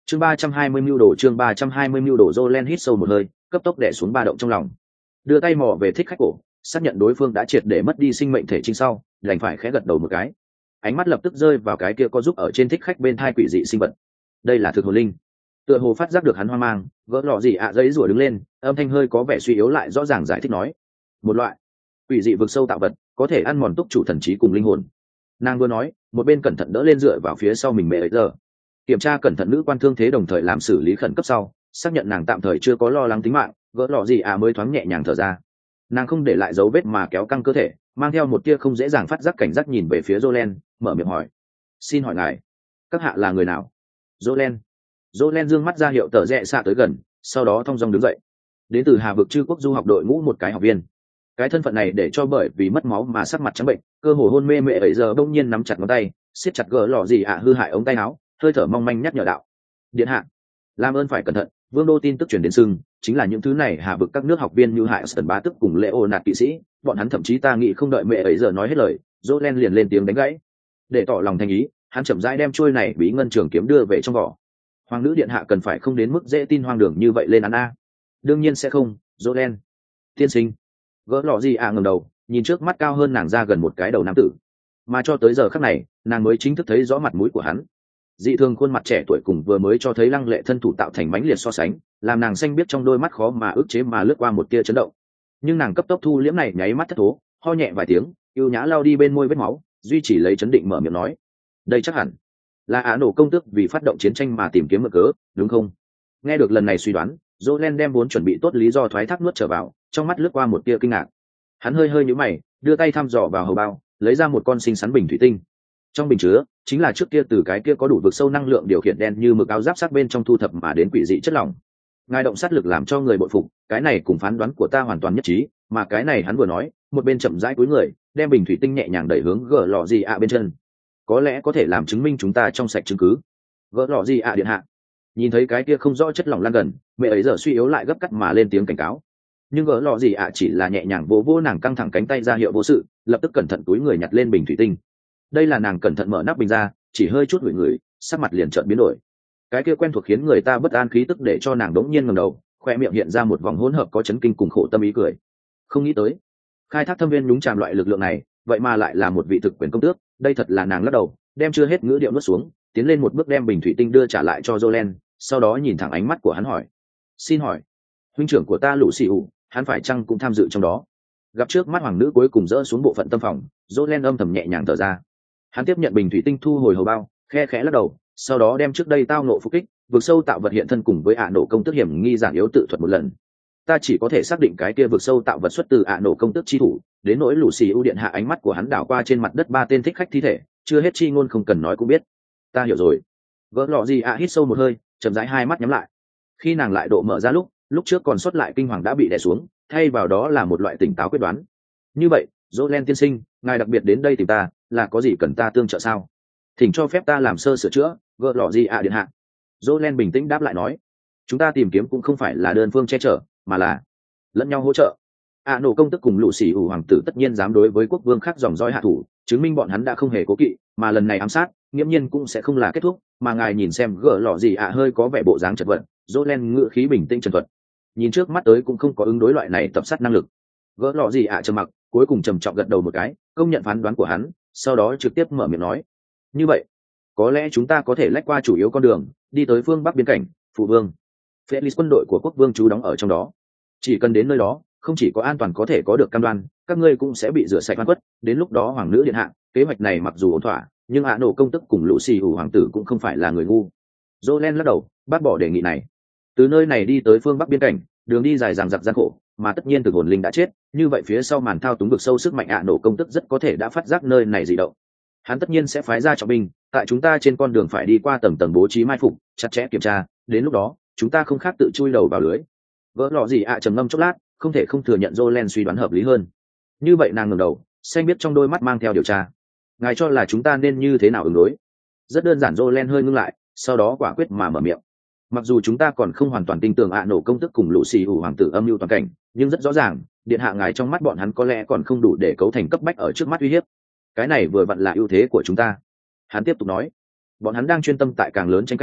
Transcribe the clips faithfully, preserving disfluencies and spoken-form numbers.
chương ba trăm hai mươi mưu đồ chương ba trăm hai mươi mưu đồ Jolen hít sâu một hơi, cấp tốc đè xuống ba động trong lòng, đưa tay mò về thích khách cổ, xác nhận đối phương đã triệt để mất đi sinh mệnh thể trinh sau, đành phải khẽ gật đầu một cái. Ánh mắt lập tức rơi vào cái kia có giúp ở trên thích khách bên thai quỷ dị sinh vật. Đây là thực hồn linh. Tựa hồ phát giác được hắn hoang mang, gỡ lọ gì ạ giấy rủa đứng lên, âm thanh hơi có vẻ suy yếu lại rõ ràng giải thích nói: một loại quỷ dị vực sâu tạo vật, có thể ăn mòn túc chủ thần trí cùng linh hồn. Nàng vừa nói, một bên cẩn thận đỡ lên dựa vào phía sau mình mẹ ấy giờ, kiểm tra cẩn thận nữ quan thương thế đồng thời làm xử lý khẩn cấp sau, xác nhận nàng tạm thời chưa có lo lắng tính mạng, gỡ lọ gì ạ mới thoáng nhẹ nhàng thở ra. Nàng không để lại dấu vết mà kéo căng cơ thể, mang theo một tia không dễ dàng phát giác cảnh giác nhìn về phía Jolen, mở miệng hỏi: xin hỏi ngài, các hạ là người nào? Jolen. Jolen dương mắt ra hiệu tờ rẽ xa tới gần, sau đó thong dong đứng dậy. Đến từ Hà vực Trư quốc du học đội ngũ một cái học viên. Cái thân phận này để cho bởi vì mất máu mà sắc mặt trắng bệnh, cơ hồ hôn mê mẹ ấy giờ bỗng nhiên nắm chặt ngón tay, siết chặt gỡ lọ gì ạ hư hại ống tay áo, hơi thở mong manh nhắc nhở đạo: điện hạ, làm ơn phải cẩn thận, vương đô tin tức truyền đến sưng, chính là những thứ này Hà vực các nước học viên như hại Sơn bá tức cùng lễ ô nạt kỵ sĩ, bọn hắn thậm chí ta nghĩ không đợi mẹ ấy giờ nói hết lời, Jolen liền lên tiếng đánh gãy. Để tỏ lòng thành ý, hắn chậm rãi đem chuôi này bí ngân trường kiếm đưa về trong vỏ. Hoàng nữ điện hạ cần phải không đến mức dễ tin hoang đường như vậy lên án a. Đương nhiên sẽ không, Jolen. Tiên sinh. Gỡ lọ gì à ngẩng đầu, nhìn trước mắt cao hơn nàng ra gần một cái đầu nam tử. Mà cho tới giờ khắc này, nàng mới chính thức thấy rõ mặt mũi của hắn. Dị thường khuôn mặt trẻ tuổi cùng vừa mới cho thấy lăng lệ thân thủ tạo thành mãnh liệt so sánh, làm nàng xanh biết trong đôi mắt khó mà ức chế mà lướt qua một tia chấn động. Nhưng nàng cấp tốc thu liễm này nháy mắt thất thố, ho nhẹ vài tiếng, yêu nhã lao đi bên môi vết máu, duy trì lấy chấn định mở miệng nói: đây chắc hẳn là Á nổ công tước vì phát động chiến tranh mà tìm kiếm mực cớ, đúng không? Nghe được lần này suy đoán, Jolen đem vốn chuẩn bị tốt lý do thoái thác nuốt trở vào, trong mắt lướt qua một tia kinh ngạc. Hắn hơi hơi nhíu mày, đưa tay thăm dò vào hầu bao, lấy ra một con xinh xắn bình thủy tinh. Trong bình chứa chính là trước kia từ cái kia có đủ vực sâu năng lượng điều khiển đen như mực áo giáp sắc bên trong thu thập mà đến quỷ dị chất lỏng. Ngài động sát lực làm cho người bội phục, cái này cùng phán đoán của ta hoàn toàn nhất trí, mà cái này hắn vừa nói, một bên chậm rãi cúi người, đem bình thủy tinh nhẹ nhàng đẩy hướng gỡ lọ gì ạ bên chân. Có lẽ có thể làm chứng minh chúng ta trong sạch chứng cứ. Gỡ lọ gì ạ điện hạ. Nhìn thấy cái kia không rõ chất lỏng lan gần, mẹ ấy giờ suy yếu lại gấp cắt mà lên tiếng cảnh cáo. Nhưng gỡ lọ gì ạ chỉ là nhẹ nhàng vỗ vỗ nàng căng thẳng cánh tay ra hiệu vô sự, lập tức cẩn thận túi người nhặt lên bình thủy tinh. Đây là nàng cẩn thận mở nắp bình ra, chỉ hơi chút ngửi ngửi, sắc mặt liền chợt biến đổi. Cái kia quen thuộc khiến người ta bất an khí tức để cho nàng đống nhiên ngẩng đầu, khoe miệng hiện ra một vòng hỗn hợp có chấn kinh cùng khổ tâm ý cười. Không nghĩ tới, khai thác thâm viên nhúng chàm loại lực lượng này, vậy mà lại là một vị thực quyền công tước, đây thật là nàng lắc đầu, đem chưa hết ngữ điệu nuốt xuống, tiến lên một bước đem bình thủy tinh đưa trả lại cho Jolen, sau đó nhìn thẳng ánh mắt của hắn hỏi: xin hỏi, huynh trưởng của ta Lũ Xì ủ, hắn phải chăng cũng tham dự trong đó? Gặp trước mắt hoàng nữ cuối cùng dỡ xuống bộ phận tâm phòng, Jolen âm thầm nhẹ nhàng thở ra. Hắn tiếp nhận bình thủy tinh thu hồi hầu bao, khe khẽ lắc đầu, sau đó đem trước đây tao nộ phục kích vực sâu tạo vật hiện thân cùng với ạ nổ công tức hiểm nghi giản yếu tự thuật một lần. Ta chỉ có thể xác định cái kia vực sâu tạo vật xuất từ ạ nổ công tức chi thủ, đến nỗi Lũ Xì ưu điện hạ ánh mắt của hắn đảo qua trên mặt đất ba tên thích khách thi thể, chưa hết chi ngôn không cần nói cũng biết. Ta hiểu rồi. Gỡ lọ gì ạ hít sâu một hơi, chậm rãi hai mắt nhắm lại. Khi nàng lại độ mở ra lúc, lúc trước còn sót lại kinh hoàng đã bị đè xuống, thay vào đó là một loại tỉnh táo quyết đoán. Như vậy, Jolen tiên sinh, ngài đặc biệt đến đây tìm ta, là có gì cần ta tương trợ sao? Thỉnh cho phép ta làm sơ sửa chữa. Gỡ lọ gì ạ điện hạ. Jolen bình tĩnh đáp lại nói: chúng ta tìm kiếm cũng không phải là đơn phương che chở, mà là lẫn nhau hỗ trợ. ạ nổ công tức cùng Lũ Xì ủ hoàng tử tất nhiên dám đối với quốc vương khác dòng dõi hạ thủ, chứng minh bọn hắn đã không hề cố kỵ, mà lần này ám sát nghiễm nhiên cũng sẽ không là kết thúc. Mà ngài nhìn xem, gỡ lọ gì ạ hơi có vẻ bộ dáng chật vật. Jolen ngữ khí bình tĩnh trần thuật, nhìn trước mắt tới cũng không có ứng đối loại này tập sát năng lực. Gỡ lọ gì ạ trầm mặc, cuối cùng trầm trọng gật đầu một cái, công nhận phán đoán của hắn, sau đó trực tiếp mở miệng nói: như vậy, có lẽ chúng ta có thể lách qua chủ yếu con đường, đi tới phương bắc biên cảnh. Phụ vương Felix quân đội của quốc vương trú đóng ở trong đó, chỉ cần đến nơi đó, không chỉ có an toàn có thể có được cam đoan, các ngươi cũng sẽ bị rửa sạch oan khuất. Đến lúc đó hoàng nữ điện hạ, kế hoạch này mặc dù ổn thỏa, nhưng ạ nổ công tức cùng Lũ Xì ủ hoàng tử cũng không phải là người ngu. Jolen lắc đầu, bác bỏ đề nghị này. Từ nơi này đi tới phương bắc biên cảnh, đường đi dài dằng dặc gian khổ, mà tất nhiên từ hồn linh đã chết, như vậy phía sau màn thao túng vực sâu sức mạnh ạ nổ công tức rất có thể đã phát giác nơi này dị động. Hắn tất nhiên sẽ phái ra trọng binh, tại chúng ta trên con đường phải đi qua tầng tầng bố trí mai phục, chặt chẽ kiểm tra, đến lúc đó chúng ta không khác tự chui đầu vào lưới. Vỡ lọ gì ạ trầm ngâm chốc lát, không thể không thừa nhận Jolen suy đoán hợp lý hơn. Như vậy nàng ngẩng đầu, xanh biết trong đôi mắt mang theo điều tra. Ngài cho là chúng ta nên như thế nào ứng đối? Rất đơn giản. Jolen hơi ngưng lại, sau đó quả quyết mà mở miệng: mặc dù chúng ta còn không hoàn toàn tin tưởng ạ nổ công tức cùng Lũ Xì ủ hoàng tử âm mưu toàn cảnh, nhưng rất rõ ràng, điện hạ ngài trong mắt bọn hắn có lẽ còn không đủ để cấu thành cấp bách ở trước mắt uy hiếp. Cái này vừa vặn là ưu thế của chúng ta. Hắn tiếp tục nói: bọn hắn đang chuyên tâm tại càng lớn tranh cảnh,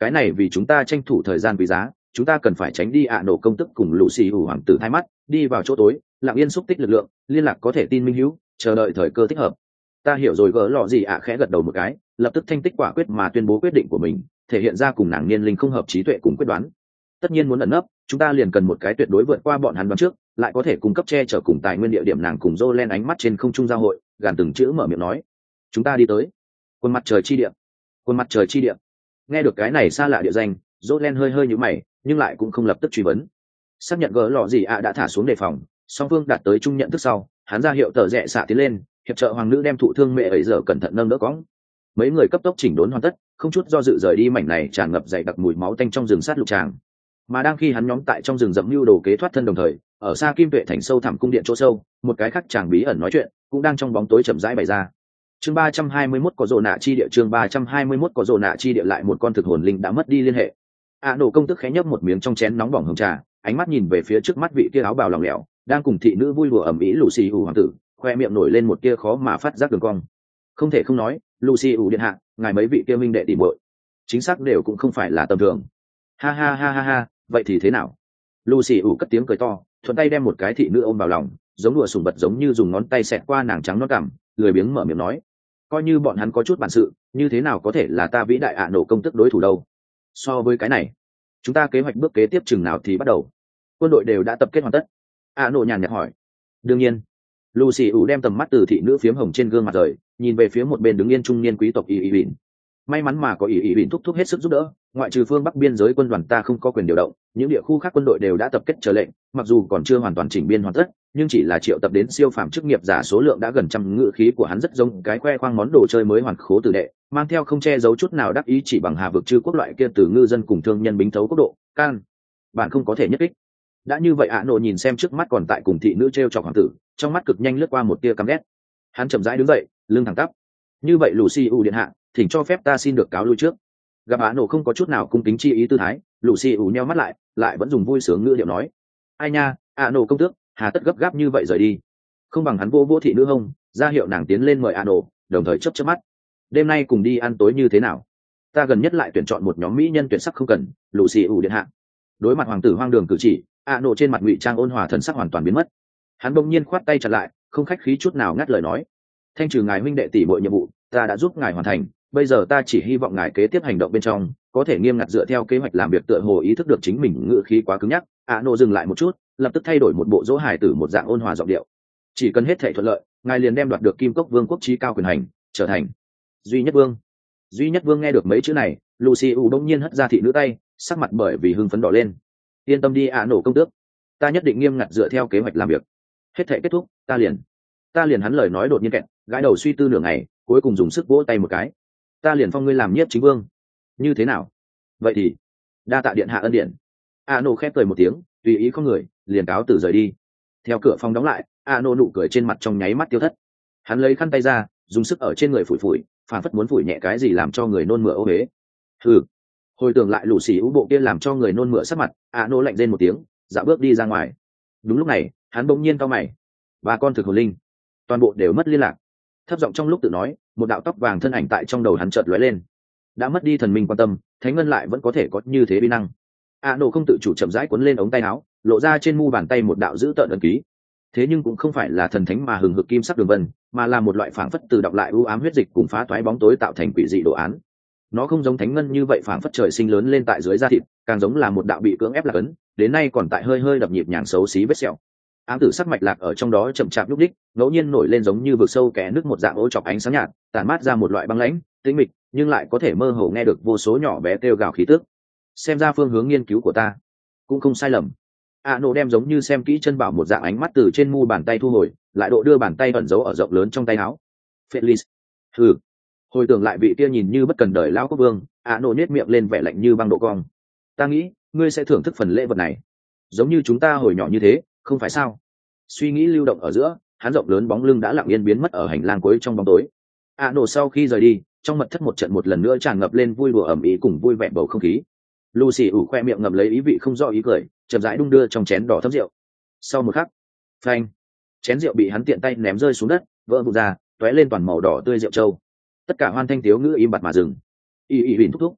cái này vì chúng ta tranh thủ thời gian quý giá, chúng ta cần phải tránh đi ạ nổ công tức cùng lũ xì ủ hoàng tử thay mắt, đi vào chỗ tối lặng yên xúc tích lực lượng, liên lạc có thể tin minh hữu, chờ đợi thời cơ thích hợp. Ta hiểu rồi. Gỡ lọ gì ạ khẽ gật đầu một cái, lập tức thanh tích quả quyết mà tuyên bố quyết định của mình, thể hiện ra cùng nàng niên linh không hợp trí tuệ cùng quyết đoán. Tất nhiên muốn ẩn nấp, chúng ta liền cần một cái tuyệt đối vượt qua bọn hắn đoán trước, lại có thể cung cấp che chở cùng tài nguyên địa điểm. Nàng cùng Jolen ánh mắt trên không trung giao hội, gàn từng chữ mở miệng nói: chúng ta đi tới quân mặt trời chi địa. Quân mặt trời chi địa. Nghe được cái này xa lạ địa danh, Jolen hơi hơi nhíu mày, nhưng lại cũng không lập tức truy vấn. Xác nhận gỡ lọ gì ạ đã thả xuống đề phòng, song phương đạt tới chung nhận thức sau, hắn ra hiệu tờ rẽ xạ tiến lên, hiệp trợ hoàng nữ đem thụ thương mẹ ấy giờ cẩn thận nâng đỡ cõng. Mấy người cấp tốc chỉnh đốn hoàn tất, không chút do dự rời đi mảnh này tràn ngập dày đặc mùi máu tanh trong rừng sát lục tràng. Mà đang khi hắn nhóm tại trong rừng rậm mưu đồ kế thoát thân đồng thời, ở xa kim tuệ thành sâu thẳm cung điện chỗ sâu, một cái khác chàng bí ẩn nói chuyện cũng đang trong bóng tối chậm rãi bày ra. Chương ba trăm hai mươi mốt có rồ nạ chi địa. Chương ba trăm hai mươi mốt có rồ nạ chi địa. Lại một con thực hồn linh đã mất đi liên hệ. A nổ công tức khẽ nhấp một miếng trong chén nóng bỏng hồng trà, ánh mắt nhìn về phía trước mắt vị kia áo bào lỏng lẻo đang cùng thị nữ vui đùa ẩm ĩ Lucy ủ hoàng tử, khoe miệng nổi lên một kia khó mà phát giác đường cong. Không thể không nói, Lucy ủ điện hạ, ngài mấy vị kia minh đệ tỉ muội, chính xác đều cũng không phải là tầm thường. Ha ha ha ha ha, vậy thì thế nào? Lucy ủ cất tiếng cười to, thuận tay đem một cái thị nữ ôm vào lòng, giống đùa sùng bật giống như dùng ngón tay xẹt qua nàng trắng nõn cằm, lười biếng mở miệng nói: coi như bọn hắn có chút bản sự, như thế nào có thể là ta vĩ đại ạ nổ công tức đối thủ đâu? So với cái này, chúng ta kế hoạch bước kế tiếp chừng nào thì bắt đầu? Quân đội đều đã tập kết hoàn tất. ạ nổ nhàn nhạt hỏi. Đương nhiên. Lucy ủ đem tầm mắt từ thị nữ phiếm hồng trên gương mặt rời, nhìn về phía một bên đứng yên trung niên quý tộc Y Y Bỉn. May mắn mà có Y Y Bỉn thúc thúc hết sức giúp đỡ, ngoại trừ phương bắc biên giới quân đoàn ta không có quyền điều động, những địa khu khác quân đội đều đã tập kết chờ lệnh, mặc dù còn chưa hoàn toàn chỉnh biên hoàn tất, nhưng chỉ là triệu tập đến siêu phàm chức nghiệp giả số lượng đã gần trăm. Ngự khí của hắn rất giống cái khoe khoang món đồ chơi mới hoàn khố tử đệ, mang theo không che giấu chút nào đắc ý chỉ bằng hà vực chư quốc loại kia từ ngư dân cùng thương nhân bính thấu quốc độ, can bạn không có thể nhất kích. Đã như vậy ạ nổ nhìn xem trước mắt còn tại cùng thị nữ t r e o chọc hoàng tử, trong mắt cực nhanh lướt qua một tia căm ghét. Hắn chậm rãi đứng dậy, lưng thẳng tắp. Như vậy Lucy u điện hạ, thỉnh cho phép ta xin được cáo lui trước. Gặp ạ nổ không có chút nào cung kính chi ý tư thái, Lucy u nheo mắt lại, lại vẫn dùng vui sướng ngữ điệu nói: ai nha, ạ nổ công tước, hà tất gấp gáp như vậy rời đi? Không bằng hắn vô vô thị nữ hông, ra hiệu nàng tiến lên mời ạ nổ, đồng thời chớp chớp mắt: đêm nay cùng đi ăn tối như thế nào? Ta gần nhất lại tuyển chọn một nhóm mỹ nhân tuyển sắc không cần. Lucy u điện hạ. Đối mặt hoàng tử hoang đường cử chỉ, ạ nổ trên mặt ngụy trang ôn hòa thần sắc hoàn toàn biến mất. Hắn bỗng nhiên khoát tay chặt lại, không khách khí chút nào ngắt lời nói: thanh trừ ngài huynh đệ tỷ muội nhiệm vụ, ta đã giúp ngài hoàn thành, bây giờ ta chỉ hy vọng ngài kế tiếp hành động bên trong có thể nghiêm ngặt dựa theo kế hoạch làm việc. Tựa hồ ý thức được chính mình ngự khí quá cứng nhắc, ạ nổ dừng lại một chút, lập tức thay đổi một bộ dỗ hài tử một dạng ôn hòa giọng điệu: chỉ cần hết thảy thuận lợi, ngài liền đem đoạt được kim cốc vương quốc chí cao quyền hành, trở thành duy nhất vương. Duy nhất vương. Nghe được mấy chữ này, Lucy u bỗng nhiên hất ra thị nữ tay, sắc mặt bởi vì hưng phấn đỏ lên. Yên tâm đi ạ nổ công tước, ta nhất định nghiêm ngặt dựa theo kế hoạch làm việc. Hết thảy kết thúc, ta liền ta liền hắn lời nói đột nhiên kẹt, gãi đầu suy tư nửa ngày, cuối cùng dùng sức vỗ tay một cái: ta liền phong ngươi làm nhiếp chính vương. Như thế nào? Vậy thì đa tạ điện hạ ân điển. a nô khép cười một tiếng, tùy ý không người liền cáo từ rời đi. Theo cửa phòng đóng lại, a nô nụ cười trên mặt trong nháy mắt tiêu thất. Hắn lấy khăn tay ra, dùng sức ở trên người phủi phủi, phản phất muốn phủi nhẹ cái gì làm cho người nôn mửa ô huế. Hừ. Hồi tưởng lại lũ xì ú bộ kia làm cho người nôn mửa sắc mặt, a nô lạnh rên một tiếng, dạo bước đi ra ngoài. Đúng lúc này, hắn bỗng nhiên cau mày: ba con thực hồn linh toàn bộ đều mất liên lạc. Thấp giọng trong lúc tự nói, một đạo tóc vàng thân ảnh tại trong đầu hắn chợt lóe lên. Đã mất đi thần minh quan tâm, thánh ngân lại vẫn có thể có như thế uy năng. A nổ không tự chủ chậm rãi cuốn lên ống tay áo, lộ ra trên mu bàn tay một đạo dữ tợn ấn ký. Thế nhưng cũng không phải là thần thánh mà hừng hực kim sắc đường vân, mà là một loại phảng phất từ đọc lại u ám huyết dịch cùng phá toái bóng tối tạo thành quỷ dị đồ án. Nó không giống thánh ngân như vậy phảng phất trời sinh lớn lên tại dưới da thịt, càng giống là một đạo bị cưỡng ép lạc ấn, đến nay còn tại hơi hơi đập nhịp nhàng xấu xí vết sẹo. Ám tử sắc mạch lạc ở trong đó chậm chạp lúc đích, ngẫu nhiên nổi lên giống như vực sâu kẽ nước một dạng ô chọc ánh sáng nhạt, tản mát ra một loại băng lãnh, tĩnh mịch, nhưng lại có thể mơ hồ nghe được vô số nhỏ bé kêu gào khí tức. Xem ra phương hướng nghiên cứu của ta cũng không sai lầm. A nô đem giống như xem kỹ chân bảo một dạng ánh mắt từ trên mu bàn tay thu hồi, lại độ đưa bàn tay ẩn giấu ở rộng lớn trong tay áo. Felix. Hừ. Hồi tưởng lại vị kia nhìn như bất cần đời lão quốc vương, A nô nhếch miệng lên vẻ lạnh như băng độ cong. Ta nghĩ, ngươi sẽ thưởng thức phần lễ vật này, giống như chúng ta hồi nhỏ như thế, không phải sao? Suy nghĩ lưu động ở giữa, hắn rộng lớn bóng lưng đã lặng yên biến mất ở hành lang cuối trong bóng tối. A nô sau khi rời đi, trong mật thất một trận một lần nữa tràn ngập lên vui đùa ẩm ý cùng vui vẻ bầu không khí. Lucy ủ khoe miệng ngậm lấy ý vị không rõ ý cười, chậm rãi đung đưa trong chén đỏ thấm rượu. Sau một khắc, phanh, chén rượu bị hắn tiện tay ném rơi xuống đất, vỡ vụn ra, tóe lên toàn màu đỏ tươi rượu trâu. Tất cả hoan thanh tiếu ngữ im bặt mà dừng. Y Y Huỳnh thúc thúc,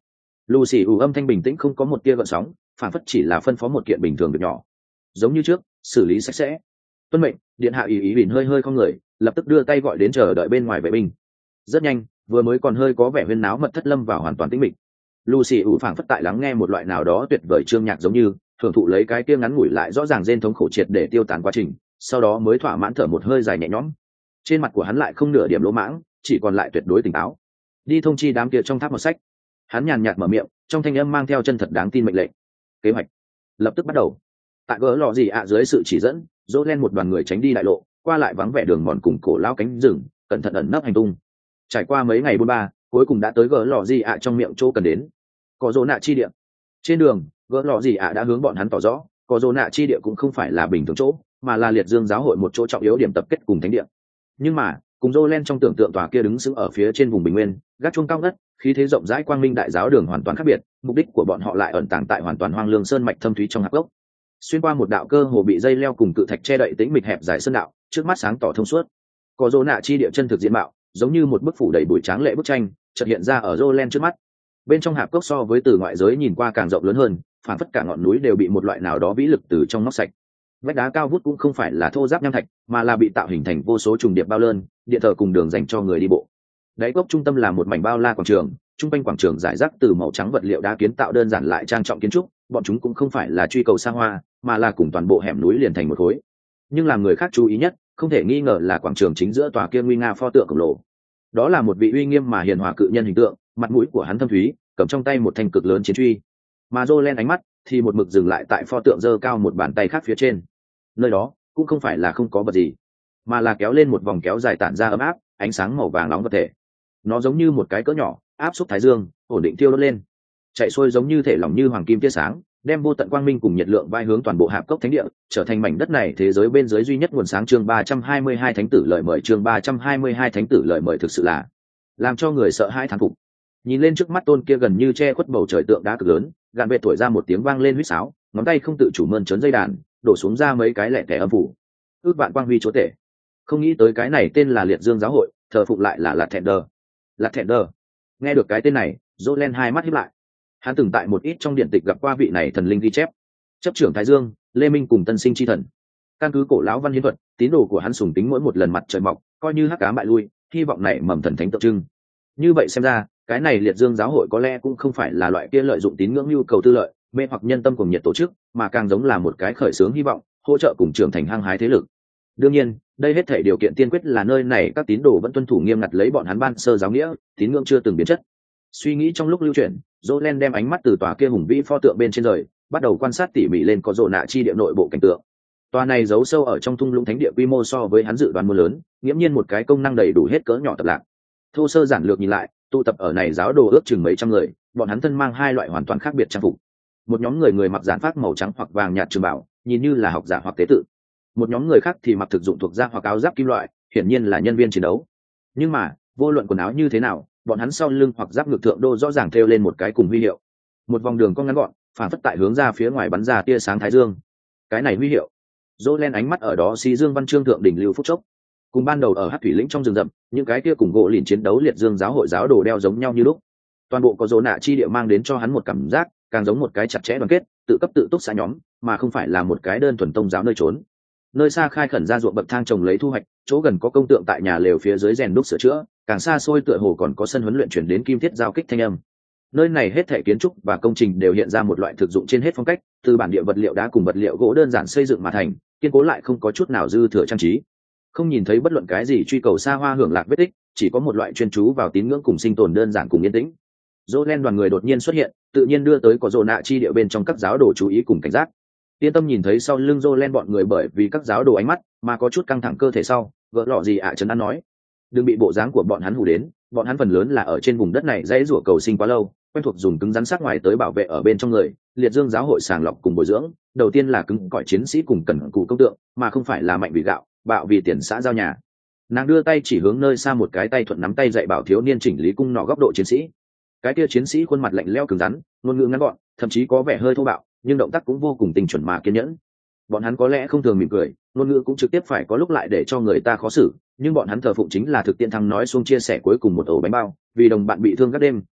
Lucy ủ âm thanh bình tĩnh không có một tia gợn sóng, phản phất chỉ là phân phó một kiện bình thường việc nhỏ, giống như trước xử lý sạch sẽ. Tuân mệnh. Điện hạ ý ý bỉn hơi hơi không người, lập tức đưa tay gọi đến chờ đợi bên ngoài vệ binh. Rất nhanh, vừa mới còn hơi có vẻ huyên náo mật thất lâm vào hoàn toàn tĩnh mịch. Lucy ủ phảng phất tại lắng nghe một loại nào đó tuyệt vời chương nhạc, giống như thưởng thụ lấy cái kia ngắn ngủi lại rõ ràng rên thống khổ triệt để tiêu tán quá trình, sau đó mới thỏa mãn thở một hơi dài nhẹ nhõm. Trên mặt của hắn lại không nửa điểm lỗ mãng, chỉ còn lại tuyệt đối tỉnh táo. Đi thông chi đám kia trong tháp một sách. Hắn nhàn nhạt mở miệng, trong thanh âm mang theo chân thật đáng tin mệnh lệnh. Kế hoạch lập tức bắt đầu. Tại gỡ lọ gì ạ dưới sự chỉ dẫn, dỗ lên một đoàn người tránh đi đại lộ, qua lại vắng vẻ đường mòn cùng cổ lao cánh rừng, cẩn thận ẩn nấp hành tung. Trải qua mấy ngày buôn ba, cuối cùng đã tới gỡ lọ gì ạ trong miệng chỗ cần đến. Có dỗ nạ chi địa. Trên đường, gỡ lọ gì ạ đã hướng bọn hắn tỏ rõ, có dỗ nạ chi địa cũng không phải là bình thường chỗ, mà là liệt dương giáo hội một chỗ trọng yếu điểm tập kết cùng thánh địa. Nhưng mà, cùng dỗ lên trong tưởng tượng tòa kia đứng sững ở phía trên vùng bình nguyên, gác chuông cao ngất, khí thế rộng rãi quang minh đại giáo đường hoàn toàn khác biệt, mục đích của bọn họ lại ẩn tàng tại hoàn toàn hoang lương sơn mạch thâm thúy trong hạp gốc. Xuyên qua một đạo cơ hồ bị dây leo cùng cự thạch che đậy tĩnh mịch hẹp dài sơn đạo, trước mắt sáng tỏ thông suốt. Có dỗ nạ chi địa chân thực diện mạo, giống như một bức phủ đầy bụi tráng lệ bức tranh, chợt hiện ra ở Jolen trước mắt. Bên trong hạp cốc so với từ ngoại giới nhìn qua càng rộng lớn hơn, phản phất cả ngọn núi đều bị một loại nào đó vĩ lực từ trong móc sạch. Vách đá cao vút cũng không phải là thô ráp nham thạch, mà là bị tạo hình thành vô số trùng điệp bao lơn, điện thờ cùng đường dành cho người đi bộ. Đáy cốc trung tâm là một mảnh bao la quảng trường, trung quanh quảng trường rải rác từ màu trắng vật liệu đá kiến tạo đơn giản lại trang trọng kiến trúc, bọn chúng cũng không phải là truy cầu xa hoa, mà là cùng toàn bộ hẻm núi liền thành một khối. Nhưng làm người khác chú ý nhất, không thể nghi ngờ là quảng trường chính giữa tòa kia nguy nga pho tượng khổng lồ. Đó là một vị uy nghiêm mà hiền hòa cự nhân hình tượng, mặt mũi của hắn thâm thúy, cầm trong tay một thanh cực lớn chiến truy. Mà Jolen ánh mắt thì một mực dừng lại tại pho tượng giơ cao một bàn tay khác phía trên. Nơi đó cũng không phải là không có vật gì, mà là kéo lên một vòng kéo dài tản ra ấm áp, ánh sáng màu vàng nóng vật thể. Nó giống như một cái cỡ nhỏ, áp xúc thái dương, ổn định tiêu đốt lên, chạy xuôi giống như thể lỏng như hoàng kim tia sáng, đem vô tận quang minh cùng nhiệt lượng vai hướng toàn bộ hạp cốc thánh địa, trở thành mảnh đất này thế giới bên dưới duy nhất nguồn sáng. Chương ba trăm hai mươi hai thánh tử lợi mời. Chương ba trăm hai mươi hai thánh tử lợi mời thực sự là làm cho người sợ hãi thán phục. Nhìn lên trước mắt tôn kia gần như che khuất bầu trời tượng đá cực lớn, gạn vệ thổi ra một tiếng vang lên huýt sáo, ngón tay không tự chủ mơn trớn dây đàn, đổ xuống ra mấy cái lẻ tẻ âm phủ. Ước vạn quang huy chúa tể. Không nghĩ tới cái này tên là liệt dương giáo hội, thờ phụng lại là Lạt Thẹn Đờ. Lạt Thẹn Đờ. Nghe được cái tên này, Jolen hai mắt híp lại. Hắn từng tại một ít trong điện tịch gặp qua vị này thần linh ghi chép, chấp trưởng Thái Dương, Lê Minh cùng Tân Sinh chi thần. Căn cứ cổ lão văn hiến thuật, tín đồ của hắn sùng tính mỗi một lần mặt trời mọc, coi như hắc ám bại lui, hy vọng này mầm thần thánh tượng trưng. Như vậy xem ra, cái này liệt dương giáo hội có lẽ cũng không phải là loại kia lợi dụng tín ngưỡng nhu cầu tư lợi, mê hoặc nhân tâm cùng nhiệt tổ chức, mà càng giống là một cái khởi xướng hy vọng, hỗ trợ cùng trưởng thành hăng hái thế lực. Đương nhiên, đây hết thảy điều kiện tiên quyết là nơi này các tín đồ vẫn tuân thủ nghiêm ngặt lấy bọn hắn ban sơ giáo nghĩa, tín ngưỡng chưa từng biến chất. Suy nghĩ trong lúc lưu chuyển, Jolen đem ánh mắt từ tòa kia hùng vĩ pho tượng bên trên rời, bắt đầu quan sát tỉ mỉ lên có rộ nạ chi địa nội bộ cảnh tượng. Tòa này giấu sâu ở trong thung lũng thánh địa, quy mô so với hắn dự đoán mưa lớn, nghiễm nhiên một cái công năng đầy đủ hết cỡ nhỏ tập lạc. Thô sơ giản lược nhìn lại, tụ tập ở này giáo đồ ước chừng mấy trăm người, bọn hắn thân mang hai loại hoàn toàn khác biệt trang phục. Một nhóm người người mặc giản phát màu trắng hoặc vàng nhạt trường bảo, nhìn như là học giả hoặc tế tự. Một nhóm người khác thì mặc thực dụng thuộc da hoặc áo giáp kim loại, hiển nhiên là nhân viên chiến đấu. Nhưng mà, vô luận quần áo như thế nào, bọn hắn sau lưng hoặc giáp ngực thượng đô rõ ràng thêu lên một cái cùng huy hiệu, một vòng đường cong ngắn gọn, phản phất tại hướng ra phía ngoài bắn ra tia sáng thái dương. Cái này huy hiệu, Jolen ánh mắt ở đó xí dương văn chương thượng đỉnh lưu phút chốc. Cùng ban đầu ở Hắc thủy lĩnh trong rừng rậm, những cái kia cùng gỗ lìn chiến đấu liệt dương giáo hội giáo đồ đeo giống nhau như lúc. Toàn bộ có rỗ nạ chi địa mang đến cho hắn một cảm giác càng giống một cái chặt chẽ đoàn kết, tự cấp tự túc xã nhóm, mà không phải là một cái đơn thuần tông giáo nơi trốn. Nơi xa khai khẩn ra ruộng bậc thang trồng lấy thu hoạch, chỗ gần có công tượng tại nhà lều phía dưới rèn đúc sửa chữa, càng xa xôi tựa hồ còn có sân huấn luyện chuyển đến kim thiết giao kích thanh âm. Nơi này hết thảy kiến trúc và công trình đều hiện ra một loại thực dụng trên hết phong cách, từ bản địa vật liệu đá cùng vật liệu gỗ đơn giản xây dựng mà thành, kiên cố lại không có chút nào dư thừa trang trí. Không nhìn thấy bất luận cái gì truy cầu xa hoa hưởng lạc vết tích, chỉ có một loại chuyên chú vào tín ngưỡng cùng sinh tồn đơn giản cùng yên tĩnh. Jolen đoàn người đột nhiên xuất hiện, tự nhiên đưa tới có rồ nạ chi địa bên trong các giáo đồ chú ý cùng cảnh giác. Yên tâm nhìn thấy sau lưng Jolen bọn người bởi vì các giáo đồ ánh mắt mà có chút căng thẳng cơ thể sau, gỡ lọ gì ạ trấn an nói: đừng bị bộ dáng của bọn hắn hù đến, bọn hắn phần lớn là ở trên vùng đất này dãy rủa cầu sinh quá lâu, quen thuộc dùng cứng rắn sắc ngoài tới bảo vệ ở bên trong người, liệt dương giáo hội sàng lọc cùng bồi dưỡng, đầu tiên là cứng cỏi chiến sĩ cùng cần cù công tượng, mà không phải là mạnh vì gạo, bạo vì tiền xã giao nhà. Nàng đưa tay chỉ hướng nơi xa một cái tay thuận nắm tay dạy bảo thiếu niên chỉnh lý cung nọ góc độ chiến sĩ. Cái kia chiến sĩ khuôn mặt lạnh lẽo cứng rắn, ngôn ngữ ngắn gọn, thậm chí có vẻ hơi thô bạo, nhưng động tác cũng vô cùng tình chuẩn mà kiên nhẫn. Bọn hắn có lẽ không thường mỉm cười, ngôn ngữ cũng trực tiếp phải có lúc lại để cho người ta khó xử, nhưng bọn hắn thờ phụng chính là thực tiễn thăng nói xuông chia sẻ cuối cùng một ổ bánh bao, vì đồng bạn bị thương các đêm,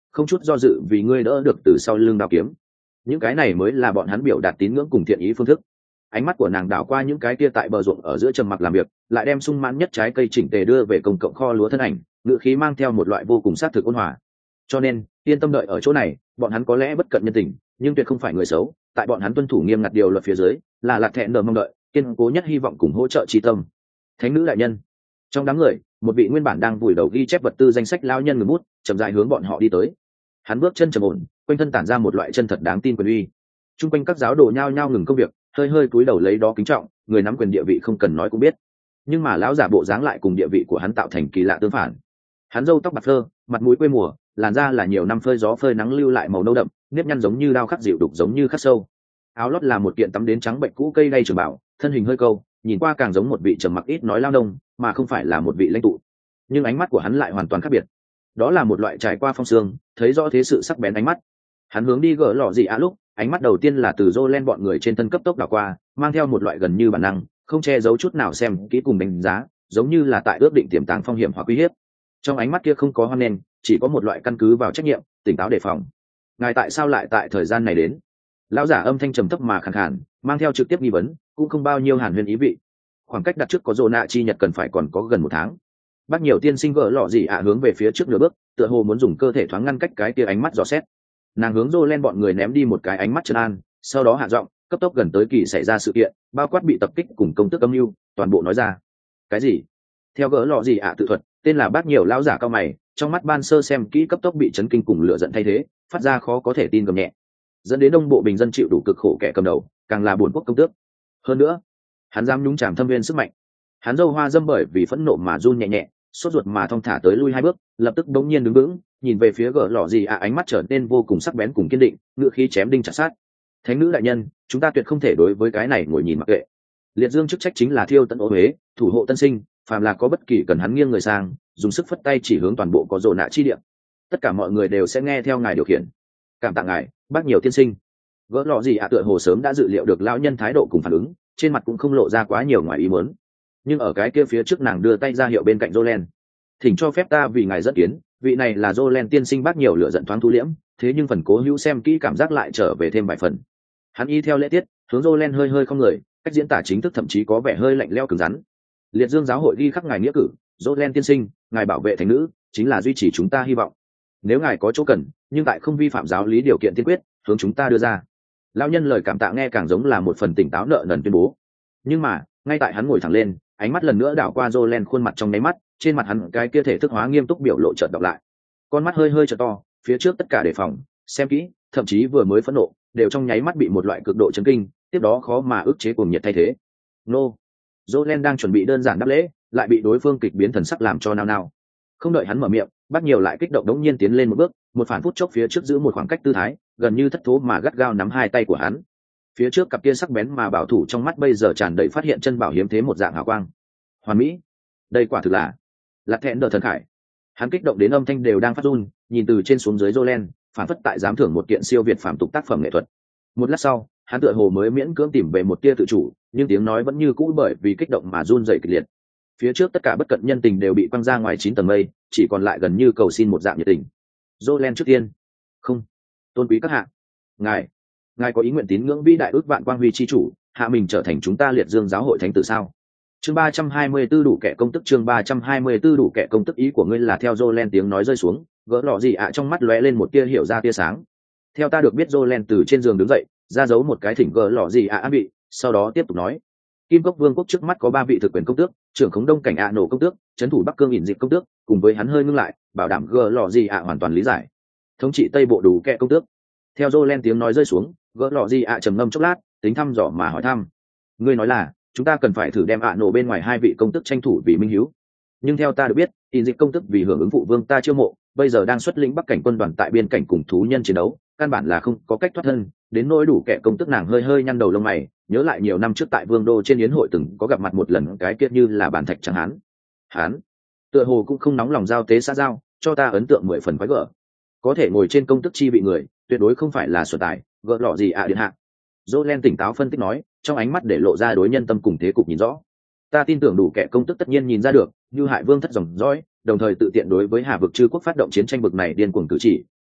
không chút do dự vì ngươi đỡ được từ sau lưng đao kiếm. Những cái này mới là bọn hắn biểu đạt tín ngưỡng cùng thiện ý phương thức. Ánh mắt của nàng đảo qua những cái kia tại bờ ruộng ở giữa trầm mặc làm việc, lại đem sung mãn nhất trái cây chỉnh tề đưa về công cộng kho lúa thân ảnh, ngữ khí mang theo một loại vô cùng sát thực ôn hòa. Cho nên yên tâm đợi ở chỗ này, bọn hắn có lẽ bất cận nhân tình, nhưng tuyệt không phải người xấu. Tại bọn hắn tuân thủ nghiêm ngặt điều luật phía dưới, là lạc thẹn đờ mong đợi, kiên cố nhất hy vọng cùng hỗ trợ tri tâm. Thánh nữ đại nhân. Trong đám người, một vị nguyên bản đang vùi đầu ghi chép vật tư danh sách lao nhân ngừng bút, chậm rãi hướng bọn họ đi tới. Hắn bước chân trầm ổn, quanh thân tản ra một loại chân thật đáng tin quyền uy. Trung quanh các giáo đồ nhao nhao ngừng công việc, hơi hơi cúi đầu lấy đó kính trọng, người nắm quyền địa vị không cần nói cũng biết. Nhưng mà lão giả bộ dáng lại cùng địa vị của hắn tạo thành kỳ lạ tương phản. Hắn râu tóc bạc phơ, mặt mũi quê mùa, làn da là nhiều năm phơi gió phơi nắng lưu lại màu nâu đậm, nếp nhăn giống như đao khắc dịu đục giống như khắc sâu. Áo lót là một kiện tắm đến trắng bệnh cũ cây đay trường bảo, thân hình hơi câu, nhìn qua càng giống một vị trầm mặc ít nói lao nông, mà không phải là một vị lãnh tụ. Nhưng ánh mắt của hắn lại hoàn toàn khác biệt. Đó là một loại trải qua phong sương, thấy rõ thế sự sắc bén ánh mắt. Hắn hướng đi gỡ lọ gì á lúc, ánh mắt đầu tiên là từ Jolen bọn người trên thân cấp tốc đảo qua, mang theo một loại gần như bản năng, không che giấu chút nào xem kỹ cùng đánh giá, giống như là tại ước định tiềm tàng phong hiểm hoặc uy hiếp. Trong ánh mắt kia không có hoan nghênh, chỉ có một loại căn cứ vào trách nhiệm, tỉnh táo đề phòng. Ngài tại sao lại tại thời gian này đến? Lão giả âm thanh trầm thấp mà khàn khàn, mang theo trực tiếp nghi vấn, cũng không bao nhiêu hàn huyên ý vị. Khoảng cách đặt trước có Zona chi nhật cần phải còn có gần một tháng. Bác nhiều tiên sinh gỡ lọ gì ạ hướng về phía trước nửa bước, tựa hồ muốn dùng cơ thể thoáng ngăn cách cái kia ánh mắt dò xét. Nàng hướng Jolen bọn người ném đi một cái ánh mắt trấn an, sau đó hạ giọng, cấp tốc gần tới kỳ xảy ra sự kiện, bao quát bị tập kích cùng công tước âm mưu, toàn bộ nói ra. Cái gì? Theo gỡ lọ gì ạ tự thuật, tên là bác nhiều lão giả cao mày, trong mắt ban sơ xem kỹ cấp tốc bị chấn kinh cùng lửa giận thay thế, phát ra khó có thể tin gầm nhẹ, dẫn đến đông bộ bình dân chịu đủ cực khổ kẻ cầm đầu, càng là buồn quốc công tước. Hơn nữa, hắn dám nhúng chàm thâm viên sức mạnh. Hắn dâu hoa dâm bởi vì phẫn nộ mà run nhẹ nhẹ, sốt ruột mà thong thả tới lui hai bước, lập tức bỗng nhiên đứng vững, nhìn về phía gỡ lọ gì ạ, ánh mắt trở nên vô cùng sắc bén cùng kiên định, ngựa khí chém đinh chặt sát. Thánh nữ đại nhân, chúng ta tuyệt không thể đối với cái này ngồi nhìn mặc kệ. Liệt Dương chức trách chính là thiêu tận ô huế, thủ hộ tân sinh, phàm là có bất kỳ cần hắn nghiêng người sang, dùng sức phất tay chỉ hướng toàn bộ có rồ nạ chi địa, tất cả mọi người đều sẽ nghe theo ngài điều khiển. Cảm tạ ngài, bác nhiều tiên sinh. Gỡ lọ gì ạ tựa hồ sớm đã dự liệu được lão nhân thái độ cùng phản ứng, trên mặt cũng không lộ ra quá nhiều ngoài ý muốn. Nhưng ở cái kia phía trước nàng đưa tay ra hiệu bên cạnh Jolen, thỉnh cho phép ta vì ngài dẫn kiến, vị này là Jolen tiên sinh. Bác nhiều lựa giận thoáng thu liễm, thế nhưng phần cố hữu xem kỹ cảm giác lại trở về thêm vài phần. Hắn y theo lễ tiết hướng Jolen hơi hơi không người, cách diễn tả chính thức thậm chí có vẻ hơi lạnh lẽo cứng rắn. Liệt Dương giáo hội ghi khắc ngài nghĩa cử, Jolen tiên sinh, ngài bảo vệ thánh nữ chính là duy trì chúng ta hy vọng. Nếu ngài có chỗ cần, nhưng tại không vi phạm giáo lý điều kiện tiên quyết, hướng chúng ta đưa ra. Lão nhân lời cảm tạ nghe càng giống là một phần tỉnh táo nợ nần tuyên bố. Nhưng mà ngay tại hắn ngồi thẳng lên, ánh mắt lần nữa đảo qua Jolen khuôn mặt trong nháy mắt, trên mặt hắn cái kia thể thức hóa nghiêm túc biểu lộ chợt đọc lại, con mắt hơi hơi trợ to, phía trước tất cả đề phòng, xem kỹ, thậm chí vừa mới phẫn nộ, đều trong nháy mắt bị một loại cực độ chấn kinh, tiếp đó khó mà ức chế cuồng nhiệt thay thế. Nô, Jolen đang chuẩn bị đơn giản đáp lễ, lại bị đối phương kịch biến thần sắc làm cho nao nao. Không đợi hắn mở miệng, bác nhiều lại kích động đống nhiên tiến lên một bước, một phản phút chốc phía trước giữ một khoảng cách tư thái, gần như thất thố mà gắt gao nắm hai tay của hắn. Phía trước cặp kia sắc bén mà bảo thủ trong mắt bây giờ tràn đầy phát hiện chân bảo hiếm thế một dạng hào quang. Hoàn mỹ, đây quả thực là Lạt Thẹn Đờ thần khải. Hắn kích động đến âm thanh đều đang phát run, nhìn từ trên xuống dưới Jolen, phản phất tại dám thưởng một kiện siêu việt phàm tục tác phẩm nghệ thuật. Một lát sau, hắn tựa hồ mới miễn cưỡng tìm về một tia tự chủ, nhưng tiếng nói vẫn như cũ bởi vì kích động mà run rẩy kịch liệt. Phía trước tất cả bất cận nhân tình đều bị quăng ra ngoài chín tầng mây, chỉ còn lại gần như cầu xin một dạng nhiệt tình. Jolen trước tiên, không, tôn quý các hạ, ngài, ngài có ý nguyện tín ngưỡng vĩ đại ước vạn quang huy chi chủ, hạ mình trở thành chúng ta Liệt Dương giáo hội thánh tử sao? Chương ba trăm hai mươi 34 đủ kẻ công tức. Chương ba trăm hai mươi 34 đủ kẻ công tức. Ý của ngươi là? Theo Jolen tiếng nói rơi xuống, gỡ lọ gì ạ trong mắt lóe lên một tia hiểu ra tia sáng. Theo ta được biết, Jolen từ trên giường đứng dậy, ra dấu một cái thỉnh gỡ lọ gì ạ an bị, sau đó tiếp tục nói: Kim Cốc Vương quốc trước mắt có ba vị thực quyền công tước, trưởng khống Đông cảnh ạ nổ công tước, trấn thủ Bắc Cương ỉn dịp công tước, cùng với hắn hơi ngưng lại, bảo đảm gỡ lọ gì ạ hoàn toàn lý giải. Thống trị Tây bộ đủ kẻ công tước. Theo Jolen tiếng nói rơi xuống, gỡ lọ gì ạ trầm ngâm chốc lát, tính thăm dò mà hỏi thăm: Ngươi nói là chúng ta cần phải thử đem ạ nổ bên ngoài hai vị công tước tranh thủ vì minh hiếu? Nhưng theo ta được biết, ỉn dịp công tước vì hưởng ứng phụ vương ta chiêu mộ, bây giờ đang xuất lĩnh Bắc cảnh quân đoàn tại biên cảnh cùng thú nhân chiến đấu, căn bản là không có cách thoát thân. Đến nỗi đủ kẻ công tước, nàng hơi hơi nhăn đầu lông mày, nhớ lại nhiều năm trước tại vương đô trên yến hội từng có gặp mặt một lần, cái kia như là bàn thạch chẳng hán hán tựa hồ cũng không nóng lòng giao tế xã giao, cho ta ấn tượng mười phần quái gở. Có thể ngồi trên công tước chi vị người, tuyệt đối không phải là xuẩn tài, gỡ lọ gì ạ điện hạ. Jolen tỉnh táo phân tích nói, trong ánh mắt để lộ ra đối nhân tâm cùng thế cục nhìn rõ. Ta tin tưởng đủ kẻ công tước tất nhiên nhìn ra được, như hại vương thất dòng dõi, đồng thời tự tiện đối với Hà vực chư quốc phát động chiến tranh bực này điên cuồng cử chỉ,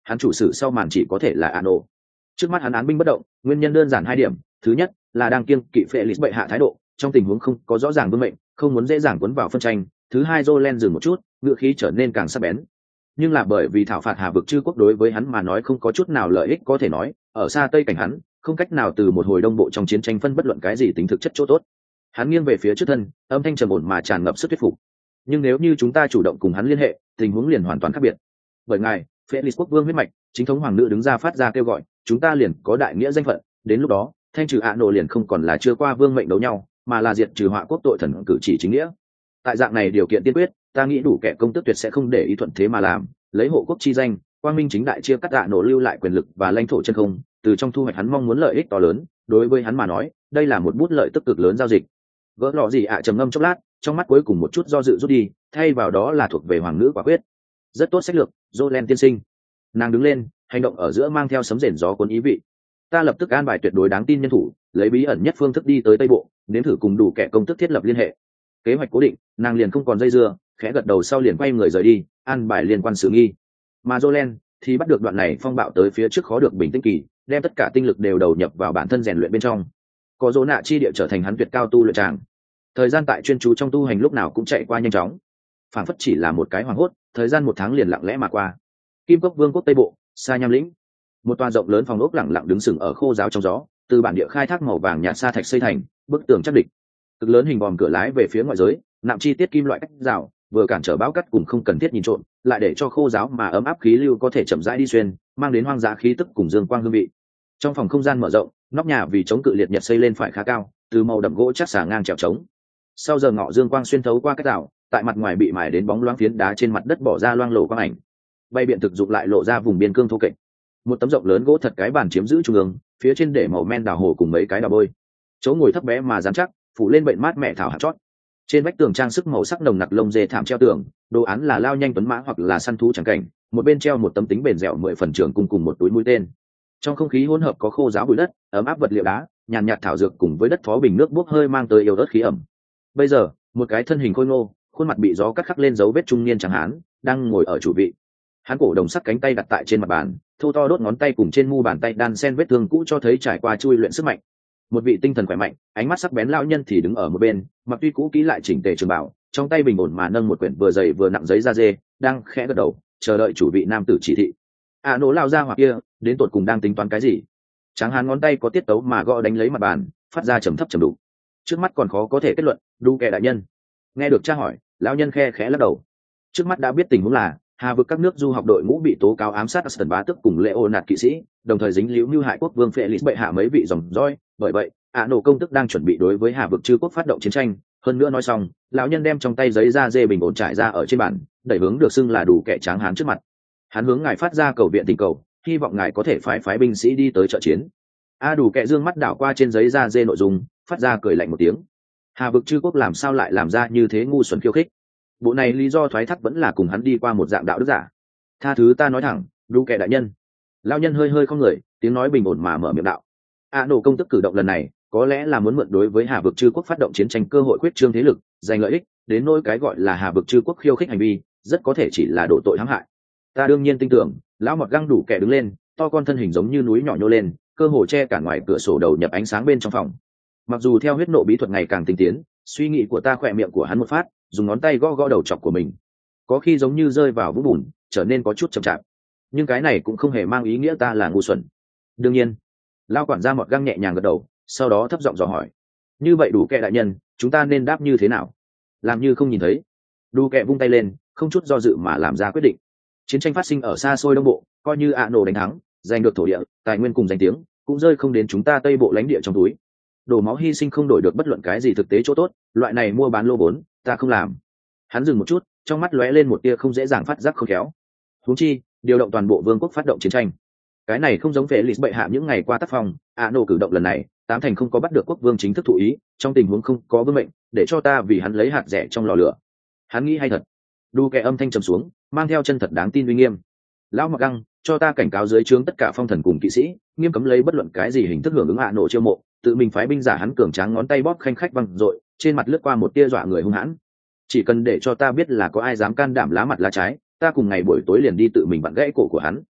hắn chủ sử sau màn chỉ có thể là Ano. Trước mắt hắn án binh bất động, nguyên nhân đơn giản hai điểm, thứ nhất là đang kiêng kỵ Felix bệ hạ thái độ, trong tình huống không có rõ ràng vương mệnh, không muốn dễ dàng cuốn vào phân tranh, thứ hai Jolen dừng một chút, ngữ khí trở nên càng sắc bén. Nhưng là bởi vì thảo phạt Hà vực chư quốc đối với hắn mà nói không có chút nào lợi ích có thể nói, ở xa tây cảnh hắn, không cách nào từ một hồi đông bộ trong chiến tranh phân bất luận cái gì tính thực chất chỗ tốt. Hắn nghiêng về phía trước thân, âm thanh trầm ổn mà tràn ngập sức thuyết phục. Nhưng nếu như chúng ta chủ động cùng hắn liên hệ, tình huống liền hoàn toàn khác biệt. Bởi ngài, Felix quốc vương huyết mạch, chính thống hoàng nữ đứng ra phát ra kêu gọi, chúng ta liền có đại nghĩa danh phận, đến lúc đó, thanh trừ Ano liền không còn là chưa qua vương mệnh đấu nhau, mà là diệt trừ họa quốc tội thần cử chỉ chính nghĩa. Tại dạng này điều kiện tiên quyết, ta nghĩ đủ kẻ công tước tuyệt sẽ không để ý thuận thế mà làm, lấy hộ quốc chi danh, quang minh chính đại chia cắt Ano lưu lại quyền lực và lãnh thổ chân không, từ trong thu hoạch hắn mong muốn lợi ích to lớn, đối với hắn mà nói, đây là một bút lợi tức cực lớn giao dịch. Gỡ lọ gì ạ trầm ngâm chốc lát, trong mắt cuối cùng một chút do dự rút đi, thay vào đó là thuộc về hoàng nữ quả quyết. Rất tốt sách lược, Jolen tiên sinh. Nàng đứng lên, hành động ở giữa mang theo sấm rền gió cuốn ý vị. Ta lập tức an bài tuyệt đối đáng tin nhân thủ, lấy bí ẩn nhất phương thức đi tới tây bộ, nếm thử cùng đủ kẻ công tức thiết lập liên hệ. Kế hoạch cố định, nàng liền không còn dây dưa, khẽ gật đầu sau liền quay người rời đi, an bài liên quan sự nghi. Mà Jolen thì bắt được đoạn này phong bạo tới phía trước khó được bình tĩnh kỳ, đem tất cả tinh lực đều đầu nhập vào bản thân rèn luyện bên trong. Có dỗ nạ chi địa trở thành hắn tuyệt cao tu luyện tràng. Thời gian tại chuyên chú trong tu hành lúc nào cũng chạy qua nhanh chóng, phảng phất chỉ là một cái hoàng hốt, thời gian một tháng liền lặng lẽ mà qua. Kim Cốc Vương quốc Tây Bộ, Sa Nham lĩnh, một tòa rộng lớn phòng ốc lặng lặng đứng sừng ở khô giáo trong gió, từ bản địa khai thác màu vàng nhạt sa thạch xây thành, bức tường chắc địch. Cực lớn hình vòm cửa lái về phía ngoại giới, nạm chi tiết kim loại cách rào, vừa cản trở bão cắt cùng không cần thiết nhìn trộm, lại để cho khô giáo mà ấm áp khí lưu có thể chậm rãi đi xuyên, mang đến hoang dã khí tức cùng dương quang hương vị. Trong phòng không gian mở rộng, nóc nhà vì chống cự liệt nhật xây lên phải khá cao, từ màu đậm gỗ chắc xà ngang trèo trống. Sau giờ ngọ dương quang xuyên thấu qua cái rào, tại mặt ngoài bị mài đến bóng loáng phiến đá trên mặt đất bỏ ra loang lổ quang ảnh. Bay biện thực dụng lại lộ ra vùng biên cương thô kệch. Một tấm rộng lớn gỗ thật cái bàn chiếm giữ trung ương, phía trên để màu men đào hồ cùng mấy cái đào bôi. Chỗ ngồi thấp bé mà dán chắc, phủ lên bệnh mát mẹ thảo hạt chót. Trên vách tường trang sức màu sắc nồng nặc lông dê thảm treo tường, đồ án là lao nhanh tuấn mã hoặc là săn thú chẳng cảnh, một bên treo một tấm tính bền dẻo mười phần trường cùng cùng một túi mũi tên. Trong không khí hỗn hợp có khô ráo bụi đất, ấm áp vật liệu đá, nhàn nhạt thảo dược cùng với đất phó bình nước bốc hơi mang tới yêu ớt khí ẩm. Bây giờ, một cái thân hình khôi ngô, khuôn mặt bị gió cắt khắc lên dấu vết trung niên chẳng hán, đang ngồi ở chủ vị. Hắn cổ đồng sắc cánh tay đặt tại trên mặt bàn, thô to đốt ngón tay cùng trên mu bàn tay đan sen vết thương cũ cho thấy trải qua chui luyện sức mạnh. Một vị tinh thần khỏe mạnh, ánh mắt sắc bén lão nhân thì đứng ở một bên, mặc tuy cũ kỹ lại chỉnh tề trường bảo, trong tay bình ổn mà nâng một quyển vừa dày vừa nặng giấy da dê, đang khẽ gật đầu, chờ đợi chủ vị nam tử chỉ thị. À nổ lao ra hoặc kia, đến tột cùng đang tính toán cái gì? Tráng hán ngón tay có tiết tấu mà gõ đánh lấy mặt bàn, phát ra trầm thấp trầm đủ. Trước mắt còn khó có thể kết luận, đu kẻ đại nhân. Nghe được tra hỏi, lão nhân khe khẽ lắc đầu. Trước mắt đã biết tình huống là Hà vực các nước du học đội ngũ bị tố cáo ám sát Aston bá tước cùng Leonard kỵ sĩ, đồng thời dính líu mưu hại quốc vương Felix bệ hạ mấy vị dòng dõi, bởi vậy, Ả nổ công tức đang chuẩn bị đối với Hà vực chư quốc phát động chiến tranh. Hơn nữa nói xong, lão nhân đem trong tay giấy da dê bình ổn trải ra ở trên bàn, đẩy hướng được xưng là đủ kẻ tráng hán trước mặt. Hắn hướng ngài phát ra cầu viện tình cầu, hy vọng ngài có thể phái phái binh sĩ đi tới trợ chiến. A đủ kẻ dương mắt đảo qua trên giấy da dê nội dung, phát ra cười lạnh một tiếng. Hà vực chư quốc làm sao lại làm ra như thế ngu xuẩn khiêu khích? Bộ này lý do thoái thác vẫn là cùng hắn đi qua một dạng đạo đức giả. Tha thứ ta nói thẳng, đủ kẻ đại nhân. Lão nhân hơi hơi không người, tiếng nói bình ổn mà mở miệng đạo. A nổ công tức cử động lần này, có lẽ là muốn mượn đối với Hà vực chư quốc phát động chiến tranh cơ hội quyết trương thế lực, giành lợi ích, đến nỗi cái gọi là Hà vực chư quốc khiêu khích hành vi, rất có thể chỉ là đổ tội hãm hại. Ta đương nhiên tin tưởng, lão mọt găng đủ kẻ đứng lên, to con thân hình giống như núi nhỏ nhô lên, cơ hồ che cả ngoài cửa sổ đầu nhập ánh sáng bên trong phòng. Mặc dù theo huyết nộ bí thuật ngày càng tinh tiến, suy nghĩ của ta khỏe miệng của hắn một phát, dùng ngón tay gõ gõ đầu chọc của mình, có khi giống như rơi vào vũng bùn, trở nên có chút chậm chạp. Nhưng cái này cũng không hề mang ý nghĩa ta là ngu xuẩn. Đương nhiên, lao quản gia mọt găng nhẹ nhàng gật đầu, sau đó thấp giọng dò hỏi: như vậy đủ kệ đại nhân, chúng ta nên đáp như thế nào? Làm như không nhìn thấy. Đủ kệ vung tay lên, không chút do dự mà làm ra quyết định. Chiến tranh phát sinh ở xa xôi đông bộ, coi như ạ nổ đánh thắng, giành được thổ địa, tài nguyên cùng danh tiếng, cũng rơi không đến chúng ta tây bộ lãnh địa trong túi. Đổ máu hy sinh không đổi được bất luận cái gì thực tế chỗ tốt, loại này mua bán lô vốn, ta không làm. Hắn dừng một chút, trong mắt lóe lên một tia không dễ dàng phát giác không khéo. Huống chi, điều động toàn bộ vương quốc phát động chiến tranh. Cái này không giống Felix bệ hạ những ngày qua tác phong, ạ nổ cử động lần này, tám thành không có bắt được quốc vương chính thức thụ ý, trong tình huống không có vương mệnh, để cho ta vì hắn lấy hạt rẻ trong lò lửa. Hắn nghĩ hay thật. Đu kẻ âm thanh trầm xuống, mang theo chân thật đáng tin uy nghiêm. Lão mặc găng, cho ta cảnh cáo dưới trướng tất cả phong thần cùng kỵ sĩ, nghiêm cấm lấy bất luận cái gì hình thức hưởng ứng hạ nổ chiêu mộ, tự mình phái binh giả hắn cường tráng ngón tay bóp khanh khách văng dội, trên mặt lướt qua một tia dọa người hung hãn. Chỉ cần để cho ta biết là có ai dám can đảm lá mặt lá trái, ta cùng ngày buổi tối liền đi tự mình vặn gãy cổ của hắn.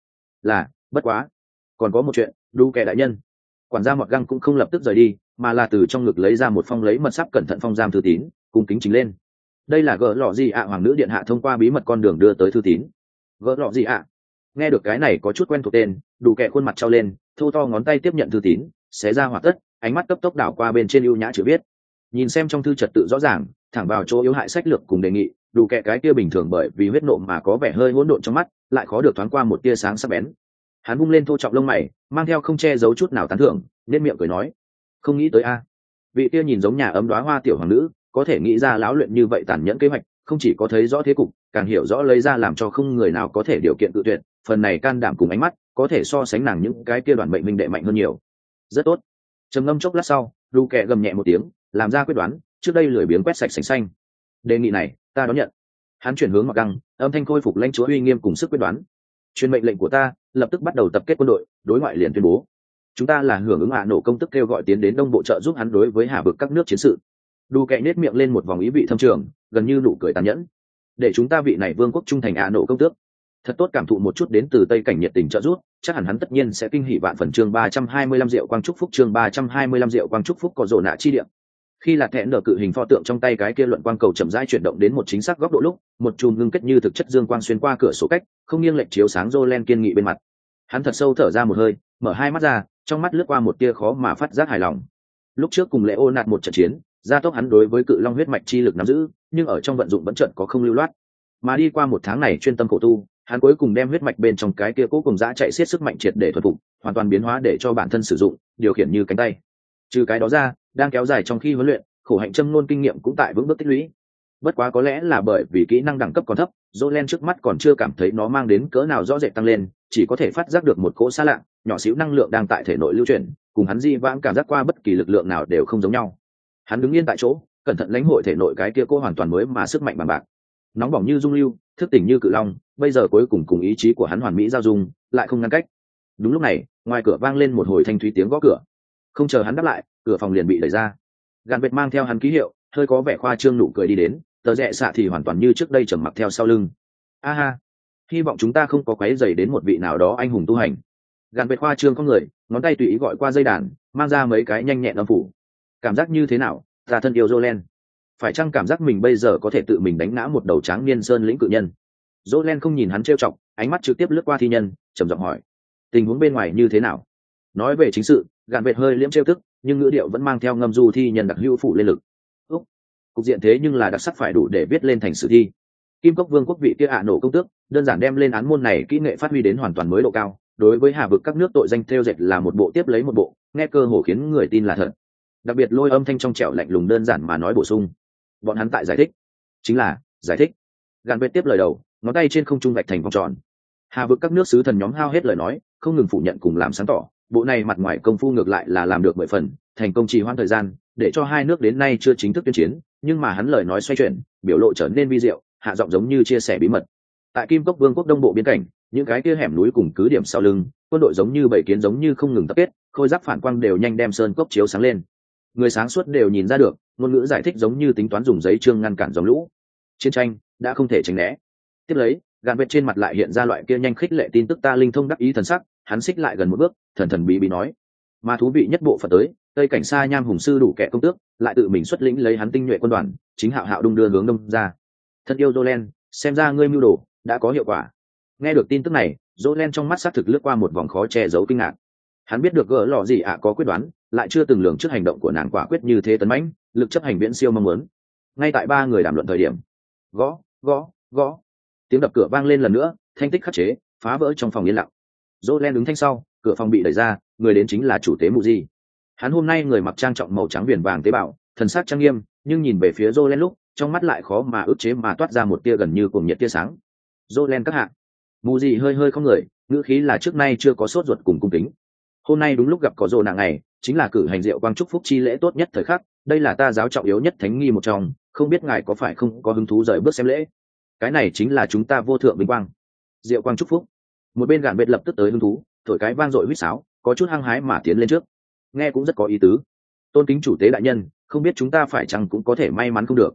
là bất quá còn có một chuyện, đủ kẻ đại nhân. Quản gia Mọt Găng cũng không lập tức rời đi, mà là từ trong ngực lấy ra một phong lấy mật sắp cẩn thận phong giam thư tín, cung kính trình lên. Đây là gỡ lọ gì ạ hoàng nữ điện hạ thông qua bí mật con đường đưa tới thư tín. Gỡ lọ gì ạ? Nghe được cái này có chút quen thuộc tên, đủ kẻ khuôn mặt trao lên, thô to ngón tay tiếp nhận thư tín, xé ra hoạt tất, ánh mắt cấp tốc đảo qua bên trên ưu nhã chữ viết. Nhìn xem trong thư trật tự rõ ràng, thẳng vào chỗ yếu hại sách lược cùng đề nghị, đủ kẻ cái kia bình thường bởi vì huyết nộ mà có vẻ hơi hỗn độn trong mắt, lại khó được thoáng qua một tia sáng sắc bén. Hắn bung lên thô trọng lông mày, mang theo không che giấu chút nào tán thưởng, nên miệng cười nói: không nghĩ tới a, vị kia nhìn giống nhà ấm đóa hoa tiểu hoàng nữ, có thể nghĩ ra lão luyện như vậy tàn nhẫn kế hoạch, không chỉ có thấy rõ thế cục, càng hiểu rõ lấy ra làm cho không người nào có thể điều kiện tự tuyệt, phần này can đảm cùng ánh mắt, có thể so sánh nàng những cái kia đoàn mệnh minh đệ mạnh hơn nhiều. Rất tốt. Trầm ngâm chốc lát sau, Lu Kệ gầm nhẹ một tiếng, làm ra quyết đoán, trước đây lười biếng quét sạch sành xanh. Đề nghị này, ta đón nhận. Hắn chuyển hướng Mặc Găng, âm thanh khôi phục lãnh chúa uy nghiêm cùng sức quyết đoán. Truyền mệnh lệnh của ta, lập tức bắt đầu tập kết quân đội, đối ngoại liền tuyên bố chúng ta là hưởng ứng hạ nổ công tức kêu gọi tiến đến đông bộ trợ giúp hắn đối với hà vực các nước chiến sự. Đu Kệ nết miệng lên một vòng ý vị thâm trường, gần như nụ cười tàn nhẫn. Để chúng ta vị này vương quốc trung thành hạ nổ công tước thật tốt cảm thụ một chút đến từ tây cảnh nhiệt tình trợ giúp, chắc hẳn hắn tất nhiên sẽ kinh hỉ vạn phần. Chương ba trăm hai mươi lăm rượu quang trúc phúc. Chương ba trăm hai mươi lăm rượu quang trúc phúc có rồ nạ chi địa. Khi là thẹn đờ cự hình pho tượng trong tay cái kia luận quang cầu chậm rãi chuyển động đến một chính xác góc độ lúc, một chùm ngưng kết như thực chất dương quang xuyên qua cửa sổ cách, không nghiêng lệch chiếu sáng Jolen kiên nghị bên mặt. Hắn thật sâu thở ra một hơi, mở hai mắt ra, trong mắt lướt qua một tia khó mà phát giác hài lòng. Lúc trước cùng Lệ Ô nạt một trận chiến, gia tốc hắn đối với cự long huyết mạch chi lực nắm giữ, nhưng ở trong vận dụng vẫn trận có không lưu loát. Mà đi qua một tháng này chuyên tâm khổ tu, hắn cuối cùng đem huyết mạch bên trong cái kia cố cùng dã chạy xiết sức mạnh triệt để thuần phục, hoàn toàn biến hóa để cho bản thân sử dụng, điều khiển như cánh tay. Trừ cái đó ra, đang kéo dài trong khi huấn luyện, khổ hạnh châm nôn kinh nghiệm cũng tại vững bước tích lũy. Bất quá có lẽ là bởi vì kỹ năng đẳng cấp còn thấp, Jolen trước mắt còn chưa cảm thấy nó mang đến cỡ nào rõ rệt tăng lên, chỉ có thể phát giác được một cỗ xa lạ, nhỏ xíu năng lượng đang tại thể nội lưu chuyển, cùng hắn di vãng cảm giác qua bất kỳ lực lượng nào đều không giống nhau. Hắn đứng yên tại chỗ, cẩn thận lãnh hội thể nội cái kia cô hoàn toàn mới mà sức mạnh bằng bạc, nóng bỏng như dung lưu, thức tỉnh như cự long, bây giờ cuối cùng cùng ý chí của hắn hoàn mỹ giao dung, lại không ngăn cách. Đúng lúc này, ngoài cửa vang lên một hồi thanh thúy tiếng gõ cửa. Không chờ hắn đáp lại, cửa phòng liền bị đẩy ra. Gàn Vệt mang theo hắn ký hiệu, hơi có vẻ khoa trương nụ cười đi đến, tờ rẽ xạ thì hoàn toàn như trước đây trầm mặc theo sau lưng. A ha, hy vọng chúng ta không có quấy rầy đến một vị nào đó anh hùng tu hành. Gàn Vệt khoa trương con người, ngón tay tùy ý gọi qua dây đàn, mang ra mấy cái nhanh nhẹn âm phủ. Cảm giác như thế nào, ta thân yêu Jolen? Phải chăng cảm giác mình bây giờ có thể tự mình đánh ngã một đầu tráng niên sơn lĩnh cự nhân? Jolen không nhìn hắn trêu chọc, ánh mắt trực tiếp lướt qua thi nhân, trầm giọng hỏi: tình huống bên ngoài như thế nào? Nói về chính sự, Gàn Vệt hơi liễm trêu tức, nhưng ngữ điệu vẫn mang theo ngâm du thi nhân đặc hữu phụ lên lực. Úc, cục diện thế nhưng là đặc sắc phải đủ để viết lên thành sử thi. Kim Cốc Vương quốc vị kia ạ nổ công tước, đơn giản đem lên án môn này kỹ nghệ phát huy đến hoàn toàn mới độ cao. Đối với hà vực các nước tội danh theo dệt là một bộ tiếp lấy một bộ, nghe cơ hồ khiến người tin là thật. Đặc biệt lôi âm thanh trong trẻo lạnh lùng đơn giản mà nói bổ sung. Bọn hắn tại giải thích, chính là giải thích. Gàn Vệt tiếp lời đầu, ngón tay trên không trung vạch thành vòng tròn. Hà vực các nước sứ thần nhóm hao hết lời nói, không ngừng phủ nhận cùng làm sáng tỏ. Bộ này mặt ngoài công phu ngược lại là làm được mười phần, thành công trì hoãn thời gian, để cho hai nước đến nay chưa chính thức tuyên chiến, nhưng mà hắn lời nói xoay chuyển, biểu lộ trở nên vi diệu, hạ giọng giống như chia sẻ bí mật. Tại Kim Cốc Vương quốc đông bộ biên cảnh, những cái kia hẻm núi cùng cứ điểm sau lưng, quân đội giống như bầy kiến giống như không ngừng tập kết, khôi giáp phản quang đều nhanh đem sơn cốc chiếu sáng lên. Người sáng suốt đều nhìn ra được, ngôn ngữ giải thích giống như tính toán dùng giấy trương ngăn cản dòng lũ. Chiến tranh đã không thể tránh né. Tiếp lấy, Gàn Vệt trên mặt lại hiện ra loại kia nhanh khích lệ tin tức ta linh thông đắc ý thần sắc, hắn xích lại gần một bước, thần thần bí bí nói: mà thú vị nhất bộ phận tới, tây cảnh xa nham hùng sư đủ kẻ công tước, lại tự mình xuất lĩnh lấy hắn tinh nhuệ quân đoàn, chính hạo hạo đung đưa hướng đông ra. Thân yêu Jolen, xem ra ngươi mưu đồ đã có hiệu quả. Nghe được tin tức này, Jolen trong mắt xác thực lướt qua một vòng khó che giấu kinh ngạc. Hắn biết được gỡ lọ gì ạ có quyết đoán, lại chưa từng lường trước hành động của nàng quả quyết như thế tấn mãnh, lực chấp hành viễn siêu mong muốn. Ngay tại ba người đàm luận thời điểm, gõ gõ gõ, tiếng đập cửa vang lên lần nữa, thanh tích khắc chế, phá vỡ trong phòng yên lặng. Jolen đứng thanh sau, cửa phòng bị đẩy ra, người đến chính là chủ tế Muji. Hắn hôm nay người mặc trang trọng màu trắng viền vàng tế bào, thần sắc trang nghiêm, nhưng nhìn về phía Jolen lúc, trong mắt lại khó mà ức chế mà toát ra một tia gần như cuồng nhiệt tia sáng. Jolen các hạ. Muji hơi hơi không người, ngữ khí là trước nay chưa có sốt ruột cùng cung kính. Hôm nay đúng lúc gặp có rồ nặng này, chính là cử hành rượu quang chúc phúc chi lễ tốt nhất thời khắc, đây là ta giáo trọng yếu nhất thánh nghi một trong, không biết ngài có phải không có hứng thú rời bước xem lễ. Cái này chính là chúng ta vô thượng vinh quang. Rượu quang chúc phúc. Một bên Gàn Vệt lập tức tới hứng thú, thổi cái vang dội huýt sáo, có chút hăng hái mà tiến lên trước. Nghe cũng rất có ý tứ. Tôn kính chủ tế đại nhân, không biết chúng ta phải chăng cũng có thể may mắn không được.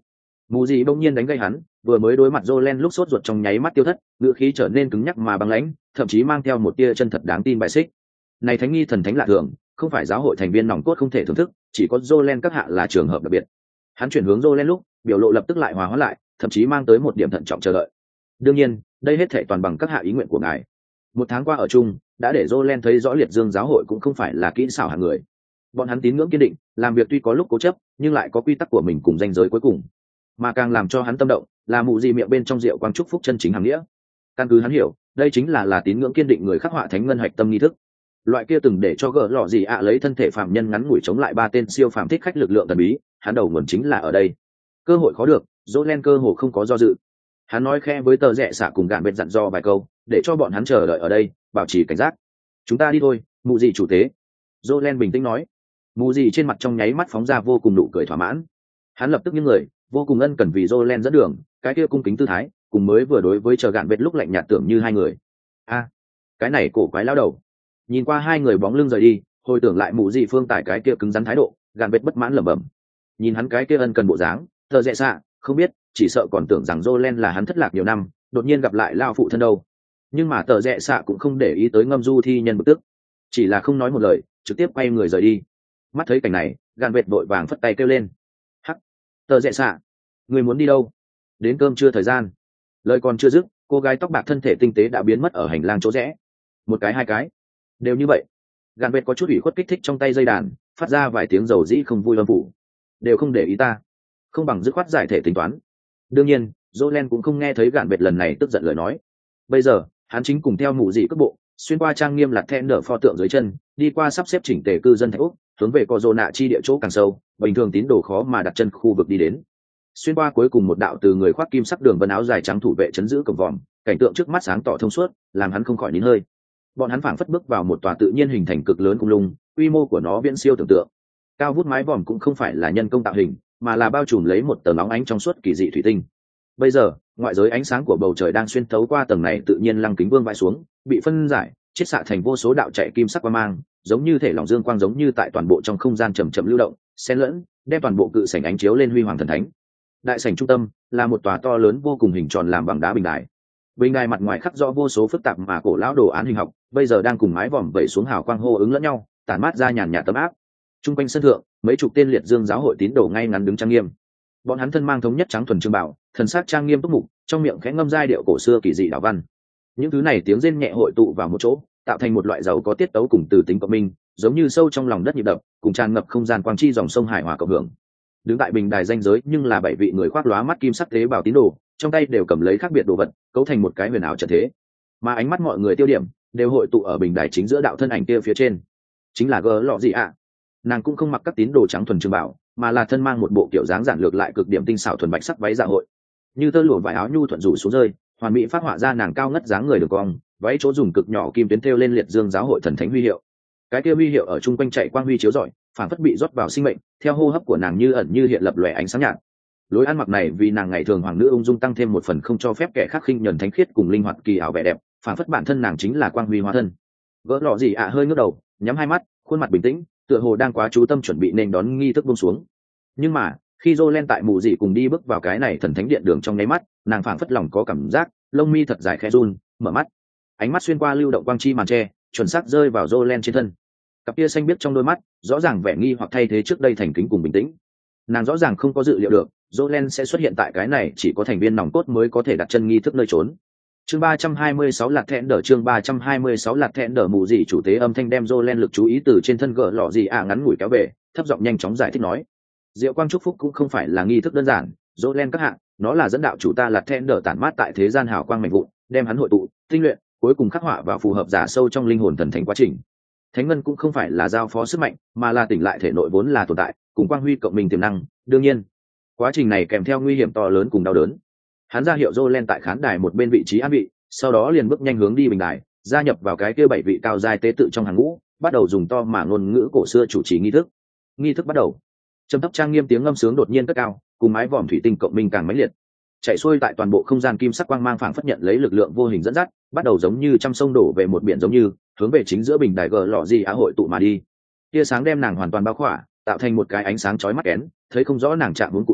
Mù gì bỗng nhiên đánh gây hắn, vừa mới đối mặt Jolen lúc sốt ruột trong nháy mắt tiêu thất, ngữ khí trở nên cứng nhắc mà băng lãnh, thậm chí mang theo một tia chân thật đáng tin bài xích. Này thánh nghi thần thánh lạ thường, không phải giáo hội thành viên nòng cốt không thể thưởng thức, chỉ có Jolen các hạ là trường hợp đặc biệt. Hắn chuyển hướng Jolen lúc, biểu lộ lập tức lại hòa hóa lại, thậm chí mang tới một điểm thận trọng chờ đợi. Đương nhiên, đây hết thảy toàn bằng các hạ ý nguyện của ngài. Một tháng qua ở chung, đã để Jolen thấy rõ liệt dương giáo hội cũng không phải là kỹ xảo hạng người. Bọn hắn tín ngưỡng kiên định, làm việc tuy có lúc cố chấp, nhưng lại có quy tắc của mình cùng ranh giới cuối cùng. Mà càng làm cho hắn tâm động, là mụ gì miệng bên trong rượu quang trúc phúc chân chính hàng nghĩa. Căn cứ hắn hiểu, đây chính là là tín ngưỡng kiên định người khắc họa thánh ngân hạch tâm nghi thức. Loại kia từng để cho gỡ lọ gì ạ lấy thân thể phạm nhân ngắn ngủi chống lại ba tên siêu phàm thích khách lực lượng thần bí, hắn đầu nguồn chính là ở đây. Cơ hội khó được, Jolen cơ hồ không có do dự. Hắn nói khẽ với tờ rẽ xạ cùng gạn bên dặn do vài câu, để cho bọn hắn chờ đợi ở đây, bảo trì cảnh giác. Chúng ta đi thôi, mụ gì chủ tế. Jolen bình tĩnh nói. Mụ gì trên mặt trong nháy mắt phóng ra vô cùng nụ cười thỏa mãn. Hắn lập tức những người, vô cùng ân cần vì Jolen dẫn đường, cái kia cung kính tư thái, cùng mới vừa đối với chờ gạn bên lúc lạnh nhạt tưởng như hai người. A, cái này cổ quái lao đầu. Nhìn qua hai người bóng lưng rời đi, hồi tưởng lại mụ gì phương tải cái kia cứng rắn thái độ, gạn bên bất mãn lẩm bẩm. Nhìn hắn cái kia ân cần bộ dáng, tờ rẽ xạ, không biết, chỉ sợ còn tưởng rằng Jolen là hắn thất lạc nhiều năm, đột nhiên gặp lại lao phụ thân đâu. Nhưng mà tờ rẽ xạ cũng không để ý tới ngâm du thi nhân bực tức, chỉ là không nói một lời, trực tiếp quay người rời đi. Mắt thấy cảnh này, gạn vệt vội vàng phất tay kêu lên. Hắc, tờ rẽ xạ, người muốn đi đâu? Đến cơm trưa thời gian. Lời còn chưa dứt, cô gái tóc bạc thân thể tinh tế đã biến mất ở hành lang chỗ rẽ. Một cái hai cái, đều như vậy. Gạn vệt có chút ủy khuất kích thích trong tay dây đàn, phát ra vài tiếng dầu dĩ không vui âm phủ. Đều không để ý ta, không bằng dứt khoát giải thể tính toán. Đương nhiên, Jolen cũng không nghe thấy gạn vệt lần này tức giận lời nói. Bây giờ, hắn chính cùng theo mụ dị cước bộ, xuyên qua trang nghiêm lặt then nở pho tượng dưới chân, đi qua sắp xếp chỉnh tề cư dân thạch úc, hướng về co nạ chi địa chỗ càng sâu, bình thường tín đồ khó mà đặt chân khu vực đi đến. Xuyên qua cuối cùng một đạo từ người khoác kim sắc đường vân áo dài trắng thủ vệ chấn giữ cổng vòm, cảnh tượng trước mắt sáng tỏ thông suốt, làm hắn không khỏi nín hơi. Bọn hắn phảng phất bước vào một tòa tự nhiên hình thành cực lớn cung lung, quy mô của nó viễn siêu tưởng tượng. Cao vút mái vòm cũng không phải là nhân công tạo hình, mà là bao trùm lấy một tầng nóng ánh trong suốt kỳ dị thủy tinh. Bây giờ, ngoại giới ánh sáng của bầu trời đang xuyên thấu qua tầng này tự nhiên lăng kính vương vãi xuống, bị phân giải, chiết xạ thành vô số đạo chạy kim sắc quang mang, giống như thể lỏng dương quang giống như tại toàn bộ trong không gian chậm chậm lưu động, xen lẫn, đem toàn bộ cự sảnh ánh chiếu lên huy hoàng thần thánh. Đại sảnh trung tâm là một tòa to lớn vô cùng hình tròn làm bằng đá bình đài. Bình đài mặt ngoài khắc rõ vô số phức tạp mà cổ lão đồ án hình học, bây giờ đang cùng mái vòm vẩy xuống hào quang hô ứng lẫn nhau, tản mát ra nhàn nhạt tấm áp. Trung quanh sân thượng, mấy chục tên liệt dương giáo hội tín đồ ngay ngắn đứng trang nghiêm. Bọn hắn thân mang thống nhất trắng thuần trương bảo, thần sắc trang nghiêm túc mục, trong miệng khẽ ngâm giai điệu cổ xưa kỳ dị đạo văn. Những thứ này tiếng rên nhẹ hội tụ vào một chỗ, tạo thành một loại giàu có tiết tấu cùng từ tính cộng minh, giống như sâu trong lòng đất nhịp đập, cùng tràn ngập không gian quang chi dòng sông hải hòa cộng hưởng. Đứng tại bình đài danh giới nhưng là bảy vị người khoác lóa mắt kim sắc tế bào tín đồ, trong tay đều cầm lấy khác biệt đồ vật, cấu thành một cái huyền ảo trận thế. Mà ánh mắt mọi người tiêu điểm đều hội tụ ở bình đài chính giữa đạo thân ảnh kia phía trên, chính là gờ lọ gì ạ. Nàng cũng không mặc các tín đồ trắng thuần trường bảo, mà là thân mang một bộ kiểu dáng giản lược lại cực điểm tinh xảo thuần bạch sắc váy dạ hội, như tơ lụa vải áo nhu thuận rủ xuống rơi, hoàn mỹ phát họa ra nàng cao ngất dáng người đường cong, váy chỗ dùng cực nhỏ kim tuyến thêu lên liệt dương giáo hội thần thánh huy hiệu. Cái kia huy hiệu ở trung quanh chạy quang huy chiếu rọi, phản phất bị rót vào sinh mệnh, theo hô hấp của nàng như ẩn như hiện lập lòe ánh sáng nhạt. Lối ăn mặc này vì nàng ngày thường hoàng nữ ung dung tăng thêm một phần không cho phép kẻ khác khinh nhẫn thánh khiết cùng linh hoạt kỳ ảo vẻ đẹp, phản phất bản thân nàng chính là quang huy hóa thân. Gỡ lọ gì ạ hơi ngước đầu, nhắm hai mắt, khuôn mặt bình tĩnh, tựa hồ đang quá chú tâm chuẩn bị nên đón nghi thức buông xuống. Nhưng mà khi Jolen tại mù dị cùng đi bước vào cái này thần thánh điện đường trong nháy mắt, nàng phảng phất lòng có cảm giác, lông mi thật dài khẽ run, mở mắt, ánh mắt xuyên qua lưu động quang chi màn tre, chuẩn xác rơi vào Jolen trên thân. Cặp kia xanh biếc trong đôi mắt, rõ ràng vẻ nghi hoặc thay thế trước đây thành kính cùng bình tĩnh. Nàng rõ ràng không có dự liệu được, Jolen sẽ xuất hiện tại cái này chỉ có thành viên nòng cốt mới có thể đặt chân nghi thức nơi trốn. Chương ba trăm hai mươi sáu lạt thẹn đỡ chương ba trăm hai mươi sáu lạt thẹn đỡ mù dị chủ tế âm thanh đem Jolen lực chú ý từ trên thân gỡ lọ gì ạ ngắn ngủi kéo về, thấp giọng nhanh chóng giải thích nói. Diệu quang chúc phúc cũng không phải là nghi thức đơn giản, Jolen các hạng, nó là dẫn đạo chủ ta lạt thẹn đỡ tản mát tại thế gian hào quang mạnh vụn, đem hắn hội tụ, tinh luyện, cuối cùng khắc họa vào phù hợp giả sâu trong linh hồn thần thánh quá trình. Thánh ngân cũng không phải là giao phó sức mạnh, mà là tỉnh lại thể nội vốn là tồn tại, cùng quang huy cộng minh tiềm năng, đương nhiên, quá trình này kèm theo nguy hiểm to lớn cùng đau đớn. Hắn ra hiệu Jolen tại khán đài một bên vị trí an vị, sau đó liền bước nhanh hướng đi bình đài, gia nhập vào cái kia bảy vị cao giai tế tự trong hàng ngũ, bắt đầu dùng to mà ngôn ngữ cổ xưa chủ trì nghi thức. Nghi thức bắt đầu. Trầm thấp trang nghiêm tiếng ngâm sướng đột nhiên cất cao, cùng mái vòm thủy tinh cộng minh càng mãnh liệt. Chạy xuôi tại toàn bộ không gian kim sắc quang mang phảng phất nhận lấy lực lượng vô hình dẫn dắt, bắt đầu giống như trăm sông đổ về một biển giống như, hướng về chính giữa bình đài gờ lọ gì á hội tụ mà đi. Tia sáng đem nàng hoàn toàn bao khỏa, tạo thành một cái ánh sáng chói mắt kén, thấy không rõ nàng chạm hướng cụ thể,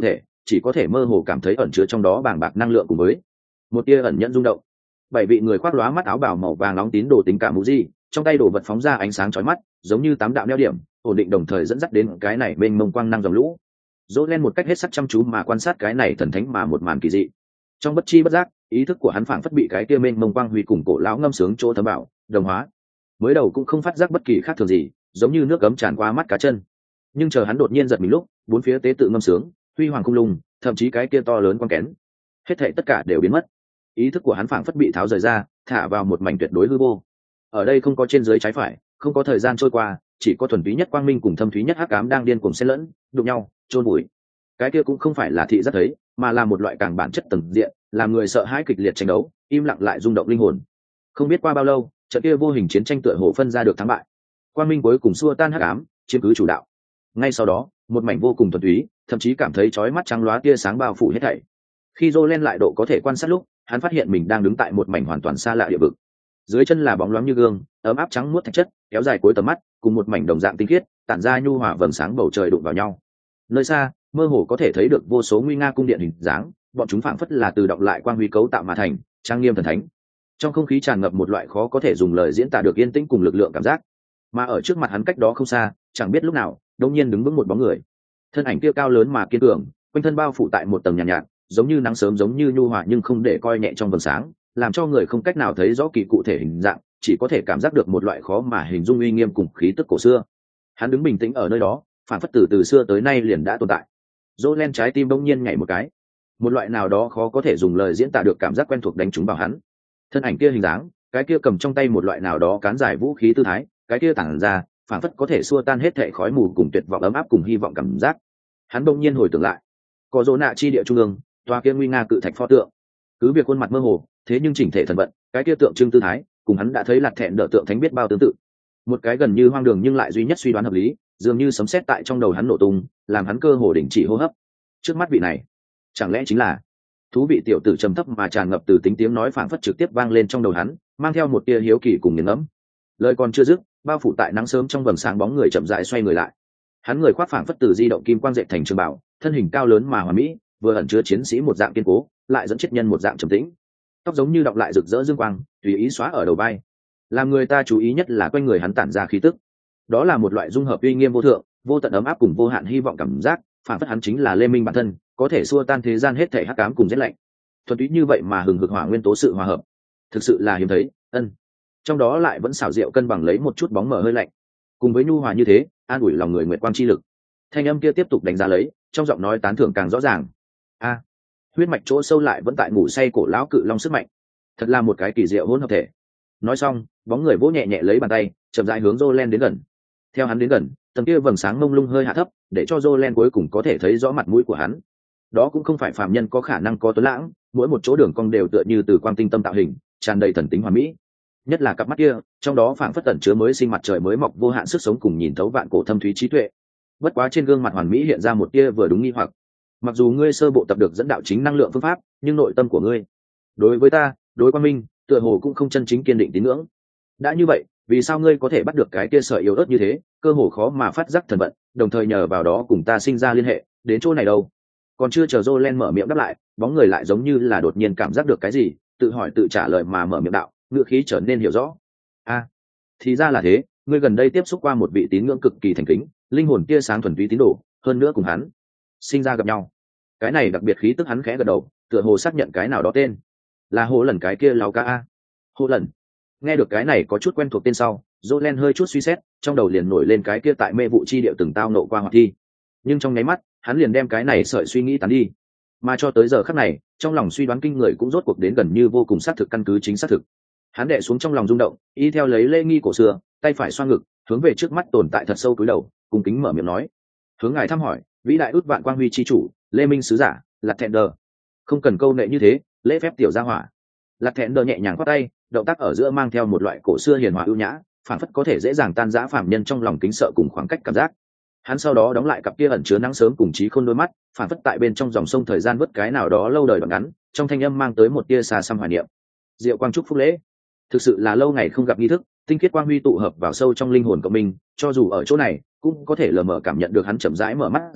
chỉ có thể mơ hồ cảm thấy ẩn chứa trong đó bàng bạc năng lượng cùng với một tia ẩn nhẫn rung động. Bảy vị người khoác lóa mắt áo bào màu vàng nóng tín đồ tính cả mũ gì, trong tay đồ vật phóng ra ánh sáng chói mắt, giống như tám đạo neo điểm, ổn định đồng thời dẫn dắt đến cái này bên mông quang năng dòng lũ. Dỗ lên một cách hết sắc chăm chú mà quan sát cái này thần thánh mà một màn kỳ dị. Trong bất chi bất giác, ý thức của hắn phảng phất bị cái kia mênh mông quang huy cùng cổ lão ngâm sướng chỗ thấm bảo, đồng hóa. Mới đầu cũng không phát giác bất kỳ khác thường gì, giống như nước cấm tràn qua mắt cá chân. Nhưng chờ hắn đột nhiên giật mình lúc, bốn phía tế tự ngâm sướng, huy hoàng cung lùng, thậm chí cái kia to lớn quang kén, hết thảy tất cả đều biến mất. Ý thức của hắn phảng phất bị tháo rời ra, thả vào một mảnh tuyệt đối hư vô. Ở đây không có trên dưới trái phải, không có thời gian trôi qua, chỉ có thuần túy nhất quang minh cùng thâm thúy nhất hắc ám đang điên cuồng xen lẫn, đụng nhau, chôn bụi. Cái kia cũng không phải là thị giác thấy, mà là một loại càng bản chất tầng diện, làm người sợ hãi kịch liệt tranh đấu, im lặng lại rung động linh hồn. Không biết qua bao lâu, trận kia vô hình chiến tranh tựa hồ phân ra được thắng bại. Quang minh cuối cùng xua tan hắc ám, chiếm cứ chủ đạo. Ngay sau đó, một mảnh vô cùng thuần túy, thậm chí cảm thấy chói mắt trắng loá tia sáng bao phủ hết thảy. Khi Jolen lại độ có thể quan sát lúc, hắn phát hiện mình đang đứng tại một mảnh hoàn toàn xa lạ địa vực. Dưới chân là bóng loáng như gương, ấm áp trắng muốt thạch chất, kéo dài cuối tầm mắt, cùng một mảnh đồng dạng tinh khiết, tản ra nhu hòa vầng sáng bầu trời đụng vào nhau. Nơi xa, mơ hồ có thể thấy được vô số nguy nga cung điện hình dáng, bọn chúng phảng phất là từ động lại quang huy cấu tạo mà thành, trang nghiêm thần thánh. Trong không khí tràn ngập một loại khó có thể dùng lời diễn tả được yên tĩnh cùng lực lượng cảm giác. Mà ở trước mặt hắn cách đó không xa, chẳng biết lúc nào, đột nhiên đứng vững một bóng người. Thân ảnh kia cao lớn mà kiên cường, quanh thân bao phủ tại một tầng nhàn nhạt, nhạt, giống như nắng sớm giống như nhu hòa nhưng không để coi nhẹ trong vầng sáng, làm cho người không cách nào thấy rõ kỳ cụ thể hình dạng, chỉ có thể cảm giác được một loại khó mà hình dung uy nghiêm cùng khí tức cổ xưa. Hắn đứng bình tĩnh ở nơi đó, phản phất từ từ xưa tới nay liền đã tồn tại. Jolen trái tim bỗng nhiên nhảy một cái, một loại nào đó khó có thể dùng lời diễn tả được cảm giác quen thuộc đánh trúng vào hắn. Thân ảnh kia hình dáng, cái kia cầm trong tay một loại nào đó cán dài vũ khí tư thái, cái kia tản ra, phản phất có thể xua tan hết thảy khói mù cùng tuyệt vọng ấm áp cùng hy vọng cảm giác. Hắn bỗng nhiên hồi tưởng lại, có Dỗ nạ chi địa trung ương, tòa kia nguy nga cự thạch pho tượng. Cứ việc khuôn mặt mơ hồ, thế nhưng chỉnh thể thần vận, cái kia tượng trưng tư thái, cùng hắn đã thấy lạt thẹn đỡ tượng thánh biết bao tương tự. Một cái gần như hoang đường nhưng lại duy nhất suy đoán hợp lý, dường như sấm sét tại trong đầu hắn nổ tung, làm hắn cơ hồ đình chỉ hô hấp. Trước mắt vị này, chẳng lẽ chính là thú vị tiểu tử trầm thấp mà tràn ngập từ tính tiếng nói phảng phất trực tiếp vang lên trong đầu hắn, mang theo một tia hiếu kỳ cùng nghiền ngẫm. Lời còn chưa dứt, bao phủ tại nắng sớm trong vầng sáng bóng người chậm rãi xoay người lại. Hắn người khoác phảng phất từ di động kim quang dệt thành trường bảo, thân hình cao lớn mà hoàn mỹ, vừa ẩn chứa chiến sĩ một dạng kiên cố, lại dẫn chết nhân một dạng trầm tĩnh. Tóc giống như đọng lại rực rỡ dương quang, tùy ý xóa ở đầu vai. Làm người ta chú ý nhất là quanh người hắn tản ra khí tức. Đó là một loại dung hợp uy nghiêm vô thượng, vô tận ấm áp cùng vô hạn hy vọng cảm giác, phảng phất hắn chính là Lê Minh bản thân, có thể xua tan thế gian hết thảy hắc ám cùng rét lạnh. Thuần túy như vậy mà hừng hực hỏa nguyên tố sự hòa hợp, thực sự là hiếm thấy. Ân, trong đó lại vẫn xảo diệu cân bằng lấy một chút bóng mờ hơi lạnh, cùng với nhu hòa như thế, an ủi lòng người nguyệt quang chi lực. Thanh âm kia tiếp tục đánh giá lấy, trong giọng nói tán thưởng càng rõ ràng. A, huyết mạch chỗ sâu lại vẫn tại ngủ say cổ lão cự long sức mạnh, thật là một cái kỳ diệu hỗn hợp thể. Nói xong, bóng người vỗ nhẹ nhẹ lấy bàn tay, chậm rãi hướng Jolen đến gần. Theo hắn đến gần, tầng kia vầng sáng mông lung hơi hạ thấp, để cho Jolen cuối cùng có thể thấy rõ mặt mũi của hắn. Đó cũng không phải phàm nhân có khả năng có tuấn lãng, mỗi một chỗ đường cong đều tựa như từ quang tinh tâm tạo hình, tràn đầy thần tính hoàn mỹ. Nhất là cặp mắt kia, trong đó phảng phất tẩn chứa mới sinh mặt trời mới mọc vô hạn sức sống cùng nhìn thấu vạn cổ thâm thúy trí tuệ. Bất quá trên gương mặt hoàn mỹ hiện ra một tia vừa đúng nghi hoặc. Mặc dù ngươi sơ bộ tập được dẫn đạo chính năng lượng phương pháp, nhưng nội tâm của ngươi, đối với ta, đối quan minh, tựa hồ cũng không chân chính kiên định tín ngưỡng. Đã như vậy, vì sao ngươi có thể bắt được cái kia sợi yếu ớt như thế, cơ hồ khó mà phát giác thần vận, đồng thời nhờ vào đó cùng ta sinh ra liên hệ, đến chỗ này đâu? Còn chưa chờ Jolen mở miệng đáp lại, bóng người lại giống như là đột nhiên cảm giác được cái gì, tự hỏi tự trả lời mà mở miệng đạo, ngữ khí trở nên hiểu rõ. A, à, thì ra là thế, ngươi gần đây tiếp xúc qua một vị tín ngưỡng cực kỳ thành kính, linh hồn tia sáng thuần túy tín đồ, hơn nữa cùng hắn sinh ra gặp nhau. Cái này đặc biệt khí tức hắn khẽ gật đầu, tựa hồ xác nhận cái nào đó tên, là hồ lần cái kia lao ca a. Hồ lần. Nghe được cái này có chút quen thuộc tên sau, Jolen hơi chút suy xét, trong đầu liền nổi lên cái kia tại mê vụ chi điệu từng tao nộ qua hoạt thi. Nhưng trong nháy mắt, hắn liền đem cái này sợi suy nghĩ tán đi. Mà cho tới giờ khắc này, trong lòng suy đoán kinh người cũng rốt cuộc đến gần như vô cùng xác thực căn cứ chính xác thực. Hắn đè xuống trong lòng rung động, y theo lấy lễ nghi cổ xưa, tay phải xoa ngực, hướng về trước mắt tồn tại thật sâu cúi đầu, cung kính mở miệng nói: "Hướng ngài thăm hỏi, vĩ đại út vạn quang huy chi chủ, Lê Minh sứ giả, Lạt Thẹn Đờ." Không cần câu nệ như thế, lễ phép tiểu gia hỏa. Lạt Thẹn Đờ nhẹ nhàng quát tay, động tác ở giữa mang theo một loại cổ xưa hiền hòa ưu nhã, phản phất có thể dễ dàng tan rã phàm nhân trong lòng kính sợ cùng khoảng cách cảm giác. Hắn sau đó đóng lại cặp kia ẩn chứa nắng sớm cùng trí khôn đôi mắt, phản phất tại bên trong dòng sông thời gian vớt cái nào đó lâu đời đoạn ngắn, trong thanh âm mang tới một tia xa xăm hoài niệm. Diệu quang chúc phúc lễ, thực sự là lâu ngày không gặp nghi thức, tinh khiết quang huy tụ hợp vào sâu trong linh hồn của mình, cho dù ở chỗ này, cũng có thể lờ mờ cảm nhận được hắn chậm rãi mở mắt ra,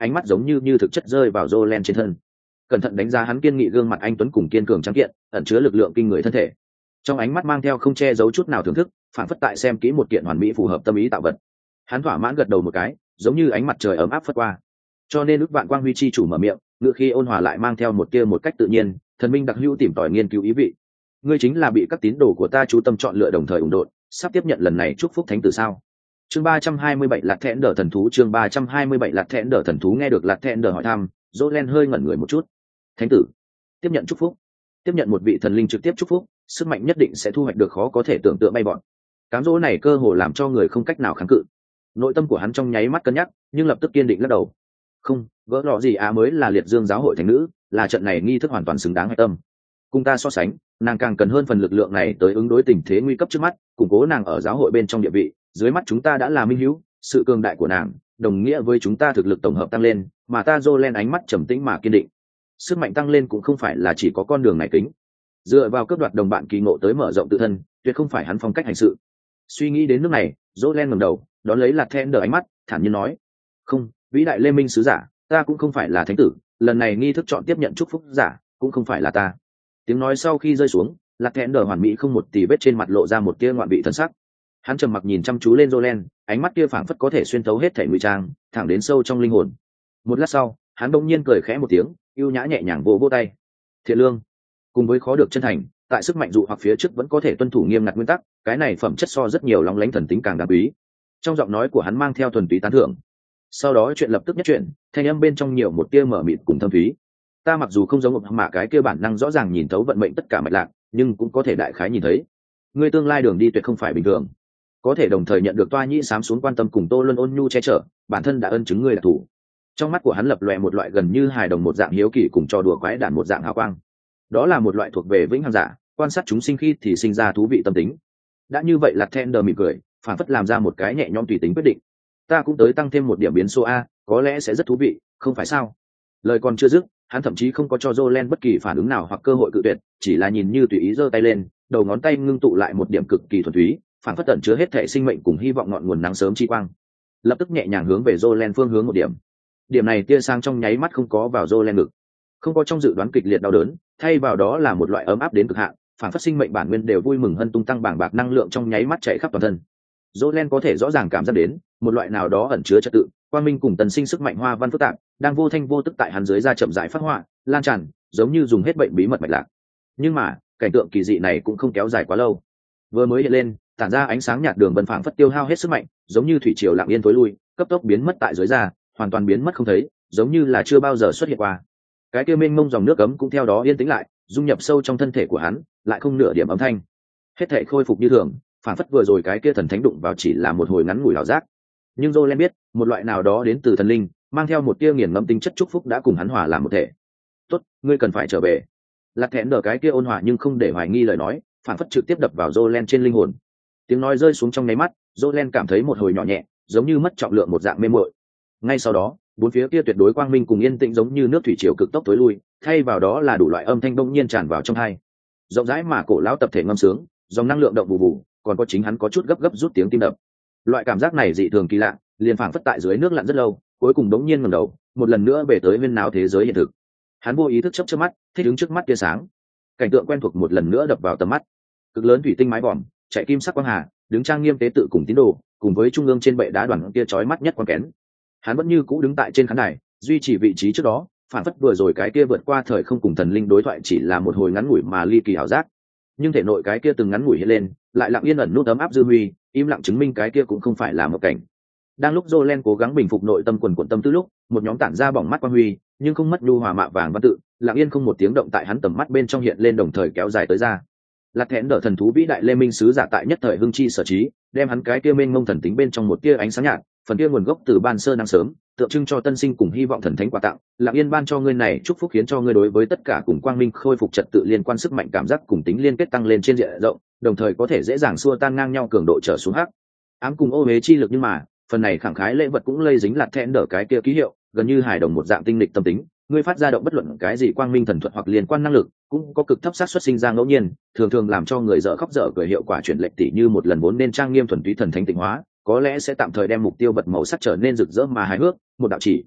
ánh mắt giống như như thực chất rơi vào Jolen trên thân. Cẩn thận đánh giá hắn kiên nghị gương mặt anh tuấn cùng kiên cường trắng kiện, ẩn chứa lực lượng kinh người thân thể. Trong ánh mắt mang theo không che giấu chút nào thưởng thức, phản phất tại xem kỹ một kiện hoàn mỹ phù hợp tâm ý tạo vật. Hắn thỏa mãn gật đầu một cái, giống như ánh mặt trời ấm áp phất qua. Cho nên ước vạn quang huy chi chủ mở miệng, ngựa khi ôn hòa lại mang theo một tia một cách tự nhiên, thần minh đặc hữu tìm tòi nghiên cứu ý vị. Ngươi chính là bị các tín đồ của ta chú tâm chọn lựa đồng thời ủng độn, sắp tiếp nhận lần này chúc phúc thánh tử sao? Chương ba trăm hai mươi bảy Lạc Thẹn Đở thần thú, chương ba trăm hai mươi bảy Lạc Thẹn Đở thần thú. Nghe được Lạc Thẹn Đở hỏi thăm, Jolen hơi ngẩn người một chút. Thánh tử, tiếp nhận chúc phúc, tiếp nhận một vị thần linh trực tiếp chúc phúc, sức mạnh nhất định sẽ thu hoạch được khó có thể tưởng tượng bay bọn. Cám dỗ này cơ hồ làm cho người không cách nào kháng cự. Nội tâm của hắn trong nháy mắt cân nhắc, nhưng lập tức kiên định lắc đầu. Không, gỡ lọ gì á mới là liệt dương giáo hội thánh nữ, là trận này nghi thức hoàn toàn xứng đáng hay tâm. Cùng ta so sánh, nàng càng cần hơn phần lực lượng này tới ứng đối tình thế nguy cấp trước mắt, củng cố nàng ở giáo hội bên trong địa vị. Dưới mắt chúng ta đã là minh hữu, sự cường đại của nàng đồng nghĩa với chúng ta thực lực tổng hợp tăng lên, mà ta Jolen ánh mắt trầm tĩnh mà kiên định. Sức mạnh tăng lên cũng không phải là chỉ có con đường này kính. Dựa vào cướp đoạt đồng bạn kỳ ngộ tới mở rộng tự thân, tuyệt không phải hắn phong cách hành sự. Suy nghĩ đến nước này, Jolen ngẩng đầu, đón lấy Lạc Thẹn Đở ánh mắt, thản nhiên nói: "Không, vĩ đại Lê Minh sứ giả, ta cũng không phải là thánh tử, lần này nghi thức chọn tiếp nhận chúc phúc giả, cũng không phải là ta." Tiếng nói sau khi rơi xuống, Lạc Thẹn Đở hoàn mỹ không một tì vết trên mặt lộ ra một tia ngoạn vị thân sắc. Hắn trầm mặc nhìn chăm chú lên Jolen, ánh mắt kia phảng phất có thể xuyên thấu hết thể ngụy trang, thẳng đến sâu trong linh hồn. Một lát sau, hắn đột nhiên cười khẽ một tiếng, ưu nhã nhẹ nhàng vỗ vỗ tay. Thiện lương, cùng với khó được chân thành, tại sức mạnh dụ hoặc phía trước vẫn có thể tuân thủ nghiêm ngặt nguyên tắc, cái này phẩm chất so rất nhiều lóng lánh thần tính càng đáng quý. Trong giọng nói của hắn mang theo thuần túy tán thưởng. Sau đó chuyện lập tức nhất chuyện, thanh âm bên trong nhiều một tia mở mịt cùng thâm thúy. Ta mặc dù không giống một mà cái kia bản năng rõ ràng nhìn thấu vận mệnh tất cả mạch lạc, nhưng cũng có thể đại khái nhìn thấy, ngươi tương lai đường đi tuyệt không phải bình thường. Có thể đồng thời nhận được toa nhĩ sám xuống quan tâm cùng Tô Luân ôn nhu che chở, bản thân đã ân chứng ngươi là thủ. Trong mắt của hắn lập lòe một loại gần như hài đồng một dạng hiếu kỳ cùng trò đùa quái đản một dạng hào quang. Đó là một loại thuộc về vĩnh hằng giả, quan sát chúng sinh khi thì sinh ra thú vị tâm tính. Đã như vậy, Lạc Thẹn Đở mỉm cười, phản phất làm ra một cái nhẹ nhõm tùy tính quyết định. Ta cũng tới tăng thêm một điểm biến số a, có lẽ sẽ rất thú vị, không phải sao? Lời còn chưa dứt, hắn thậm chí không có cho Jolen bất kỳ phản ứng nào hoặc cơ hội cự tuyệt, chỉ là nhìn như tùy ý giơ tay lên, đầu ngón tay ngưng tụ lại một điểm cực kỳ thuần túy, phản phất tẩn chứa hết thể sinh mệnh cùng hy vọng ngọn nguồn nắng sớm chi quang. Lập tức nhẹ nhàng hướng về Jolen phương hướng một điểm. Điểm này tia sang trong nháy mắt không có vào Jolen ngực, không có trong dự đoán kịch liệt đau đớn, thay vào đó là một loại ấm áp đến cực hạn, phản phất sinh mệnh bản nguyên đều vui mừng hân tung tăng bàng bạc năng lượng trong nháy mắt chạy khắp toàn thân. Jolen có thể rõ ràng cảm giác đến một loại nào đó ẩn chứa trật tự, quang minh cùng tần sinh sức mạnh hoa văn phức tạp, đang vô thanh vô tức tại hắn dưới da chậm rãi phát họa, lan tràn, giống như dùng hết bệnh bí mật mạch lạc. Nhưng mà, cảnh tượng kỳ dị này cũng không kéo dài quá lâu. Vừa mới hiện lên, tản ra ánh sáng nhạt đường vân phảng phất tiêu hao hết sức mạnh, giống như thủy triều lặng yên tối lui, cấp tốc biến mất tại dưới da, hoàn toàn biến mất không thấy, giống như là chưa bao giờ xuất hiện qua. Cái kia mênh mông dòng nước cấm cũng theo đó yên tĩnh lại, dung nhập sâu trong thân thể của hắn, lại không nửa điểm âm thanh. Hết thảy khôi phục như thường, phảng phất vừa rồi cái kia thần thánh đụng vào chỉ là một hồi ngắn ngủi ảo giác. Nhưng Jolen biết, một loại nào đó đến từ thần linh, mang theo một tia nghiền ngẫm tinh chất chúc phúc đã cùng hắn hòa làm một thể. "Tốt, ngươi cần phải trở về." Lạc Thẹn Đở cái kia ôn hòa nhưng không để hoài nghi lời nói, phảng phất trực tiếp đập vào Jolen trên linh hồn. Tiếng nói rơi xuống trong nháy mắt, Jolen cảm thấy một hồi nhỏ nhẹ, giống như mất trọng lượng một dạng mê muội. Ngay sau đó, bốn phía kia tuyệt đối quang minh cùng yên tĩnh giống như nước thủy triều cực tốc tối lui, thay vào đó là đủ loại âm thanh bỗng nhiên tràn vào trong tai. Rộng rãi mà cổ lão tập thể ngâm sướng, dòng năng lượng động bù bù, còn có chính hắn có chút gấp gấp rút tiếng tim đập. Loại cảm giác này dị thường kỳ lạ, liền phảng phất tại dưới nước lặn rất lâu, cuối cùng đống nhiên ngẩng đầu, một lần nữa về tới huyên náo thế giới hiện thực. Hắn vô ý thức chớp chớp mắt, thích ứng trước mắt tia sáng. Cảnh tượng quen thuộc một lần nữa đập vào tầm mắt. Cực lớn thủy tinh mái vòm, chạy kim sắc quang hà, đứng trang nghiêm tế tự cùng tín đồ, cùng với trung ương trên bệ đá đoàn kia chói mắt nhất quan kén. Hắn vẫn như cũ đứng tại trên khán đài, duy trì vị trí trước đó, phản phất vừa rồi cái kia vượt qua thời không cùng thần linh đối thoại chỉ là một hồi ngắn ngủi mà ly kỳ ảo giác. Nhưng thể nội cái kia từng ngắn ngủi hiện lên, lại lặng yên ẩn nút ấm áp dư huy, im lặng chứng minh cái kia cũng không phải là một cảnh. Đang lúc Jolen cố gắng bình phục nội tâm quần quần tâm tư lúc, một nhóm tản ra bỏng mắt quang huy, nhưng không mất nhu hòa mạ vàng văn tự, lặng yên không một tiếng động tại hắn tầm mắt bên trong hiện lên đồng thời kéo dài tới ra. Lạc Thẹn Đở thần thú vĩ đại Lê Minh sứ giả tại nhất thời hưng chi sở trí, đem hắn cái kia mênh mông thần tính bên trong một tia ánh sáng nhạt, phần kia nguồn gốc từ ban sơ nắng sớm, tượng trưng cho tân sinh cùng hy vọng thần thánh quà tặng, lặng yên ban cho ngươi này chúc phúc khiến cho ngươi đối với tất cả cùng quang minh khôi phục trật tự liên quan sức mạnh cảm giác cùng tính liên kết tăng lên trên diện rộng, đồng thời có thể dễ dàng xua tan ngang nhau cường độ trở xuống hắc ám cùng ô uế chi lực. Nhưng mà phần này khẳng khái lễ vật cũng lây dính Lạc Thẹn Đở cái kia ký hiệu, gần như hài đồng một dạng tinh lịch tâm tính, ngươi phát ra động bất luận cái gì quang minh thần thuật hoặc liên quan năng lực, cũng có cực thấp xác suất sinh ra ngẫu nhiên, thường thường làm cho người dở khóc dở cười, hiệu quả chuyển lệch tỉ như một lần vốn nên trang nghiêm thuần túy thần thánh tịnh hóa, có lẽ sẽ tạm thời đem mục tiêu vật màu sắc trở nên rực rỡ mà hài hước, một đạo chỉ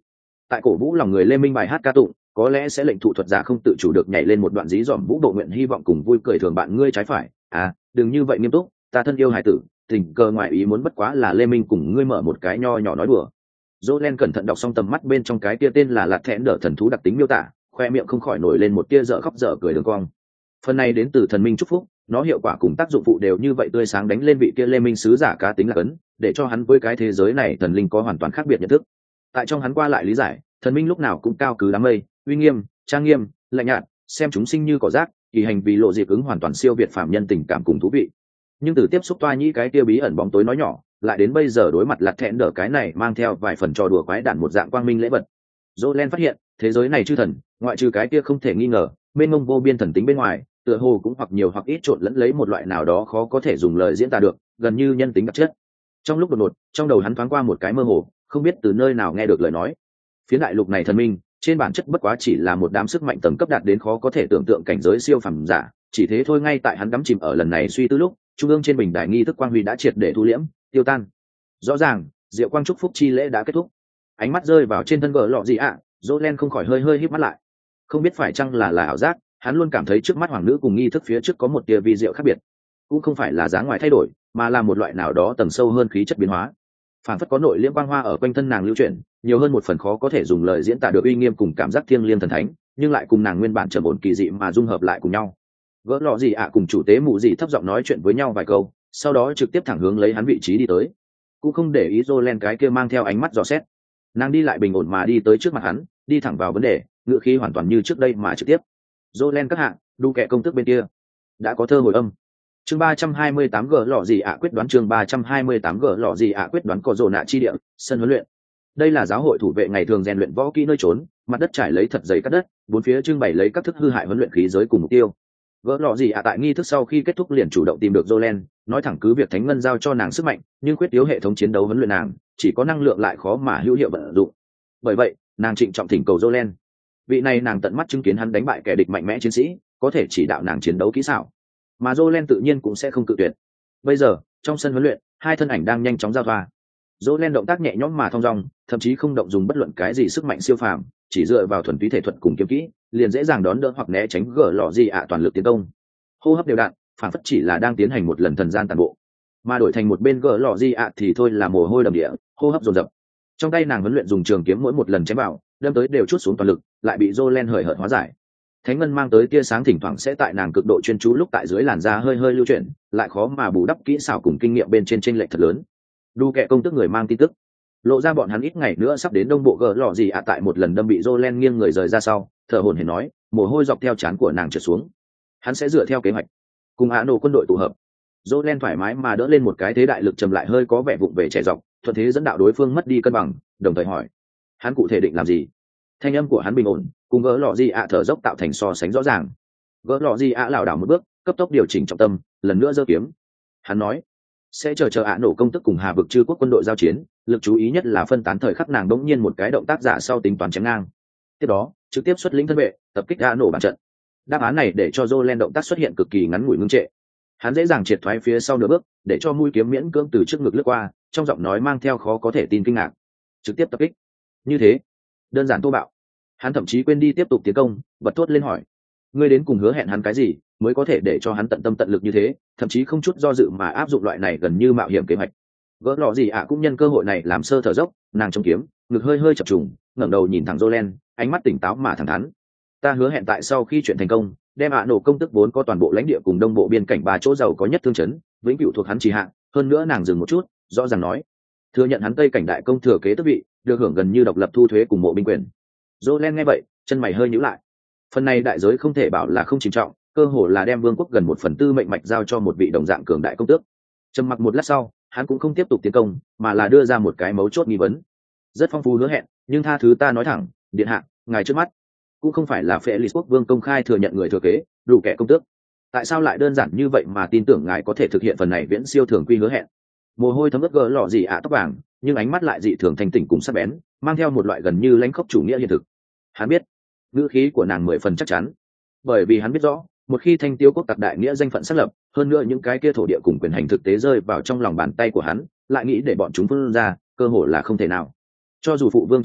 tại cổ vũ lòng người lê minh bài hát ca tụng, có lẽ sẽ lệnh thụ thuật giả không tự chủ được nhảy lên một đoạn dí dỏm vũ độ nguyện hy vọng cùng vui cười thường bạn ngươi trái phải. À đừng như vậy nghiêm túc, ta thân yêu hải tử, tình cờ ngoại ý muốn bất quá là lê minh cùng ngươi mở một cái nho nhỏ nói đùa. Jolen cẩn thận đọc xong tầm mắt bên trong cái tia tên là lạt thẹn đỡ thần thú đặc tính miêu tả, khoe miệng không khỏi nổi lên một tia dở khóc dở cười đường cong. Phần này đến từ thần minh chúc phúc, nó hiệu quả cùng tác dụng phụ đều như vậy tươi sáng đánh lên vị kia lê minh sứ giả cá tính là cấn, để cho hắn với cái thế giới này thần linh có hoàn toàn khác biệt nhận thức. Tại trong hắn qua lại lý giải, thần minh lúc nào cũng cao cứ đám mây, uy nghiêm, trang nghiêm, lạnh nhạt, xem chúng sinh như cỏ rác, kỳ hành vì lộ dịp ứng hoàn toàn siêu việt phạm nhân tình cảm cùng thú vị. Nhưng từ tiếp xúc toa nhĩ cái kia bí ẩn bóng tối nói nhỏ, lại đến bây giờ đối mặt lạt thẹn đỡ cái này mang theo vài phần trò đùa quái đản một dạng quang minh lễ vật. Jolen phát hiện thế giới này chư thần, ngoại trừ cái kia không thể nghi ngờ mênh mông vô biên thần tính bên ngoài, tựa hồ cũng hoặc nhiều hoặc ít trộn lẫn lấy một loại nào đó khó có thể dùng lời diễn tả được, gần như nhân tính đặc chất. Trong lúc đột ngột, trong đầu hắn thoáng qua một cái mơ hồ, không biết từ nơi nào nghe được lời nói. Phía đại lục này thần minh, trên bản chất bất quá chỉ là một đám sức mạnh tầng cấp đạt đến khó có thể tưởng tượng cảnh giới siêu phàm giả, chỉ thế thôi. Ngay tại hắn đắm chìm ở lần này suy tư lúc, trung ương trên bình đài nghi thức quang huy đã triệt để thu liễm, tiêu tan. Rõ ràng, diệu quang chúc phúc chi lễ đã kết thúc. Ánh mắt rơi vào trên thân vợ lọ gì ạ, Jolen không khỏi hơi hơi híp mắt lại. Không biết phải chăng là là ảo giác, hắn luôn cảm thấy trước mắt hoàng nữ cùng nghi thức phía trước có một tia vi diệu khác biệt, cũng không phải là dáng ngoài thay đổi, mà là một loại nào đó tầng sâu hơn khí chất biến hóa. Phản phất có nội liễm quang hoa ở quanh thân nàng lưu chuyển, nhiều hơn một phần khó có thể dùng lời diễn tả được uy nghiêm cùng cảm giác thiêng liêng thần thánh, nhưng lại cùng nàng nguyên bản trầm ổn kỳ dị mà dung hợp lại cùng nhau. Vỡ lọ gì ạ cùng chủ tế mụ gì thấp giọng nói chuyện với nhau vài câu, sau đó trực tiếp thẳng hướng lấy hắn vị trí đi tới, cũng không để ý Jolen cái kia mang theo ánh mắt dò xét. Nàng đi lại bình ổn mà đi tới trước mặt hắn, đi thẳng vào vấn đề, ngữ khí hoàn toàn như trước đây mà trực tiếp. Jolen các hạ, đu kệ công tước bên kia đã có thơ hồi âm. Chương ba trăm hai mươi tám g lọ gì ạ quyết đoán chương ba trăm hai mươi tám g lọ gì ạ quyết đoán có rồ nạ chi địa, sân huấn luyện. Đây là giáo hội thủ vệ ngày thường rèn luyện võ kỹ nơi trốn, mặt đất trải lấy thật dày cát đất, bốn phía trưng bày lấy các thức hư hại huấn luyện khí giới cùng mục tiêu. Gỡ lọ gì ạ tại nghi thức sau khi kết thúc liền chủ động tìm được Jolen, nói thẳng cứ việc thánh ngân giao cho nàng sức mạnh, nhưng quyết yếu hệ thống chiến đấu huấn luyện nàng, chỉ có năng lượng lại khó mà hữu hiệu vận dụng. Bởi vậy, nàng trịnh trọng thỉnh cầu Jolen. Vị này nàng tận mắt chứng kiến hắn đánh bại kẻ địch mạnh mẽ chiến sĩ, có thể chỉ đạo nàng chiến đấu kỹ xảo, mà Jolen tự nhiên cũng sẽ không cự tuyệt. Bây giờ, trong sân huấn luyện, hai thân ảnh đang nhanh chóng giao thoa. Jolen động tác nhẹ nhõm mà thong dong, thậm chí không động dùng bất luận cái gì sức mạnh siêu phàm, chỉ dựa vào thuần túy thể thuật cùng kiếm kỹ, liền dễ dàng đón đỡ hoặc né tránh gỡ lọ gì ạ toàn lực tiến công. Hô hấp đều đặn, phản phất chỉ là đang tiến hành một lần thần gian tàn bộ. Mà đổi thành một bên gỡ lọ gì ạ thì thôi là mồ hôi đầm địa, hô hấp dồn dập. Trong tay nàng huấn luyện dùng trường kiếm mỗi một lần chém vào, đâm tới đều chút xuống toàn lực, lại bị Jolen hời hợt hóa giải. Thánh ngân mang tới tia sáng thỉnh thoảng sẽ tại nàng cực độ chuyên chú lúc tại dưới làn da hơi hơi lưu chuyển, lại khó mà bù đắp kỹ xảo cùng kinh nghiệm bên trên chênh lệch thật lớn. Đu kệ công tức người mang tin tức, lộ ra bọn hắn ít ngày nữa sắp đến đông bộ gỡ lọ gì ạ tại một lần đâm bị Jolen nghiêng người rời ra sau, thở hổn hển nói, mồ hôi dọc theo trán của nàng trượt xuống. Hắn sẽ dựa theo kế hoạch cùng Á nổ quân đội tụ hợp. Jolen thoải mái mà đỡ lên một cái thế đại lực trầm lại hơi có vẻ vụng về trẻ dọc, thuận thế dẫn đạo đối phương mất đi cân bằng, đồng thời hỏi, hắn cụ thể định làm gì? Thanh âm của hắn bình ổn, cùng gỡ lọ gì ạ thở dốc tạo thành so sánh rõ ràng. Gỡ lọ gì ạ lảo đảo một bước, cấp tốc điều chỉnh trọng tâm, lần nữa giơ kiếm. Hắn nói, sẽ chờ chờ Á nổ công tức cùng Hà vực chư quốc quân đội giao chiến, lực chú ý nhất là phân tán thời khắc nàng đống nhiên một cái động tác giả sau tính toán chém ngang. Tiếp đó, trực tiếp xuất lĩnh thân vệ, tập kích Á nổ bản trận. Đáp án này để cho Jolen động tác xuất hiện cực kỳ ngắn ngủi ngưng trệ. Hắn dễ dàng triệt thoái phía sau nửa bước, để cho mũi kiếm miễn cưỡng từ trước ngực lướt qua, trong giọng nói mang theo khó có thể tin kinh ngạc. Trực tiếp tập kích. Như thế, đơn giản thô bạo. Hắn thậm chí quên đi tiếp tục tiến công, bật thốt lên hỏi, ngươi đến cùng hứa hẹn hắn cái gì mới có thể để cho hắn tận tâm tận lực như thế, thậm chí không chút do dự mà áp dụng loại này gần như mạo hiểm kế hoạch. Gỡ lọ gì ạ cũng nhân cơ hội này làm sơ thở dốc, nàng trong kiếm, ngực hơi hơi chập trùng, ngẩng đầu nhìn thẳng Jolen, ánh mắt tỉnh táo mà thẳng thắn. Ta hứa hẹn tại sau khi chuyện thành công, đem Á nổ công tức vốn có toàn bộ lãnh địa cùng đông bộ biên cảnh ba chỗ giàu có nhất thương chấn, vĩnh cửu thuộc hắn trì hạ. Hơn nữa nàng dừng một chút, rõ ràng nói, thừa nhận hắn tây cảnh đại công thừa kế tước vị, được hưởng gần như độc lập thu thuế cùng mộ binh quyền. Jolen nghe vậy, chân mày hơi nhíu lại. Phần này đại giới không thể bảo là không chính trọng, cơ hồ là đem vương quốc gần một phần tư mệnh mạch giao cho một vị đồng dạng cường đại công tước. Trầm mặc một lát sau, hắn cũng không tiếp tục tiến công, mà là đưa ra một cái mấu chốt nghi vấn. Rất phong phú hứa hẹn, nhưng tha thứ ta nói thẳng, điện hạ, ngài trước mắt cũng không phải là Phệ Lý quốc vương công khai thừa nhận người thừa kế, đủ kẻ công tước. Tại sao lại đơn giản như vậy mà tin tưởng ngài có thể thực hiện phần này viễn siêu thường quy hứa hẹn? Mồ hôi thấm ướt gỡ lọ gì ạ tóc vàng, nhưng ánh mắt lại dị thường thanh tỉnh cùng sắc bén, mang theo một loại gần như lãnh khốc chủ nghĩa hiện thực. Hắn biết, ngữ khí của nàng mười phần chắc chắn, bởi vì hắn biết rõ, một khi Thanh Tiêu quốc tặc đại nghĩa danh phận xác lập, hơn nữa những cái kia thổ địa cùng quyền hành thực tế rơi vào trong lòng bàn tay của hắn, lại nghĩ để bọn chúng phân ra, cơ hội là không thể nào. Cho dù phụ vương trở về,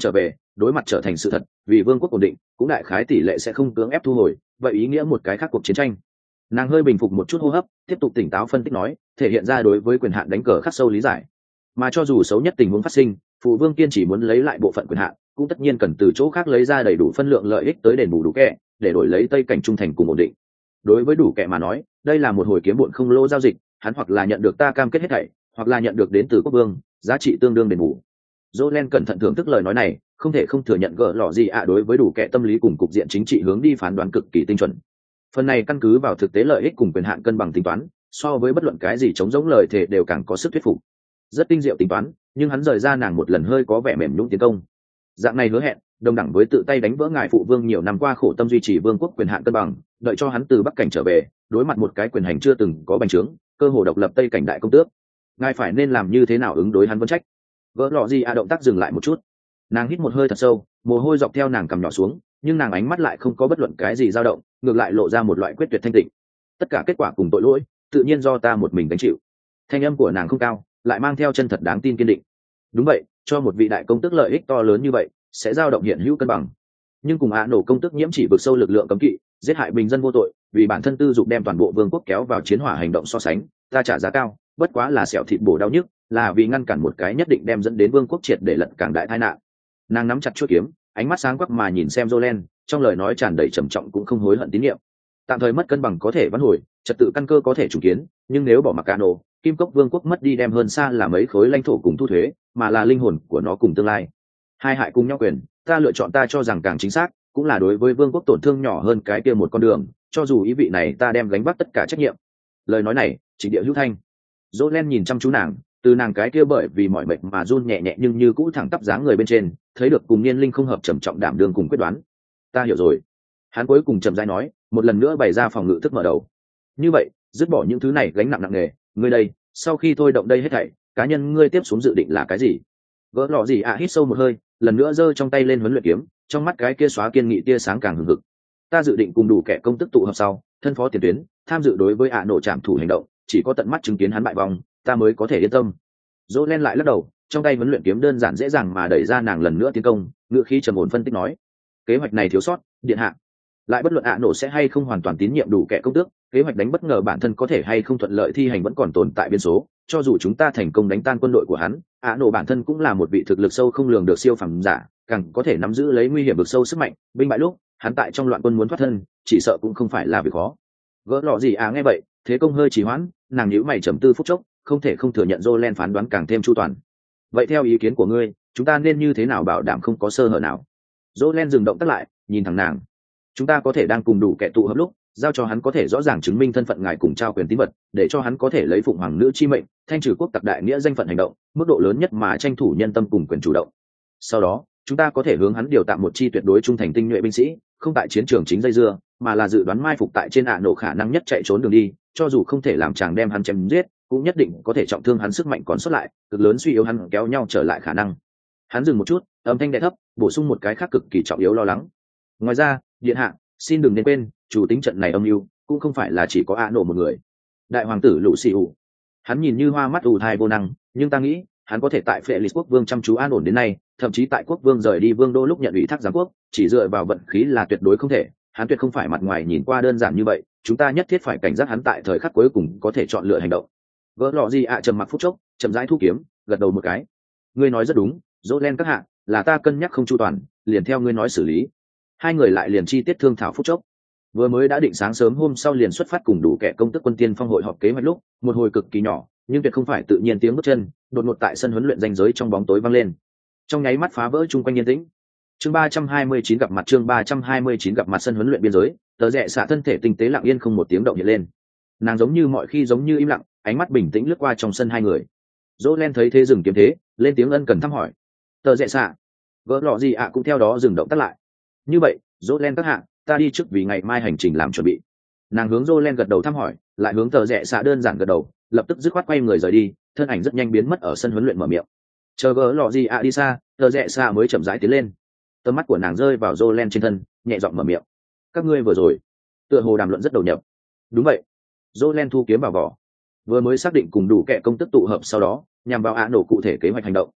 đối mặt trở thành sự thật, vì vương quốc ổn định cũng đại khái tỷ lệ sẽ không cưỡng ép thu hồi, vậy ý nghĩa một cái khác cuộc chiến tranh. Nàng hơi bình phục một chút hô hấp, tiếp tục tỉnh táo phân tích nói, thể hiện ra đối với quyền hạn đánh cờ khắc sâu lý giải. Mà cho dù xấu nhất tình huống phát sinh, phụ vương kiên chỉ muốn lấy lại bộ phận quyền hạn, cũng tất nhiên cần từ chỗ khác lấy ra đầy đủ phân lượng lợi ích tới đền bù đủ kẻ, để đổi lấy tây cảnh trung thành cùng ổn định. Đối với đủ kẻ mà nói, đây là một hồi kiếm bộn không lỗ giao dịch, hắn hoặc là nhận được ta cam kết hết thảy, hoặc là nhận được đến từ quốc vương giá trị tương đương đền bù. Jolen cẩn thận thưởng thức lời nói này, không thể không thừa nhận gỡ lọ gì ạ đối với đủ kẻ tâm lý cùng cục diện chính trị hướng đi phán đoán cực kỳ tinh chuẩn. Phần này căn cứ vào thực tế lợi ích cùng quyền hạn cân bằng tính toán, so với bất luận cái gì chống giống lời thể đều càng có sức thuyết phục. Rất tinh diệu tính toán, nhưng hắn rời ra nàng một lần hơi có vẻ mềm nhũn tiến công. Dạng này hứa hẹn, đồng đẳng với tự tay đánh vỡ ngài phụ vương nhiều năm qua khổ tâm duy trì vương quốc quyền hạn cân bằng, đợi cho hắn từ Bắc cảnh trở về, đối mặt một cái quyền hành chưa từng có bành trướng, cơ hồ độc lập tây cảnh đại công tước. Ngài phải nên làm như thế nào ứng đối hắn vấn trách? Gỡ lọ gì a động tác dừng lại một chút. Nàng hít một hơi thật sâu, mồ hôi dọc theo nàng cằm nhỏ xuống, nhưng nàng ánh mắt lại không có bất luận cái gì dao động, ngược lại lộ ra một loại quyết tuyệt thanh tịnh. Tất cả kết quả cùng tội lỗi, tự nhiên do ta một mình gánh chịu. Thanh âm của nàng không cao, lại mang theo chân thật đáng tin kiên định. Đúng vậy, cho một vị đại công tước lợi ích to lớn như vậy, sẽ dao động hiện hữu cân bằng. Nhưng cùng ạ nổ công tước nhiễm chỉ vực sâu lực lượng cấm kỵ, giết hại bình dân vô tội, vì bản thân tư dục đem toàn bộ vương quốc kéo vào chiến hỏa hành động so sánh, ta trả giá cao, bất quá là sẹo thịt bổ đau nhức, là vì ngăn cản một cái nhất định đem dẫn đến vương quốc triệt để lật càng đại tai nạn. Nàng nắm chặt chuôi kiếm, ánh mắt sáng quắc mà nhìn xem Jolen, trong lời nói tràn đầy trầm trọng cũng không hối hận tín nhiệm. Tạm thời mất cân bằng có thể vãn hồi, trật tự căn cơ có thể trùng kiến, nhưng nếu bỏ mặc Cano, Kim Cốc Vương quốc mất đi đem hơn xa là mấy khối lãnh thổ cùng thu thuế, mà là linh hồn của nó cùng tương lai. Hai hại cùng nhau quyền, ta lựa chọn ta cho rằng càng chính xác, cũng là đối với vương quốc tổn thương nhỏ hơn cái kia một con đường, cho dù ý vị này ta đem gánh vác tất cả trách nhiệm. Lời nói này, Trịnh Địa Hữu Thanh. Jolen nhìn chăm chú nàng, từ nàng cái kia bởi vì mọi mệnh mà run nhẹ nhẹ nhưng như cũ thẳng tắp dáng người bên trên, thấy được cùng niên linh không hợp trầm trọng đảm đương cùng quyết đoán. Ta hiểu rồi. Hắn cuối cùng chậm rãi nói, một lần nữa bày ra phòng ngự thức mở đầu. Như vậy, dứt bỏ những thứ này gánh nặng nặng nề, ngươi đây, sau khi tôi động đây hết thảy, cá nhân ngươi tiếp xuống dự định là cái gì? Gỡ lọ gì ạ hít sâu một hơi, lần nữa giơ trong tay lên huấn luyện kiếm, trong mắt cái kia xóa kiên nghị tia sáng càng hừng hực. Ta dự định cùng đủ kẻ công tức tụ hợp sau, thân phó tiền tuyến, tham dự đối với ạ nổ trảm thủ hành động, chỉ có tận mắt chứng kiến hắn bại vong, ta mới có thể yên tâm. Jolen lại lắc đầu, trong tay huấn luyện kiếm đơn giản dễ dàng mà đẩy ra nàng lần nữa tiến công, ngựa khí trầm ổn phân tích nói: kế hoạch này thiếu sót, điện hạ. Lại bất luận ạ nổ sẽ hay không hoàn toàn tín nhiệm đủ kẻ công tước, kế hoạch đánh bất ngờ bản thân có thể hay không thuận lợi thi hành vẫn còn tồn tại biên số. Cho dù chúng ta thành công đánh tan quân đội của hắn, ạ nổ bản thân cũng là một vị thực lực sâu không lường được siêu phàm giả, càng có thể nắm giữ lấy nguy hiểm vực sâu sức mạnh. Binh bại lúc, hắn tại trong loạn quân muốn thoát thân, chỉ sợ cũng không phải là việc khó. Gỡ lọ gì à nghe vậy, thế công hơi trì hoãn, nàng nhíu mày trầm tư phút chốc, không thể không thừa nhận Jolen phán đoán càng thêm chu toàn. Vậy theo ý kiến của ngươi, chúng ta nên như thế nào bảo đảm không có sơ hở nào? Jolen dừng động tác lại, nhìn thẳng nàng. Chúng ta có thể đang cùng đủ kẻ tụ hợp lúc, giao cho hắn có thể rõ ràng chứng minh thân phận ngài cùng trao quyền tín vật, để cho hắn có thể lấy phụng hoàng nữ chi mệnh, thanh trừ quốc tặc đại nghĩa danh phận hành động, mức độ lớn nhất mà tranh thủ nhân tâm cùng quyền chủ động. Sau đó, chúng ta có thể hướng hắn điều tạm một chi tuyệt đối trung thành tinh nhuệ binh sĩ, không tại chiến trường chính dây dưa, mà là dự đoán mai phục tại trên ạ nổ khả năng nhất chạy trốn đường đi, cho dù không thể làm chàng đem hắn chém giết, cũng nhất định có thể trọng thương hắn sức mạnh còn sót lại, cực lớn suy yếu hắn kéo nhau trở lại khả năng. Hắn dừng một chút, âm thanh đè thấp, bổ sung một cái khác cực kỳ trọng yếu lo lắng. Ngoài ra, điện hạ, xin đừng nên quên, chủ tính trận này âm mưu cũng không phải là chỉ có ạ nổ một người. Đại hoàng tử Lũ Xì ủ, hắn nhìn như hoa mắt ù thai vô năng, nhưng ta nghĩ hắn có thể tại phệ lịch quốc vương chăm chú an ổn đến nay, thậm chí tại quốc vương rời đi vương đô lúc nhận ủy thác giám quốc, chỉ dựa vào vận khí là tuyệt đối không thể. Hắn tuyệt không phải mặt ngoài nhìn qua đơn giản như vậy, chúng ta nhất thiết phải cảnh giác hắn tại thời khắc cuối cùng có thể chọn lựa hành động. Vỡ lọ gì ạ trầm mặc phút chốc, chậm rãi thu kiếm, gật đầu một cái. Ngươi nói rất đúng, Jolen các hạ, là ta cân nhắc không chu toàn, liền theo ngươi nói xử lý. Hai người lại liền chi tiết thương thảo phút chốc. Vừa mới đã định sáng sớm hôm sau liền xuất phát cùng đủ kẻ công tức quân tiên phong hội họp kế hoạch lúc, một hồi cực kỳ nhỏ, nhưng tuyệt không phải tự nhiên tiếng bước chân, đột ngột tại sân huấn luyện ranh giới trong bóng tối vang lên. Trong nháy mắt phá vỡ chung quanh yên tĩnh. Chương ba trăm hai mươi chín gặp mặt chương ba trăm hai mươi chín gặp mặt sân huấn luyện biên giới, tờ rẽ xạ thân thể tinh tế lặng yên không một tiếng động hiện lên. Nàng giống như mọi khi giống như im lặng, ánh mắt bình tĩnh lướt qua trong sân hai người. Jolen thấy thế dừng kiếm thế, lên tiếng ân cần thăm hỏi. Tờ rẽ xạ, vỡ lọ gì ạ cũng theo đó dừng động tắt lại. Như vậy, Jolen các hạ, ta đi trước vì ngày mai hành trình làm chuẩn bị. Nàng hướng Jolen gật đầu thăm hỏi, lại hướng tờ rẽ xạ đơn giản gật đầu, lập tức dứt khoát quay người rời đi, thân ảnh rất nhanh biến mất ở sân huấn luyện mở miệng. Chờ vỡ lọ gì ạ đi xa, tờ rẽ xạ mới chậm rãi tiến lên. Tầm mắt của nàng rơi vào Jolen trên thân, nhẹ giọng mở miệng. Các ngươi vừa rồi, tựa hồ đàm luận rất đầu nhập. Đúng vậy. Jolen thu kiếm vào vỏ. Vừa mới xác định cùng đủ kẻ công tức tụ hợp sau đó, nhằm vào ạ nổ cụ thể kế hoạch hành động.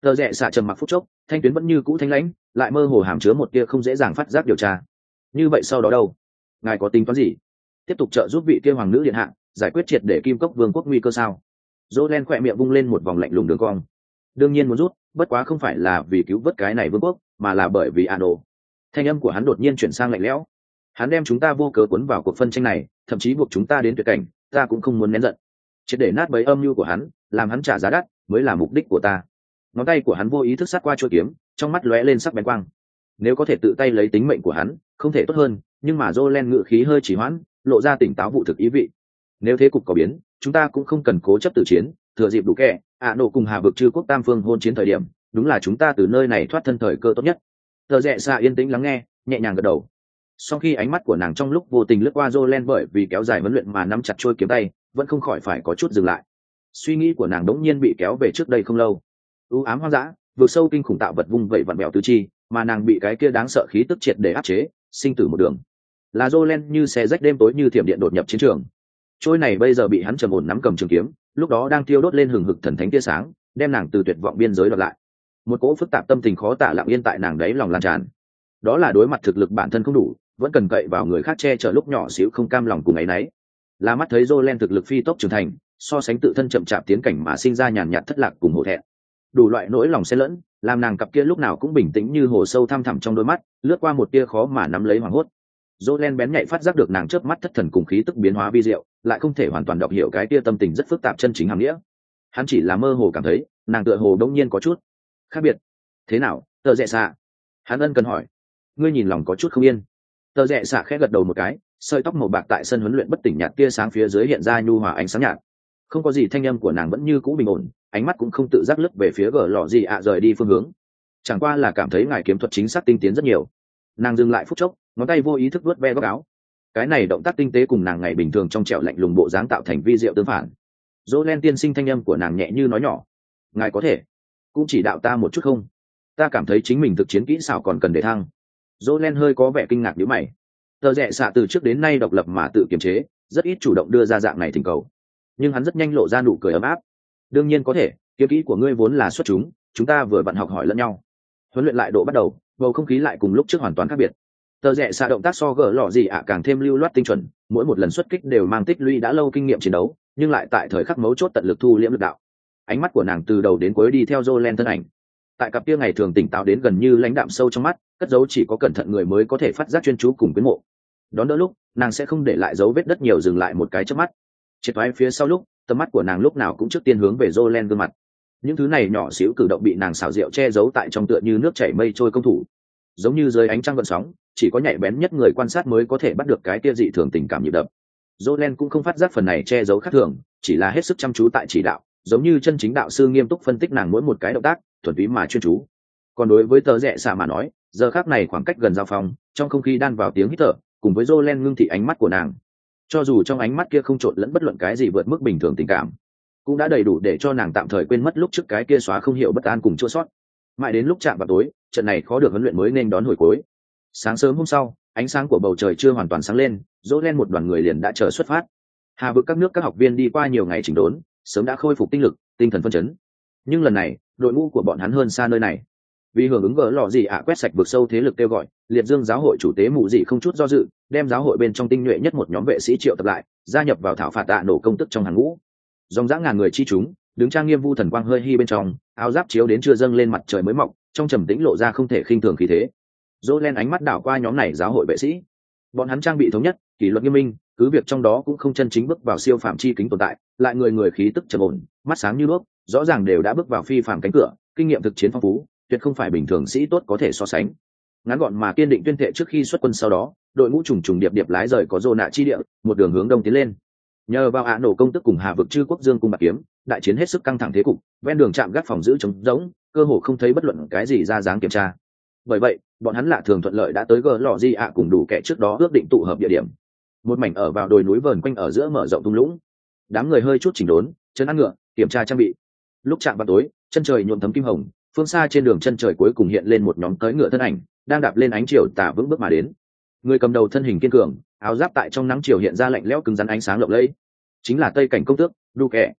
Tờ rẽ xạ trầm mặc phút chốc, thanh tuyến vẫn như cũ thanh lãnh, lại mơ hồ hàm chứa một tia không dễ dàng phát giác điều tra. Như vậy sau đó đâu? Ngài có tính toán gì? Tiếp tục trợ giúp vị kia hoàng nữ điện hạ giải quyết triệt để Kim Cốc Vương quốc nguy cơ sao? Jolen khỏe miệng vung lên một vòng lạnh lùng đường cong. Đương nhiên muốn rút, bất quá không phải là vì cứu vớt cái này vương quốc, mà là bởi vì Ano. Thanh âm của hắn đột nhiên chuyển sang lạnh lẽo. Hắn đem chúng ta vô cớ cuốn vào cuộc phân tranh này, thậm chí buộc chúng ta đến tuyệt cảnh, ta cũng không muốn nén giận. Triệt để nát bấy âm mưu của hắn, làm hắn trả giá đắt, mới là mục đích của ta. Ngón tay của hắn vô ý thức sát qua chuôi kiếm, trong mắt lóe lên sắc bén quang. Nếu có thể tự tay lấy tính mệnh của hắn, không thể tốt hơn, nhưng mà Jolen ngự khí hơi chỉ hoãn, lộ ra tỉnh táo vụ thực ý vị. Nếu thế cục có biến, chúng ta cũng không cần cố chấp từ chiến, thừa dịp đủ kẻ, ạ nổ cùng Hà vực chư quốc tam phương hôn chiến thời điểm, đúng là chúng ta từ nơi này thoát thân thời cơ tốt nhất. Tờ rẽ xa yên tĩnh lắng nghe, nhẹ nhàng gật đầu. Sau khi ánh mắt của nàng trong lúc vô tình lướt qua Jolen bởi vì kéo dài huấn luyện mà nắm chặt chuôi kiếm tay, vẫn không khỏi phải có chút dừng lại. Suy nghĩ của nàng đống nhiên bị kéo về trước đây không lâu. U ám hoang dã, vượt sâu kinh khủng tạo vật vung vẩy vặn bèo tứ chi, mà nàng bị cái kia đáng sợ khí tức triệt để áp chế, sinh tử một đường. Là Jolen như xe rách đêm tối như thiểm điện đột nhập chiến trường. Trôi này bây giờ bị hắn trầm ổn nắm cầm trường kiếm, lúc đó đang thiêu đốt lên hừng hực thần thánh tia sáng, đem nàng từ tuyệt vọng biên giới đoạt lại. Một cỗ phức tạp tâm tình khó tả lặng yên tại nàng đấy lòng lan tràn. Đó là đối mặt thực lực bản thân không đủ, vẫn cần cậy vào người khác che chở lúc nhỏ xíu không cam lòng cùng ấy nấy. Là mắt thấy Jolen thực lực phi tốc trưởng thành, so sánh tự thân chậm chạp tiến cảnh mà sinh ra nhàn nhạt thất lạc cùng hổ thẹn. Đủ loại nỗi lòng xen lẫn, làm nàng cặp kia lúc nào cũng bình tĩnh như hồ sâu thăm thẳm trong đôi mắt, lướt qua một tia khó mà nắm lấy hoảng hốt. Jolen bén nhạy phát giác được nàng chớp mắt thất thần cùng khí tức biến hóa vi diệu, lại không thể hoàn toàn đọc hiểu cái tia tâm tình rất phức tạp chân chính hàm nghĩa. Hắn chỉ là mơ hồ cảm thấy, nàng tựa hồ đông nhiên có chút khác biệt. Thế nào, tờ rẽ xạ? Hắn ân cần hỏi. Ngươi nhìn lòng có chút không yên. Tờ rẽ xạ khẽ gật đầu một cái, sợi tóc màu bạc tại sân huấn luyện bất tỉnh nhạt tia sáng phía dưới hiện ra nhu hòa ánh sáng nhạt. Không có gì, thanh âm của nàng vẫn như cũ bình ổn, ánh mắt cũng không tự giác lướt về phía gờ lọ gì ạ rời đi phương hướng. Chẳng qua là cảm thấy ngài kiếm thuật chính xác tinh tiến rất nhiều. Nàng dừng lại phút chốc, ngón tay vô ý thức vuốt ve góc áo. Cái này động tác tinh tế cùng nàng ngày bình thường trong trẻo lạnh lùng bộ dáng tạo thành vi diệu tương phản. Jolen tiên sinh, thanh âm của nàng nhẹ như nói nhỏ. Ngài có thể cũng chỉ đạo ta một chút không? Ta cảm thấy chính mình thực chiến kỹ xảo còn cần để thăng. Jolen hơi có vẻ kinh ngạc nhíu mày. Tờ rẽ xạ từ trước đến nay độc lập mà tự kiềm chế, rất ít chủ động đưa ra dạng này thỉnh cầu. Nhưng hắn rất nhanh lộ ra nụ cười ấm áp. Đương nhiên có thể, kiếm kỹ của ngươi vốn là xuất chúng, chúng ta vừa vặn học hỏi lẫn nhau. Huấn luyện lại độ bắt đầu, bầu không khí lại cùng lúc trước hoàn toàn khác biệt. Tờ rẽ xạ động tác so gỡ lọ gì ạ càng thêm lưu loát tinh chuẩn, mỗi một lần xuất kích đều mang tích lũy đã lâu kinh nghiệm chiến đấu, nhưng lại tại thời khắc mấu chốt tận lực thu liễm lực đạo. Ánh mắt của nàng từ đầu đến cuối đi theo Jolen thân ảnh. Tại cặp kia ngày thường tỉnh táo đến gần như lãnh đạm sâu trong mắt, cất dấu chỉ có cẩn thận người mới có thể phát giác chuyên chú cùng quyến mộ. Đón đỡ lúc, nàng sẽ không để lại dấu vết đất nhiều, dừng lại một cái chớp mắt. Triệt thoái phía sau lúc, tầm mắt của nàng lúc nào cũng trước tiên hướng về Jolen gương mặt. Những thứ này nhỏ xíu cử động bị nàng xảo diệu che giấu tại trong, tựa như nước chảy mây trôi công thủ. Giống như dưới ánh trăng gợn sóng, chỉ có nhạy bén nhất người quan sát mới có thể bắt được cái kia dị thường tình cảm nhịp đập. Jolen cũng không phát giác phần này che giấu khác thường, chỉ là hết sức chăm chú tại chỉ đạo, giống như chân chính đạo sư nghiêm túc phân tích nàng mỗi một cái động tác, thuần túy mà chuyên chú. Còn đối với tờ rẽ xạ mà nói, giờ khắc này khoảng cách gần giao phong, trong không khí đan vào tiếng hít thở, cùng với Jolen ngưng thị ánh mắt của nàng. Cho dù trong ánh mắt kia không trộn lẫn bất luận cái gì vượt mức bình thường tình cảm, cũng đã đầy đủ để cho nàng tạm thời quên mất lúc trước cái kia xóa không hiểu bất an cùng chua sót. Mãi đến lúc chạm vào tối, trận này khó được huấn luyện mới nên đón hồi cuối. Sáng sớm hôm sau, ánh sáng của bầu trời chưa hoàn toàn sáng lên, Jolen một đoàn người liền đã chờ xuất phát. Hà vực các nước các học viên đi qua nhiều ngày chỉnh đốn, sớm đã khôi phục tinh lực, tinh thần phấn chấn. Nhưng lần này, đội ngũ của bọn hắn hơn xa nơi này. Vì hưởng ứng gỡ lọ gì ạ quét sạch vực sâu thế lực kêu gọi, liệt dương giáo hội chủ tế mụ dị không chút do dự, đem giáo hội bên trong tinh nhuệ nhất một nhóm vệ sĩ triệu tập lại, gia nhập vào thảo phạt tạ nổ công tức trong hàng ngũ. Dòng dã ngàn người chi chúng, đứng trang nghiêm vu thần quang hơi hi bên trong, áo giáp chiếu đến chưa dâng lên mặt trời mới mọc, trong trầm tĩnh lộ ra không thể khinh thường khí thế. Jolen ánh mắt đảo qua nhóm này giáo hội vệ sĩ, bọn hắn trang bị thống nhất, kỷ luật nghiêm minh, cứ việc trong đó cũng không chân chính bước vào siêu phạm chi kính tồn tại, lại người người khí tức trầm ổn, mắt sáng như đuốc, rõ ràng đều đã bước vào phi phạm cánh cửa, kinh nghiệm thực chiến phong phú, tuyệt không phải bình thường sĩ tốt có thể so sánh. Ngắn gọn mà kiên định tuyên thệ trước khi xuất quân, sau đó đội ngũ trùng trùng điệp điệp lái rời có Rô nạ chi địa, một đường hướng đông tiến lên. Nhờ vào ạ nổ công tức cùng Hà vực chư quốc dương cung bạc kiếm, đại chiến hết sức căng thẳng thế cục, ven đường chạm gác phòng giữ trống rỗng, cơ hồ không thấy bất luận cái gì ra dáng kiểm tra. Bởi vậy, bọn hắn lạ thường thuận lợi đã tới gờ lò di ạ cùng đủ kẻ trước đó ước định tụ hợp địa điểm. Một mảnh ở vào đồi núi vờn quanh ở giữa mở rộng thung lũng. Đám người hơi chút chỉnh đốn, chân ăn ngựa, kiểm tra trang bị. Lúc chạm vào tối, chân trời nhuộm thấm kim hồng, phương xa trên đường chân trời cuối cùng hiện lên một nhóm cưỡi ngựa thân ảnh, đang đạp lên ánh chiều tà vững bước mà đến. Người cầm đầu thân hình kiên cường, áo giáp tại trong nắng chiều hiện ra lạnh lẽo cứng rắn, ánh sáng lộng lẫy, chính là Tây cảnh công tước, Đu Kẻ.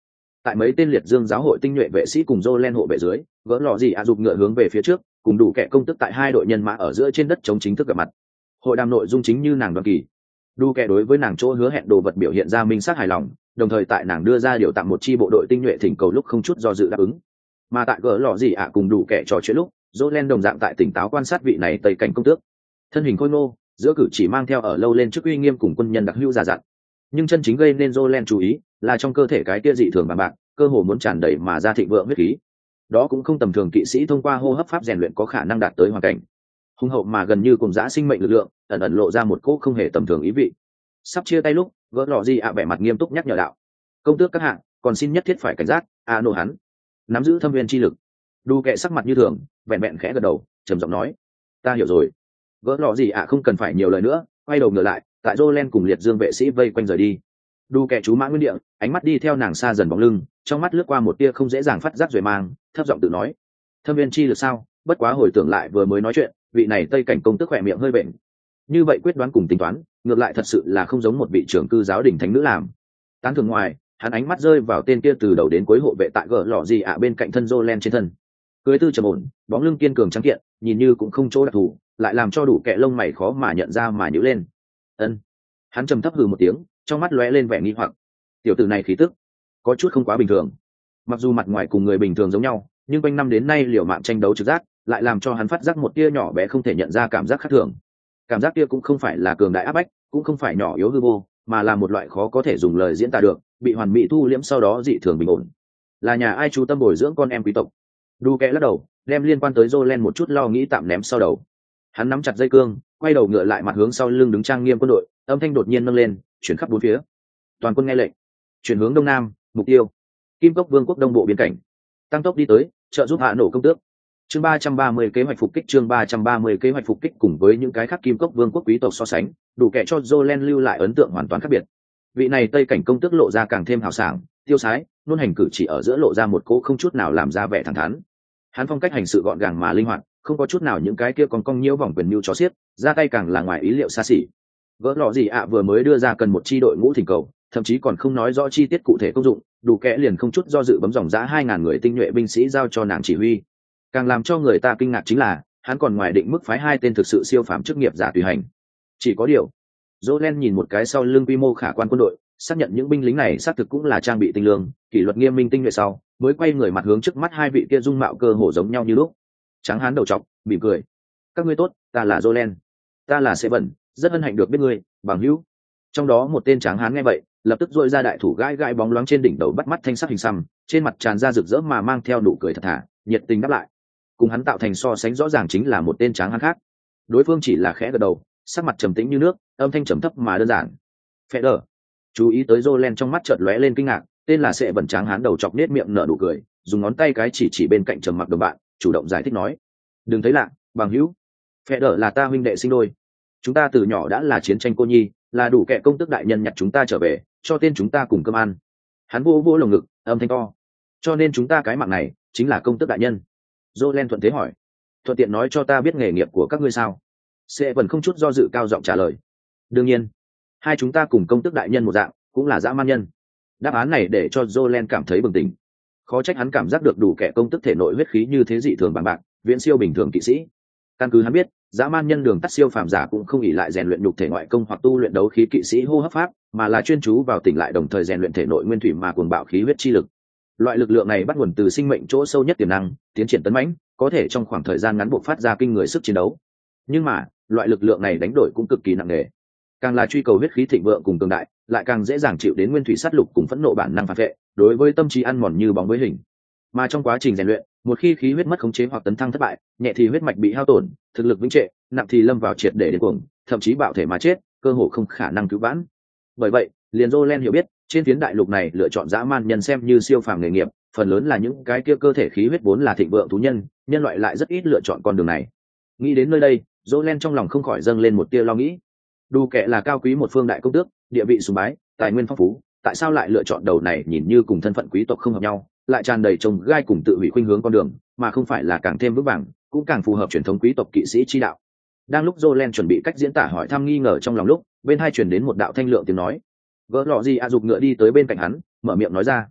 tại mấy tên liệt dương giáo hội tinh nhuệ vệ sĩ cùng Jolen hộ vệ dưới, gỡ lọ gì ạ dục ngựa hướng về phía trước, cùng đủ kẻ công tức tại hai đội nhân mã ở giữa trên đất chống chính thức gặp mặt. Hội đàm nội dung chính như nàng đoán kỳ. Đủ kẻ đối với nàng chỗ hứa hẹn đồ vật biểu hiện ra minh sát hài lòng, đồng thời tại nàng đưa ra điều tặng một chi bộ đội tinh nhuệ thỉnh cầu lúc không chút do dự đáp ứng. Mà tại gỡ lọ gì ạ cùng đủ kẻ trò chuyện lúc, Jolen đồng dạng tại tỉnh táo quan sát vị này tây cảnh công tước. Thân hình khôi ngô, giữa cử chỉ mang theo ở lâu lên chức uy nghiêm cùng quân nhân đặc hữu già dặn. Nhưng chân chính gây nên Jolen chú ý là trong cơ thể cái kia dị thường bằng bạc, cơ hồ muốn tràn đầy mà ra thịnh vượng huyết khí. Đó cũng không tầm thường kỵ sĩ thông qua hô hấp pháp rèn luyện có khả năng đạt tới hoàn cảnh. Hùng hậu mà gần như cùng dã sinh mệnh lực lượng, ẩn ẩn lộ ra một cỗ không hề tầm thường ý vị. Sắp chia tay lúc, gỡ lọ gì ạ vẻ mặt nghiêm túc nhắc nhở đạo: công tước các hạng, còn xin nhất thiết phải cảnh giác, a nô hắn nắm giữ thâm viên chi lực. Đu kệ sắc mặt như thường, vẹn vẹn khẽ gật đầu, trầm giọng nói: ta hiểu rồi. Gỡ lọ gì ạ không cần phải nhiều lời nữa, quay đầu ngửa lại, tại Jolen cùng liệt dương vệ sĩ vây quanh rời đi. Đu kệ chú mã nguyên địa, ánh mắt đi theo nàng xa dần bóng lưng, trong mắt lướt qua một tia không dễ dàng phát giác rồi mang, thấp giọng tự nói: thâm viên chi lực sao? Bất quá hồi tưởng lại vừa mới nói chuyện, vị này tây cảnh công tức khỏe miệng hơi bệnh. Như vậy quyết đoán cùng tính toán, ngược lại thật sự là không giống một vị trưởng cư giáo đình thánh nữ làm. Tán thường ngoài, hắn ánh mắt rơi vào tên kia từ đầu đến cuối hộ vệ tại gỡ lọ gì ạ bên cạnh thân Jolen trên thân. Cưới tư trầm ổn, bóng lưng kiên cường trắng kiện, nhìn như cũng không chỗ đặc thù, lại làm cho đủ kệ lông mày khó mà nhận ra mà nhíu lên. Ân. Hắn trầm thấp hừ một tiếng, trong mắt lóe lên vẻ nghi hoặc. Tiểu tử này khí tức có chút không quá bình thường. Mặc dù mặt ngoài cùng người bình thường giống nhau, nhưng quanh năm đến nay liều mạng tranh đấu trực giác, lại làm cho hắn phát giác một tia nhỏ bé không thể nhận ra cảm giác khác thường. Cảm giác kia cũng không phải là cường đại áp bách, cũng không phải nhỏ yếu hư vô, mà là một loại khó có thể dùng lời diễn tả được, bị hoàn mỹ thu liễm sau đó dị thường bình ổn. Là nhà ai chú tâm bồi dưỡng con em quý tộc? Đu kẽ lắc đầu, đem liên quan tới Jolen một chút lo nghĩ tạm ném sau đầu. Hắn nắm chặt dây cương, quay đầu ngựa lại mặt hướng sau lưng đứng trang nghiêm quân đội, âm thanh đột nhiên nâng lên, chuyển khắp bốn phía. Toàn quân nghe lệnh, chuyển hướng đông nam, mục tiêu Kim Cốc Vương quốc đông bộ biên cảnh. Tăng tốc đi tới, trợ giúp hạ nổ công tước. Chương ba trăm ba mươi kế hoạch phục kích chương ba trăm ba mươi kế hoạch phục kích cùng với những cái khác Kim Cốc Vương quốc quý tộc so sánh, đủ kẻ cho Jolen lưu lại ấn tượng hoàn toàn khác biệt. Vị này tây cảnh công tước lộ ra càng thêm hào sảng, tiêu sái, luôn hành cử chỉ ở giữa lộ ra một cỗ không chút nào làm ra vẻ thẳng thắn. Hắn phong cách hành sự gọn gàng mà linh hoạt, không có chút nào những cái kia còn cong nhiễu vòng quyền mưu chó xiết, ra tay càng là ngoài ý liệu xa xỉ. Gỡ lọ gì ạ vừa mới đưa ra cần một chi đội ngũ thỉnh cầu, thậm chí còn không nói rõ chi tiết cụ thể công dụng, đủ kẽ liền không chút do dự bấm dòng giá hai ngàn người tinh nhuệ binh sĩ giao cho nàng chỉ huy. Càng làm cho người ta kinh ngạc chính là, hắn còn ngoài định mức phái hai tên thực sự siêu phàm chức nghiệp giả tùy hành. Chỉ có điều, Jolen nhìn một cái sau lưng quy mô khả quan quân đội, xác nhận những binh lính này xác thực cũng là trang bị tinh lương, kỷ luật nghiêm minh tinh nhuệ sau, mới quay người mặt hướng trước mắt hai vị kia dung mạo cơ hồ giống nhau như lúc. Tráng hán đầu trọc, mỉm cười: các ngươi tốt, ta là Jolen, ta là Sẽ Bẩn, rất hân hạnh được biết ngươi, bằng hữu. Trong đó một tên tráng hán nghe vậy, lập tức duỗi ra đại thủ gãi gãi bóng loáng trên đỉnh đầu bắt mắt thanh sắc hình xăm, trên mặt tràn ra rực rỡ mà mang theo nụ cười thật thà, nhiệt tình đáp lại. Cùng hắn tạo thành so sánh rõ ràng chính là một tên tráng hán khác. Đối phương chỉ là khẽ gật đầu, sắc mặt trầm tĩnh như nước, âm thanh trầm thấp mà đơn giản: phệ đờ. Chú ý tới Jolen trong mắt chợt lóe lên kinh ngạc, tên là Sẽ Bẩn tráng hán đầu chọc nết miệng nở nụ cười, dùng ngón tay cái chỉ chỉ bên cạnh trầm mặc đồng bạn, chủ động giải thích nói: đừng thấy lạ, bằng hữu, phệ đờ là ta huynh đệ sinh đôi, chúng ta từ nhỏ đã là chiến tranh cô nhi, là đủ kẻ công tước đại nhân nhặt chúng ta trở về, cho tên chúng ta cùng cơm ăn. Hắn vô vô lồng ngực, âm thanh to: cho nên chúng ta cái mạng này chính là công tước đại nhân. Jolen thuận thế hỏi: thuận tiện nói cho ta biết nghề nghiệp của các ngươi sao? Sẽ vẫn không chút do dự cao giọng trả lời: đương nhiên, hai chúng ta cùng công tước đại nhân một dạng, cũng là dã man nhân. Đáp án này để cho Jolen cảm thấy bừng tỉnh. Khó trách hắn cảm giác được đủ kẻ công tước thể nội huyết khí như thế dị thường bằng bạc, viễn siêu bình thường kỵ sĩ. Căn cứ hắn biết, dã man nhân đường tắt siêu phàm giả cũng không ỷ lại rèn luyện nhục thể ngoại công hoặc tu luyện đấu khí kỵ sĩ hô hấp pháp, mà là chuyên chú vào tỉnh lại đồng thời rèn luyện thể nội nguyên thủy mà cuồng bạo khí huyết chi lực. Loại lực lượng này bắt nguồn từ sinh mệnh chỗ sâu nhất tiềm năng, tiến triển tấn mãnh, có thể trong khoảng thời gian ngắn buộc phát ra kinh người sức chiến đấu. Nhưng mà, loại lực lượng này đánh đổi cũng cực kỳ nặng nề. Càng là truy cầu huyết khí thịnh vượng cùng cường đại, lại càng dễ dàng chịu đến nguyên thủy sát lục cùng phẫn nộ bản năng phản vệ, đối với tâm trí ăn mòn như bóng với hình. Mà trong quá trình rèn luyện, một khi khí huyết mất khống chế hoặc tấn thăng thất bại, nhẹ thì huyết mạch bị hao tổn, thực lực vĩnh trệ, nặng thì lâm vào triệt để điên cuồng, thậm chí bạo thể mà chết, cơ hồ không khả năng cứu vãn. Bởi vậy, liền Jolen hiểu biết, trên phiến đại lục này lựa chọn dã man nhân xem như siêu phàm nghề nghiệp, phần lớn là những cái kia cơ thể khí huyết vốn là thịnh vượng thú nhân, nhân loại lại rất ít lựa chọn con đường này. Nghĩ đến nơi đây, Jolen trong lòng không khỏi dâng lên một tia lo nghĩ. Đủ kệ là cao quý một phương đại công tước, địa vị sùng bái, tài nguyên phong phú, tại sao lại lựa chọn đầu này nhìn như cùng thân phận quý tộc không hợp nhau, lại tràn đầy trông gai cùng tự hủy khuynh hướng con đường, mà không phải là càng thêm vững vàng, cũng càng phù hợp truyền thống quý tộc kỵ sĩ chi đạo. Đang lúc Jolen chuẩn bị cách diễn tả hỏi thăm nghi ngờ trong lòng lúc, bên hai truyền đến một đạo thanh lượng tiếng nói. Vỡ lọ gì a dục ngựa đi tới bên cạnh hắn, mở miệng nói ra: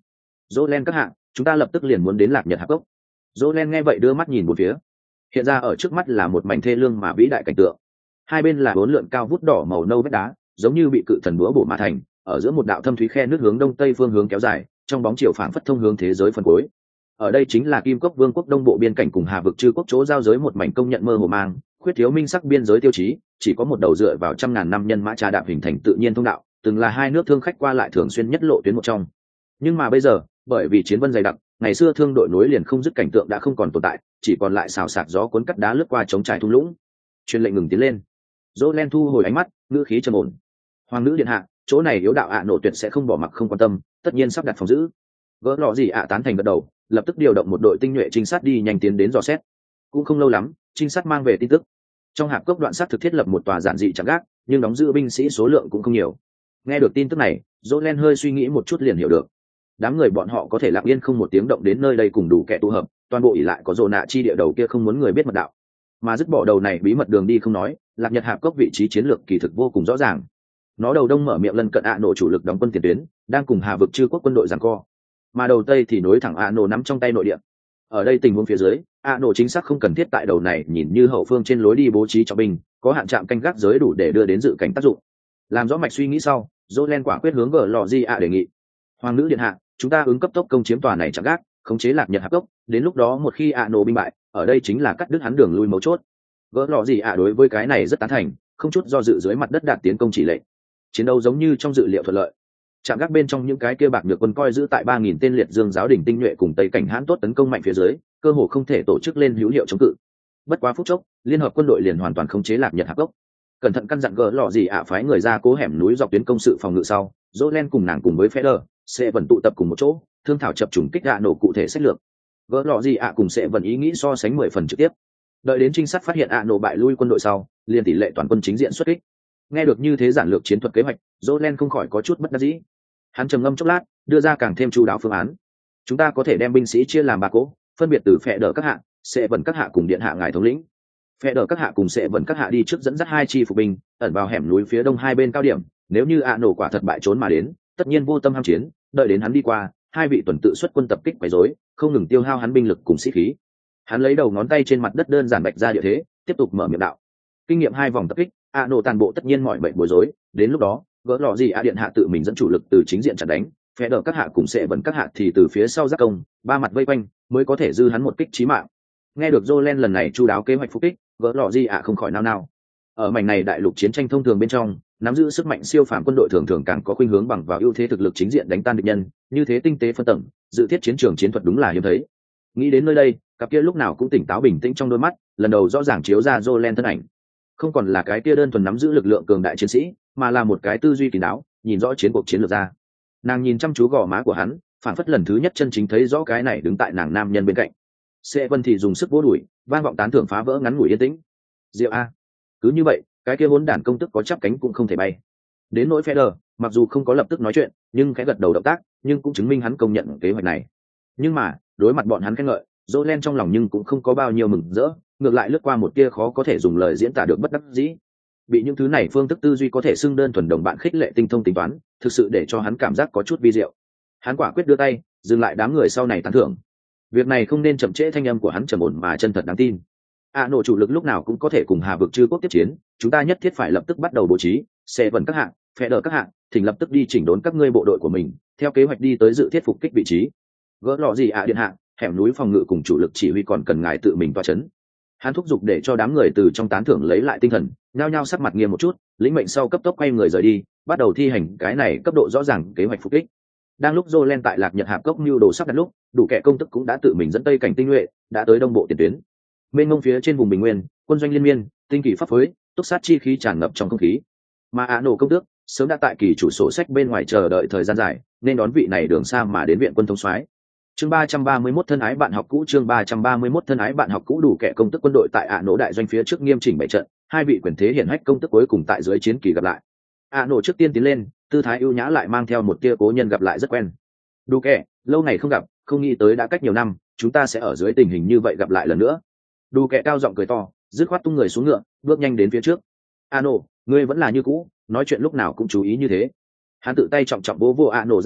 Jolen các hạng, chúng ta lập tức liền muốn đến Lạc Nhật Hạp Cốc. Jolen nghe vậy đưa mắt nhìn một phía. Hiện ra ở trước mắt là một mảnh thê lương mà vĩ đại cảnh tượng. Hai bên là bốn lượn cao vút đỏ màu nâu vách đá, giống như bị cự thần búa bổ mà thành, ở giữa một đạo thâm thúy khe nước hướng đông tây phương hướng kéo dài, trong bóng chiều phảng phất thông hướng thế giới phần cuối. Ở đây chính là Kim Cốc Vương quốc đông bộ biên cảnh cùng Hà vực Trư quốc chỗ giao giới một mảnh công nhận mơ hồ mang, khuyết thiếu minh sắc biên giới tiêu chí, chỉ có một đầu dựa vào trăm ngàn năm nhân mã trà đạp hình thành tự nhiên thông đạo, từng là hai nước thương khách qua lại thường xuyên nhất lộ tuyến một trong. Nhưng mà bây giờ, bởi vì chiến vân dày đặc, ngày xưa thương đội nối liền không dứt cảnh tượng đã không còn tồn tại, chỉ còn lại xào xạc gió cuốn cắt đá lướt qua chống trải thung lũng. Truyền lệnh ngừng tiến lên. Jolen thu hồi ánh mắt, ngữ khí trầm ổn. Hoàng nữ điện hạ, chỗ này yếu đạo ạ nổ tuyệt sẽ không bỏ mặc không quan tâm, tất nhiên sắp đặt phòng giữ. Vỡ lọ gì ạ tán thành gật đầu, lập tức điều động một đội tinh nhuệ trinh sát đi nhanh tiến đến dò xét. Cũng không lâu lắm, trinh sát mang về tin tức. Trong hạp cốc đoạn sát thực thiết lập một tòa giản dị chạm gác, nhưng đóng giữ binh sĩ số lượng cũng không nhiều. Nghe được tin tức này, Jolen hơi suy nghĩ một chút liền hiểu được. Đám người bọn họ có thể lặng yên không một tiếng động đến nơi đây cùng đủ kẻ tụ hợp, toàn bộ ỷ lại có rồ nạ chi địa đầu kia không muốn người biết mật đạo. Mà dứt bỏ đầu này bí mật đường đi không nói, Lạc Nhật Hạp Cốc vị trí chiến lược kỳ thực vô cùng rõ ràng. Nó đầu đông mở miệng lân cận ạ nổ chủ lực đóng quân tiền tuyến, đang cùng Hà vực Trư quốc quân đội giằng co. Mà đầu tây thì nối thẳng ạ nổ nắm trong tay nội địa. Ở đây tình huống phía dưới, ạ nổ chính xác không cần thiết tại đầu này nhìn như hậu phương trên lối đi bố trí cho binh, có hạn trạm canh gác giới đủ để đưa đến dự cảnh tác dụng. Làm rõ mạch suy nghĩ sau, Jolen quả quyết hướng gờ lò di ạ đề nghị. Hoàng nữ điện hạ, chúng ta ứng cấp tốc công chiếm tòa này chạm gác, khống chế Lạc Nhật Hạp Cốc, đến lúc đó một khi ạ nổ binh bại, ở đây chính là cắt đứt hắn đường lui mấu chốt. Gỡ lọ gì ạ đối với cái này rất tán thành, không chút do dự dưới mặt đất đạt tiến công chỉ lệnh. Chiến đấu giống như trong dự liệu thuận lợi. Trạm gác bên trong những cái kia bạc được quân coi giữ tại ba nghìn tên liệt dương giáo đỉnh tinh nhuệ cùng tây cảnh hãn tốt tấn công mạnh phía dưới, cơ hồ không thể tổ chức lên hữu hiệu chống cự. Bất quá phút chốc, liên hợp quân đội liền hoàn toàn khống chế Lạc Nhật Hạp Cốc. Cẩn thận căn dặn gỡ lọ gì ạ phái người ra cố hẻm núi dọc tuyến công sự phòng ngự sau, Jolen cùng nàng cùng với Feder sẽ vẫn tụ tập cùng một chỗ, thương thảo chập trùng kích ạ nổ cụ thể sách lược. Gỡ lọ gì ạ cùng sẽ vẫn ý nghĩ so sánh mười phần trực tiếp. Đợi đến trinh sát phát hiện ạ nổ bại lui quân đội sau, liền tỷ lệ toàn quân chính diện xuất kích. Nghe được như thế giản lược chiến thuật kế hoạch, Jolen không khỏi có chút bất đắc dĩ. Hắn trầm ngâm chốc lát, đưa ra càng thêm chu đáo phương án. Chúng ta có thể đem binh sĩ chia làm ba cỗ, phân biệt từ phe đỡ các hạ, sẽ vẫn các hạ cùng điện hạ ngài thống lĩnh. Phe đỡ các hạ cùng sẽ vẫn các hạ đi trước dẫn dắt hai chi phục binh, ẩn vào hẻm núi phía đông hai bên cao điểm. Nếu như ạ nổ quả thật bại trốn mà đến, tất nhiên vô tâm ham chiến, đợi đến hắn đi qua, hai vị tuần tự xuất quân tập kích quấy rối, không ngừng tiêu hao hắn binh lực cùng sĩ khí. Hắn lấy đầu ngón tay trên mặt đất đơn giản bạch ra địa thế, tiếp tục mở miệng đạo. Kinh nghiệm hai vòng tập kích, ạ nổ tàn bộ tất nhiên mọi bệnh bối rối, đến lúc đó, gỡ lọ gì ạ điện hạ tự mình dẫn chủ lực từ chính diện chặn đánh, phe đỡ các hạ cùng sẽ vẫn các hạ thì từ phía sau giáp công, ba mặt vây quanh, mới có thể dư hắn một kích chí mạng. Nghe được Jolen lần này chu đáo kế hoạch phục kích, gỡ lọ gì ạ không khỏi nao nao. Ở mảnh này đại lục chiến tranh thông thường bên trong, nắm giữ sức mạnh siêu phàm quân đội thường thường càng có khuynh hướng bằng vào ưu thế thực lực chính diện đánh tan địch nhân, như thế tinh tế phân tầng, dự thiết chiến trường chiến thuật đúng là hiếm thấy. Nghĩ đến nơi đây, cặp kia lúc nào cũng tỉnh táo bình tĩnh trong đôi mắt, lần đầu rõ ràng chiếu ra Jolen thân ảnh. Không còn là cái kia đơn thuần nắm giữ lực lượng cường đại chiến sĩ, mà là một cái tư duy kín đáo, nhìn rõ chiến cuộc chiến lược ra. Nàng nhìn chăm chú gò má của hắn, phản phất lần thứ nhất chân chính thấy rõ cái này đứng tại nàng nam nhân bên cạnh. Sẽ Vân thì dùng sức vỗ đùi, vang vọng tán thưởng phá vỡ ngắn ngủi yên tĩnh. Diệu a, cứ như vậy, cái kia hỗn đản công tức có chắp cánh cũng không thể bay. Đến nỗi Feder, mặc dù không có lập tức nói chuyện, nhưng khẽ gật đầu động tác, nhưng cũng chứng minh hắn công nhận kế hoạch này. Nhưng mà, đối mặt bọn hắn khen ngợi, Jolen trong lòng nhưng cũng không có bao nhiêu mừng rỡ, ngược lại lướt qua một tia khó có thể dùng lời diễn tả được bất đắc dĩ. Bị những thứ này phương thức tư duy có thể xưng đơn thuần đồng bạn khích lệ tinh thông tính toán, thực sự để cho hắn cảm giác có chút vi diệu. Hắn quả quyết đưa tay, dừng lại đám người sau này tán thưởng. Việc này không nên chậm trễ, thanh âm của hắn trầm ổn mà chân thật đáng tin. ạ nổ chủ lực lúc nào cũng có thể cùng Hà vực Trư quốc tiếp chiến, chúng ta nhất thiết phải lập tức bắt đầu bố trí, sẽ vận các hạng, phe đỡ các hạng, thỉnh lập tức đi chỉnh đốn các ngươi bộ đội của mình, theo kế hoạch đi tới dự thiết phục kích vị trí. Gỡ lọ gì ạ điện hạ, hẻm núi phòng ngự cùng chủ lực chỉ huy còn cần ngài tự mình toa chấn. Hắn thúc giục để cho đám người từ trong tán thưởng lấy lại tinh thần, nhao nhao sắc mặt nghiêm một chút, lĩnh mệnh sau cấp tốc quay người rời đi, bắt đầu thi hành cái này cấp độ rõ ràng kế hoạch phục kích. Đang lúc Jolen tại Lạc Nhật Hạp Cốc mưu đồ sắp đặt lúc, đủ kẻ công tức cũng đã tự mình dẫn tây cảnh tinh nhuệ, đã tới đông bộ tiền tuyến. Bên ngông phía trên vùng bình nguyên, quân doanh liên miên, tinh kỳ pháp phối, túc sát chi khí tràn ngập trong không khí. Mà ạ nổ công tước sớm đã tại kỳ chủ sổ sách bên ngoài chờ đợi thời gian dài, nên đón vị này đường xa mà đến viện quân thống soái. Chương ba trăm ba mươi mốt thân ái bạn học cũ, chương ba trăm ba mươi mốt thân ái bạn học cũ. Đủ kẻ công tức quân đội tại ạ nổ đại doanh phía trước nghiêm chỉnh bày trận, hai vị quyền thế hiển hách công tức cuối cùng tại dưới chiến kỳ gặp lại. ạ nổ trước tiên tiến lên, tư thái ưu nhã lại mang theo một tia cố nhân gặp lại rất quen. Đủ kẻ, lâu ngày không gặp, không nghĩ tới đã cách nhiều năm, chúng ta sẽ ở dưới tình hình như vậy gặp lại lần nữa. Đủ kẻ cao giọng cười to, dứt khoát tung người xuống ngựa, bước nhanh đến phía trước. ạ nổ, ngươi vẫn là như cũ, nói chuyện lúc nào cũng chú ý như thế. Hắn tự tay trọng trọng bố vô ạ nổ giáp vai,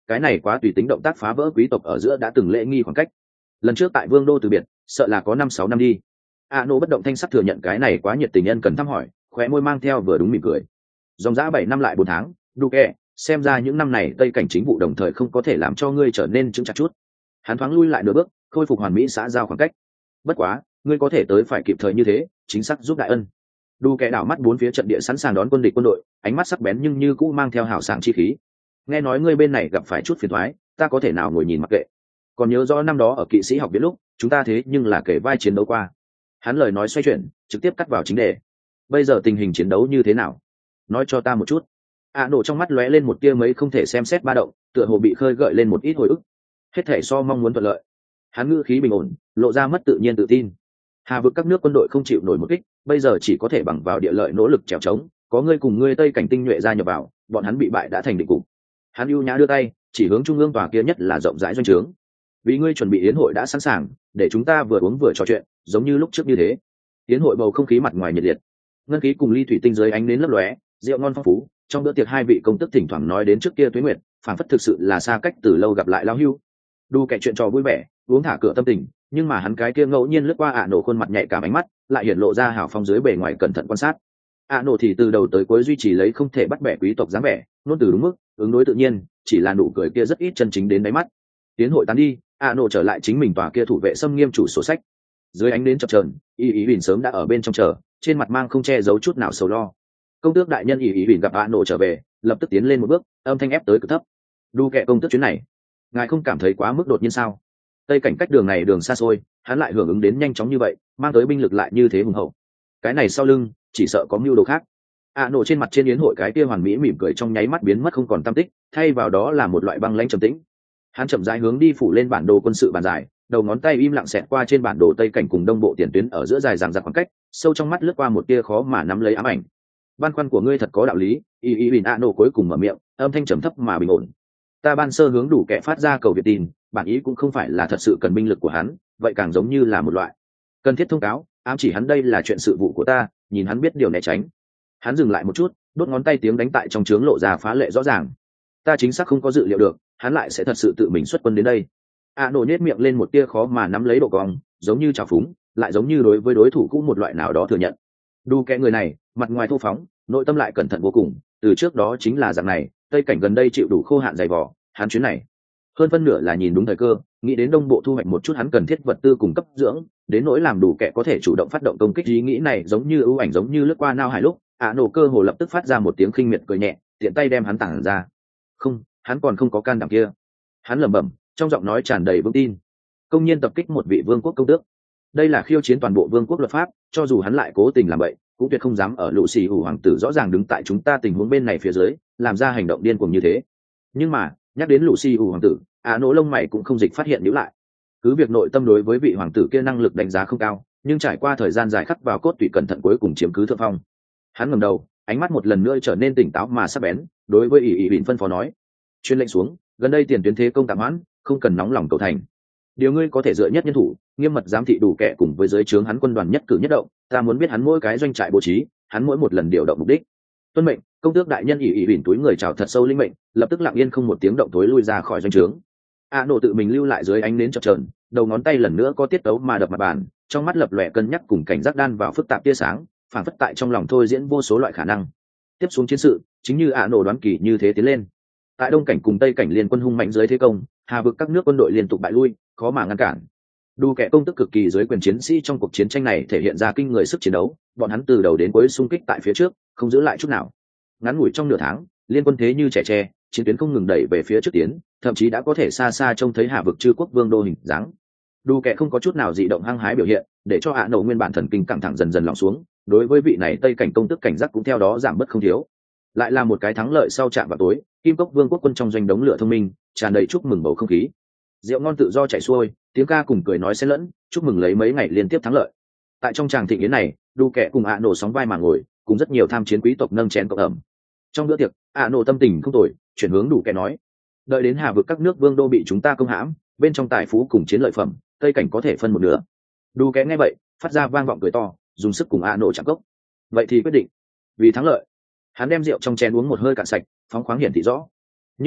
cái này quá tùy tính động tác phá vỡ quý tộc ở giữa đã từng lễ nghi khoảng cách. Lần trước tại vương đô từ biệt sợ là có năm sáu năm đi. a nô bất động thanh sắc thừa nhận cái này quá nhiệt tình nhân cần thăm hỏi, khóe môi mang theo vừa đúng mỉm cười. Dòng dã bảy năm lại bốn tháng, đu kẹ, xem ra những năm này tây cảnh chính vụ đồng thời không có thể làm cho ngươi trở nên chững chặt chút. Hắn thoáng lui lại nửa bước, khôi phục hoàn mỹ xã giao khoảng cách. Bất quá, ngươi có thể tới phải kịp thời như thế, chính xác giúp đại ân. Đu kẹ đảo mắt bốn phía trận địa sẵn sàng đón quân địch quân đội, ánh mắt sắc bén nhưng như cũ mang theo hào sảng chi khí. Nghe nói ngươi bên này gặp phải chút phiền toái, ta có thể nào ngồi nhìn mặc kệ. Còn nhớ rõ năm đó ở kỵ sĩ học viện lúc, chúng ta thế nhưng là kể vai chiến đấu qua. Hắn lời nói xoay chuyển, trực tiếp cắt vào chính đề. Bây giờ tình hình chiến đấu như thế nào? Nói cho ta một chút. A nổ trong mắt lóe lên một tia mấy không thể xem xét ba động, tựa hồ bị khơi gợi lên một ít hồi ức. Hết thể so mong muốn thuận lợi. Hắn ngữ khí bình ổn, lộ ra mất tự nhiên tự tin. Hà vực các nước quân đội không chịu nổi một kích, bây giờ chỉ có thể bằng vào địa lợi nỗ lực trèo trống, có ngươi cùng ngươi Tây cảnh tinh nhuệ gia nhập vào, bọn hắn bị bại đã thành định cục. Hắn ưu nhã đưa tay, chỉ hướng trung ương tòa kia nhất là rộng rãi doanh trướng. Vì ngươi chuẩn bị yến hội đã sẵn sàng, để chúng ta vừa uống vừa trò chuyện, giống như lúc trước như thế. Yến hội bầu không khí mặt ngoài nhiệt liệt, ngân khí cùng ly thủy tinh dưới ánh nến lấp lóe, rượu ngon phong phú. Trong bữa tiệc hai vị công tước thỉnh thoảng nói đến trước kia tuế nguyệt, phảng phất thực sự là xa cách từ lâu gặp lại lão hưu. Đu kẻ chuyện trò vui vẻ, uống thả cửa tâm tình, nhưng mà hắn cái kia ngẫu nhiên lướt qua ạ nổ khuôn mặt nhạy cảm ánh mắt, lại hiển lộ ra hào phong dưới bề ngoài cẩn thận quan sát. ạ nổ thì từ đầu tới cuối duy trì lấy không thể bắt bẻ quý tộc dáng vẻ, luôn từ đúng mức, ứng đối tự nhiên, chỉ là nụ cười kia rất ít chân chính đến đáy mắt. Tiến hội tán đi, ạ nổ trở lại chính mình tòa kia thủ vệ xâm nghiêm chủ sổ sách. Dưới ánh đến chập chờn, y ý bình sớm đã ở bên trong chờ, trên mặt mang không che giấu chút nào sầu lo. Công tước đại nhân y ý bình gặp ạ nổ trở về, lập tức tiến lên một bước, âm thanh ép tới cực thấp. Đu kệ công tước chuyến này, ngài không cảm thấy quá mức đột nhiên sao? Tây cảnh cách đường này đường xa xôi, hắn lại hưởng ứng đến nhanh chóng như vậy, mang tới binh lực lại như thế hùng hậu. Cái này sau lưng, chỉ sợ có mưu đồ khác. ạ nổ trên mặt trên yến hội cái kia hoàn mỹ mỉm cười trong nháy mắt biến mất không còn tăm tích, thay vào đó là một loại băng lãnh trầm tĩnh. Hắn chậm rãi hướng đi phủ lên bản đồ quân sự bàn dài, đầu ngón tay im lặng xẹt qua trên bản đồ tây cảnh cùng đông bộ tiền tuyến ở giữa dài dằng dặc khoảng cách, sâu trong mắt lướt qua một tia khó mà nắm lấy ám ảnh. Băn khoăn của ngươi thật có đạo lý. Y Y Bình ạ nổ cuối cùng mở miệng, âm thanh trầm thấp mà bình ổn. Ta ban sơ hướng đủ kẻ phát ra cầu việt tin, bản ý cũng không phải là thật sự cần binh lực của hắn, vậy càng giống như là một loại cần thiết thông cáo, ám chỉ hắn đây là chuyện sự vụ của ta, nhìn hắn biết điều né tránh. Hắn dừng lại một chút, đốt ngón tay tiếng đánh tại trong trướng lộ ra phá lệ rõ ràng. Ta chính xác không có dự liệu được, hắn lại sẽ thật sự tự mình xuất quân đến đây. A nổ nhếch miệng lên một tia khó mà nắm lấy độ cong, giống như trào phúng, lại giống như đối với đối thủ cũ một loại nào đó thừa nhận. Đu kẻ người này, mặt ngoài thô phóng, nội tâm lại cẩn thận vô cùng, từ trước đó chính là dạng này, tây cảnh gần đây chịu đủ khô hạn dày vò, hắn chuyến này hơn phân nửa là nhìn đúng thời cơ, nghĩ đến đông bộ thu hoạch một chút hắn cần thiết vật tư cùng cấp dưỡng, đến nỗi làm đủ kẻ có thể chủ động phát động công kích. Ý nghĩ này giống như ưu ảnh giống như lướt qua nao hải lúc, ạ nổ cơ hồ lập tức phát ra một tiếng khinh miệt cười nhẹ, tiện tay đem hắn tản ra. Không, hắn còn không có can đảm kia. Hắn lẩm bẩm, trong giọng nói tràn đầy vững tin. Công nhiên tập kích một vị vương quốc công tước, đây là khiêu chiến toàn bộ vương quốc luật pháp, cho dù hắn lại cố tình làm vậy, cũng tuyệt không dám ở lũ xì ủ hoàng tử rõ ràng đứng tại chúng ta tình huống bên này phía dưới, làm ra hành động điên cuồng như thế. Nhưng mà nhắc đến lũ xì ủ hoàng tử, ạ nổ lông mày cũng không dịch phát hiện nhíu lại. Cứ việc nội tâm đối với vị hoàng tử kia năng lực đánh giá không cao, nhưng trải qua thời gian dài khắc vào cốt tủy cẩn thận cuối cùng chiếm cứ thượng phong. Hắn ngẩng đầu, ánh mắt một lần nữa trở nên tỉnh táo mà sắc bén, đối với ỷ ỷ bình phân phó nói: chuyên lệnh xuống, gần đây tiền tuyến thế công tạm hoãn, không cần nóng lòng cầu thành. Điều ngươi có thể dựa nhất nhân thủ, nghiêm mật giám thị đủ kẻ cùng với dưới trướng hắn quân đoàn nhất cử nhất động, ta muốn biết hắn mỗi cái doanh trại bố trí, hắn mỗi một lần điều động mục đích. Tuân mệnh. Công tước đại nhân ỷ ỷ bình túi người chào thật sâu linh mệnh, lập tức lặng yên không một tiếng động tối lui ra khỏi doanh trướng. A nổ tự mình lưu lại dưới ánh nến chập chờn, đầu ngón tay lần nữa có tiết tấu mà đập mặt bàn, trong mắt lập lòe cân nhắc cùng cảnh giác đan vào phức tạp tia sáng, phản phất tại trong lòng thôi diễn vô số loại khả năng. Tiếp xuống chiến sự, chính như A nổ đoán kỳ như thế tiến lên. Tại đông cảnh cùng tây cảnh liên quân hung mạnh dưới thế công, hà vực các nước quân đội liên tục bại lui, khó mà ngăn cản. Đủ kẻ công tức cực kỳ dưới quyền chiến sĩ trong cuộc chiến tranh này thể hiện ra kinh người sức chiến đấu, bọn hắn từ đầu đến cuối xung kích tại phía trước, không giữ lại chút nào. Ngắn ngủi trong nửa tháng, liên quân thế như trẻ tre, chiến tuyến không ngừng đẩy về phía trước tiến, thậm chí đã có thể xa xa trông thấy hà vực chư quốc vương đô hình dáng. Đủ kẻ không có chút nào dị động hăng hái biểu hiện, để cho hạ nổ nguyên bản thần kinh căng thẳng dần dần lỏng xuống, đối với vị này tây cảnh công tức cảnh giác cũng theo đó giảm bớt không thiếu. Lại là một cái thắng lợi sau chạm vào tối, kim cốc vương quốc quân trong doanh đống lửa thông minh, tràn đầy chúc mừng bầu không khí. Rượu ngon tự do chảy xuôi, tiếng ca cùng cười nói xen lẫn, chúc mừng lấy mấy ngày liên tiếp thắng lợi. Tại trong tràng thịnh yến này, Đủ kẻ cùng hạ nổ sóng vai mà ngồi, cùng rất nhiều tham chiến quý tộc nâng chén cộng ẩm. Trong bữa tiệc, hạ nổ tâm tình không tồi, chuyển hướng Đủ kẻ nói: đợi đến hà vực các nước vương đô bị chúng ta công hãm, bên trong tài phú cùng chiến lợi phẩm, tây cảnh có thể phân một nửa. Đủ kẻ nghe vậy, phát ra vang vọng cười to, dùng sức cùng hạ nổ chạm cốc. Vậy thì quyết định, vì thắng lợi. Hắn đem rượu trong chén uống một hơi cạn sạch, phóng khoáng hiển thị rõ. Nhưng mà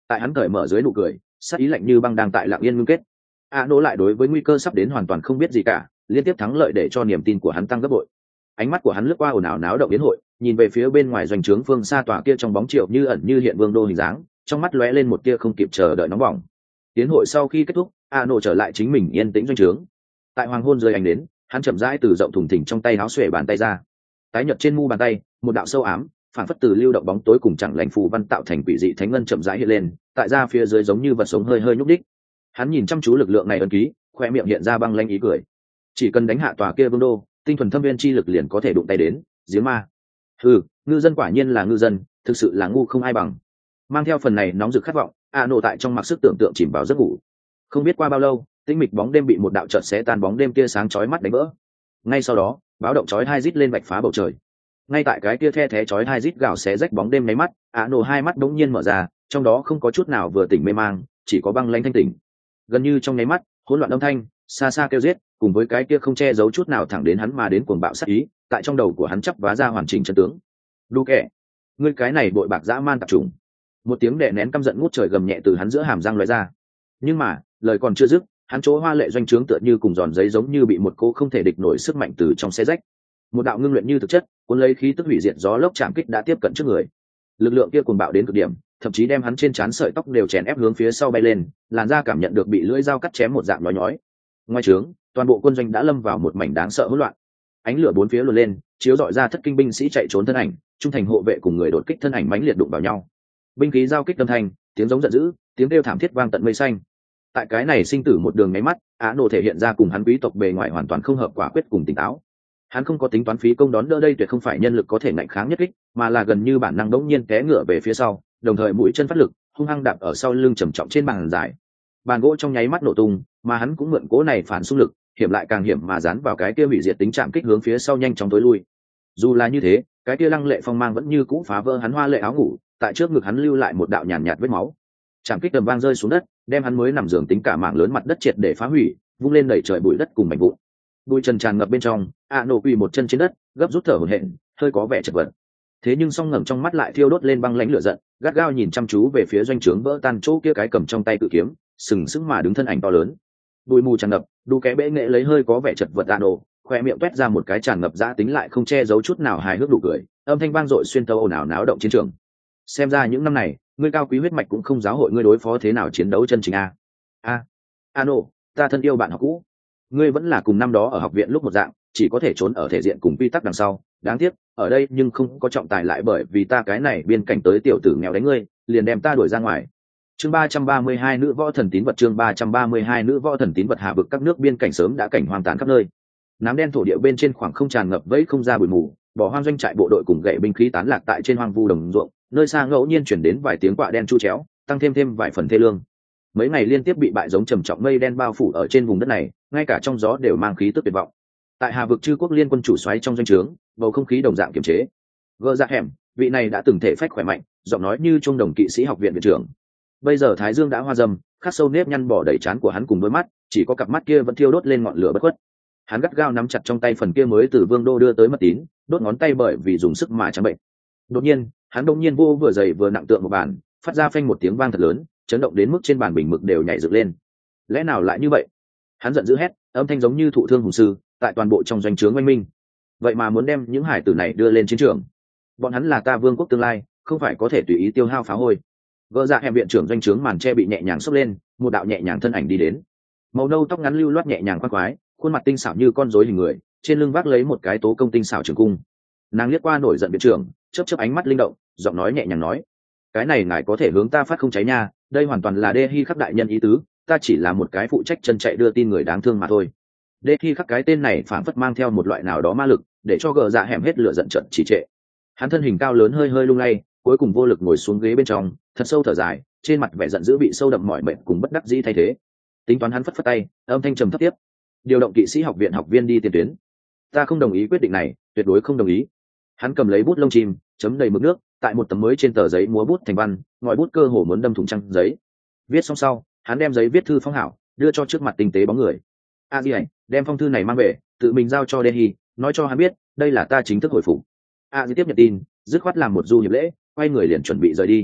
tại hắn cởi mở dưới nụ cười, sắc ý lạnh như băng đang tại lặng yên ngưng kết. a nỗ lại đối với nguy cơ sắp đến hoàn toàn không biết gì cả, liên tiếp thắng lợi để cho niềm tin của hắn tăng gấp bội. Ánh mắt của hắn lướt qua ồn ào náo động biến hội, nhìn về phía bên ngoài doanh trướng phương xa tòa kia trong bóng triệu như ẩn như hiện vương đô hình dáng, trong mắt lóe lên một tia không kịp chờ đợi nóng bỏng. Tiến hội sau khi kết thúc, a nỗ trở lại chính mình yên tĩnh doanh trướng. Tại hoàng hôn rơi ánh đến, hắn chậm rãi từ rộng thùng thình trong tay áo xuề bàn tay ra, tái nhợt trên mu bàn tay một đạo sâu ám phản phất từ lưu động bóng tối cùng chẳng lành phù văn tạo thành quỷ dị thánh ngân chậm rãi hiện lên, tại ra phía dưới giống như vật sống hơi hơi nhúc đích. Hắn nhìn chăm chú lực lượng này ấn ký, khoe miệng hiện ra băng lanh ý cười. Chỉ cần đánh hạ tòa kia vương đô, tinh thuần thâm viên chi lực liền có thể đụng tay đến. Giếng ma, ừ, ngư dân quả nhiên là ngư dân, thực sự là ngu không ai bằng. Mang theo phần này nóng rực khát vọng, a nổ tại trong mặc sức tưởng tượng chìm vào giấc ngủ. Không biết qua bao lâu, tĩnh mịch bóng đêm bị một đạo chợt xé tan bóng đêm tia sáng chói mắt đánh vỡ. Ngay sau đó, báo động chói hai rít lên vạch phá bầu trời. Ngay tại cái kia the thé chói hai rít gào xé rách bóng đêm mấy mắt, a nổ hai mắt đống nhiên mở ra, trong đó không có chút nào vừa tỉnh mê mang, chỉ có băng lãnh thanh tỉnh. Gần như trong nháy mắt, hỗn loạn âm thanh, xa xa kêu giết, cùng với cái kia không che giấu chút nào thẳng đến hắn mà đến cuồng bạo sát ý, tại trong đầu của hắn chắp vá ra hoàn chỉnh chân tướng. Đu kẻ, ngươi cái này bội bạc dã man tạp trùng. Một tiếng đè nén căm giận ngút trời gầm nhẹ từ hắn giữa hàm răng lóe ra. Nhưng mà, lời còn chưa dứt, hắn chỗ hoa lệ doanh trướng tựa như cùng giòn giấy giống như bị một cô không thể địch nổi sức mạnh từ trong xe rách. Một đạo ngưng luyện như thực chất, cuốn lấy khí tức hủy diệt gió lốc chạm kích đã tiếp cận trước người. Lực lượng kia cuồng bạo đến cực điểm, thậm chí đem hắn trên trán sợi tóc đều chèn ép hướng phía sau bay lên, làn da cảm nhận được bị lưỡi dao cắt chém một dạng nhói nhói. Ngoài trướng, toàn bộ quân doanh đã lâm vào một mảnh đáng sợ hỗn loạn. Ánh lửa bốn phía luồn lên, chiếu rọi ra thất kinh binh sĩ chạy trốn thân ảnh, trung thành hộ vệ cùng người đột kích thân ảnh mãnh liệt đụng vào nhau. Binh khí giao kích âm thanh, tiếng giống giận dữ, tiếng kêu thảm thiết vang tận mây xanh. Tại cái này sinh tử một đường nháy mắt, á nổ thể hiện ra cùng hắn quý tộc bề ngoài hoàn toàn không hợp quả quyết cùng tỉnh táo. Hắn không có tính toán phí công đón đỡ đây, tuyệt không phải nhân lực có thể ngạnh kháng nhất kích, mà là gần như bản năng đống nhiên té ngựa về phía sau, đồng thời mũi chân phát lực, hung hăng đạp ở sau lưng trầm trọng trên bàn dài. Bàn gỗ trong nháy mắt nổ tung, mà hắn cũng mượn cố này phản xung lực, hiểm lại càng hiểm mà dán vào cái kia hủy diệt tính chạm kích hướng phía sau nhanh chóng tối lui. Dù là như thế, cái kia lăng lệ phong mang vẫn như cũ phá vỡ hắn hoa lệ áo ngủ, tại trước ngực hắn lưu lại một đạo nhàn nhạt vết máu. Chạm kích tầm vang rơi xuống đất, đem hắn mới nằm giường tính cả mảng lớn mặt đất triệt để phá hủy, vung lên đẩy trời bụi đất cùng mảnh vụn. Bụi trần tràn ngập bên trong, a nổ quỳ một chân trên đất, gấp rút thở hổn hển, hơi có vẻ chật vật. Thế nhưng song ngẩng trong mắt lại thiêu đốt lên băng lãnh lửa giận, gắt gao nhìn chăm chú về phía doanh trướng vỡ tan chỗ kia cái cầm trong tay cự kiếm, sừng sững mà đứng thân ảnh to lớn. Bụi mù tràn ngập, đu kẽ bẽ nghệ lấy hơi có vẻ chật vật a nổ, khoe miệng toét ra một cái tràn ngập dã tính lại không che giấu chút nào hài hước đủ cười, âm thanh vang dội xuyên tấu ồn ào náo động chiến trường. Xem ra những năm này, ngươi cao quý huyết mạch cũng không giáo hội ngươi đối phó thế nào chiến đấu chân chính a. A, a nổ, ta thân yêu bạn học cũ, ngươi vẫn là cùng năm đó ở học viện lúc một dạng, chỉ có thể trốn ở thể diện cùng quy tắc đằng sau. Đáng tiếc, ở đây nhưng không có trọng tài lại bởi vì ta cái này biên cảnh tới tiểu tử nghèo đánh ngươi, liền đem ta đuổi ra ngoài. Chương ba trăm ba mươi hai nữ võ thần tín vật, chương ba trăm ba mươi hai nữ võ thần tín vật. Hạ vực các nước biên cảnh sớm đã cảnh hoang tàn khắp nơi. Nám đen thổ địa bên trên khoảng không tràn ngập vẫy không ra bụi mù, bỏ hoang doanh trại bộ đội cùng gậy binh khí tán lạc tại trên hoang vu đồng ruộng, nơi xa ngẫu nhiên chuyển đến vài tiếng quạ đen chu chéo, tăng thêm thêm vài phần thê lương. Mấy ngày liên tiếp bị bại giống trầm trọng mây đen bao phủ ở trên vùng đất này, ngay cả trong gió đều mang khí tức tuyệt vọng. Tại Hà vực chư quốc liên quân chủ soái trong doanh trướng, bầu không khí đồng dạng kiềm chế. Gỡ ra hẻm, vị này đã từng thể phách khỏe mạnh, giọng nói như trung đồng kỵ sĩ học viện viện trưởng. Bây giờ thái dương đã hoa râm, khắc sâu nếp nhăn bỏ đầy trán của hắn cùng đôi mắt, chỉ có cặp mắt kia vẫn thiêu đốt lên ngọn lửa bất khuất. Hắn gắt gao nắm chặt trong tay phần kia mới từ vương đô đưa tới mật tín, đốt ngón tay bởi vì dùng sức mà trắng bệnh. Đột nhiên, hắn đột nhiên vô vừa dày vừa nặng tượng một bàn, phát ra phanh một tiếng vang thật lớn, chấn động đến mức trên bàn bình mực đều nhảy dựng lên. Lẽ nào lại như vậy? Hắn giận dữ hét, âm thanh giống như thụ thương hùng sư, tại toàn bộ trong doanh trướng oanh minh. Vậy mà muốn đem những hải tử này đưa lên chiến trường? Bọn hắn là ta vương quốc tương lai, không phải có thể tùy ý tiêu hao phá hôi. Gỡ ra hẻm viện trưởng doanh trướng màn tre bị nhẹ nhàng xốc lên, một đạo nhẹ nhàng thân ảnh đi đến. Màu nâu tóc ngắn lưu loát nhẹ nhàng khoan khoái, khuôn mặt tinh xảo như con rối hình người, trên lưng vác lấy một cái tố công tinh xảo trường cung. Nàng liếc qua nổi giận viện trưởng, chớp chớp ánh mắt linh động, giọng nói nhẹ nhàng nói: cái này ngài có thể hướng ta phát không cháy nha, đây hoàn toàn là đê hi khắc đại nhân ý tứ, ta chỉ là một cái phụ trách chân chạy đưa tin người đáng thương mà thôi. Đê hi khắc cái tên này phản phất mang theo một loại nào đó ma lực, để cho gờ dạ hẻm hết lửa giận trận chỉ trệ. Hắn thân hình cao lớn hơi hơi lung lay, cuối cùng vô lực ngồi xuống ghế bên trong, thật sâu thở dài, trên mặt vẻ giận dữ bị sâu đậm mỏi mệt cùng bất đắc dĩ thay thế. Tính toán hắn phất phất tay, âm thanh trầm thấp tiếp: điều động kỵ sĩ học viện học viên đi tiền tuyến. Ta không đồng ý quyết định này, tuyệt đối không đồng ý. Hắn cầm lấy bút lông chim, chấm đầy mực nước, tại một tấm mới trên tờ giấy múa bút thành văn, ngòi bút cơ hồ muốn đâm thủng trang giấy. Viết xong sau, hắn đem giấy viết thư phong hảo, đưa cho trước mặt tinh tế bóng người. A Di ấy, đem phong thư này mang về, tự mình giao cho Dehi, nói cho hắn biết, đây là ta chính thức hồi phục. A Di tiếp nhận tin, dứt khoát làm một du hiệp lễ, quay người liền chuẩn bị rời đi.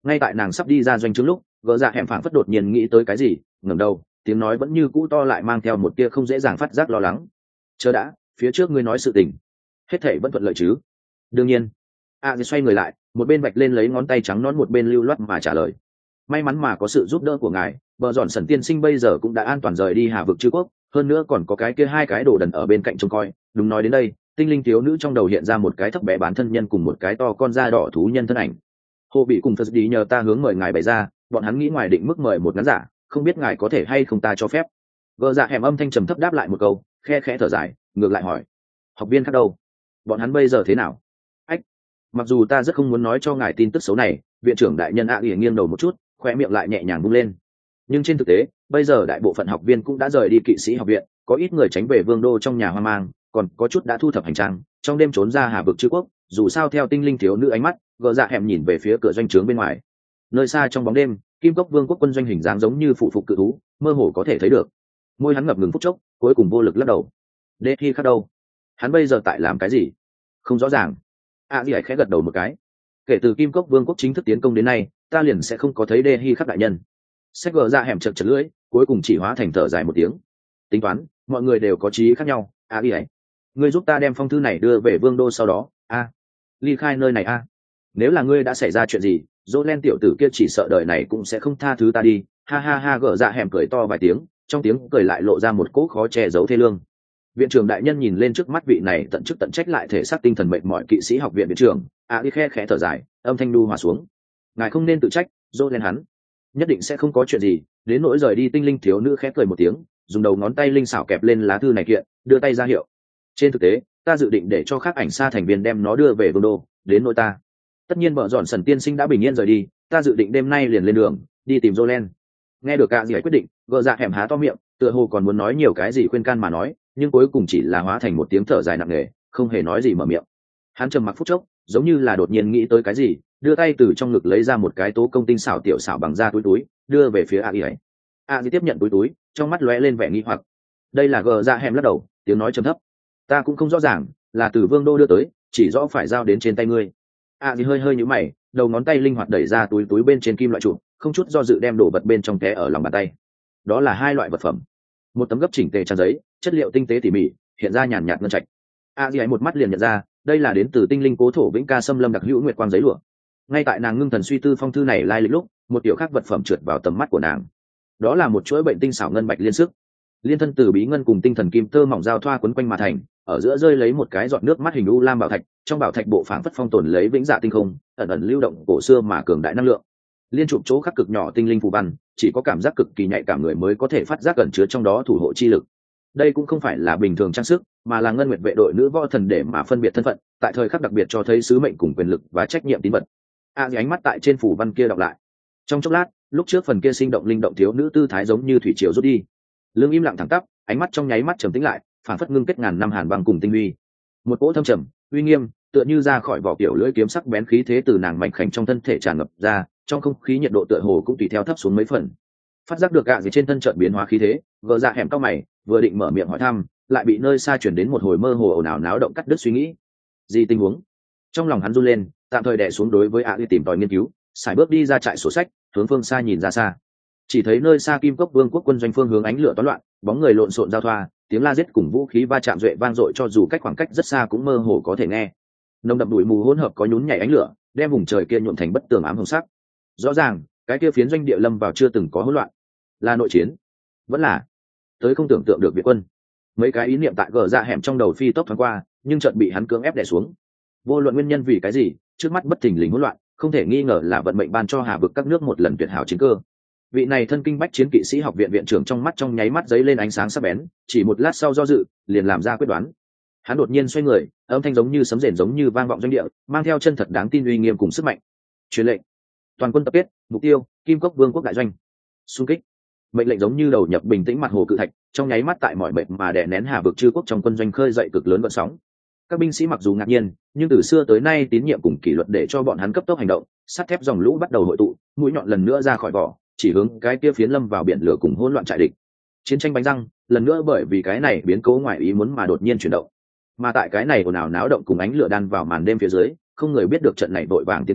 Ngay tại nàng sắp đi ra doanh trướng lúc, gỡ dạ hẻm phảng phất đột nhiên nghĩ tới cái gì, ngẩng đầu, tiếng nói vẫn như cũ to lại mang theo một tia không dễ dàng phát giác lo lắng. Chờ đã, phía trước ngươi nói sự tình, hết thảy vẫn thuận lợi chứ? Đương nhiên. A à, xoay người lại, một bên vạch lên lấy ngón tay trắng nón một bên lưu loát mà trả lời. May mắn mà có sự giúp đỡ của ngài, bờ dọn sẩn tiên sinh bây giờ cũng đã an toàn rời đi Hà vực Trư Quốc, hơn nữa còn có cái kia hai cái đồ đần ở bên cạnh trông coi. Đúng nói đến đây, tinh linh thiếu nữ trong đầu hiện ra một cái thấp bé bán thân nhân cùng một cái to con da đỏ thú nhân thân ảnh. Hồ bị cùng Phật đi nhờ ta hướng mời ngài bày ra, bọn hắn nghĩ ngoài định mức mời một ngắn giả, không biết ngài có thể hay không ta cho phép. Gờ dạ hẻm âm thanh trầm thấp đáp lại một câu, khe khẽ thở dài, ngược lại hỏi: học viên khác đâu? Bọn hắn bây giờ thế nào? Ách, mặc dù ta rất không muốn nói cho ngài tin tức xấu này, viện trưởng đại nhân ạ ỉa nghiêng đầu một chút, khoe miệng lại nhẹ nhàng bung lên. Nhưng trên thực tế, bây giờ đại bộ phận học viên cũng đã rời đi kỵ sĩ học viện, có ít người tránh về vương đô trong nhà hoang mang, còn có chút đã thu thập hành trang, trong đêm trốn ra Hà vực Trư Quốc. Dù sao theo tinh linh thiếu nữ ánh mắt, gờ dạ hẻm nhìn về phía cửa doanh trướng bên ngoài. Nơi xa trong bóng đêm, kim cốc vương quốc quân doanh hình dáng giống như phụ phục cự thú, mơ hồ có thể thấy được. Môi hắn ngập ngừng phút chốc, cuối cùng vô lực lắc đầu. Đê Hi khác đâu? Hắn bây giờ tại làm cái gì? Không rõ ràng. A Di khẽ gật đầu một cái. Kể từ kim cốc vương quốc chính thức tiến công đến nay, ta liền sẽ không có thấy Đê Hi khắc đại nhân. Sách gờ ra hẻm chật chật lưỡi, cuối cùng chỉ hóa thành thở dài một tiếng. Tính toán, mọi người đều có chí ý khác nhau. A Di, ngươi giúp ta đem phong thư này đưa về vương đô sau đó. A, ly khai nơi này a. Nếu là ngươi đã xảy ra chuyện gì, Jolen tiểu tử kia chỉ sợ đời này cũng sẽ không tha thứ ta đi. Ha ha ha, gờ dạ hẻm cười to vài tiếng, trong tiếng cười lại lộ ra một cỗ khó che giấu thê lương. Viện trưởng đại nhân nhìn lên trước mắt vị này tận chức tận trách lại thể xác tinh thần mệt mỏi kỵ sĩ học viện viện trưởng, a đi khe khẽ thở dài, âm thanh đu hòa xuống. Ngài không nên tự trách, Jolen hắn nhất định sẽ không có chuyện gì. Đến nỗi rời đi, tinh linh thiếu nữ khẽ cười một tiếng, dùng đầu ngón tay linh xảo kẹp lên lá thư này kiện, đưa tay ra hiệu. Trên thực tế, ta dự định để cho các ảnh xa thành viên đem nó đưa về vương đô. Đến nỗi ta, tất nhiên vợ dọn sần tiên sinh đã bình yên rời đi, ta dự định đêm nay liền lên đường đi tìm Jolen. Nghe được cả gì quyết định, gờ dạ hẻm há to miệng, tựa hồ còn muốn nói nhiều cái gì khuyên can mà nói, nhưng cuối cùng chỉ là hóa thành một tiếng thở dài nặng nề, không hề nói gì mở miệng. Hắn trầm mặc phút chốc, giống như là đột nhiên nghĩ tới cái gì, đưa tay từ trong ngực lấy ra một cái tố công tinh xảo tiểu xảo bằng da túi túi, đưa về phía a ấy. A tiếp nhận túi túi, trong mắt lóe lên vẻ nghi hoặc. Đây là gờ dạ hẻm lắc đầu, tiếng nói trầm thấp. Ta cũng không rõ ràng, là từ vương đô đưa tới, chỉ rõ phải giao đến trên tay ngươi. A hơi hơi nhíu mày, đầu ngón tay linh hoạt đẩy ra túi túi bên trên kim loại trụ, không chút do dự đem đồ vật bên trong té ở lòng bàn tay. Đó là hai loại vật phẩm, một tấm gấp chỉnh tề trang giấy, chất liệu tinh tế tỉ mỉ, hiện ra nhàn nhạt ngân trạch. A di ấy một mắt liền nhận ra, đây là đến từ tinh linh cố thổ vĩnh ca xâm lâm đặc hữu nguyệt quang giấy lụa. Ngay tại nàng ngưng thần suy tư phong thư này lai lịch lúc, một tiểu khác vật phẩm trượt vào tầm mắt của nàng. Đó là một chuỗi bệnh tinh xảo ngân bạch liên sức, liên thân từ bí ngân cùng tinh thần kim tơ mỏng giao thoa quấn quanh mà thành, ở giữa rơi lấy một cái giọt nước mắt hình u lam bảo thạch, trong bảo thạch bộ phảng phất phong tồn lấy vĩnh dạ tinh không, ẩn ẩn lưu động cổ xưa mà cường đại năng lượng. Liên chụp chỗ khắc cực nhỏ tinh linh phù văn, chỉ có cảm giác cực kỳ nhạy cảm người mới có thể phát giác ẩn chứa trong đó thủ hộ chi lực. Đây cũng không phải là bình thường trang sức, mà là ngân nguyệt vệ đội nữ võ thần để mà phân biệt thân phận, tại thời khắc đặc biệt cho thấy sứ mệnh cùng quyền lực và trách nhiệm tín vật. A à, ánh mắt tại trên phù văn kia đọc lại. Trong chốc lát, lúc trước phần kia sinh động linh động thiếu nữ tư thái giống như thủy triều rút đi. Lưng im lặng thẳng tắp, ánh mắt trong nháy mắt trầm tĩnh lại, phản phất ngưng kết ngàn năm hàn băng cùng tinh uy. Một cỗ thâm trầm, uy nghiêm, tựa như ra khỏi vỏ kiểu lưỡi kiếm sắc bén khí thế từ nàng mảnh khảnh trong thân thể tràn ngập ra, trong không khí nhiệt độ tựa hồ cũng tùy theo thấp xuống mấy phần. Phát giác được gạ gì trên thân trận biến hóa khí thế, gờ dạ hẻm cao mày, vừa định mở miệng hỏi thăm, lại bị nơi xa chuyển đến một hồi mơ hồ ồn ào náo động cắt đứt suy nghĩ. Gì tình huống? Trong lòng hắn run lên, tạm thời đè xuống đối với ạ đi tìm tòi nghiên cứu, xài bước đi ra trại sổ sách, hướng phương xa nhìn ra xa. Chỉ thấy nơi xa kim cốc vương quốc quân doanh phương hướng ánh lửa toán loạn, bóng người lộn xộn giao thoa, tiếng la giết cùng vũ khí va chạm duệ vang dội cho dù cách khoảng cách rất xa cũng mơ hồ có thể nghe. Nồng đậm bụi mù hỗn hợp có nhún nhảy ánh lửa, đem vùng trời kia nhuộm thành bất tường ám hồng sắc. Rõ ràng, cái kia phiến doanh địa lâm vào chưa từng có hỗn loạn. Là nội chiến, vẫn là tới không tưởng tượng được việt quân. Mấy cái ý niệm tại gờ ra hẻm trong đầu phi tốc thoáng qua, nhưng chợt bị hắn cưỡng ép đè xuống. Vô luận nguyên nhân vì cái gì, trước mắt bất thình lình hỗn loạn, không thể nghi ngờ là vận mệnh ban cho Hà vực các nước một lần tuyệt hảo chiến cơ. Vị này thân kinh bách chiến kỵ sĩ học viện viện trưởng trong mắt trong nháy mắt giấy lên ánh sáng sắc bén, chỉ một lát sau do dự, liền làm ra quyết đoán. Hắn đột nhiên xoay người, âm thanh giống như sấm rền giống như vang vọng doanh địa, mang theo chân thật đáng tin uy nghiêm cùng sức mạnh. Truyền lệnh, toàn quân tập kết, mục tiêu, Kim Cốc Vương quốc đại doanh. Xung kích. Mệnh lệnh giống như đầu nhập bình tĩnh mặt hồ cự thạch, trong nháy mắt tại mọi mệnh mà đè nén Hà vực chư quốc trong quân doanh khơi dậy cực lớn gợn sóng. Các binh sĩ mặc dù ngạc nhiên, nhưng từ xưa tới nay tín nhiệm cùng kỷ luật để cho bọn hắn cấp tốc hành động, sắt thép dòng lũ bắt đầu hội tụ, mũi nhọn lần nữa ra khỏi vỏ, chỉ hướng cái kia phiến lâm vào biển lửa cùng hỗn loạn trại địch. Chiến tranh bánh răng, lần nữa bởi vì cái này biến cố ngoài ý muốn mà đột nhiên chuyển động. Mà tại cái này ồn ào náo động cùng ánh lửa đan vào màn đêm phía dưới, không người biết được trận này vội vàng tiến công,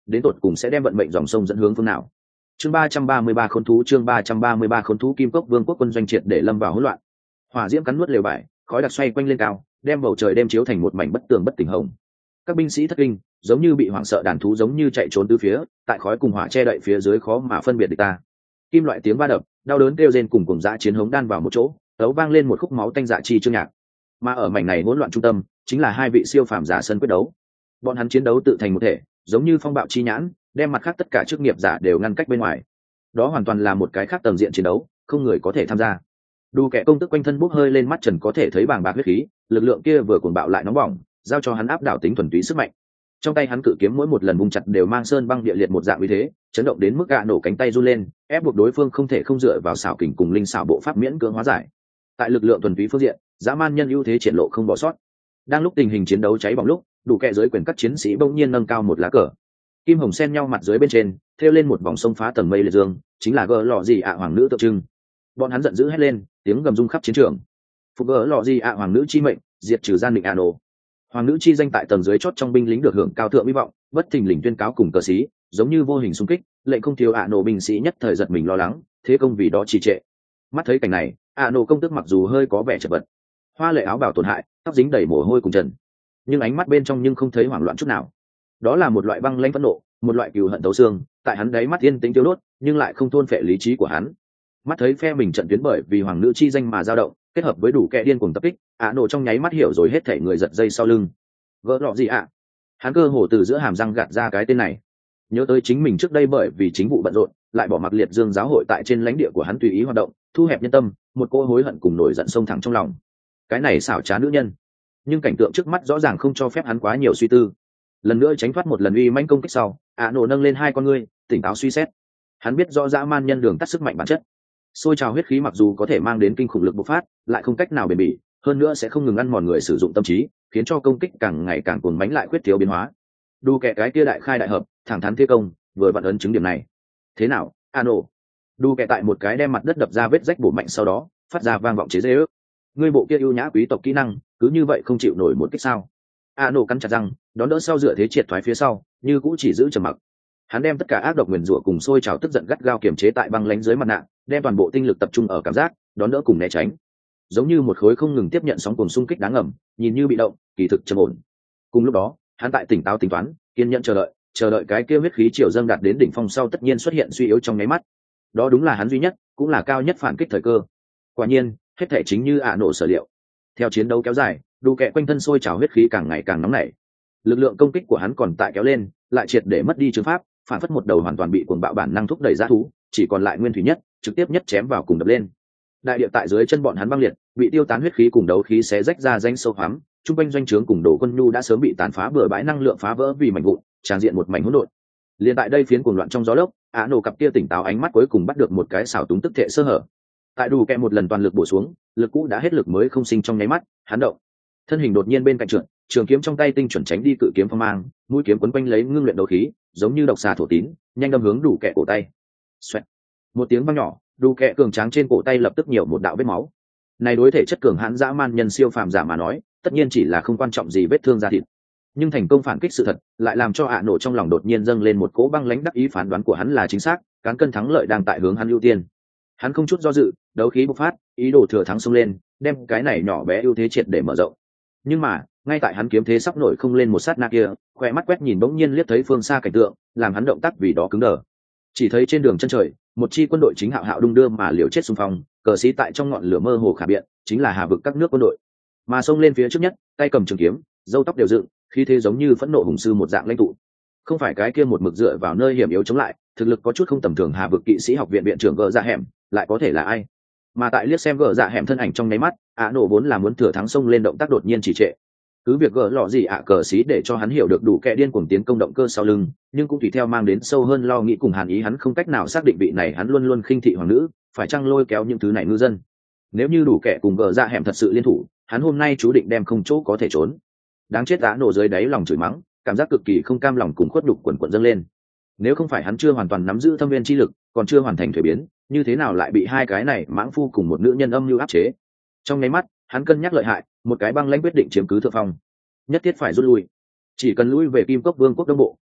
đến tột cùng sẽ đem vận mệnh dòng sông dẫn hướng phương nào. Chương ba trăm ba mươi ba khốn thú, chương ba trăm ba mươi ba khốn thú. Kim Cốc Vương quốc quân doanh triệt để lâm vào hỗn loạn. Hỏa diễm cắn nuốt lều vải, khói đặc xoay quanh lên cao, đem bầu trời đêm chiếu thành một mảnh bất tường bất tỉnh hồng. Các binh sĩ thất kinh, giống như bị hoảng sợ đàn thú giống như chạy trốn tứ phía, tại khói cùng hỏa che đậy phía dưới khó mà phân biệt địch ta. Kim loại tiếng va đập, đau đớn kêu rên cùng cùng dã chiến hống đan vào một chỗ, đấu vang lên một khúc máu tanh dạ chi chương nhạc. Mà ở mảnh này hỗn loạn trung tâm, chính là hai vị siêu phàm giả sân quyết đấu. Bọn hắn chiến đấu tự thành một thể, giống như phong bạo chi nhãn, đem mặt khác tất cả chức nghiệp giả đều ngăn cách bên ngoài. Đó hoàn toàn là một cái khác tầng diện chiến đấu, không người có thể tham gia. Đủ kẻ công tức quanh thân bốc hơi lên, mắt trần có thể thấy bàng bạc huyết khí, lực lượng kia vừa cuồng bạo lại nóng bỏng, giao cho hắn áp đảo tính thuần túy sức mạnh. Trong tay hắn cự kiếm mỗi một lần vung chặt đều mang sơn băng địa liệt một dạng uy thế, chấn động đến mức gạ nổ cánh tay run lên, ép buộc đối phương không thể không dựa vào xảo kình cùng linh xảo bộ pháp miễn cưỡng hóa giải. Tại lực lượng thuần túy phương diện, dã man nhân ưu thế triển lộ không bỏ sót. Đang lúc tình hình chiến đấu cháy bỏng lúc, đủ kẻ dưới quyền các chiến sĩ bỗng nhiên nâng cao một lá cờ, kim hồng xen nhau mặt dưới bên trên, thêu lên một vòng sông phá tầng mây liệt dương, chính là gờ lọ gì ạ hoàng nữ tượng trưng. Bọn hắn giận dữ hét lên, tiếng gầm rung khắp chiến trường. Phục gờ lọ gì ạ hoàng nữ chi mệnh, diệt trừ gian định Ano. Hoàng nữ chi danh tại tầng dưới chót trong binh lính được hưởng cao thượng hy vọng, bất thình lình tuyên cáo cùng cờ sĩ, giống như vô hình xung kích, lệnh không thiếu Ano binh sĩ nhất thời giật mình lo lắng, thế công vì đó trì trệ. Mắt thấy cảnh này, Ano công tức mặc dù hơi có vẻ chật vật, hoa lệ áo bào tổn hại, tóc dính đầy mồ hôi cùng trần, nhưng ánh mắt bên trong nhưng không thấy hoảng loạn chút nào. Đó là một loại băng lãnh phẫn nộ, một loại cừu hận tấu xương, tại hắn đáy mắt yên tĩnh tiêu đốt, nhưng lại không thôn phệ lý trí của hắn. Mắt thấy phe mình trận tuyến bởi vì hoàng nữ chi danh mà dao động, kết hợp với đủ kẻ điên cuồng tập kích, ạ nổ trong nháy mắt hiểu rồi hết thảy người giật dây sau lưng. Gỡ lọ gì ạ? Hắn cơ hồ từ giữa hàm răng gạt ra cái tên này. Nhớ tới chính mình trước đây bởi vì chính vụ bận rộn, lại bỏ mặc liệt dương giáo hội tại trên lãnh địa của hắn tùy ý hoạt động, thu hẹp nhân tâm, một cô hối hận cùng nổi giận sông thẳng trong lòng. Cái này xảo trá nữ nhân, nhưng cảnh tượng trước mắt rõ ràng không cho phép hắn quá nhiều suy tư. Lần nữa tránh thoát một lần uy manh công kích sau, ạ nổ nâng lên hai con ngươi, tỉnh táo suy xét. Hắn biết rõ dã man nhân đường tắt sức mạnh bản chất, sôi trào huyết khí mặc dù có thể mang đến kinh khủng lực bộc phát, lại không cách nào bền bỉ, hơn nữa sẽ không ngừng ăn mòn người sử dụng tâm trí, khiến cho công kích càng ngày càng cuồng mãnh lại khuyết thiếu biến hóa. Đủ kẻ cái kia đại khai đại hợp, thẳng thắn thi công, vừa vặn ấn chứng điểm này. Thế nào, Ano? Đủ kẻ tại một cái đem mặt đất đập ra vết rách bổ mạnh sau đó, phát ra vang vọng chế giễu ước. Ngươi bộ kia ưu nhã quý tộc kỹ năng, cứ như vậy không chịu nổi một kích sao? Ano cắn chặt răng, đón đỡ sau dựa thế triệt thoái phía sau, như cũ chỉ giữ trầm mặc. Hắn đem tất cả ác độc nguyền rủa cùng sôi trào tức giận gắt gao kiềm chế tại băng lánh dưới mặt nạ, đem toàn bộ tinh lực tập trung ở cảm giác, đón đỡ cùng né tránh. Giống như một khối không ngừng tiếp nhận sóng cuồng xung kích đáng ngầm, nhìn như bị động, kỳ thực trầm ổn. Cùng lúc đó, hắn tại tỉnh táo tính toán, kiên nhẫn chờ đợi, chờ đợi cái kia huyết khí triều dâng đạt đến đỉnh phong sau tất nhiên xuất hiện suy yếu trong nháy mắt. Đó đúng là hắn duy nhất, cũng là cao nhất phản kích thời cơ. Quả nhiên, hết thảy chính như ạ nổ sở liệu. Theo chiến đấu kéo dài, đủ kẹ quanh thân sôi trào huyết khí càng ngày càng nóng nảy. Lực lượng công kích của hắn còn tại kéo lên, lại triệt để mất đi chứng pháp, phản phất một đầu hoàn toàn bị cuồng bạo bản năng thúc đẩy dã thú, chỉ còn lại nguyên thủy nhất, trực tiếp nhất chém vào cùng đập lên. Đại địa tại dưới chân bọn hắn băng liệt, bị tiêu tán huyết khí cùng đấu khí xé rách ra danh sâu hoắm, trung quanh doanh trướng cùng đồ quân nhu đã sớm bị tàn phá bừa bãi năng lượng phá vỡ vì mảnh vụn, tràn diện một mảnh hỗn độn. Liên tại đây phiến cuồng loạn trong gió lốc, Á nổ cặp kia tỉnh táo ánh mắt cuối cùng bắt được một cái xảo túng tức thệ sơ hở. Tại đủ kẹ một lần toàn lực bổ xuống, lực cũ đã hết lực mới không sinh trong nháy mắt, hắn động, thân hình đột nhiên bên cạnh trượt, trường kiếm trong tay tinh chuẩn tránh đi cự kiếm phong mang, mũi kiếm quấn quanh lấy ngưng luyện đấu khí, giống như độc xà thổ tín, nhanh đâm hướng đủ kẹ cổ tay. Xoẹt. Một tiếng vang nhỏ, đủ kẹ cường tráng trên cổ tay lập tức nhiều một đạo vết máu. Này đối thể chất cường hãn dã man nhân siêu phàm giả mà nói, tất nhiên chỉ là không quan trọng gì vết thương da thịt. Nhưng thành công phản kích sự thật, lại làm cho ạ nổ trong lòng đột nhiên dâng lên một cỗ băng lãnh đắc ý, phán đoán của hắn là chính xác, cán cân thắng lợi đang tại hướng hắn ưu tiên. Hắn không chút do dự, đấu khí bộc phát, ý đồ thừa thắng xông lên, đem cái này nhỏ bé ưu thế triệt để mở rộng. Nhưng mà, ngay tại hắn kiếm thế sắp nổi không lên một sát na kia, khỏe mắt quét nhìn bỗng nhiên liếc thấy phương xa cảnh tượng, làm hắn động tác vì đó cứng đờ. Chỉ thấy trên đường chân trời, một chi quân đội chính hạo hạo đung đưa mà liều chết xung phong, cờ sĩ tại trong ngọn lửa mơ hồ khả biện, chính là hà vực các nước quân đội. Mà xông lên phía trước nhất, tay cầm trường kiếm, râu tóc đều dựng, khí thế giống như phẫn nộ hùng sư một dạng lãnh tụ. Không phải cái kia một mực dựa vào nơi hiểm yếu chống lại, thực lực có chút không tầm thường hà vực kỵ sĩ học viện viện trưởng gỡ dạ hẻm, lại có thể là ai? Mà tại liếc xem gỡ dạ hẻm thân ảnh trong nháy mắt, ạ nổ vốn là muốn thừa thắng xông lên động tác đột nhiên trì trệ. Cứ việc gỡ lọ gì ạ cờ xí để cho hắn hiểu được đủ kẻ điên cuồng tiến công động cơ sau lưng, nhưng cũng tùy theo mang đến sâu hơn lo nghĩ cùng hàn ý, hắn không cách nào xác định vị này hắn luôn luôn khinh thị hoàng nữ, phải chăng lôi kéo những thứ này ngư dân. Nếu như đủ kẻ cùng gỡ dạ hẻm thật sự liên thủ, hắn hôm nay chú định đem không chỗ có thể trốn. Đáng chết, ạ nổ dưới đáy lòng chửi mắng, cảm giác cực kỳ không cam lòng cùng khuất đục quần quần dâng lên. Nếu không phải hắn chưa hoàn toàn nắm giữ thâm viên chi lực, còn chưa hoàn thành thuế biến, như thế nào lại bị hai cái này mãng phu cùng một nữ nhân âm mưu áp chế? Trong nháy mắt, hắn cân nhắc lợi hại, một cái băng lãnh quyết định chiếm cứ thượng phong. Nhất thiết phải rút lui, chỉ cần lui về Kim Cốc Vương quốc đông bộ,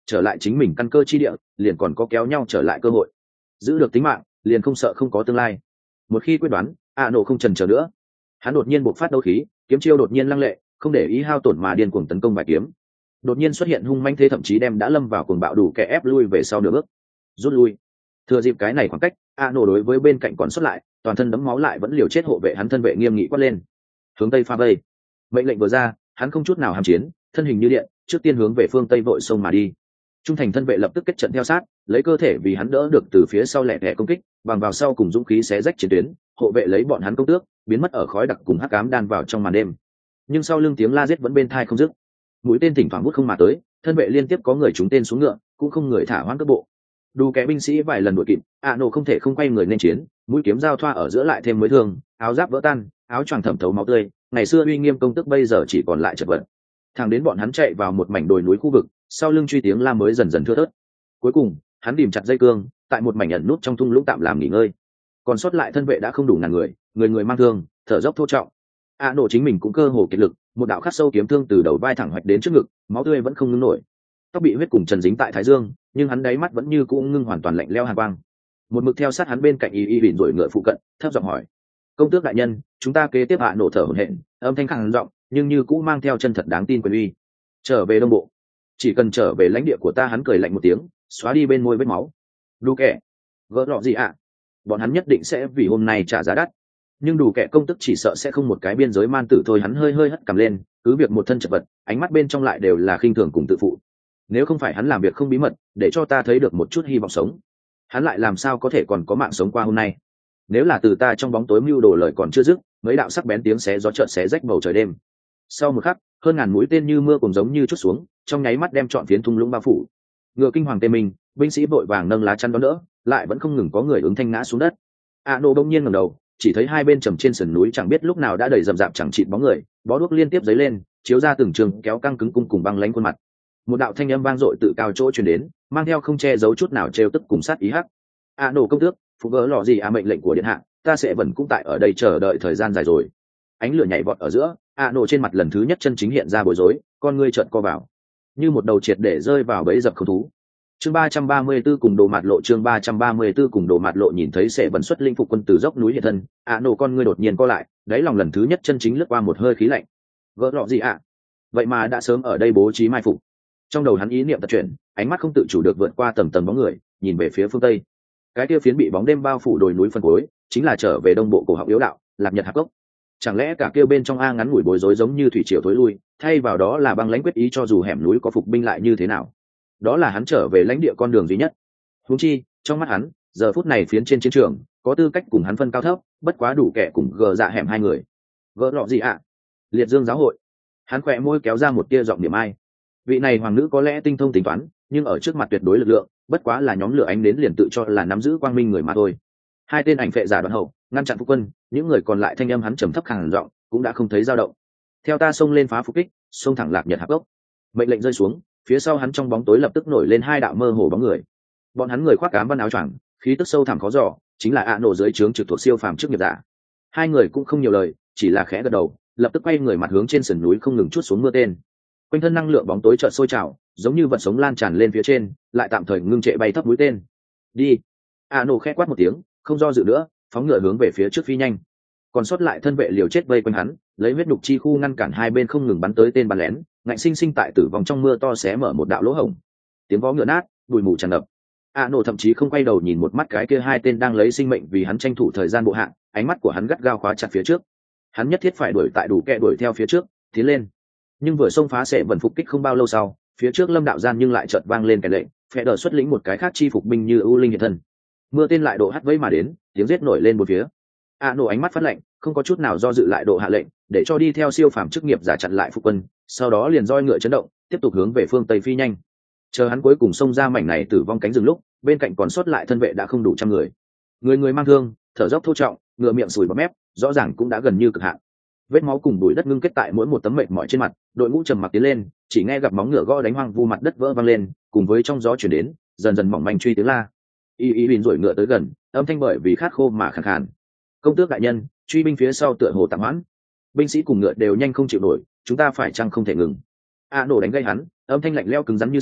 trở lại chính mình căn cơ chi địa liền còn có kéo nhau trở lại cơ hội. Giữ được tính mạng liền không sợ không có tương lai. Một khi quyết đoán, ạ nổ không chần chờ nữa. Hắn đột nhiên bộc phát đấu khí, kiếm chiêu đột nhiên lăng lệ, không để ý hao tổn mà điên cuồng tấn công vài kiếm. Đột nhiên xuất hiện hung manh thế, thậm chí đem đã lâm vào cuồng bạo đủ kẻ ép lui về sau nửa bước. Rút lui. Thừa dịp cái này khoảng cách, ạ nổ đối với bên cạnh còn xuất lại, toàn thân đấm máu lại vẫn liều chết hộ vệ hắn thân vệ nghiêm nghị quát lên. Hướng tây pha vây. Mệnh lệnh vừa ra, hắn không chút nào hàm chiến, thân hình như điện, trước tiên hướng về phương tây vội sông mà đi. Trung thành thân vệ lập tức kết trận theo sát, lấy cơ thể vì hắn đỡ được từ phía sau lẻ tẻ công kích, bằng vào sau cùng dũng khí xé rách chiến tuyến, hộ vệ lấy bọn hắn công tước, biến mất ở khói đặc cùng hắc ám đan vào trong màn đêm. Nhưng sau lưng tiếng la giết vẫn bên tai không dứt. Mũi tên thỉnh thoảng vút không mà tới, thân vệ liên tiếp có người trúng tên xuống ngựa, cũng không người thả hoãn cước bộ. Đủ kẻ binh sĩ vài lần đuổi kịp, ạ nổ không thể không quay người nên chiến, mũi kiếm giao thoa ở giữa lại thêm mới thương, áo giáp vỡ tan, áo choàng thẩm thấu máu tươi, ngày xưa uy nghiêm công tước bây giờ chỉ còn lại chật vật. Thẳng đến bọn hắn chạy vào một mảnh đồi núi khu vực, sau lưng truy tiếng la mới dần dần thưa thớt. Cuối cùng hắn đìm chặt dây cương, tại một mảnh ẩn nút trong thung lũng tạm làm nghỉ ngơi. Còn sót lại thân vệ đã không đủ ngàn người, người người mang thương, thở dốc thô trọng. A nổ chính mình cũng cơ hồ kiệt lực, một đạo khắc sâu kiếm thương từ đầu vai thẳng hoạch đến trước ngực, máu tươi vẫn không ngưng nổi. Tóc bị huyết cùng trần dính tại thái dương, nhưng hắn đáy mắt vẫn như cũ ngưng hoàn toàn lạnh lẽo hàn quang. Một mực theo sát hắn bên cạnh y y bỉn rồi ngựa phụ cận, thấp giọng hỏi: "Công tước đại nhân, chúng ta kế tiếp hạ nổ thở hổn hển, âm thanh khàn giọng, nhưng như cũ mang theo chân thật đáng tin quyền uy. Trở về đông bộ, chỉ cần trở về lãnh địa của ta." Hắn cười lạnh một tiếng, xóa đi bên môi vết máu. "Đủ kẻ, gỡ lọ gì ạ? Bọn hắn nhất định sẽ vì hôm nay trả giá đắt." Nhưng đủ kẻ công tức chỉ sợ sẽ không một cái biên giới man tử thôi. Hắn hơi hơi hất cằm lên, cứ việc một thân chật vật, ánh mắt bên trong lại đều là khinh thường cùng tự phụ. Nếu không phải hắn làm việc không bí mật, để cho ta thấy được một chút hy vọng sống, hắn lại làm sao có thể còn có mạng sống qua hôm nay? Nếu là từ ta trong bóng tối mưu đồ lời còn chưa dứt, mấy đạo sắc bén tiếng xé gió chợt xé rách bầu trời đêm. Sau một khắc, hơn ngàn mũi tên như mưa cùng giống như chút xuống, trong nháy mắt đem trọn phiến thung lũng bao phủ. Ngựa kinh hoàng tê mình, binh sĩ vội vàng nâng lá chắn đón đỡ, lại vẫn không ngừng có người ứng thanh ngã xuống đất. A nô đông nhiên ngẩng đầu, chỉ thấy hai bên trầm trên sườn núi chẳng biết lúc nào đã đầy rậm rạp chẳng chịt bóng người, bó đuốc liên tiếp giấy lên, chiếu ra từng trường kéo căng cứng cung cùng băng lãnh khuôn mặt. Một đạo thanh âm vang dội tự cao chỗ truyền đến, mang theo không che giấu chút nào trêu tức cùng sát ý hắc. A nô công tước, phụ vỡ lọ gì à, mệnh lệnh của điện hạ, ta sẽ vẫn cũng tại ở đây chờ đợi thời gian dài rồi. Ánh lửa nhảy vọt ở giữa, A nô trên mặt lần thứ nhất chân chính hiện ra bối rối, con ngươi trợn co vào, như một đầu triệt để rơi vào bẫy dập không thú. Chương ba trăm ba mươi 34 cùng đồ mạt lộ. Chương ba trăm ba mươi 34 cùng đồ mạt lộ. Nhìn thấy sẽ vẫn xuất linh phục quân từ dốc núi hiện thân, A nô con ngươi đột nhiên co lại, đáy lòng lần thứ nhất chân chính lướt qua một hơi khí lạnh. Vỡ lọ gì ạ? Vậy mà đã sớm ở đây bố trí mai phục. Trong đầu hắn ý niệm tật chuyển, ánh mắt không tự chủ được vượt qua tầng tầng bóng người, nhìn về phía phương tây. Cái kia phiến bị bóng đêm bao phủ đồi núi phân cối, chính là trở về đông bộ cổ họng yếu đạo, Lạc Nhật Hạp Cốc. Chẳng lẽ cả kia bên trong a ngắn ngủi bối rối giống như thủy triều thối lui, thay vào đó là băng lãnh quyết ý, cho dù hẻm núi có phục binh lại như thế nào, đó là hắn trở về lãnh địa con đường duy nhất. Huống chi, trong mắt hắn, giờ phút này phiến trên chiến trường, có tư cách cùng hắn phân cao thấp, bất quá đủ kẻ cùng gờ dạ hẻm hai người. Gỡ lọ gì ạ? Liệt Dương giáo hội. Hắn khỏe môi kéo ra một tia giọng niệm ai. Vị này hoàng nữ có lẽ tinh thông tính toán, nhưng ở trước mặt tuyệt đối lực lượng, bất quá là nhóm lửa ánh đến liền tự cho là nắm giữ quang minh người mà thôi. Hai tên ảnh phệ giả đoạn hậu ngăn chặn phục quân, những người còn lại thanh âm hắn trầm thấp khàn giọng, cũng đã không thấy dao động. Theo ta xông lên phá phục kích, xông thẳng Lạc Nhật Hạp Cốc. Mệnh lệnh rơi xuống, phía sau hắn trong bóng tối lập tức nổi lên hai đạo mơ hồ bóng người. Bọn hắn người khoác ám văn áo choàng, khí tức sâu thẳm khó dò, chính là ạ nổ dưới trướng trực thuộc siêu phàm chức nghiệp giả. Hai người cũng không nhiều lời, chỉ là khẽ gật đầu, lập tức quay người mặt hướng trên sườn núi không ngừng chút xuống mưa tên. Quanh thân năng lượng bóng tối chợt sôi trào, giống như vật sống lan tràn lên phía trên, lại tạm thời ngưng trệ bay thấp mũi tên. Đi! A nổ khẽ quát một tiếng, không do dự nữa, phóng ngựa hướng về phía trước phi nhanh. Còn sót lại thân vệ liều chết vây quanh hắn, lấy huyết nhục chi khu ngăn cản hai bên không ngừng bắn tới tên bắn lén, ngạnh sinh sinh tại tử vong trong mưa to xé mở một đạo lỗ hổng. Tiếng vó ngựa nát, bụi mù tràn ngập. A nổ thậm chí không quay đầu nhìn một mắt cái kia hai tên đang lấy sinh mệnh vì hắn tranh thủ thời gian bộ hạ, ánh mắt của hắn gắt gao khóa chặt phía trước. Hắn nhất thiết phải đuổi tại đủ kẻ đuổi theo phía trước, tiến lên. Nhưng vừa xông phá sẽ vẫn phục kích không bao lâu sau, phía trước lâm đạo gian nhưng lại chợt vang lên cái lệnh, phe đờ xuất lĩnh một cái khác chi phục binh như ưu linh hiện thân. Mưa tên lại độ hắt vây mà đến, tiếng giết nổi lên một phía. A nổ ánh mắt phát lạnh, không có chút nào do dự lại độ hạ lệnh, để cho đi theo siêu phàm chức nghiệp giả chặn lại phục quân, sau đó liền roi ngựa chấn động, tiếp tục hướng về phương tây phi nhanh. Chờ hắn cuối cùng xông ra mảnh này tử vong cánh rừng lúc, bên cạnh còn sót lại thân vệ đã không đủ trăm người. Người người mang thương, thở dốc thô trọng, ngựa miệng sùi bọt mép, rõ ràng cũng đã gần như cực hạn. Vết máu cùng bụi đất ngưng kết tại mỗi một tấm mệt mỏi trên mặt, đội ngũ trầm mặc tiến lên, chỉ nghe gặp móng ngựa gõ đánh hoang vu mặt đất vỡ vang lên, cùng với trong gió chuyển đến dần dần mỏng manh truy tiếng la. Y Y Bình rồi ngựa tới gần, âm thanh bởi vì khát khô mà khàn khàn. Công tước đại nhân, truy binh phía sau tựa hồ tạm hoãn, binh sĩ cùng ngựa đều nhanh không chịu nổi, chúng ta phải chăng không thể ngừng? A nổ đánh gây hắn, âm thanh lạnh lẽo cứng rắn như sắt,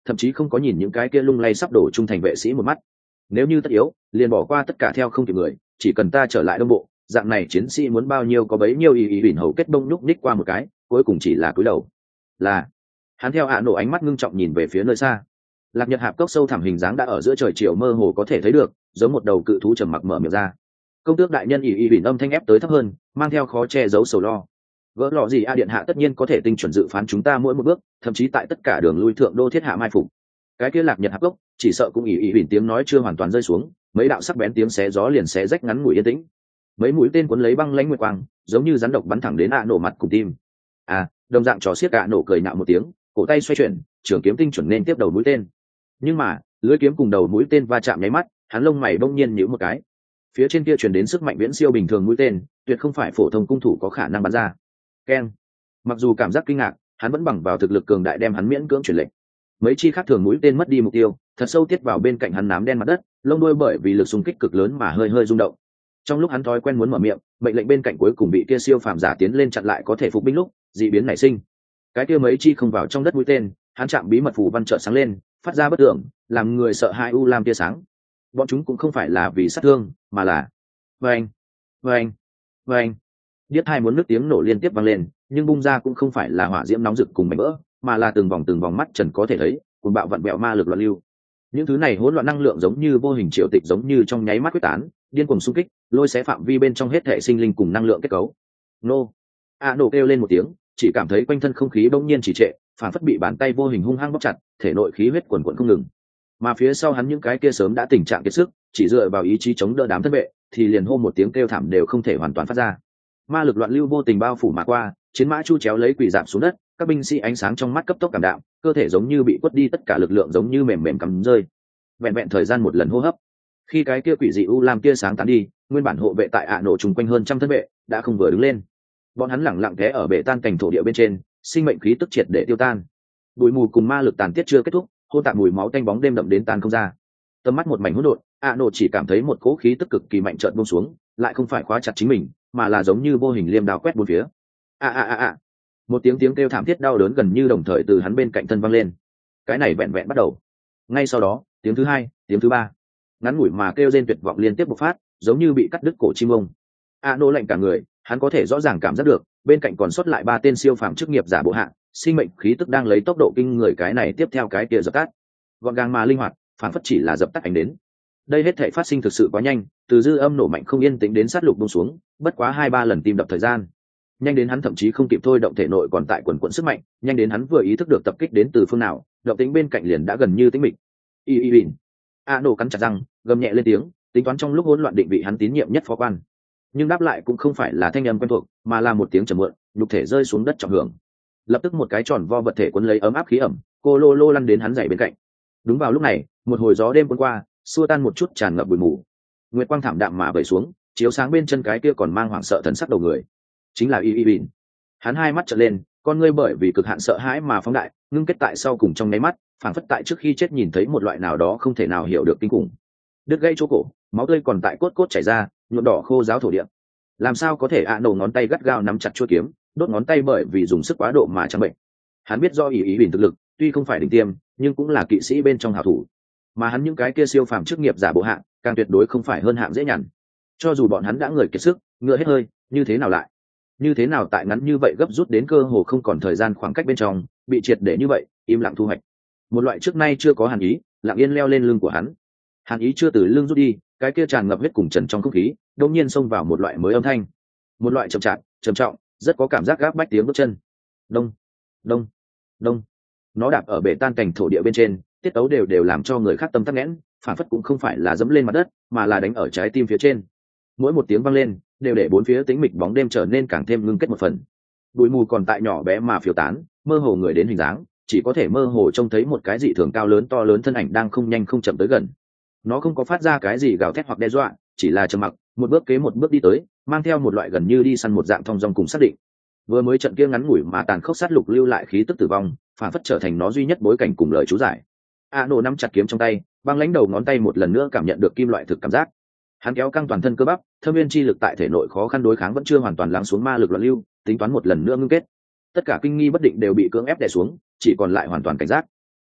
thậm chí không có nhìn những cái kia lung lay sắp đổ trung thành vệ sĩ một mắt. Nếu như tất yếu liền bỏ qua tất cả theo không kịp người, chỉ cần ta trở lại đông bộ, dạng này chiến sĩ muốn bao nhiêu có bấy nhiêu. Y Y Bỉn hầu kết bông nhúc ních qua một cái, cuối cùng chỉ là cúi đầu. Là hắn theo ạ nổ ánh mắt ngưng trọng nhìn về phía nơi xa. Lạc Nhật hạp cốc sâu thẳm hình dáng đã ở giữa trời chiều mơ hồ có thể thấy được, giống một đầu cự thú trầm mặc mở miệng ra. Công tước đại nhân. Y Y Bỉn âm thanh ép tới thấp hơn, mang theo khó che giấu sầu lo. Gỡ lọ gì a điện hạ tất nhiên có thể tinh chuẩn dự phán chúng ta mỗi một bước, thậm chí tại tất cả đường lui thượng đô thiết hạ mai phục. Cái kia Lạc Nhật hạp cốc chỉ sợ cũng ỉ ỉ bỉn tiếng nói chưa hoàn toàn rơi xuống, mấy đạo sắc bén tiếng xé gió liền xé rách ngắn ngủi yên tĩnh. Mấy mũi tên cuốn lấy băng lãnh nguyệt quang, giống như rắn độc bắn thẳng đến ạ nổ mặt cùng tim. À, đồng dạng trò xiết ạ nổ cười nhạo một tiếng, cổ tay xoay chuyển, trường kiếm tinh chuẩn nên tiếp đầu mũi tên. Nhưng mà lưỡi kiếm cùng đầu mũi tên va chạm nháy mắt, hắn lông mày bỗng nhiên nhíu một cái. Phía trên kia truyền đến sức mạnh viễn siêu bình thường mũi tên, tuyệt không phải phổ thông cung thủ có khả năng bắn ra. Keng. Mặc dù cảm giác kinh ngạc, hắn vẫn bằng vào thực lực cường đại đem hắn miễn cưỡng chuyển lệnh. Mấy chi khác thường mũi tên mất đi mục tiêu, thật sâu tiết vào bên cạnh hắn nám đen mặt đất, lông đuôi bởi vì lực xung kích cực lớn mà hơi hơi rung động. Trong lúc hắn thói quen muốn mở miệng, mệnh lệnh bên cạnh cuối cùng bị kia siêu phàm giả tiến lên chặn lại có thể phục binh lúc, dị biến nảy sinh. Cái kia mấy chi không vào trong đất mũi tên, hắn chạm bí mật phù văn chợt sáng lên, phát ra bất tưởng, làm người sợ hãi u lam tia sáng. Bọn chúng cũng không phải là vì sát thương, mà là vâng, vâng, vâng. Điếc hai muốn nước tiếng nổ liên tiếp vang lên, nhưng bung ra cũng không phải là hỏa diễm nóng rực cùng mảnh vỡ, mà là từng vòng từng vòng mắt trần có thể thấy, cùng bạo vận bẹo ma lực loạn lưu. Những thứ này hỗn loạn năng lượng giống như vô hình triệu tịch, giống như trong nháy mắt quyết tán, điên cuồng xung kích, lôi xé phạm vi bên trong hết thể sinh linh cùng năng lượng kết cấu. Nô! A nổ kêu lên một tiếng, chỉ cảm thấy quanh thân không khí bỗng nhiên trì trệ, phản phất bị bàn tay vô hình hung hăng bóp chặt, thể nội khí huyết quần quần không ngừng. Mà phía sau hắn những cái kia sớm đã tình trạng kiệt sức, chỉ dựa vào ý chí chống đỡ đám thân vệ, thì liền hô một tiếng kêu thảm đều không thể hoàn toàn phát ra. Ma lực loạn lưu vô tình bao phủ mà qua, chiến mã chu chéo lấy quỳ giảm xuống đất, các binh sĩ ánh sáng trong mắt cấp tốc cảm đạm, cơ thể giống như bị quất đi tất cả lực lượng, giống như mềm mềm cắm rơi. Vẹn vẹn thời gian một lần hô hấp, khi cái kia quỷ dị u lam tia sáng tán đi, nguyên bản hộ vệ tại ạ nổ trùng quanh hơn trăm thân vệ đã không vừa đứng lên. Bọn hắn lẳng lặng té ở bể tan cảnh thổ địa bên trên, sinh mệnh khí tức triệt để tiêu tan. Bụi mù cùng ma lực tàn tiết chưa kết thúc, hôn tạp mùi máu tanh bóng đêm đậm đến tan không ra. Tầm mắt một mảnh hỗn độn, ạ nổ chỉ cảm thấy một cỗ khí tức cực kỳ mạnh chợt buông xuống, lại không phải khóa chặt chính mình, mà là giống như vô hình liêm đao quét bốn phía. A a a a. Một tiếng tiếng kêu thảm thiết đau đớn gần như đồng thời từ hắn bên cạnh thân vang lên. Cái này vẹn vẹn bắt đầu. Ngay sau đó, tiếng thứ hai, tiếng thứ ba, ngắn ngủi mà kêu rên tuyệt vọng liên tiếp bộc phát, giống như bị cắt đứt cổ chim ông. A nô lạnh cả người, hắn có thể rõ ràng cảm giác được, bên cạnh còn sót lại ba tên siêu phàm chức nghiệp giả bộ hạ, sinh mệnh khí tức đang lấy tốc độ kinh người cái này tiếp theo cái kia dập tắt. Gọn gàng mà linh hoạt, phản phất chỉ là dập tắt ánh đến. Đây hết thể phát sinh thực sự quá nhanh, từ dư âm nổ mạnh không yên tĩnh đến sát lục buông xuống, bất quá hai ba lần tim đập thời gian. Nhanh đến hắn thậm chí không kịp thôi động thể nội còn tại quần quần sức mạnh, nhanh đến hắn vừa ý thức được tập kích đến từ phương nào, động tĩnh bên cạnh liền đã gần như tĩnh mịch. Y y bỉn. A nổ cắn chặt răng, gầm nhẹ lên tiếng, tính toán trong lúc hỗn loạn định vị hắn tín nhiệm nhất phó quan. Nhưng đáp lại cũng không phải là thanh âm quen thuộc, mà là một tiếng trầm muộn, nhục thể rơi xuống đất trọng hưởng. Lập tức một cái tròn vo vật thể cuốn lấy ấm áp khí ẩm, cô lô lô lăn đến hắn giày bên cạnh. Đúng vào lúc này, một hồi gió đêm cuốn qua, xua tan một chút tràn ngập bụi mù. Nguyệt quang thảm đạm mà vẩy xuống, chiếu sáng bên chân cái kia còn mang hoảng sợ thần sắc đầu người. Chính là Y Y Bỉn. Hắn hai mắt trợn lên, con ngươi bởi vì cực hạn sợ hãi mà phóng đại, ngưng kết tại sau cùng trong nháy mắt, phảng phất tại trước khi chết nhìn thấy một loại nào đó không thể nào hiểu được kinh khủng. Đứt gãy chỗ cổ, máu tươi còn tại cốt cốt chảy ra, nhuộm đỏ khô ráo thổ địa. Làm sao có thể ạ nổ ngón tay gắt gao nắm chặt chuôi kiếm, đốt ngón tay bởi vì dùng sức quá độ mà trắng bệnh. Hắn biết do Y Y Bỉn thực lực, tuy không phải đỉnh tiêm, nhưng cũng là kỵ sĩ bên trong hảo thủ. Mà hắn những cái kia siêu phàm chức nghiệp giả bộ hạng, càng tuyệt đối không phải hơn hạng dễ nhằn. Cho dù bọn hắn đã người kiệt sức, ngựa hết hơi, như thế nào lại? Như thế nào tại ngắn như vậy gấp rút đến cơ hồ không còn thời gian khoảng cách bên trong, bị triệt để như vậy, im lặng thu hoạch. Một loại trước nay chưa có hàn ý, lặng yên leo lên lưng của hắn. Hàn ý chưa từ lưng rút đi, cái kia tràn ngập huyết cùng trần trong không khí, đột nhiên xông vào một loại mới âm thanh. Một loại chậm chạp, trầm trọng, rất có cảm giác gáp bách tiếng bước chân. Đông, đông, đông. Nó đạp ở bể tan cảnh thổ địa bên trên, tiết tấu đều đều làm cho người khác tâm tắc nghẽn, phản phất cũng không phải là dẫm lên mặt đất, mà là đánh ở trái tim phía trên. Mỗi một tiếng vang lên, đều để bốn phía tĩnh mịch bóng đêm trở nên càng thêm ngưng kết một phần. Bụi mù còn tại nhỏ bé mà phiêu tán, mơ hồ người đến hình dáng, chỉ có thể mơ hồ trông thấy một cái dị thường cao lớn to lớn thân ảnh đang không nhanh không chậm tới gần. Nó không có phát ra cái gì gào thét hoặc đe dọa, chỉ là trầm mặc, một bước kế một bước đi tới, mang theo một loại gần như đi săn một dạng thong dong cùng xác định. Vừa mới trận kia ngắn ngủi mà tàn khốc sát lục lưu lại khí tức tử vong, phản phất trở thành nó duy nhất bối cảnh cùng lời chú giải. A nổ nắm chặt kiếm trong tay, băng lãnh đầu ngón tay một lần nữa cảm nhận được kim loại thực cảm giác. Hắn kéo căng toàn thân cơ bắp, thâm viên chi lực tại thể nội khó khăn đối kháng vẫn chưa hoàn toàn lắng xuống ma lực loạn lưu, tính toán một lần nữa ngưng kết. Tất cả kinh nghi bất định đều bị cưỡng ép đè xuống, chỉ còn lại hoàn toàn cảnh giác.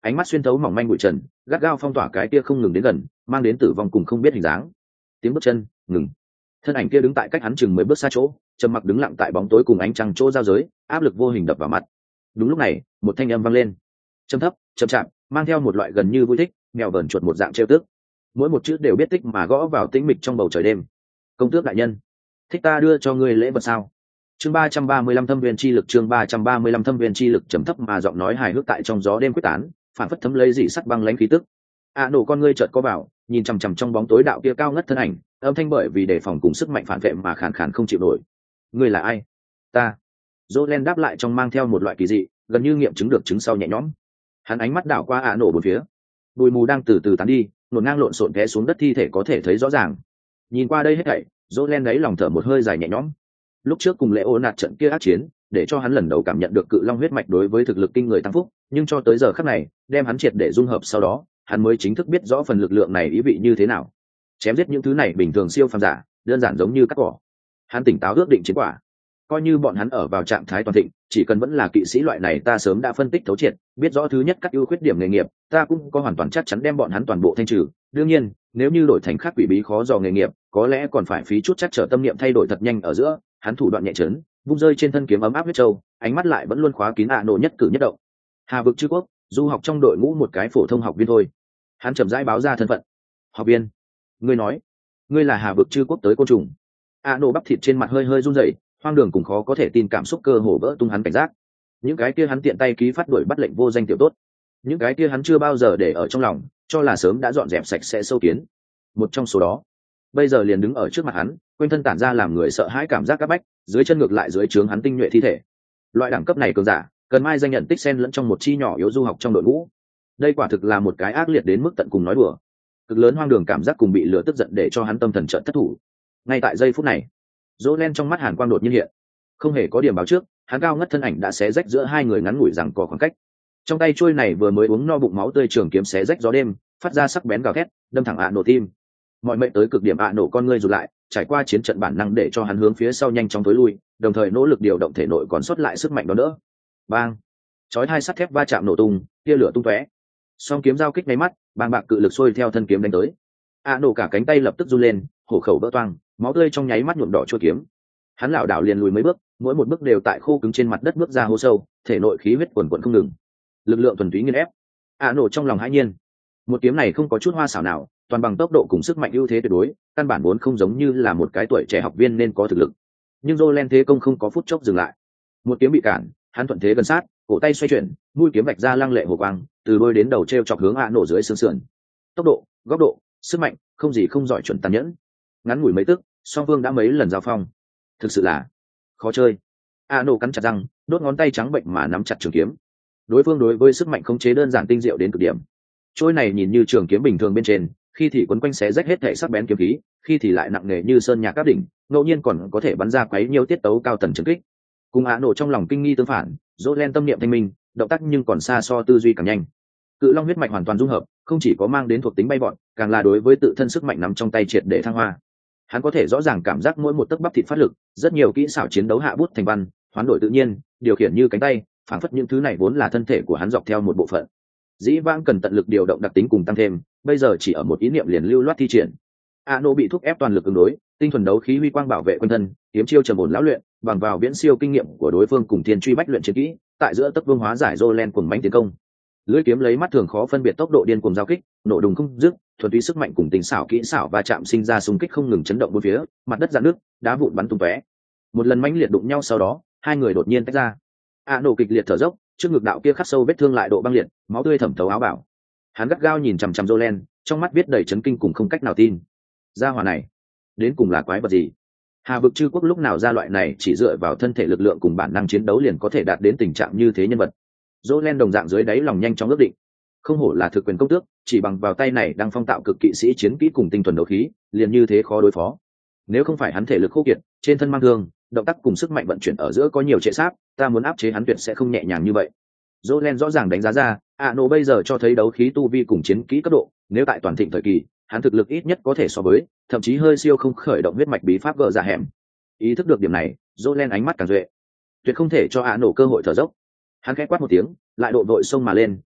ánh mắt xuyên thấu mỏng manh bụi trần, gắt gao phong tỏa cái kia không ngừng đến gần, mang đến tử vong cùng không biết hình dáng. Tiếng bước chân ngừng, thân ảnh kia đứng tại cách hắn chừng mười bước xa chỗ, trầm mặc đứng lặng tại bóng tối cùng ánh trăng chỗ giao giới, áp lực vô hình đập vào mặt. Đúng lúc này, một thanh âm vang lên, trầm thấp, chậm chạp, mang theo một loại gần như vui thích, mèo vờn chuột một dạng trêu tức. Mỗi một chữ đều biết tích mà gõ vào tĩnh mịch trong bầu trời đêm. Công tước đại nhân, thích ta đưa cho ngươi lễ vật sao? Chương ba trăm ba mươi lăm thâm viên chi lực, chương ba trăm ba mươi lăm thâm viên chi lực, trầm thấp mà giọng nói hài hước tại trong gió đêm quyết tán, phản phất thấm lấy dị sắt băng lãnh khí tức. A nổ con ngươi chợt có bảo, nhìn chằm chằm trong bóng tối đạo kia cao ngất thân ảnh, âm thanh bởi vì đề phòng cùng sức mạnh phản vệ mà khàn khàn không chịu nổi. Ngươi là ai? Ta. Jolen đáp lại trong mang theo một loại kỳ dị, gần như nghiệm chứng được chứng sau nhẹ nhõm. Hắn ánh mắt đảo qua A nổ bốn phía. Bụi mù đang từ từ tán đi, nổn ngang lộn xộn té xuống đất thi thể có thể thấy rõ ràng. Nhìn qua đây hết thảy, Jolen đấy lòng thở một hơi dài nhẹ nhõm. Lúc trước cùng lễ ô nạt trận kia ác chiến, để cho hắn lần đầu cảm nhận được cự long huyết mạch đối với thực lực kinh người tăng phúc, nhưng cho tới giờ khắc này, đem hắn triệt để dung hợp sau đó, hắn mới chính thức biết rõ phần lực lượng này ý vị như thế nào. Chém giết những thứ này bình thường siêu phàm giả, đơn giản giống như cắt cỏ. Hắn tỉnh táo ước định chiến quả. Coi như bọn hắn ở vào trạng thái toàn thịnh, chỉ cần vẫn là kỵ sĩ loại này, ta sớm đã phân tích thấu triệt, biết rõ thứ nhất các ưu khuyết điểm nghề nghiệp, ta cũng có hoàn toàn chắc chắn đem bọn hắn toàn bộ thanh trừ. Đương nhiên, nếu như đổi thành khác quỷ bí khó dò nghề nghiệp, có lẽ còn phải phí chút chắc trở tâm niệm thay đổi thật nhanh ở giữa. Hắn thủ đoạn nhẹ chấn, vung rơi trên thân kiếm ấm áp huyết châu, ánh mắt lại vẫn luôn khóa kín ạ nổ nhất cử nhất động. Hà vực chư quốc, du học trong đội ngũ một cái phổ thông học viên thôi. Hắn chậm rãi báo ra thân phận. Học viên? Ngươi nói, ngươi là Hà vực chư quốc tới côn trùng? ạ nổ bắp thịt trên mặt hơi hơi run rẩy, hoang đường cùng khó có thể tin cảm xúc cơ hồ vỡ tung hắn cảnh giác. Những cái kia hắn tiện tay ký phát đuổi bắt lệnh vô danh tiểu tốt, những cái kia hắn chưa bao giờ để ở trong lòng, cho là sớm đã dọn dẹp sạch sẽ sâu kiến. Một trong số đó, bây giờ liền đứng ở trước mặt hắn, quanh thân tản ra làm người sợ hãi cảm giác các bách, dưới chân ngược lại dưới trướng hắn tinh nhuệ thi thể. Loại đẳng cấp này cường giả, cần mai danh nhận tích xen lẫn trong một chi nhỏ yếu du học trong đội ngũ. Đây quả thực là một cái ác liệt đến mức tận cùng nói đùa. Cực lớn hoang đường cảm giác cùng bị lửa tức giận để cho hắn tâm thần trợn thất thủ. Ngay tại giây phút này, Jolen trong mắt hàn quang đột nhiên hiện. Không hề có điểm báo trước, hắn cao ngất thân ảnh đã xé rách giữa hai người ngắn ngủi rằng có khoảng cách. Trong tay chuôi này vừa mới uống no bụng máu tươi trường kiếm xé rách gió đêm, phát ra sắc bén gào thét, đâm thẳng ạ nổ tim. Mọi mệnh tới cực điểm ạ nổ con ngươi rụt lại, trải qua chiến trận bản năng để cho hắn hướng phía sau nhanh chóng tối lui, đồng thời nỗ lực điều động thể nội còn sót lại sức mạnh đó đỡ. Bang! Chói hai sắt thép va chạm nổ tung, tia lửa tung tóe. Song kiếm giao kích ngay mắt, bàng bạc cự lực xuôi theo thân kiếm đánh tới. ạ nổ cả cánh tay lập tức run lên, hổ khẩu vỡ toang, máu tươi trong nháy mắt nhuộm đỏ chuôi kiếm. Hắn lảo đảo liền lùi mấy bước, mỗi một bước đều tại khô cứng trên mặt đất bước ra hố sâu, thể nội khí huyết quần quần không ngừng. Lực lượng thuần túy nghiền ép. ạ nổ trong lòng hãi nhiên. Một kiếm này không có chút hoa xảo nào, toàn bằng tốc độ cùng sức mạnh ưu thế tuyệt đối, căn bản vốn không giống như là một cái tuổi trẻ học viên nên có thực lực. Nhưng Jolen thế công không có phút chốc dừng lại. Một kiếm bị cản, hắn thuận thế gần sát, cổ tay xoay chuyển, mũi kiếm vạch ra lăng lệ hồ quang, từ đôi đến đầu treo chọc hướng ạ nổ dưới xương sườn. Tốc độ, góc độ, sức mạnh, không gì không giỏi chuẩn tàn nhẫn. Ngắn ngủi mấy tức, song phương đã mấy lần giao phong. Thực sự là khó chơi. ạ nổ cắn chặt răng, đốt ngón tay trắng bệnh mà nắm chặt trường kiếm. Đối phương đối với sức mạnh khống chế đơn giản tinh diệu đến cực điểm. Trôi này nhìn như trường kiếm bình thường bên trên, khi thì quấn quanh xé rách hết thể sắc bén kiếm khí, khi thì lại nặng nề như sơn nhạc áp đỉnh, ngẫu nhiên còn có thể bắn ra quấy nhiều tiết tấu cao tần trấn kích. Cùng ạ nổ trong lòng kinh nghi tương phản, Jolen tâm niệm thanh minh, động tác nhưng còn xa so tư duy càng nhanh. Cự long huyết mạch hoàn toàn dung hợp, không chỉ có mang đến thuộc tính bay vọt, càng là đối với tự thân sức mạnh nắm trong tay triệt để thăng hoa. Hắn có thể rõ ràng cảm giác mỗi một tấc bắp thịt phát lực, rất nhiều kỹ xảo chiến đấu hạ bút thành văn, hoán đổi tự nhiên, điều khiển như cánh tay, phảng phất những thứ này vốn là thân thể của hắn dọc theo một bộ phận. Dĩ vãng cần tận lực điều động đặc tính cùng tăng thêm, bây giờ chỉ ở một ý niệm liền lưu loát thi triển. Ano bị thúc ép toàn lực ứng đối, tinh thuần đấu khí huy quang bảo vệ quân thân, kiếm chiêu trầm ổn lão luyện, bằng vào viễn siêu kinh nghiệm của đối phương cùng thiên truy bách luyện chiến kỹ, tại giữa tấc vương hóa giải Jolen cuồng mãnh tiến công. Lưỡi kiếm lấy mắt thường khó phân biệt tốc độ điên cuồng giao kích, nổ đùng không dứt, thuần túy sức mạnh cùng tình xảo kỹ xảo va chạm sinh ra xung kích không ngừng chấn động bốn phía, mặt đất rạn nước, đá vụn bắn tung tóe. Một lần mãnh liệt đụng nhau sau đó, hai người đột nhiên tách ra. Ano kịch liệt thở dốc, trước ngực đạo kia khắc sâu vết thương lại độ băng liệt, máu tươi thẩm thấu áo bảo. Hắn gắt gao nhìn chằm chằm Jolen, trong mắt viết đầy chấn kinh cùng không cách nào tin. Gia hỏa này, đến cùng là quái vật gì? Hà vực chư quốc lúc nào ra loại này chỉ dựa vào thân thể lực lượng cùng bản năng chiến đấu liền có thể đạt đến tình trạng như thế nhân vật? Jolen đồng dạng dưới đáy lòng nhanh chóng ước định, không hổ là thực quyền công tước, chỉ bằng vào tay này đang phong tạo cực kỵ sĩ chiến kỹ cùng tinh thuần đấu khí, liền như thế khó đối phó. Nếu không phải hắn thể lực khô kiệt, trên thân mang thương, động tác cùng sức mạnh vận chuyển ở giữa có nhiều trệ sáp, ta muốn áp chế hắn tuyệt sẽ không nhẹ nhàng như vậy. Jolen rõ ràng đánh giá ra, Ano bây giờ cho thấy đấu khí tu vi cùng chiến kỹ cấp độ, nếu tại toàn thịnh thời kỳ, hắn thực lực ít nhất có thể so với, thậm chí hơi siêu không khởi động huyết mạch bí pháp gỡ ra hẻm. Ý thức được điểm này, Jolen ánh mắt càng duệ, tuyệt không thể cho Ano cơ hội thở dốc. Hắn khẽ quát một tiếng, lại độ vội xông mà lên,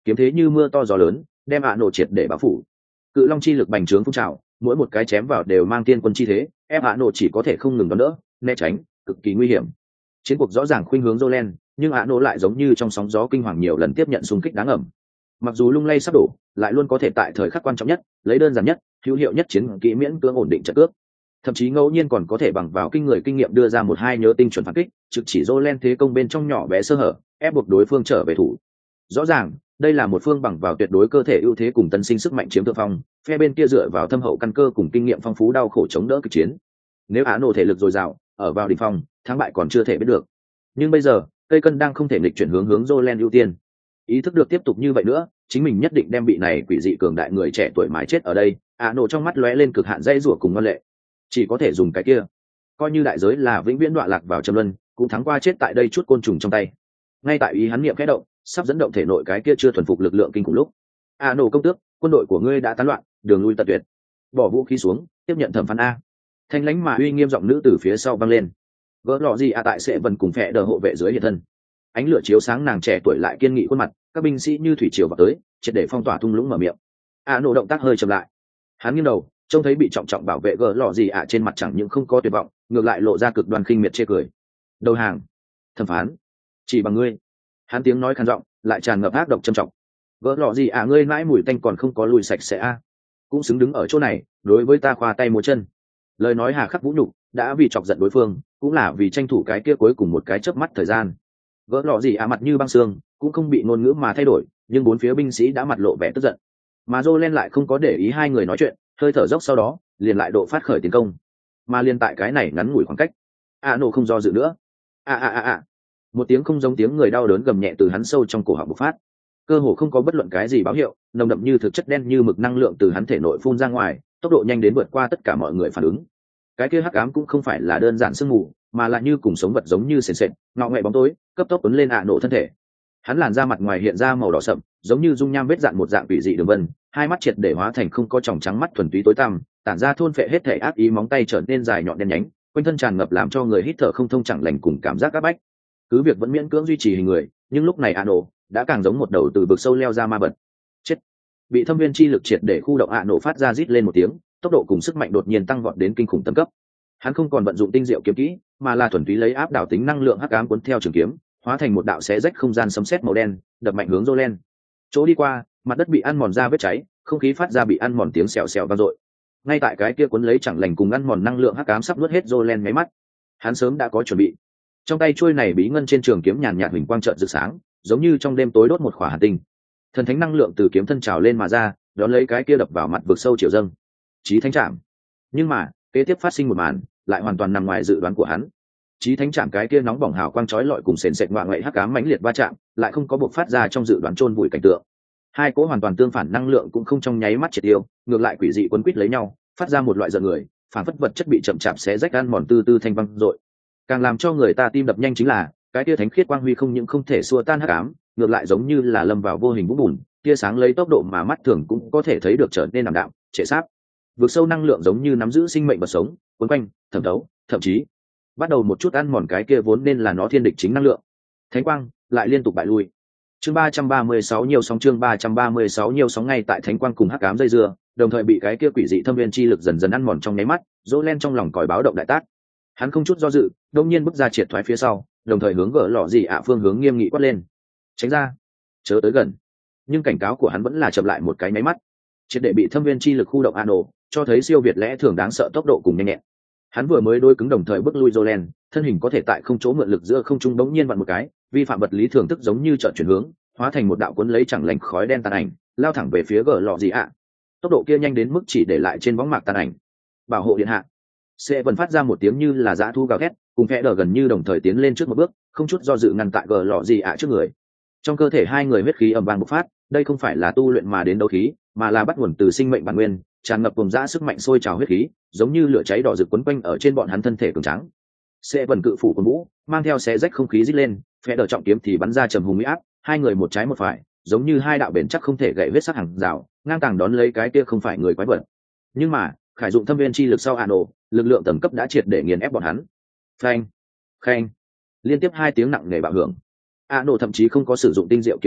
kiếm thế như mưa to gió lớn, đem ạ nổ triệt để bao phủ. Cự long chi lực bành trướng phun trào, mỗi một cái chém vào đều mang tiên quân chi thế, ép ạ nổ chỉ có thể không ngừng đón đỡ, né tránh, cực kỳ nguy hiểm. Chiến cuộc rõ ràng khuynh hướng Jolen, nhưng ạ nổ lại giống như trong sóng gió kinh hoàng nhiều lần tiếp nhận xung kích đáng ẩm. Mặc dù lung lay sắp đổ, lại luôn có thể tại thời khắc quan trọng nhất, lấy đơn giản nhất, hữu hiệu nhất chiến kỹ miễn cưỡng ổn định trận cước. Thậm chí ngẫu nhiên còn có thể bằng vào kinh người kinh nghiệm đưa ra một hai nhớ tinh chuẩn phản kích, trực chỉ Jolen thế công bên trong nhỏ bé sơ hở, ép buộc đối phương trở về thủ. Rõ ràng, đây là một phương bằng vào tuyệt đối cơ thể ưu thế cùng tân sinh sức mạnh chiếm thượng phong, phe bên kia dựa vào thâm hậu căn cơ cùng kinh nghiệm phong phú đau khổ chống đỡ kịch chiến. Nếu Á nổ thể lực dồi dào, ở vào đỉnh phong, thắng bại còn chưa thể biết được. Nhưng bây giờ, cây cân đang không thể nghịch chuyển hướng hướng Jolen ưu tiên. Ý thức được tiếp tục như vậy nữa, chính mình nhất định đem bị này quỷ dị cường đại người trẻ tuổi mái chết ở đây. Á nổ trong mắt lóe lên cực hạn dây rủa cùng ngoan lệ. Chỉ có thể dùng cái kia, coi như đại giới là vĩnh viễn đọa lạc vào trầm luân, cũng thắng qua chết tại đây chút côn trùng trong tay. Ngay tại ý hắn niệm khẽ động, sắp dẫn động thể nội cái kia chưa thuần phục lực lượng kinh khủng lúc, a nổ công tước, quân đội của ngươi đã tán loạn, đường lui tận tuyệt. Bỏ vũ khí xuống, tiếp nhận thẩm phán a. Thanh lãnh mà uy nghiêm giọng nữ từ phía sau vang lên. Gỡ lọ gì a tại sẽ vần cùng phe đờ hộ vệ dưới hiện thân. Ánh lửa chiếu sáng nàng trẻ tuổi lại kiên nghị khuôn mặt, các binh sĩ như thủy triều vào tới, triệt để phong tỏa thung lũng mở miệng. A nổ động tác hơi chậm lại. Hắn nghiêng đầu, trông thấy bị trọng trọng bảo vệ gỡ lọ gì ạ trên mặt chẳng những không có tuyệt vọng, ngược lại lộ ra cực đoan khinh miệt chê cười. Đầu hàng, thẩm phán, chỉ bằng ngươi. Hắn tiếng nói khàn giọng, lại tràn ngập ác độc trầm trọng. Gỡ lọ gì ạ ngươi mãi mùi tanh còn không có lùi sạch sẽ a, cũng xứng đứng ở chỗ này, đối với ta khoa tay múa chân. Lời nói hà khắc vũ nhục, đã vì chọc giận đối phương, cũng là vì tranh thủ cái kia cuối cùng một cái chớp mắt thời gian. Gỡ lọ gì ạ mặt như băng xương, cũng không bị ngôn ngữ mà thay đổi, nhưng bốn phía binh sĩ đã mặt lộ vẻ tức giận. Mà Jolen lại không có để ý hai người nói chuyện, hơi thở dốc sau đó liền lại độ phát khởi tiến công, mà liên tại cái này ngắn ngủi khoảng cách, a nổ không do dự nữa. a a a a một tiếng không giống tiếng người đau đớn gầm nhẹ từ hắn sâu trong cổ họng bộc phát, cơ hồ không có bất luận cái gì báo hiệu, nồng đậm như thực chất đen như mực năng lượng từ hắn thể nội phun ra ngoài, tốc độ nhanh đến vượt qua tất cả mọi người phản ứng. Cái kia hắc ám cũng không phải là đơn giản sương mù, mà là như cùng sống vật giống như sền sệt ngọ nghệ bóng tối, cấp tốc cuốn lên a nổ thân thể. Hắn làn da mặt ngoài hiện ra màu đỏ sậm, giống như dung nham vết dạn một dạng quỷ dị đường vân, hai mắt triệt để hóa thành không có tròng trắng mắt thuần túy tối tăm, tản ra thôn phệ hết thể ác ý, móng tay trở nên dài nhọn đen nhánh, quanh thân tràn ngập làm cho người hít thở không thông chẳng lành cùng cảm giác áp bách. Cứ việc vẫn miễn cưỡng duy trì hình người, nhưng lúc này Ano đã càng giống một đầu từ vực sâu leo ra ma bật. Chết! Bị thâm viên chi lực triệt để khu động, Ano phát ra rít lên một tiếng, tốc độ cùng sức mạnh đột nhiên tăng vọt đến kinh khủng tầm cấp. Hắn không còn vận dụng tinh diệu kiếm kỹ, mà là thuần túy lấy áp đảo tính năng lượng hắc ám cuốn theo trường kiếm, hóa thành một đạo xé rách không gian sấm sét màu đen, đập mạnh hướng Jolen. Chỗ đi qua, mặt đất bị ăn mòn ra vết cháy, không khí phát ra bị ăn mòn tiếng xèo xèo vang dội. Ngay tại cái kia cuốn lấy chẳng lành cùng ăn mòn năng lượng hắc ám sắp nuốt hết Jolen mấy mắt, hắn sớm đã có chuẩn bị. Trong tay chuôi này bí ngân trên trường kiếm nhàn nhạt huỳnh quang chợt rực sáng, giống như trong đêm tối đốt một khỏa hàn tinh. Thần thánh năng lượng từ kiếm thân trào lên mà ra, đón lấy cái kia đập vào mặt vực sâu chiều dâng. Chí thánh trảm. Nhưng mà, kế tiếp phát sinh một màn, lại hoàn toàn nằm ngoài dự đoán của hắn. Chí thánh trảm cái kia nóng bỏng hào quang chói lọi cùng sền sệt ngoại ngoại hắc ám mãnh liệt va chạm, lại không có bộc phát ra trong dự đoán chôn vùi cảnh tượng. Hai cỗ hoàn toàn tương phản năng lượng cũng không trong nháy mắt triệt tiêu, ngược lại quỷ dị quấn quýt lấy nhau, phát ra một loại giận người, phản phất vật chất bị chậm chạp xé rách ăn mòn tư tư thanh văng rội. Càng làm cho người ta tim đập nhanh chính là, cái tia thánh khiết quang huy không những không thể xua tan hắc ám, ngược lại giống như là lâm vào vô hình vũng bùn, tia sáng lấy tốc độ mà mắt thường cũng có thể thấy được trở nên ảm đạm, trệ sáp. Vượt sâu năng lượng giống như nắm giữ sinh mệnh vật sống, cuốn quanh, thẩm thấu, thậm chí bắt đầu một chút ăn mòn cái kia vốn nên là nó thiên địch chính năng lượng. Thánh quang lại liên tục bại lui. Chương ba trăm ba mươi sáu nhiều sóng chương ba trăm ba mươi sáu nhiều sóng ngay tại thánh quang cùng hắc ám dây dưa, đồng thời bị cái kia quỷ dị thâm viên chi lực dần dần ăn mòn trong nháy mắt, Jolen trong lòng còi báo động đại tác. Hắn không chút do dự, đông nhiên bước ra triệt thoái phía sau, đồng thời hướng gỡ lọ gì ạ phương hướng nghiêm nghị quát lên. Tránh ra, chớ tới gần. Nhưng cảnh cáo của hắn vẫn là chậm lại một cái nháy mắt. Triệt để bị thâm viên chi lực khu động Ano, cho thấy siêu việt lẽ thường đáng sợ tốc độ cùng nhanh nhẹn. Hắn vừa mới đôi cứng đồng thời bước lui Jolen, thân hình có thể tại không chỗ mượn lực giữa không trung bỗng nhiên vặn một cái, vi phạm vật lý thường thức giống như chợt chuyển hướng, hóa thành một đạo cuốn lấy chẳng lành khói đen tàn ảnh, lao thẳng về phía gỡ lọ gì ạ. Tốc độ kia nhanh đến mức chỉ để lại trên bóng mạc tàn ảnh. Bảo hộ điện hạ. Sẽ vẫn phát ra một tiếng như là dã thu gào thét, cùng phe đờ gần như đồng thời tiến lên trước một bước, không chút do dự ngăn tại gờ lọ gì ạ trước người. Trong cơ thể hai người huyết khí ầm vang bộc phát, đây không phải là tu luyện mà đến đấu khí, mà là bắt nguồn từ sinh mệnh bản nguyên, tràn ngập cùng dã sức mạnh sôi trào huyết khí, giống như lửa cháy đỏ rực quấn quanh ở trên bọn hắn thân thể cường tráng. Sẽ vẫn cự phủ của vũ, mang theo xé rách không khí rít lên, phe đờ trọng kiếm thì bắn ra trầm hùng uy áp, hai người một trái một phải, giống như hai đạo bền chắc không thể gãy vết sắc hàng rào, ngang tàng đón lấy cái kia không phải người quái vật. Nhưng mà, khải dụng thâm viên chi lực sau Ano, lực lượng tầng cấp đã triệt để nghiền ép bọn hắn. Phanh, khanh, liên tiếp hai tiếng nặng nề bạo hưởng. Ano thậm chí không có sử dụng tinh diệu kiếm kỹ,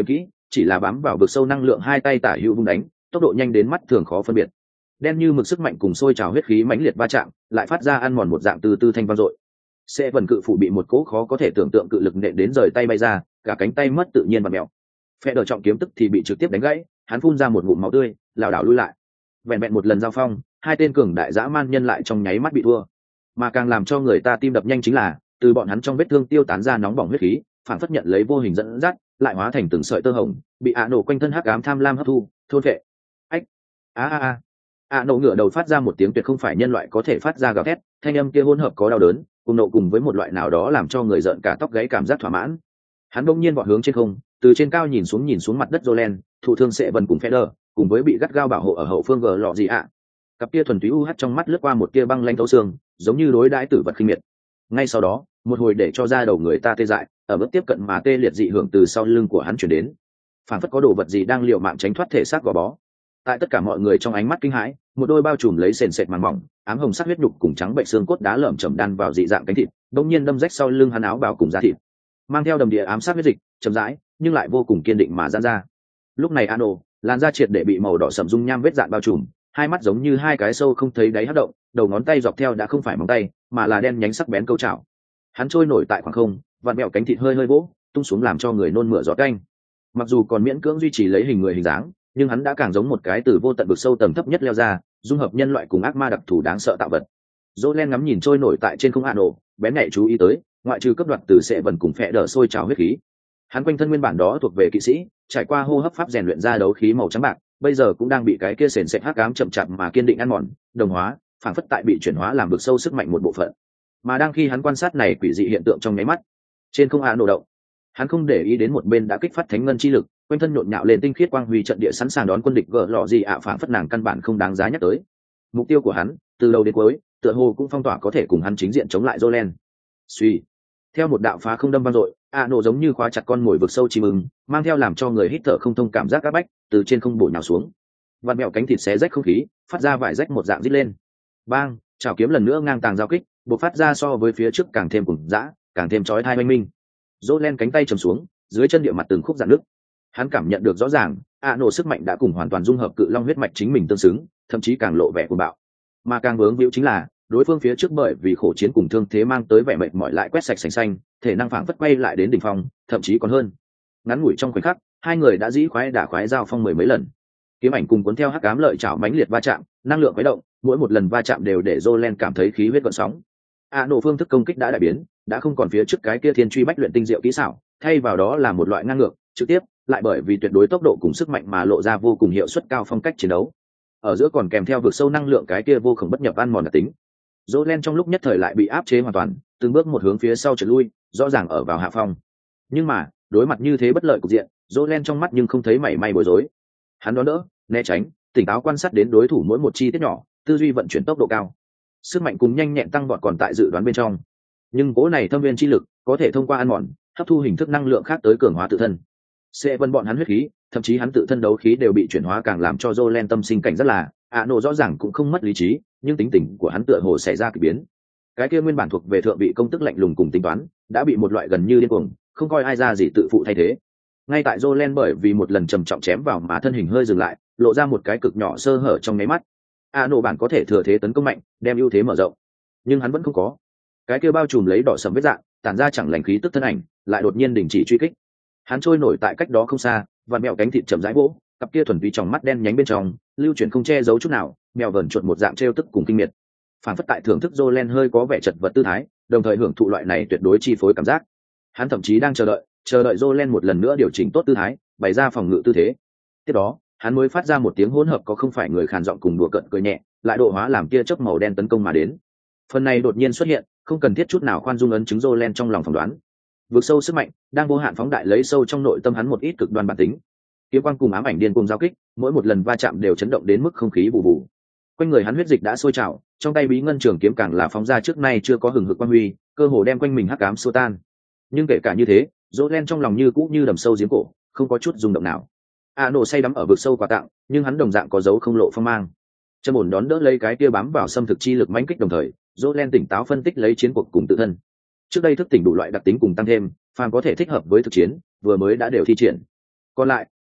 chỉ là bám vào vực sâu năng lượng hai tay tả hữu vung đánh, tốc độ nhanh đến mắt thường khó phân biệt. Đen như mực sức mạnh cùng sôi trào huyết khí mãnh liệt va chạm, lại phát ra ăn mòn một dạng từ từ thanh vang dội. Sẽ vần cự phủ bị một cỗ khó có thể tưởng tượng cự lực nện đến rời tay bay ra, cả cánh tay mất tự nhiên và mèo. Phe đỡ trọng kiếm tức thì bị trực tiếp đánh gãy, hắn phun ra một ngụm máu tươi, lảo đảo lui lại. Vẹn vẹn một lần giao phong, hai tên cường đại dã man nhân lại trong nháy mắt bị thua. Mà càng làm cho người ta tim đập nhanh chính là, từ bọn hắn trong vết thương tiêu tán ra nóng bỏng huyết khí, phản phất nhận lấy vô hình dẫn dắt, lại hóa thành từng sợi tơ hồng, bị ạ nổ quanh thân hắc ám tham lam hấp thu, thôn phệ. Ách! A a a! ạ nổ ngửa đầu phát ra một tiếng tuyệt không phải nhân loại có thể phát ra gào thét, thanh âm kia hỗn hợp có đau đớn, cùng nộ cùng với một loại nào đó làm cho người giận cả tóc gáy cảm giác thỏa mãn. Hắn bỗng nhiên vọt hướng trên không, từ trên cao nhìn xuống nhìn xuống mặt đất Jolen, thụ thương sẽ vần cùng Feder, cùng với bị gắt gao bảo hộ ở hậu phương gờ lọ gì ạ. Cặp kia thuần túy u hắt trong mắt lướt qua một tia băng lanh thấu xương, giống như đối đãi tử vật khinh miệt. Ngay sau đó, một hồi để cho da đầu người ta tê dại, ở bước tiếp cận mà tê liệt dị hưởng từ sau lưng của hắn chuyển đến. Phản phất có đồ vật gì đang liều mạng tránh thoát thể xác gò bó. Tại tất cả mọi người trong ánh mắt kinh hãi, một đôi bao trùm lấy sền sệt màng mỏng, ám hồng sắc huyết nhục cùng trắng bệnh xương cốt đá lởm chởm đan vào dị dạng cánh thịt, đột nhiên đâm rách sau lưng hắn áo bào cùng da thịt, mang theo đầm địa ám sát huyết dịch, chậm rãi, nhưng lại vô cùng kiên định mà giãn ra. Lúc này Ano, làn da triệt để bị màu đỏ sẫm dung nham vết dạn bao trùm, hai mắt giống như hai cái sâu không thấy đáy hất động, đầu ngón tay dọc theo đã không phải móng tay, mà là đen nhánh sắc bén câu chảo. Hắn trôi nổi tại khoảng không, vặn mèo cánh thịt hơi hơi vỗ, tung xuống làm cho người nôn mửa giọt canh. Mặc dù còn miễn cưỡng duy trì lấy hình người hình dáng, nhưng hắn đã càng giống một cái từ vô tận vực sâu tầng thấp nhất leo ra, dung hợp nhân loại cùng ác ma đặc thù đáng sợ tạo vật. Jolen ngắm nhìn trôi nổi tại trên không Ano, bén nhạy chú ý tới, ngoại trừ cấp đoạt từ sẽ vần cùng phệ đỡ sôi trào huyết khí. Hắn quanh thân nguyên bản đó thuộc về kỵ sĩ, trải qua hô hấp pháp rèn luyện ra đấu khí màu trắng bạc, bây giờ cũng đang bị cái kia sền sệt hắc ám chậm chạp mà kiên định ăn mòn, đồng hóa, phản phất tại bị chuyển hóa làm vực sâu sức mạnh một bộ phận. Mà đang khi hắn quan sát này quỷ dị hiện tượng trong nháy mắt, trên không Ano động, hắn không để ý đến một bên đã kích phát thánh ngân chi lực, quanh thân nhộn nhạo lên tinh khiết quang huy trận địa sẵn sàng đón quân địch gỡ lọ gì ạ, phản phất nàng căn bản không đáng giá nhắc tới. Mục tiêu của hắn, từ đầu đến cuối, tựa hồ cũng phong tỏa có thể cùng hắn chính diện chống lại Jolen. Suy, theo một đạo phá không đâm vang dội, Ano giống như khóa chặt con mồi vực sâu chim ưng, mang theo làm cho người hít thở không thông cảm giác áp bách, từ trên không bổ nhào xuống. Vặn mèo cánh thịt xé rách không khí, phát ra vải rách một dạng rít lên. Bang, chảo kiếm lần nữa ngang tàng giao kích, bộc phát ra so với phía trước càng thêm cuồng dã, càng thêm chói tai oanh minh. Jolen cánh tay trầm xuống, dưới chân địa mặt từng khúc rạn nứt. Hắn cảm nhận được rõ ràng, Ano sức mạnh đã cùng hoàn toàn dung hợp cự long huyết mạch chính mình tương xứng, thậm chí càng lộ vẻ cuồng bạo. Mà càng vướng víu chính là, đối phương phía trước bởi vì khổ chiến cùng thương thế mang tới vẻ mệt mỏi lại quét sạch sành xanh, thể năng phảng phất quay lại đến đỉnh phong, thậm chí còn hơn. Ngắn ngủi trong khoảnh khắc, hai người đã dĩ khoái đả khoái giao phong mười mấy lần. Kiếm ảnh cùng cuốn theo hắc ám lợi chảo mãnh liệt va chạm, năng lượng khuấy động, mỗi một lần va chạm đều để Jolen cảm thấy khí huyết gợn sóng. Ano phương thức công kích đã đại biến, đã không còn phía trước cái kia thiên truy bách luyện tinh diệu kỹ xảo, thay vào đó là một loại ngang ngược, trực tiếp, lại bởi vì tuyệt đối tốc độ cùng sức mạnh mà lộ ra vô cùng hiệu suất cao phong cách chiến đấu. Ở giữa còn kèm theo vực sâu năng lượng cái kia vô cùng bất nhập ăn mòn đặc tính. Jolen trong lúc nhất thời lại bị áp chế hoàn toàn, từng bước một hướng phía sau trượt lui, rõ ràng ở vào hạ phong. Nhưng mà, đối mặt như thế bất lợi cục diện, Jolen trong mắt nhưng không thấy mảy may bối rối. Hắn đón đỡ, né tránh, tỉnh táo quan sát đến đối thủ mỗi một chi tiết nhỏ, tư duy vận chuyển tốc độ cao. Sức mạnh cùng nhanh nhẹn tăng vọt còn tại dự đoán bên trong. Nhưng cố này thâm viên chi lực, có thể thông qua ăn mòn, hấp thu hình thức năng lượng khác tới cường hóa tự thân. Sẽ vân bọn hắn huyết khí, thậm chí hắn tự thân đấu khí đều bị chuyển hóa, càng làm cho Jolen tâm sinh cảnh rất là, Ano rõ ràng cũng không mất lý trí, nhưng tính tình của hắn tựa hồ xảy ra kỳ biến. Cái kia nguyên bản thuộc về thượng vị công tức lạnh lùng cùng tính toán, đã bị một loại gần như điên cuồng, không coi ai ra gì tự phụ thay thế. Ngay tại Jolen bởi vì một lần trầm trọng chém vào mà thân hình hơi dừng lại, lộ ra một cái cực nhỏ sơ hở trong nháy mắt. Ano bản có thể thừa thế tấn công mạnh, đem ưu thế mở rộng, nhưng hắn vẫn không có. Cái kia bao trùm lấy đỏ sẫm vết dạng, tản ra chẳng lành khí tức thân ảnh, lại đột nhiên đình chỉ truy kích. Hắn trôi nổi tại cách đó không xa, vặn mèo cánh thịt chậm rãi vỗ, cặp kia thuần túy trong mắt đen nhánh bên trong, lưu chuyển không che giấu chút nào, mèo vờn chuột một dạng trêu tức cùng kinh miệt. Phản phất tại thưởng thức Jolen hơi có vẻ chật vật tư thái, đồng thời hưởng thụ loại này tuyệt đối chi phối cảm giác. Hắn thậm chí đang chờ đợi, chờ đợi Jolen một lần nữa điều chỉnh tốt tư thái, bày ra phòng ngự tư thế. Tiếp đó, hắn mới phát ra một tiếng hỗn hợp có không phải người khàn giọng cùng đùa cợt cười nhẹ, lại độ hóa làm kia chớp màu đen tấn công mà đến. Phần này đột nhiên xuất hiện, không cần thiết chút nào khoan dung ấn chứng Jolen trong lòng phỏng đoán. Vượt sâu sức mạnh, đang vô hạn phóng đại lấy sâu trong nội tâm hắn một ít cực đoan bản tính. Kiếm quang cùng ám ảnh điên cùng giao kích, mỗi một lần va chạm đều chấn động đến mức không khí bù bù. Quanh người hắn huyết dịch đã sôi trào, trong tay bí ngân trường kiếm càng là phóng ra trước nay chưa có hừng hực quang huy, cơ hồ đem quanh mình hắc ám xua tan. Nhưng kể cả như thế, Jolen trong lòng như cũ như đầm sâu giếng cổ, không có chút rung động nào. Ano say đắm ở vực sâu quà tặng, nhưng hắn đồng dạng có dấu không lộ phong mang. Trầm ổn đón đỡ lấy cái kia bám vào xâm thực chi lực mãnh kích, đồng thời, Jolen tỉnh táo phân tích lấy chiến cuộc cùng tự thân. Trước đây thức tỉnh đủ loại đặc tính cùng tăng thêm, phàm có thể thích hợp với thực chiến, vừa mới đã đều thi triển. Còn lại,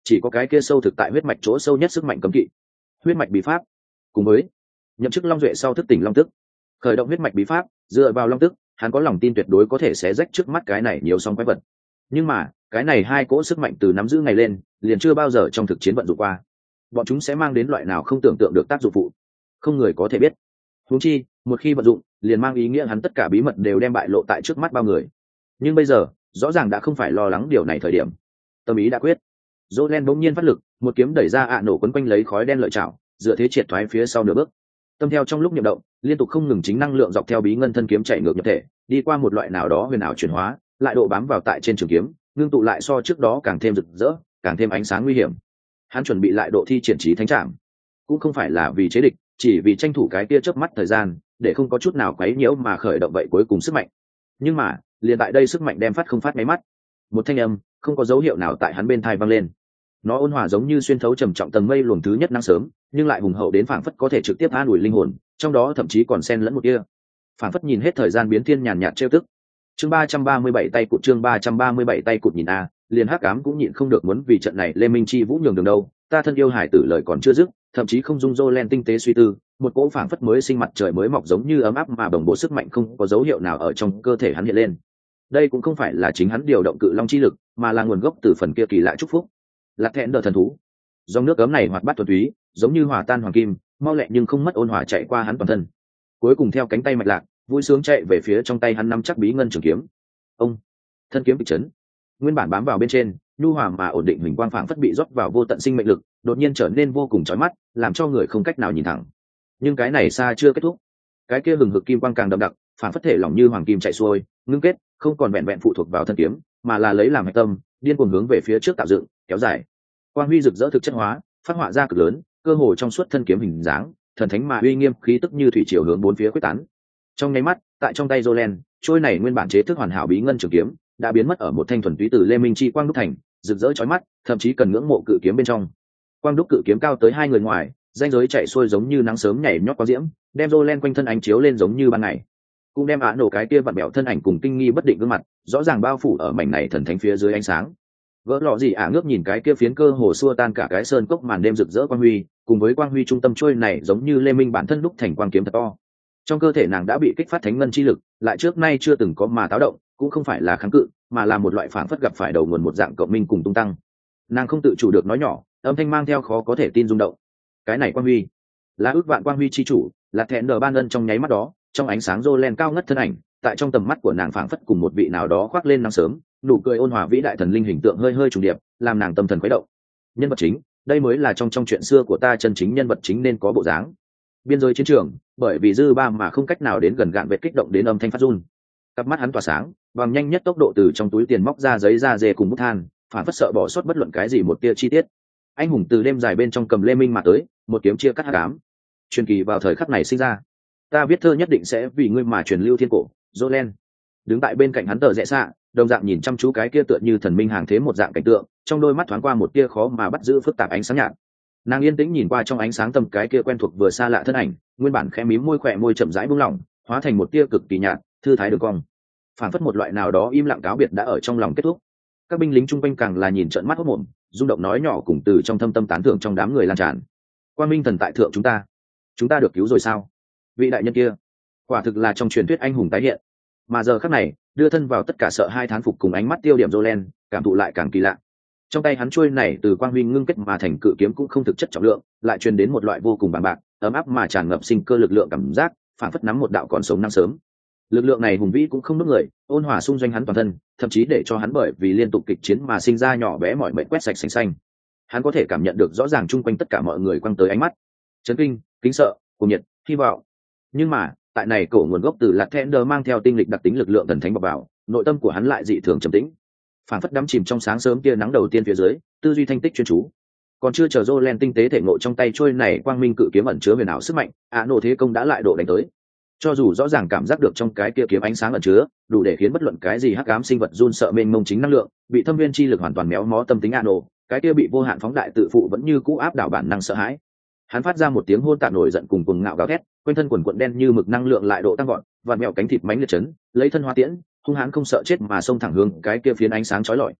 chỉ có cái kia sâu thực tại huyết mạch chỗ sâu nhất sức mạnh cấm kỵ, huyết mạch bí pháp. Cùng với nhậm chức long duệ sau thức tỉnh long tức, khởi động huyết mạch bí pháp, dựa vào long tức, hắn có lòng tin tuyệt đối có thể xé rách trước mắt cái này nhiều song quái vật. Nhưng mà cái này hai cỗ sức mạnh từ nắm giữ ngày lên liền chưa bao giờ trong thực chiến vận dụng qua, bọn chúng sẽ mang đến loại nào không tưởng tượng được tác dụng phụ, không người có thể biết. Huống chi một khi vận dụng liền mang ý nghĩa hắn tất cả bí mật đều đem bại lộ tại trước mắt bao người. Nhưng bây giờ rõ ràng đã không phải lo lắng điều này thời điểm. Tâm ý đã quyết, Jolen bỗng nhiên phát lực, một kiếm đẩy ra ạ nổ quấn quanh lấy khói đen lợi chảo, dựa thế triệt thoái phía sau nửa bước. Tâm theo trong lúc niệm động, liên tục không ngừng chính năng lượng dọc theo bí ngân thân kiếm chạy ngược nhập thể, đi qua một loại nào đó huyền ảo chuyển hóa, lại độ bám vào tại trên trường kiếm, ngưng tụ lại so trước đó càng thêm rực rỡ, càng thêm ánh sáng nguy hiểm. Hắn chuẩn bị lại độ thi triển trí thánh trảm, cũng không phải là vì chế địch, chỉ vì tranh thủ cái kia chớp mắt thời gian, để không có chút nào quấy nhiễu mà khởi động vậy cuối cùng sức mạnh. Nhưng mà liền tại đây sức mạnh đem phát không phát máy mắt, một thanh âm không có dấu hiệu nào tại hắn bên tai vang lên. Nó ôn hòa giống như xuyên thấu trầm trọng tầng mây luồng thứ nhất nắng sớm, nhưng lại hùng hậu đến phảng phất có thể trực tiếp an ủi linh hồn, trong đó thậm chí còn xen lẫn một tia phảng phất nhìn hết thời gian biến thiên nhàn nhạt trêu tức. Chương ba trăm ba mươi bảy tay cụt, chương ba trăm ba mươi bảy tay cụt nhìn a, liền hắc ám cũng nhịn không được muốn vì trận này Lê Minh Chi Vũ nhường đường đâu. Ta thân yêu hải tử lời còn chưa dứt, thậm chí không dung Jolen tinh tế suy tư, một cỗ phảng phất mới sinh mặt trời mới mọc giống như ấm áp mà đồng bộ sức mạnh không có dấu hiệu nào ở trong cơ thể hắn hiện lên. Đây cũng không phải là chính hắn điều động cự long chi lực, mà là nguồn gốc từ phần kia kỳ lạ chúc phúc. Lạc thẹn đờ thần thú, dòng nước ấm này hoạt bát thuần túy, giống như hòa tan hoàng kim, mau lẹ nhưng không mất ôn hòa chạy qua hắn toàn thân. Cuối cùng theo cánh tay mạch lạc, vui sướng chạy về phía trong tay hắn nắm chắc bí ngân trường kiếm. Ông, thân kiếm bị chấn, nguyên bản bám vào bên trên, nhu hòa mà ổn định hình quang phảng phất bị rót vào vô tận sinh mệnh lực, đột nhiên trở nên vô cùng chói mắt, làm cho người không cách nào nhìn thẳng. Nhưng cái này xa chưa kết thúc, cái kia hừng hực kim quang càng đậm đặc, phảng phất thể lỏng như hoàng kim chạy xuôi, ngưng kết, không còn vẹn vẹn phụ thuộc vào thân kiếm, mà là lấy làm hạch tâm, điên cuồng hướng về phía trước tạo dựng, kéo dài. Quang huy rực rỡ thực chất hóa, phát họa ra cực lớn, cơ hồ trong suốt thân kiếm hình dáng, thần thánh mà uy nghiêm, khí tức như thủy triều hướng bốn phía quyết tán. Trong nháy mắt, tại trong tay Jolen, trôi này nguyên bản chế thức hoàn hảo bí ngân trường kiếm, đã biến mất ở một thanh thuần túy từ Lê Minh chi quang đúc thành, rực rỡ chói mắt, thậm chí cần ngưỡng mộ cự kiếm bên trong. Quang đúc cự kiếm cao tới hai người ngoài, ranh giới chạy xuôi giống như nắng sớm nhảy nhót quang diễm, đem Jolen quanh thân ánh chiếu lên giống như ban ngày. Cũng đem Á nổ cái kia vặn bẹo thân ảnh cùng kinh nghi bất định gương mặt, rõ ràng bao phủ ở mảnh này thần thánh phía dưới ánh sáng. Vỡ lọ gì ả ngước nhìn cái kia phiến cơ hồ xua tan cả cái sơn cốc màn đêm rực rỡ quang huy, cùng với quang huy trung tâm trôi này giống như Lê Minh bản thân đúc thành quang kiếm thật to. Trong cơ thể nàng đã bị kích phát thánh ngân chi lực, lại trước nay chưa từng có mà táo động, cũng không phải là kháng cự, mà là một loại phản phất gặp phải đầu nguồn một dạng cộng minh cùng tung tăng. Nàng không tự chủ được nói nhỏ, âm thanh mang theo khó có thể tin rung động. Cái này quang huy, là ước vạn quang huy chi chủ, là thẹn đờ ban ân. Trong nháy mắt đó, trong ánh sáng Jolen cao ngất thân ảnh, tại trong tầm mắt của nàng phảng phất cùng một vị nào đó khoác lên nắng sớm, nụ cười ôn hòa vĩ đại thần linh hình tượng hơi hơi trùng điệp, làm nàng tâm thần khuấy động. Nhân vật chính, đây mới là trong trong chuyện xưa của ta chân chính nhân vật chính nên có bộ dáng. Biên giới chiến trường, bởi vì dư ba mà không cách nào đến gần gạn vết kích động đến âm thanh phát run. Cặp mắt hắn tỏa sáng, bằng nhanh nhất tốc độ từ trong túi tiền móc ra giấy da dê cùng bút than, phản phất sợ bỏ sót bất luận cái gì một tia chi tiết. Anh hùng từ đêm dài bên trong cầm Lê Minh mà tới, một kiếm chia cắt hắc ám. Truyền kỳ vào thời khắc này sinh ra. Ta viết thơ nhất định sẽ vì ngươi mà truyền lưu thiên cổ. Jolen đứng tại bên cạnh hắn tờ rẽ xạ, đồng dạng nhìn chăm chú cái kia tựa như thần minh hàng thế một dạng cảnh tượng, trong đôi mắt thoáng qua một tia khó mà bắt giữ phức tạp ánh sáng nhạt. Nàng yên tĩnh nhìn qua trong ánh sáng tầm cái kia quen thuộc vừa xa lạ thân ảnh, nguyên bản khẽ mím môi khỏe môi chậm rãi buông lỏng, hóa thành một tia cực kỳ nhạt, thư thái đường cong. Phản phất một loại nào đó im lặng cáo biệt đã ở trong lòng kết thúc. Các binh lính chung quanh càng là nhìn trợn mắt hốt mồm, rung động nói nhỏ cùng từ trong thâm tâm tán thưởng trong đám người lan tràn. Quan Minh thần tại thượng chúng ta, chúng ta được cứu rồi sao? Vị đại nhân kia, quả thực là trong truyền thuyết anh hùng tái hiện. Mà giờ khắc này, đưa thân vào tất cả sợ hai thán phục cùng ánh mắt tiêu điểm Jolen, cảm thụ lại càng kỳ lạ. Trong tay hắn chuôi này từ quang huy ngưng kết mà thành cự kiếm cũng không thực chất trọng lượng, lại truyền đến một loại vô cùng bằng bạc, ấm áp mà tràn ngập sinh cơ lực lượng cảm giác, phản phất nắm một đạo còn sống năng sớm. Lực lượng này hùng vĩ cũng không nuốt người, ôn hòa xung doanh hắn toàn thân, thậm chí để cho hắn bởi vì liên tục kịch chiến mà sinh ra nhỏ bé mỏi mệt quét sạch sành xanh. Hắn có thể cảm nhận được rõ ràng chung quanh tất cả mọi người quăng tới ánh mắt, chấn kinh, kính sợ, cuồng nhiệt, hy vọng. Nhưng mà, tại này cổ nguồn gốc từ Lạc Thẹn Đờ mang theo tinh lịch đặc tính lực lượng thần thánh bộc vào, nội tâm của hắn lại dị thường trầm tĩnh, phản phất đắm chìm trong sáng sớm tia nắng đầu tiên phía dưới, tư duy thanh tích chuyên chú. Còn chưa chờ Jolen tinh tế thể ngộ trong tay trôi này quang minh cự kiếm ẩn chứa huyền ảo sức mạnh, ạ nổ thế công đã lại độ đánh tới. Cho dù rõ ràng cảm giác được trong cái kia kiếm ánh sáng ẩn chứa, đủ để khiến bất luận cái gì hắc ám sinh vật run sợ mênh mông chính năng lượng, bị thâm viên chi lực hoàn toàn méo mó tâm tính ạ nổ, cái kia bị vô hạn phóng đại tự phụ vẫn như cũ áp đảo bản năng sợ hãi. Hắn phát ra một tiếng hôn tạp nổi giận cùng cuồng ngạo gào thét, quanh thân quần quần đen như mực năng lượng lại độ tăng vọt, vặn mèo cánh thịt mánh liệt chấn, lấy thân hoa tiễn, hung hãn không sợ chết mà xông thẳng hướng cái kia phiến ánh sáng chói lọi.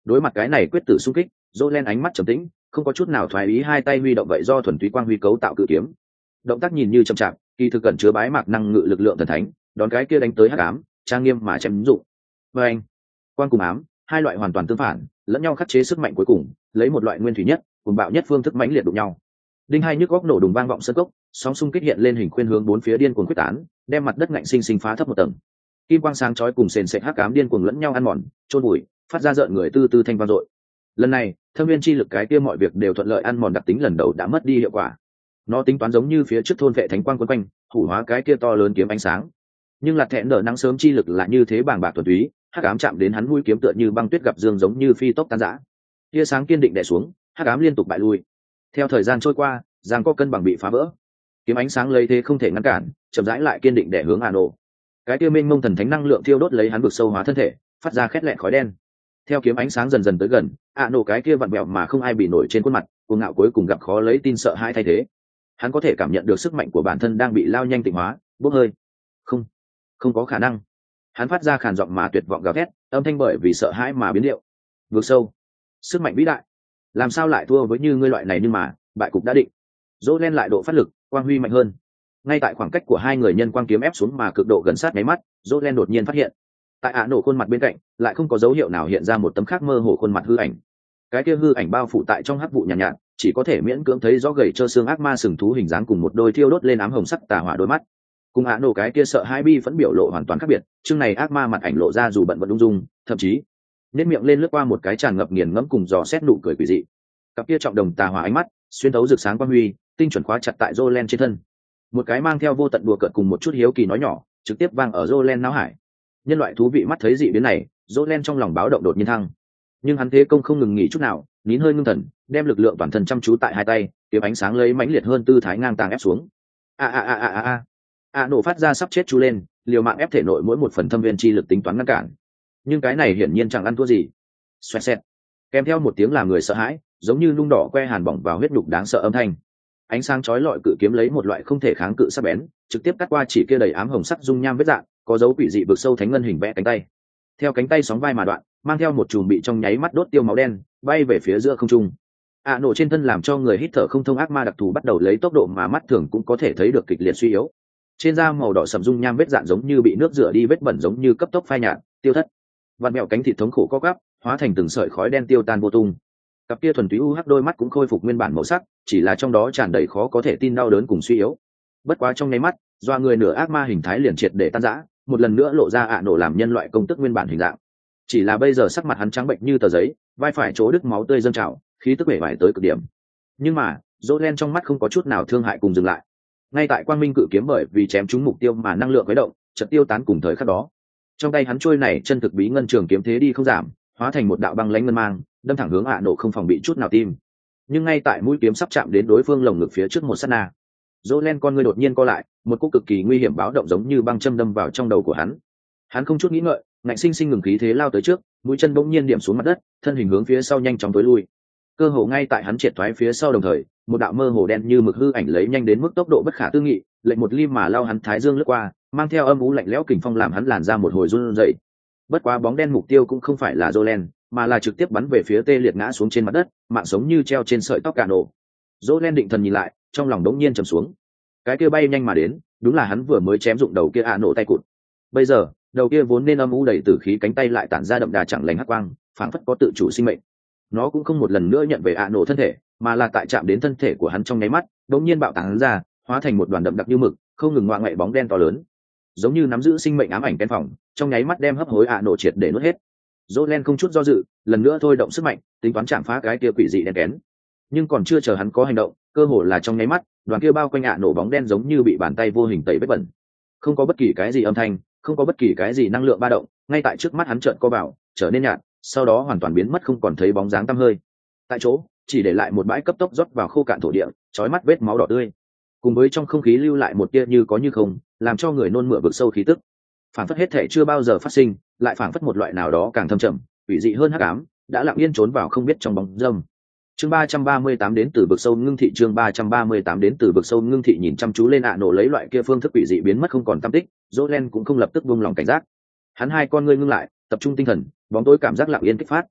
Đối mặt cái này quyết tử xung kích, Jolen ánh mắt trầm tĩnh, không có chút nào thoái ý, hai tay huy động vậy do thuần túy quang huy cấu tạo cự kiếm. Động tác nhìn như chậm chạp, kỳ thực cẩn chứa bái mạc năng ngự lực lượng thần thánh, đón cái kia đánh tới hắc ám, trang nghiêm mà chém dụng. Và anh, quang cùng ám, hai loại hoàn toàn tương phản, lẫn nhau khắc chế sức mạnh cuối cùng, lấy một loại nguyên thủy nhất, cuồng bạo nhất phương thức mãnh liệt đụng nhau. Đinh hai nhức góc nổ đùng vang vọng sân cốc, sóng xung kích hiện lên hình khuyên hướng bốn phía điên cuồng quyết tán, đem mặt đất ngạnh sinh sinh phá thấp một tầng. Kim quang sáng chói cùng sền sệt hắc ám điên cuồng lẫn nhau ăn mòn, chôn bụi, phát ra rợn người tư tư thanh vang dội. Lần này, thâm viên chi lực cái kia mọi việc đều thuận lợi ăn mòn đặc tính lần đầu đã mất đi hiệu quả. Nó tính toán giống như phía trước thôn vệ thánh quang quấn quanh, hủ hóa cái kia to lớn kiếm ánh sáng. Nhưng Lạt Thẹn Đở nắng sớm chi lực là như thế bàng bạc thuần túy, hắc ám chạm đến hắn mũi kiếm tựa như băng tuyết gặp dương giống như phi tốc tan rã. Tia sáng kiên định đè xuống, hắc ám liên tục bại lui. Theo thời gian trôi qua, giằng co cân bằng bị phá vỡ. Kiếm ánh sáng lấy thế không thể ngăn cản, chậm rãi lại kiên định đè hướng Ano. Cái kia mênh mông thần thánh năng lượng thiêu đốt lấy hắn vực sâu hóa thân thể, phát ra khét lẹn khói đen. Theo kiếm ánh sáng dần dần tới gần, Ano cái kia vặn vẹo mà không ai bị nổi trên khuôn mặt, cuồng ngạo cuối cùng gặp khó lấy tin sợ hãi thay thế. Hắn có thể cảm nhận được sức mạnh của bản thân đang bị lao nhanh tịnh hóa, bốc hơi. Không, không có khả năng. Hắn phát ra khàn giọng mà tuyệt vọng gào thét, âm thanh bởi vì sợ hãi mà biến điệu. Vượt sâu, sức mạnh vĩ đại, làm sao lại thua với như ngươi loại này, nhưng mà bại cục đã định. Jolen lại độ phát lực, quang huy mạnh hơn. Ngay tại khoảng cách của hai người nhân quang kiếm ép xuống mà cực độ gần sát nháy mắt, Jolen đột nhiên phát hiện, tại ạ nổ khuôn mặt bên cạnh lại không có dấu hiệu nào hiện ra một tấm khác mơ hồ khuôn mặt hư ảnh. Cái kia hư ảnh bao phủ tại trong hắc vụ nhàn nhạt, nhạt, chỉ có thể miễn cưỡng thấy rõ gầy trơ xương ác ma sừng thú hình dáng cùng một đôi thiêu đốt lên ám hồng sắc tà hỏa đôi mắt. Cùng ạ nổ cái kia sợ hai bi vẫn biểu lộ hoàn toàn khác biệt, chương này ác ma mặt ảnh lộ ra dù bận vẫn ung dung, thậm chí nét miệng lên lướt qua một cái tràn ngập nghiền ngẫm cùng dò xét nụ cười quỷ dị. Cặp kia trọng đồng tà hỏa ánh mắt xuyên thấu rực sáng quang huy, tinh chuẩn khóa chặt tại Jolen trên thân. Một cái mang theo vô tận đùa cợt cùng một chút hiếu kỳ nói nhỏ, trực tiếp vang ở Jolen não hải. Nhân loại thú vị mắt thấy dị biến này, Jolen trong lòng báo động đột nhiên thăng. Nhưng hắn thế công không ngừng nghỉ chút nào, nín hơi ngưng thần, đem lực lượng toàn thân chăm chú tại hai tay, kiếm ánh sáng lấy mãnh liệt hơn tư thái ngang tàng ép xuống. A a a a a a. A nổ phát ra sắp chết chú lên, liều mạng ép thể nội mỗi một phần thâm viên chi lực tính toán ngăn cản. Nhưng cái này hiển nhiên chẳng ăn thua gì. Xoẹt xẹt. Kèm theo một tiếng làm người sợ hãi, giống như nung đỏ que hàn bỏng vào huyết nhục đáng sợ âm thanh. Ánh sáng chói lọi cự kiếm lấy một loại không thể kháng cự sắc bén, trực tiếp cắt qua chỉ kia đầy ám hồng sắc dung nham vết dạng, có dấu quỷ dị vực sâu thánh ngân hình vẽ cánh tay. Theo cánh tay sóng vai mà đoạn, mang theo một chùm bị trong nháy mắt đốt tiêu máu đen, bay về phía giữa không trung. ạ nổ trên thân làm cho người hít thở không thông ác ma đặc thù bắt đầu lấy tốc độ mà mắt thường cũng có thể thấy được kịch liệt suy yếu. Trên da màu đỏ sẫm dung nham vết dạn giống như bị nước rửa đi vết bẩn giống như cấp tốc phai nhạt, tiêu thất. Vặn mèo cánh thịt thống khổ co quắp, hóa thành từng sợi khói đen tiêu tan vô tung. Cặp kia thuần túy u hắc đôi mắt cũng khôi phục nguyên bản màu sắc, chỉ là trong đó tràn đầy khó có thể tin đau đớn cùng suy yếu. Bất quá trong nháy mắt, doa người nửa ác ma hình thái liền triệt để tan rã, một lần nữa lộ ra ạ nổ làm nhân loại công tức nguyên bản hình dạng. Chỉ là bây giờ sắc mặt hắn trắng bệnh như tờ giấy, vai phải chỗ đứt máu tươi dâng trào, khí tức bể bại tới cực điểm. Nhưng mà, Jolen trong mắt không có chút nào thương hại cùng dừng lại. Ngay tại quang minh cự kiếm bởi vì chém trúng mục tiêu mà năng lượng khuấy động, chợt tiêu tán cùng thời khắc đó. Trong tay hắn trôi này chân thực bí ngân trường kiếm thế đi không giảm, hóa thành một đạo băng lãnh ngân mang, đâm thẳng hướng ạ nổ không phòng bị chút nào tim. Nhưng ngay tại mũi kiếm sắp chạm đến đối phương lồng ngực phía trước một sát na, Jolen con người đột nhiên co lại, một cú cực kỳ nguy hiểm báo động giống như băng châm đâm vào trong đầu của hắn. Hắn không chút nghĩ ngợi, ngạnh sinh sinh ngừng khí thế lao tới trước, mũi chân bỗng nhiên điểm xuống mặt đất, thân hình hướng phía sau nhanh chóng tối lui. Cơ hồ ngay tại hắn triệt thoái phía sau đồng thời, một đạo mơ hồ đen như mực hư ảnh lấy nhanh đến mức tốc độ bất khả tư nghị, lệnh một lim mà lao hắn thái dương lướt qua, mang theo âm u lạnh lẽo kình phong làm hắn làn ra một hồi run rẩy. Bất quá bóng đen mục tiêu cũng không phải là Jolen, mà là trực tiếp bắn về phía tê liệt ngã xuống trên mặt đất, mạng sống như treo trên sợi tóc cả nổ. Jolen định thần nhìn lại, trong lòng đống nhiên trầm xuống. Cái kia bay nhanh mà đến, đúng là hắn vừa mới chém dụng đầu kia ạ nổ tay cụt. Bây giờ, đầu kia vốn nên âm u đầy tử khí cánh tay lại tản ra đậm đà chẳng lành hắc quang, phảng phất có tự chủ sinh mệnh. Nó cũng không một lần nữa nhận về ạ nổ thân thể, mà là tại chạm đến thân thể của hắn trong nháy mắt, đống nhiên bạo tán ra, hóa thành một đoàn đậm đặc như mực, không ngừng ngoạ ngoại bóng đen to lớn, giống như nắm giữ sinh mệnh ám ảnh ken phòng, trong nháy mắt đem hấp hối ạ nổ triệt để nuốt hết. Jolen không chút do dự, lần nữa thôi động sức mạnh, tính toán chạm phá cái kia quỷ dị đen kén. Nhưng còn chưa chờ hắn có hành động, cơ hồ là trong nháy mắt, đoàn kia bao quanh ạ nổ bóng đen giống như bị bàn tay vô hình tẩy vết bẩn. Không có bất kỳ cái gì âm thanh, không có bất kỳ cái gì năng lượng ba động, ngay tại trước mắt hắn chợt co vào, trở nên nhạt, sau đó hoàn toàn biến mất không còn thấy bóng dáng tăm hơi. Tại chỗ, chỉ để lại một bãi cấp tốc rót vào khô cạn thổ địa, chói mắt vết máu đỏ tươi. Cùng với trong không khí lưu lại một tia như có như không, làm cho người nôn mửa vực sâu khí tức. Phảng phất hết thể chưa bao giờ phát sinh, lại phảng phất một loại nào đó càng thâm trầm, quỷ dị hơn hắc ám, đã lặng yên trốn vào không biết trong bóng râm. Chương ba trăm ba mươi tám đến từ vực sâu ngưng thị, chương ba trăm ba mươi tám đến từ vực sâu ngưng thị, nhìn chăm chú lên ạ nổ lấy loại kia phương thức quỷ dị biến mất không còn tăm tích, Jolen cũng không lập tức buông lòng cảnh giác. Hắn hai con ngươi ngưng lại, tập trung tinh thần, bóng tối cảm giác lặng yên kích phát.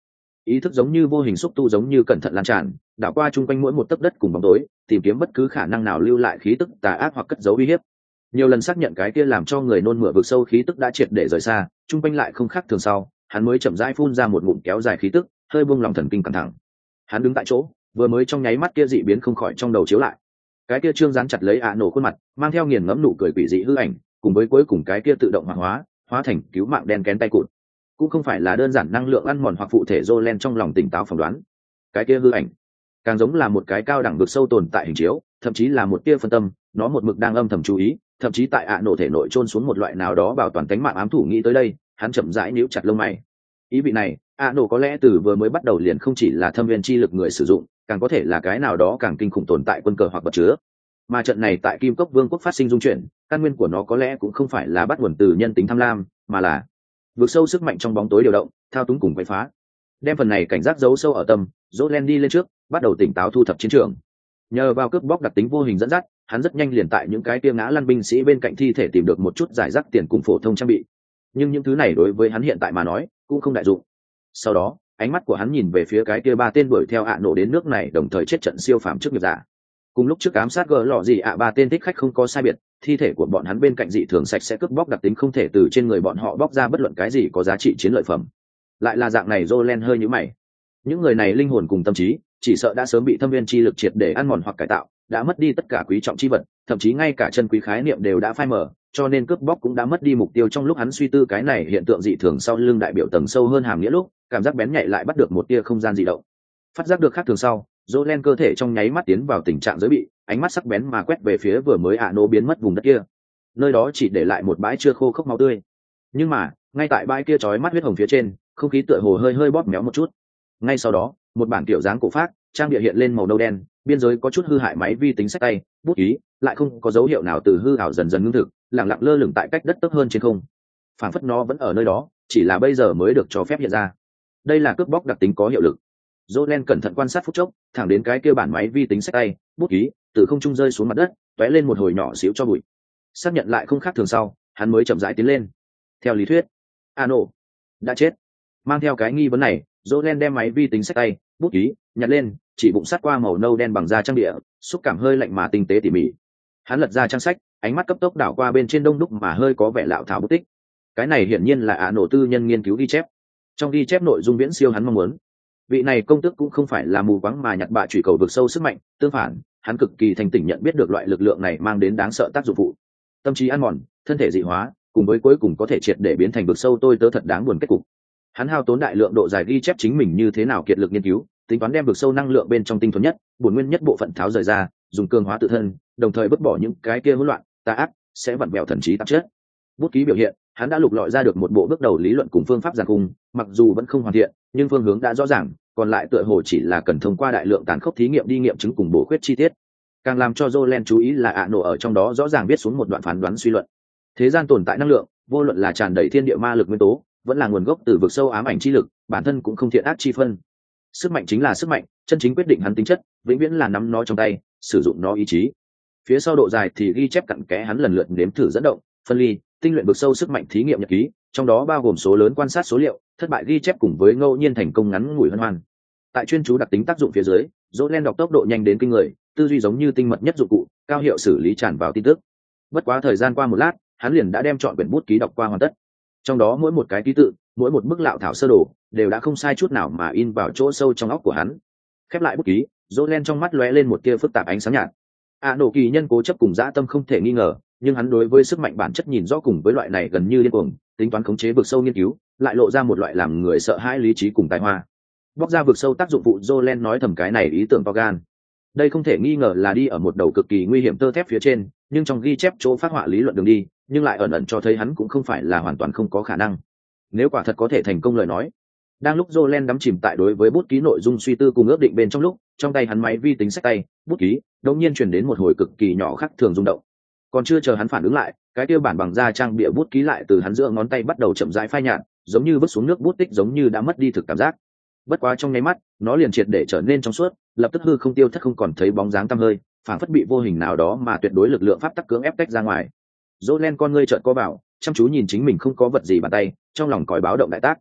ý thức giống như vô hình xúc tu giống như cẩn thận lan tràn, đảo qua chung quanh mỗi một tấc đất cùng bóng tối, tìm kiếm bất cứ khả năng nào lưu lại khí tức tà ác hoặc cất giấu uy hiếp. Nhiều lần xác nhận cái kia làm cho người nôn mửa vực sâu khí tức đã triệt để rời xa, chung quanh lại không khác thường sau, hắn mới chậm rãi phun ra một ngụm kéo dài khí tức, hơi buông lòng thần kinh căng thẳng. Hắn đứng tại chỗ, vừa mới trong nháy mắt kia dị biến không khỏi trong đầu chiếu lại. Cái kia trương dán chặt lấy ạ nổ khuôn mặt, mang theo nghiền ngẫm nụ cười quỷ dị hư ảnh, cùng với cuối cùng cái kia tự động hoạt hóa, hóa thành cứu mạng đen kén tay cụt. Cũng không phải là đơn giản năng lượng ăn mòn hoặc phụ thể Jolen trong lòng tỉnh táo phỏng đoán. Cái kia hư ảnh, càng giống là một cái cao đẳng vực sâu tồn tại hình chiếu, thậm chí là một tia phân tâm, nó một mực đang âm thầm chú ý, thậm chí tại ạ nổ thể nội chôn xuống một loại nào đó bảo toàn cánh mạng ám thủ. Nghĩ tới đây, hắn chậm rãi nhíu chặt lông mày. Ý vị này, ạ nổ có lẽ từ vừa mới bắt đầu liền không chỉ là thâm viên chi lực người sử dụng, càng có thể là cái nào đó càng kinh khủng tồn tại quân cờ hoặc vật chứa. Mà trận này tại Kim Cốc Vương quốc phát sinh dung chuyển, căn nguyên của nó có lẽ cũng không phải là bắt nguồn từ nhân tính tham lam, mà là vượt sâu sức mạnh trong bóng tối điều động, thao túng cùng quấy phá. Đem phần này cảnh giác giấu sâu ở tâm, Jolen đi lên trước, bắt đầu tỉnh táo thu thập chiến trường. Nhờ vào cướp bóc đặc tính vô hình dẫn dắt, hắn rất nhanh liền tại những cái tia ngã lăn binh sĩ bên cạnh thi thể tìm được một chút giải rác tiền cùng phổ thông trang bị. Nhưng những thứ này đối với hắn hiện tại mà nói, cũng không đại dụng. Sau đó, ánh mắt của hắn nhìn về phía cái kia ba tên đuổi theo ạ nổ đến nước này đồng thời chết trận siêu phàm trước nghiệp giả. Cùng lúc trước ám sát gỡ lọ gì ạ ba tên thích khách không có sai biệt, thi thể của bọn hắn bên cạnh dị thường sạch sẽ cướp bóc đặc tính không thể từ trên người bọn họ bóc ra bất luận cái gì có giá trị chiến lợi phẩm. Lại là dạng này, Jolen hơi nhíu mày. Những người này linh hồn cùng tâm trí, chỉ sợ đã sớm bị thâm viên chi lực triệt để ăn mòn hoặc cải tạo, đã mất đi tất cả quý trọng chi vật, thậm chí ngay cả chân quý khái niệm đều đã phai mờ, cho nên cướp bóc cũng đã mất đi mục tiêu. Trong lúc hắn suy tư cái này hiện tượng dị thường sau lưng đại biểu tầng sâu hơn hàm nghĩa lúc, cảm giác bén nhạy lại bắt được một tia không gian dị động. Phát giác được khác thường sau, Jolen cơ thể trong nháy mắt tiến vào tình trạng giới bị, ánh mắt sắc bén mà quét về phía vừa mới ạ nổ biến mất vùng đất kia. Nơi đó chỉ để lại một bãi chưa khô khốc máu tươi. Nhưng mà, ngay tại bãi kia chói mắt huyết hồng phía trên, không khí tựa hồ hơi hơi bóp méo một chút. Ngay sau đó, một bản kiểu dáng cổ phác, trang địa hiện lên màu nâu đen, biên giới có chút hư hại máy vi tính xách tay, bút ký, lại không có dấu hiệu nào từ hư ảo dần dần ngưng thực, lặng lặng lơ lửng tại cách đất tấp hơn trên không. Phản phất nó vẫn ở nơi đó, chỉ là bây giờ mới được cho phép hiện ra. Đây là cướp bóc đặc tính có hiệu lực. Jolen cẩn thận quan sát phút chốc, thẳng đến cái kia bản máy vi tính xách tay, bút ký, từ không trung rơi xuống mặt đất, tóe lên một hồi nhỏ xíu cho bụi. Xác nhận lại không khác thường sau, hắn mới chậm rãi tiến lên. Theo lý thuyết, Ano đã chết. Mang theo cái nghi vấn này, Jolen đem máy vi tính xách tay, bút ký, nhặt lên, chỉ bụng sát qua màu nâu đen bằng da trang địa, xúc cảm hơi lạnh mà tinh tế tỉ mỉ. Hắn lật ra trang sách, ánh mắt cấp tốc đảo qua bên trên đông đúc mà hơi có vẻ lạo thảo bút tích. Cái này hiển nhiên là Ano tư nhân nghiên cứu ghi chép. Trong ghi chép nội dung viễn siêu hắn mong muốn. Vị này công tước cũng không phải là mù quáng mà nhặt bạ chủy cầu vực sâu sức mạnh, tương phản, hắn cực kỳ thành tỉnh nhận biết được loại lực lượng này mang đến đáng sợ tác dụng phụ. Tâm trí ăn mòn, thân thể dị hóa, cùng với cuối cùng có thể triệt để biến thành vực sâu tôi tớ thật đáng buồn kết cục. Hắn hao tốn đại lượng độ dài ghi chép chính mình như thế nào kiệt lực nghiên cứu, tính toán đem vực sâu năng lượng bên trong tinh thuần nhất, bổn nguyên nhất bộ phận tháo rời ra, dùng cường hóa tự thân, đồng thời vứt bỏ những cái kia hỗn loạn, tà ác, sẽ vặn vẹo thần trí tạp chất. Bút ký biểu hiện, hắn đã lục lọi ra được một bộ bước đầu lý luận cùng phương pháp giàn cung, mặc dù vẫn không hoàn thiện, nhưng phương hướng đã rõ ràng, còn lại tựa hồ chỉ là cần thông qua đại lượng tàn khốc thí nghiệm đi nghiệm chứng cùng bổ khuyết chi tiết. Càng làm cho Jolen chú ý là ạ nổ ở trong đó rõ ràng viết xuống một đoạn phán đoán suy luận. Thế gian tồn tại năng lượng, vô luận là tràn đầy thiên địa ma lực nguyên tố, vẫn là nguồn gốc từ vực sâu ám ảnh chi lực, bản thân cũng không thiện ác chi phân. Sức mạnh chính là sức mạnh, chân chính quyết định hắn tính chất, vĩnh viễn là nắm nó trong tay, sử dụng nó ý chí. Phía sau độ dài thì ghi chép cặn kẽ hắn lần lượt nếm thử dẫn động, phân ly, tinh luyện vực sâu sức mạnh thí nghiệm nhật ký, trong đó bao gồm số lớn quan sát số liệu, thất bại ghi chép cùng với ngẫu nhiên thành công ngắn ngủi hân hoan. Tại chuyên chú đặc tính tác dụng phía dưới, Jolen đọc tốc độ nhanh đến kinh người, tư duy giống như tinh mật nhất dụng cụ, cao hiệu xử lý tràn vào tin tức. Bất quá thời gian qua một lát, hắn liền đã đem chọn quyển bút ký đọc qua hoàn tất. Trong đó mỗi một cái ký tự, mỗi một bức lạo thảo sơ đồ, đều đã không sai chút nào mà in vào chỗ sâu trong óc của hắn. Khép lại bút ký, Jolen trong mắt lóe lên một tia phức tạp ánh sáng nhạt. À, nổ kỳ nhân cố chấp cùng dã tâm không thể nghi ngờ, nhưng hắn đối với sức mạnh bản chất nhìn rõ cùng với loại này gần như điên cuồng, tính toán khống chế vực sâu nghiên cứu, lại lộ ra một loại làm người sợ hãi lý trí cùng tài hoa. Bóc ra vực sâu tác dụng phụ, Jolen nói thầm cái này ý tưởng to gan. Đây không thể nghi ngờ là đi ở một đầu cực kỳ nguy hiểm tơ thép phía trên, nhưng trong ghi chép chỗ phát họa lý luận đường đi, nhưng lại ẩn ẩn cho thấy hắn cũng không phải là hoàn toàn không có khả năng. Nếu quả thật có thể thành công lời nói, đang lúc Jolen đắm chìm tại đối với bút ký nội dung suy tư cùng ước định bên trong lúc, trong tay hắn máy vi tính xách tay, bút ký, đột nhiên truyền đến một hồi cực kỳ nhỏ khác thường rung động. Còn chưa chờ hắn phản ứng lại, cái tiêu bản bằng da trang bìa bút ký lại từ hắn giữa ngón tay bắt đầu chậm rãi phai nhạt, giống như vứt xuống nước bút tích giống như đã mất đi thực cảm giác. Bất quá trong nháy mắt, nó liền triệt để trở nên trong suốt, lập tức hư không tiêu thất không còn thấy bóng dáng tăm hơi, phản phất bị vô hình nào đó mà tuyệt đối lực lượng pháp tắc cưỡng ép tách ra ngoài. Jolen con ngươi chợt co vào, chăm chú nhìn chính mình không có vật gì bàn tay, trong lòng còi báo động đại tác.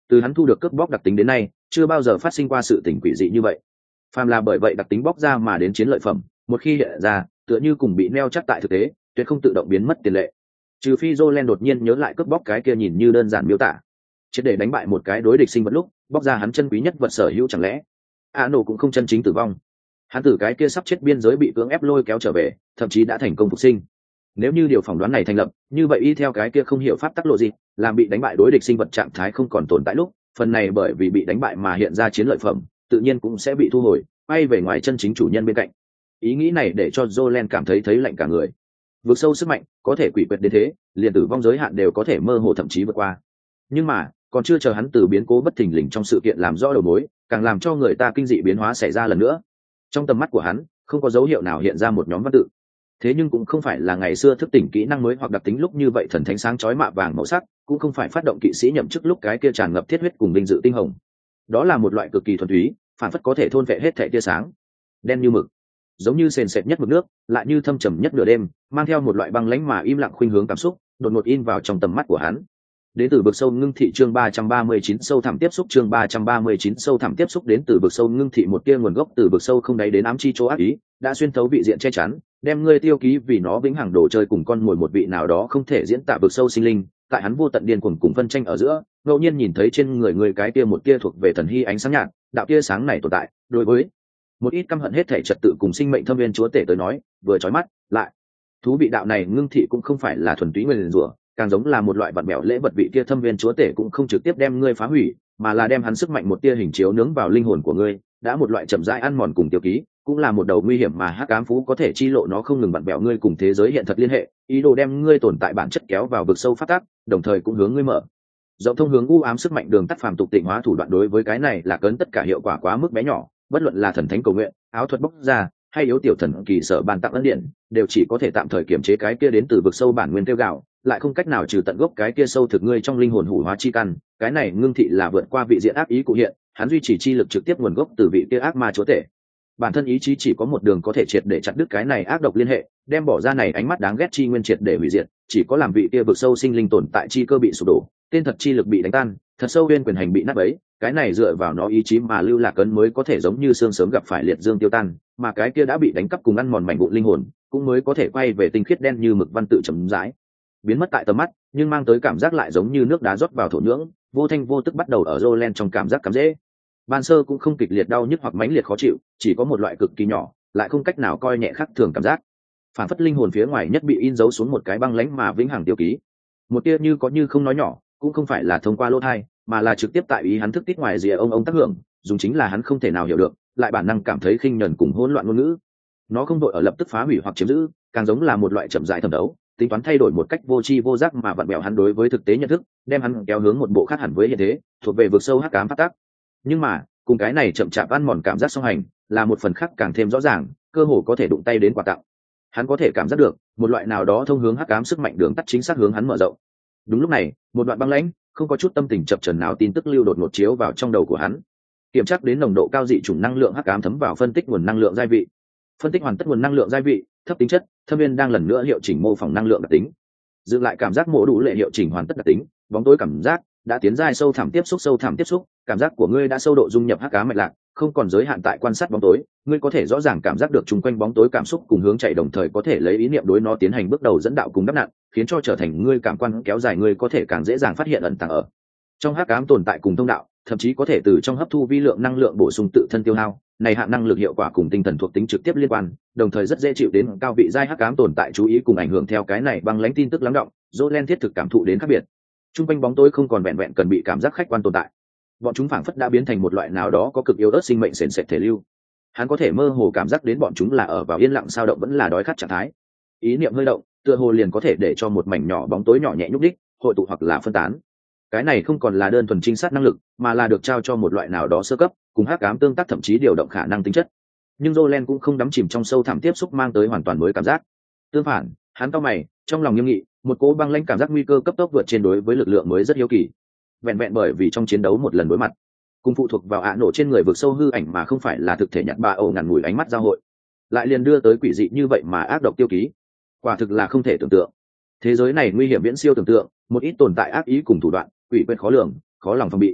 từ hắn thu được cướp bóc đặc tính đến nay chưa bao giờ phát sinh qua sự tình quỷ dị như vậy. Phàm là bởi vậy đặc tính bóc ra mà đến chiến lợi phẩm, một khi hiện ra tựa như cùng bị neo chắc tại thực tế, tuyệt không tự động biến mất tiền lệ. Trừ phi Jolen đột nhiên nhớ lại cướp bóc cái kia nhìn như đơn giản miêu tả, chỉ để đánh bại một cái đối địch sinh vật lúc bóc ra hắn chân quý nhất vật sở hữu, chẳng lẽ a nổ cũng không chân chính tử vong? Hắn từ cái kia sắp chết biên giới bị cưỡng ép lôi kéo trở về, thậm chí đã thành công phục sinh. Nếu như điều phỏng đoán này thành lập, như vậy y theo cái kia không hiểu pháp tắc lộ gì, làm bị đánh bại đối địch sinh vật trạng thái không còn tồn tại lúc, phần này bởi vì bị đánh bại mà hiện ra chiến lợi phẩm, tự nhiên cũng sẽ bị thu hồi, quay về ngoài chân chính chủ nhân bên cạnh. Ý nghĩ này để cho Jolen cảm thấy thấy lạnh cả người. Vượt sâu sức mạnh, có thể quỷ quyệt đến thế, liền tử vong giới hạn đều có thể mơ hồ thậm chí vượt qua. Nhưng mà, còn chưa chờ hắn từ biến cố bất thình lình trong sự kiện làm rõ đầu mối, càng làm cho người ta kinh dị biến hóa xảy ra lần nữa. Trong tầm mắt của hắn, không có dấu hiệu nào hiện ra một nhóm văn tự. Thế nhưng cũng không phải là ngày xưa thức tỉnh kỹ năng mới hoặc đặc tính lúc như vậy thần thánh sáng chói mạ vàng màu sắc, cũng không phải phát động kỵ sĩ nhậm chức lúc cái kia tràn ngập thiết huyết cùng vinh dự tinh hồng. Đó là một loại cực kỳ thuần túy, phản phất có thể thôn vệ hết thảy tia sáng, đen như mực, giống như sền sệt nhất mực nước, lại như thâm trầm nhất nửa đêm, mang theo một loại băng lãnh mà im lặng khuynh hướng cảm xúc, đột ngột in vào trong tầm mắt của hắn. Đến từ vực sâu ngưng thị chương ba trăm ba mươi chín sâu thẳm tiếp xúc chương ba trăm ba mươi chín sâu thẳm tiếp xúc đến từ vực sâu ngưng thị một tia nguồn gốc từ vực sâu không đáy đến ám chi chỗ ác ý, đã xuyên thấu vị diện che chắn, đem ngươi tiêu ký vì nó vĩnh hằng đồ chơi cùng con mồi một vị nào đó không thể diễn tả vực sâu sinh linh, tại hắn vô tận điên cuồng cùng phân tranh ở giữa, ngẫu nhiên nhìn thấy trên người người cái tia một tia thuộc về thần hy ánh sáng nhạt, đạo tia sáng này tồn tại, đối với một ít căm hận hết thể trật tự cùng sinh mệnh thâm viên chúa tể tới nói, vừa chói mắt, lại thú vị. Đạo này ngưng thị cũng không phải là thuần túy nguyền rủa, càng giống là một loại vật mèo lễ vật. Vị kia thâm viên chúa tể cũng không trực tiếp đem ngươi phá hủy, mà là đem hắn sức mạnh một tia hình chiếu nướng vào linh hồn của ngươi, đã một loại chậm rãi ăn mòn cùng tiêu ký, cũng là một đầu nguy hiểm mà hắc ám phú có thể chi lộ nó không ngừng vặn bẹo ngươi cùng thế giới hiện thật liên hệ, ý đồ đem ngươi tồn tại bản chất kéo vào vực sâu phát tác, đồng thời cũng hướng ngươi mở rộng thông hướng u ám sức mạnh đường tắt phàm tục tịnh hóa thủ đoạn. Đối với cái này là cấn tất cả hiệu quả quá mức bé nhỏ, bất luận là thần thánh cầu nguyện, áo thuật bốc ra, hay yếu tiểu thần kỳ sở ban tặng ân điện, đều chỉ có thể tạm thời kiểm chế cái kia đến từ vực sâu bản nguyên tiêu gạo, lại không cách nào trừ tận gốc cái kia sâu thực ngươi trong linh hồn hủ hóa chi căn. Cái này ngưng thị là vượt qua vị diện ác ý cụ hiện, hắn duy trì chi lực trực tiếp nguồn gốc từ vị kia ác ma chúa tể. Bản thân ý chí chỉ có một đường có thể triệt để chặt đứt cái này ác độc liên hệ, đem bỏ ra này ánh mắt đáng ghét chi nguyên triệt để hủy diệt, chỉ có làm vị kia vực sâu sinh linh tồn tại chi cơ bị sụp đổ, tên thật chi lực bị đánh tan, thật sâu bên quyền hành bị nát bấy, cái này dựa vào nó ý chí mà lưu lạc ấn mới có thể giống như xương sớm gặp phải liệt dương tiêu tan, mà cái kia đã bị đánh cắp cùng ăn mòn mảnh vụn linh hồn, cũng mới có thể quay về tinh khiết đen như mực văn tự chậm rãi biến mất tại tầm mắt, nhưng mang tới cảm giác lại giống như nước đá rót vào thổ nhưỡng, vô thanh vô tức bắt đầu ở Jolen trong cảm giác cắm rễ. Ban sơ cũng không kịch liệt đau nhức hoặc mãnh liệt khó chịu, chỉ có một loại cực kỳ nhỏ, lại không cách nào coi nhẹ khác thường cảm giác. Phản phất linh hồn phía ngoài nhất bị in dấu xuống một cái băng lãnh mà vĩnh hằng tiêu ký. Một tia như có như không nói nhỏ, cũng không phải là thông qua lỗ tai, mà là trực tiếp tại ý hắn thức tít ngoài rìa ông ông tác hưởng, dùng chính là hắn không thể nào hiểu được, lại bản năng cảm thấy khinh nhẫn cùng hỗn loạn ngôn ngữ. Nó không đội ở lập tức phá hủy hoặc chiếm giữ, càng giống là một loại chậm rãi thẩm đấu, tính toán thay đổi một cách vô tri vô giác mà vặn bẹo hắn đối với thực tế nhận thức, đem hắn kéo hướng một bộ khác hẳn với hiện thế, thuộc về vực sâu hắc ám phát tác. Nhưng mà, cùng cái này chậm chạp ăn mòn cảm giác song hành, là một phần khác càng thêm rõ ràng, cơ hồ có thể đụng tay đến quà tặng. Hắn có thể cảm giác được một loại nào đó thông hướng hắc ám sức mạnh đường tắt chính xác hướng hắn mở rộng. Đúng lúc này, một đoạn băng lãnh, không có chút tâm tình chập chờn nào tin tức lưu đột ngột chiếu vào trong đầu của hắn. Kiểm tra đến nồng độ cao dị chủng năng lượng hắc ám thấm vào phân tích nguồn năng lượng giai vị. Phân tích hoàn tất nguồn năng lượng giai vị, thấp tính chất, thâm viên đang lần nữa hiệu chỉnh mô phỏng năng lượng đặc tính. Dựng lại cảm giác mô đủ lệ hiệu chỉnh hoàn tất đặc tính, bóng tối cảm giác đã tiến giai sâu thẳm tiếp xúc sâu thẳm tiếp xúc, cảm giác của ngươi đã sâu độ dung nhập hắc ám mạch lạc, không còn giới hạn tại quan sát bóng tối, ngươi có thể rõ ràng cảm giác được chung quanh bóng tối cảm xúc cùng hướng chạy, đồng thời có thể lấy ý niệm đối nó tiến hành bước đầu dẫn đạo cùng đắp nặn, khiến cho trở thành ngươi cảm quan kéo dài, ngươi có thể càng dễ dàng phát hiện ẩn tàng ở trong hắc ám tồn tại cùng thông đạo, thậm chí có thể từ trong hấp thu vi lượng năng lượng bổ sung tự thân tiêu hao. Này hạng năng lực hiệu quả cùng tinh thần thuộc tính trực tiếp liên quan, đồng thời rất dễ chịu đến cao vị giai hắc ám tồn tại chú ý cùng ảnh hưởng. Theo cái này băng lãnh tin tức lắng động, Jolen thiết thực cảm thụ đến khác biệt. Trung quanh bóng tối không còn vẹn vẹn cần bị cảm giác khách quan tồn tại, bọn chúng phảng phất đã biến thành một loại nào đó có cực yếu ớt sinh mệnh sền sệt thể lưu. Hắn có thể mơ hồ cảm giác đến bọn chúng là ở vào yên lặng sao động, vẫn là đói khát trạng thái. Ý niệm hơi động, tựa hồ liền có thể để cho một mảnh nhỏ bóng tối nhỏ nhẹ nhúc đích, hội tụ hoặc là phân tán. Cái này không còn là đơn thuần trinh sát năng lực, mà là được trao cho một loại nào đó sơ cấp, cùng hắc ám tương tác, thậm chí điều động khả năng tính chất. Nhưng Jolen cũng không đắm chìm trong sâu thẳm tiếp xúc mang tới hoàn toàn mới cảm giác. Tương phản, hắn cau mày, trong lòng nghiêm nghị, một cỗ băng lãnh cảm giác nguy cơ cấp tốc vượt trên đối với lực lượng mới rất hiếu kỳ. Vẹn vẹn bởi vì trong chiến đấu một lần đối mặt, cùng phụ thuộc vào ạ nổ trên người vực sâu hư ảnh mà không phải là thực thể nhặt ba ổ ngàn mùi ánh mắt giao hội, lại liền đưa tới quỷ dị như vậy mà ác độc tiêu ký. Quả thực là không thể tưởng tượng. Thế giới này nguy hiểm viễn siêu tưởng tượng, một ít tồn tại ác ý cùng thủ đoạn, quỷ quyệt khó lường, khó lòng phòng bị.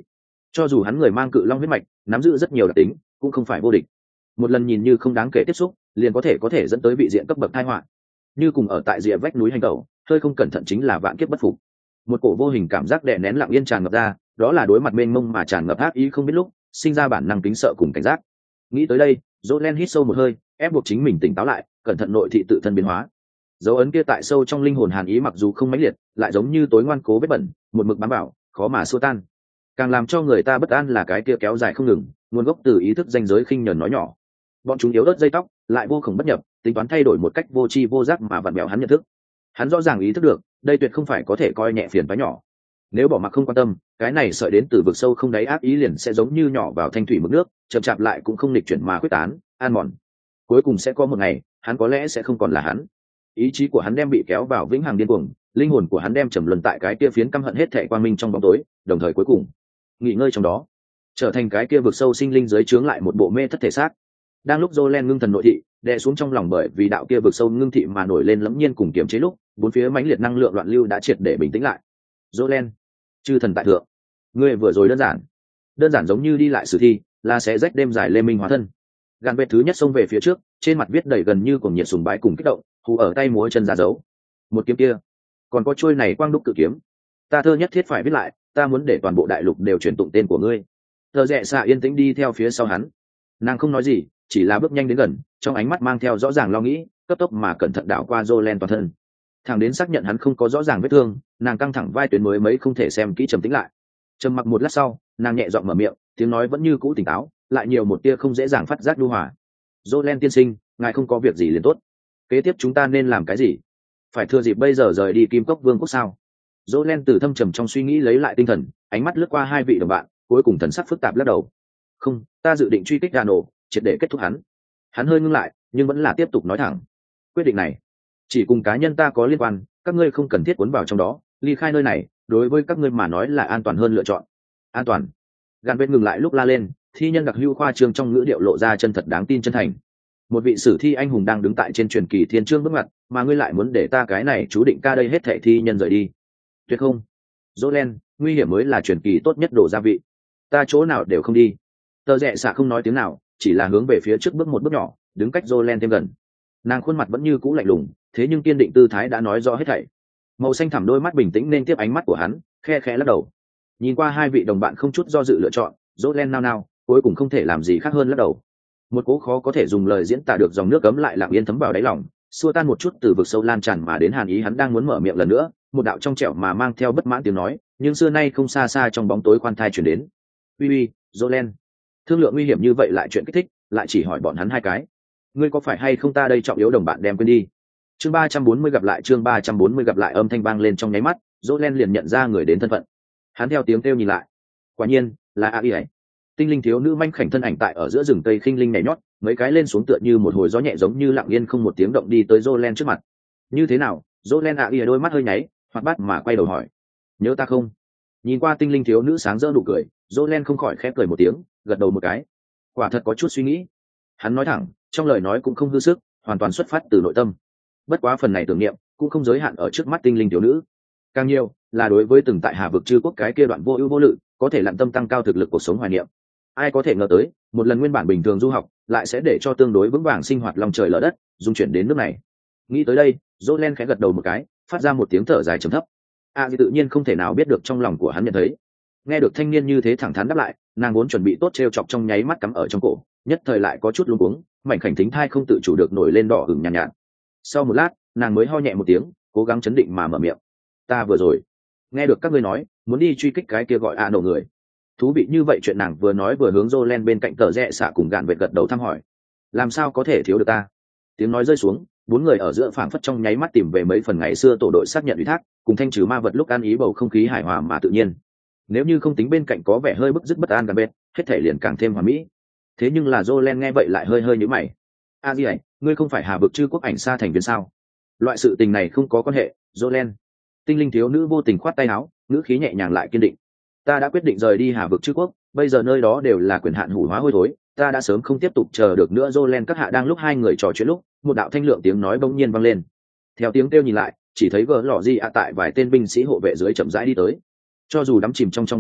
Cho dù hắn người mang cự long huyết mạch, nắm giữ rất nhiều đặc tính, cũng không phải vô địch. Một lần nhìn như không đáng kể tiếp xúc, liền có thể có thể dẫn tới vị diện cấp bậc tai họa. Như cùng ở tại rìa vách núi hành tẩu, hơi không cẩn thận chính là vạn kiếp bất phục. Một cổ vô hình cảm giác đè nén lặng yên tràn ngập ra, đó là đối mặt mênh mông mà tràn ngập ác ý không biết lúc, sinh ra bản năng kính sợ cùng cảnh giác. Nghĩ tới đây, Jolen hít sâu một hơi, ép buộc chính mình tỉnh táo lại, cẩn thận nội thị tự thân biến hóa. Dấu ấn kia tại sâu trong linh hồn hàn ý mặc dù không mãnh liệt, lại giống như tối ngoan cố vết bẩn, một mực bám vào, khó mà xua tan. Càng làm cho người ta bất an là cái kia kéo dài không ngừng, nguồn gốc từ ý thức danh giới khinh nhẫn nói nhỏ. Bọn chúng yếu ớt dây tóc, lại vô cùng bất nhập, tính toán thay đổi một cách vô tri vô giác mà vặn vẹo hắn nhận thức. Hắn rõ ràng ý thức được, đây tuyệt không phải có thể coi nhẹ phiền toái nhỏ. Nếu bỏ mặc không quan tâm, cái này sợi đến từ vực sâu không đáy ác ý liền sẽ giống như nhỏ vào thanh thủy mực nước, chậm chạp lại cũng không nghịch chuyển mà quyết tán, an mòn. Cuối cùng sẽ có một ngày, hắn có lẽ sẽ không còn là hắn. Ý chí của hắn đem bị kéo vào vĩnh hằng điên cuồng, linh hồn của hắn đem trầm luân tại cái kia phiến căm hận hết thảy quang minh trong bóng tối, đồng thời cuối cùng nghỉ ngơi trong đó, trở thành cái kia vực sâu sinh linh dưới trướng lại một bộ mê thất thể xác. Đang lúc Jolen ngưng thần nội thị, đè xuống trong lòng bởi vì đạo kia vực sâu ngưng thị mà nổi lên lẫm nhiên cùng kiềm chế lúc, bốn phía mãnh liệt năng lượng loạn lưu đã triệt để bình tĩnh lại. Jolen, chư thần tại thượng, ngươi vừa rồi đơn giản, đơn giản giống như đi lại sử thi, là sẽ rách đêm dài lê minh hóa thân. Gàn vệt thứ nhất xông về phía trước, trên mặt viết đầy gần như cùng nhiệt sùng bái cùng kích động, hù ở tay múa chân ra dấu. Một kiếm kia, còn có chuôi này quang đúc cự kiếm, ta thơ nhất thiết phải viết lại, ta muốn để toàn bộ đại lục đều truyền tụng tên của ngươi. Thờ rẽ xạ yên tĩnh đi theo phía sau hắn, nàng không nói gì, chỉ là bước nhanh đến gần, trong ánh mắt mang theo rõ ràng lo nghĩ, cấp tốc mà cẩn thận đảo qua Jolen toàn thân. Thẳng đến xác nhận hắn không có rõ ràng vết thương, nàng căng thẳng vai tuyến mới mấy không thể xem kỹ trầm tĩnh lại. Trầm mặc một lát sau, nàng nhẹ giọng mở miệng, tiếng nói vẫn như cũ tỉnh táo, lại nhiều một tia không dễ dàng phát giác nhu hòa. Jolen tiên sinh, ngài không có việc gì liền tốt. Kế tiếp chúng ta nên làm cái gì? Phải thừa dịp bây giờ rời đi Kim Cốc Vương quốc sao? Jolen từ thâm trầm trong suy nghĩ lấy lại tinh thần, ánh mắt lướt qua hai vị đồng bạn, cuối cùng thần sắc phức tạp lắc đầu. Không, ta dự định truy kích Gano, triệt để kết thúc hắn. Hắn hơi ngưng lại, nhưng vẫn là tiếp tục nói thẳng. Quyết định này chỉ cùng cá nhân ta có liên quan, các ngươi không cần thiết cuốn vào trong đó, ly khai nơi này, đối với các ngươi mà nói là an toàn hơn lựa chọn. An toàn? Gàn vết ngừng lại lúc la lên, thi nhân đặc hữu khoa trương trong ngữ điệu lộ ra chân thật đáng tin chân thành. Một vị sử thi anh hùng đang đứng tại trên truyền kỳ thiên chương bước ngoặt, mà ngươi lại muốn để ta cái này chú định ca đây hết thảy thi nhân rời đi? Tuyệt không. Jolen, nguy hiểm mới là truyền kỳ tốt nhất đổ gia vị. Ta chỗ nào đều không đi. Tờ rẽ xạ không nói tiếng nào, chỉ là hướng về phía trước bước một bước nhỏ, đứng cách Jolen thêm gần. Nàng khuôn mặt vẫn như cũ lạnh lùng, thế nhưng kiên định tư thái đã nói rõ hết thảy. Màu xanh thẳm đôi mắt bình tĩnh nên tiếp ánh mắt của hắn, khe khẽ lắc đầu. Nhìn qua hai vị đồng bạn không chút do dự lựa chọn, Jolen nao nao, cuối cùng không thể làm gì khác hơn lắc đầu. Một cố khó có thể dùng lời diễn tả được dòng nước cấm lại lặng yên thấm vào đáy lòng, xua tan một chút từ vực sâu lan tràn mà đến hàn ý. Hắn đang muốn mở miệng lần nữa, một đạo trong trẻo mà mang theo bất mãn tiếng nói, nhưng xưa nay không xa xa trong bóng tối khoan thai truyền đến. Uy uy, Jolen, thương lượng nguy hiểm như vậy lại chuyện kích thích, lại chỉ hỏi bọn hắn hai cái. Ngươi có phải hay không ta đây trọng yếu đồng bạn đem quên đi? Chương ba trăm bốn mươi gặp lại, chương ba trăm bốn mươi gặp lại, âm thanh vang lên trong nháy mắt, Jolen liền nhận ra người đến thân phận. Hắn theo tiếng kêu nhìn lại, quả nhiên là A I. Tinh linh thiếu nữ manh khảnh thân ảnh tại ở giữa rừng cây khinh linh nhảy nhót, mấy cái lên xuống tựa như một hồi gió nhẹ, giống như lặng yên không một tiếng động đi tới Jolen trước mặt. Như thế nào? Jolen A I đôi mắt hơi nháy, hoạt bát mà quay đầu hỏi. Nhớ ta không? Nhìn qua tinh linh thiếu nữ sáng rỡ nụ cười, Jolen không khỏi khẽ cười một tiếng, gật đầu một cái. Quả thật có chút suy nghĩ. Hắn nói thẳng, trong lời nói cũng không hư sức, hoàn toàn xuất phát từ nội tâm. Bất quá phần này tưởng niệm cũng không giới hạn ở trước mắt tinh linh thiếu nữ, càng nhiều là đối với từng tại Hà vực chư quốc cái kia đoạn vô ưu vô lự, có thể lặn tâm tăng cao thực lực cuộc sống hoài niệm. Ai có thể ngờ tới, một lần nguyên bản bình thường du học, lại sẽ để cho tương đối vững vàng sinh hoạt lòng trời lở đất, dung chuyển đến nước này. Nghĩ tới đây, Jolen khẽ gật đầu một cái, phát ra một tiếng thở dài trầm thấp. A Di tự nhiên không thể nào biết được trong lòng của hắn nhận thấy. Nghe được thanh niên như thế thẳng thắn đáp lại, nàng vốn chuẩn bị tốt trêu chọc trong nháy mắt cắm ở trong cổ, nhất thời lại có chút luống cuống, mảnh khảnh thính thai không tự chủ được nổi lên đỏ ửng nhàn nhạt, nhạt. Sau một lát, nàng mới ho nhẹ một tiếng, cố gắng chấn định mà mở miệng. Ta vừa rồi nghe được các ngươi nói muốn đi truy kích cái kia gọi A nổ người. Thú vị như vậy, chuyện nàng vừa nói vừa hướng Jolen bên cạnh tờ rẽ xạ cùng gạn vệt gật đầu thăm hỏi. Làm sao có thể thiếu được ta? Tiếng nói rơi xuống, bốn người ở giữa phảng phất trong nháy mắt tìm về mấy phần ngày xưa tổ đội xác nhận ủy thác, cùng thanh trừ ma vật lúc ăn ý, bầu không khí hài hòa mà tự nhiên. Nếu như không tính bên cạnh có vẻ hơi bức dứt bất an gần bên, hết thể liền càng thêm hòa mỹ. Thế nhưng là Jolen nghe vậy lại hơi hơi nhíu mày. A Di, ngươi không phải Hà vực chư quốc ảnh xa thành viên sao? Loại sự tình này không có quan hệ. Jolen. Tinh linh thiếu nữ vô tình khoát tay áo, ngữ khí nhẹ nhàng lại kiên định. Ta đã quyết định rời đi Hà vực chư quốc, bây giờ nơi đó đều là quyền hạn hủ hóa hôi thối, ta đã sớm không tiếp tục chờ được nữa. Jolen các hạ đang lúc hai người trò chuyện lúc, một đạo thanh lượng tiếng nói bỗng nhiên vang lên. Theo tiếng kêu nhìn lại, chỉ thấy vợ lọ gì ạ tại vài tên binh sĩ hộ vệ dưới chậm rãi đi tới. Cho dù đắm chìm trong trong bóng đêm,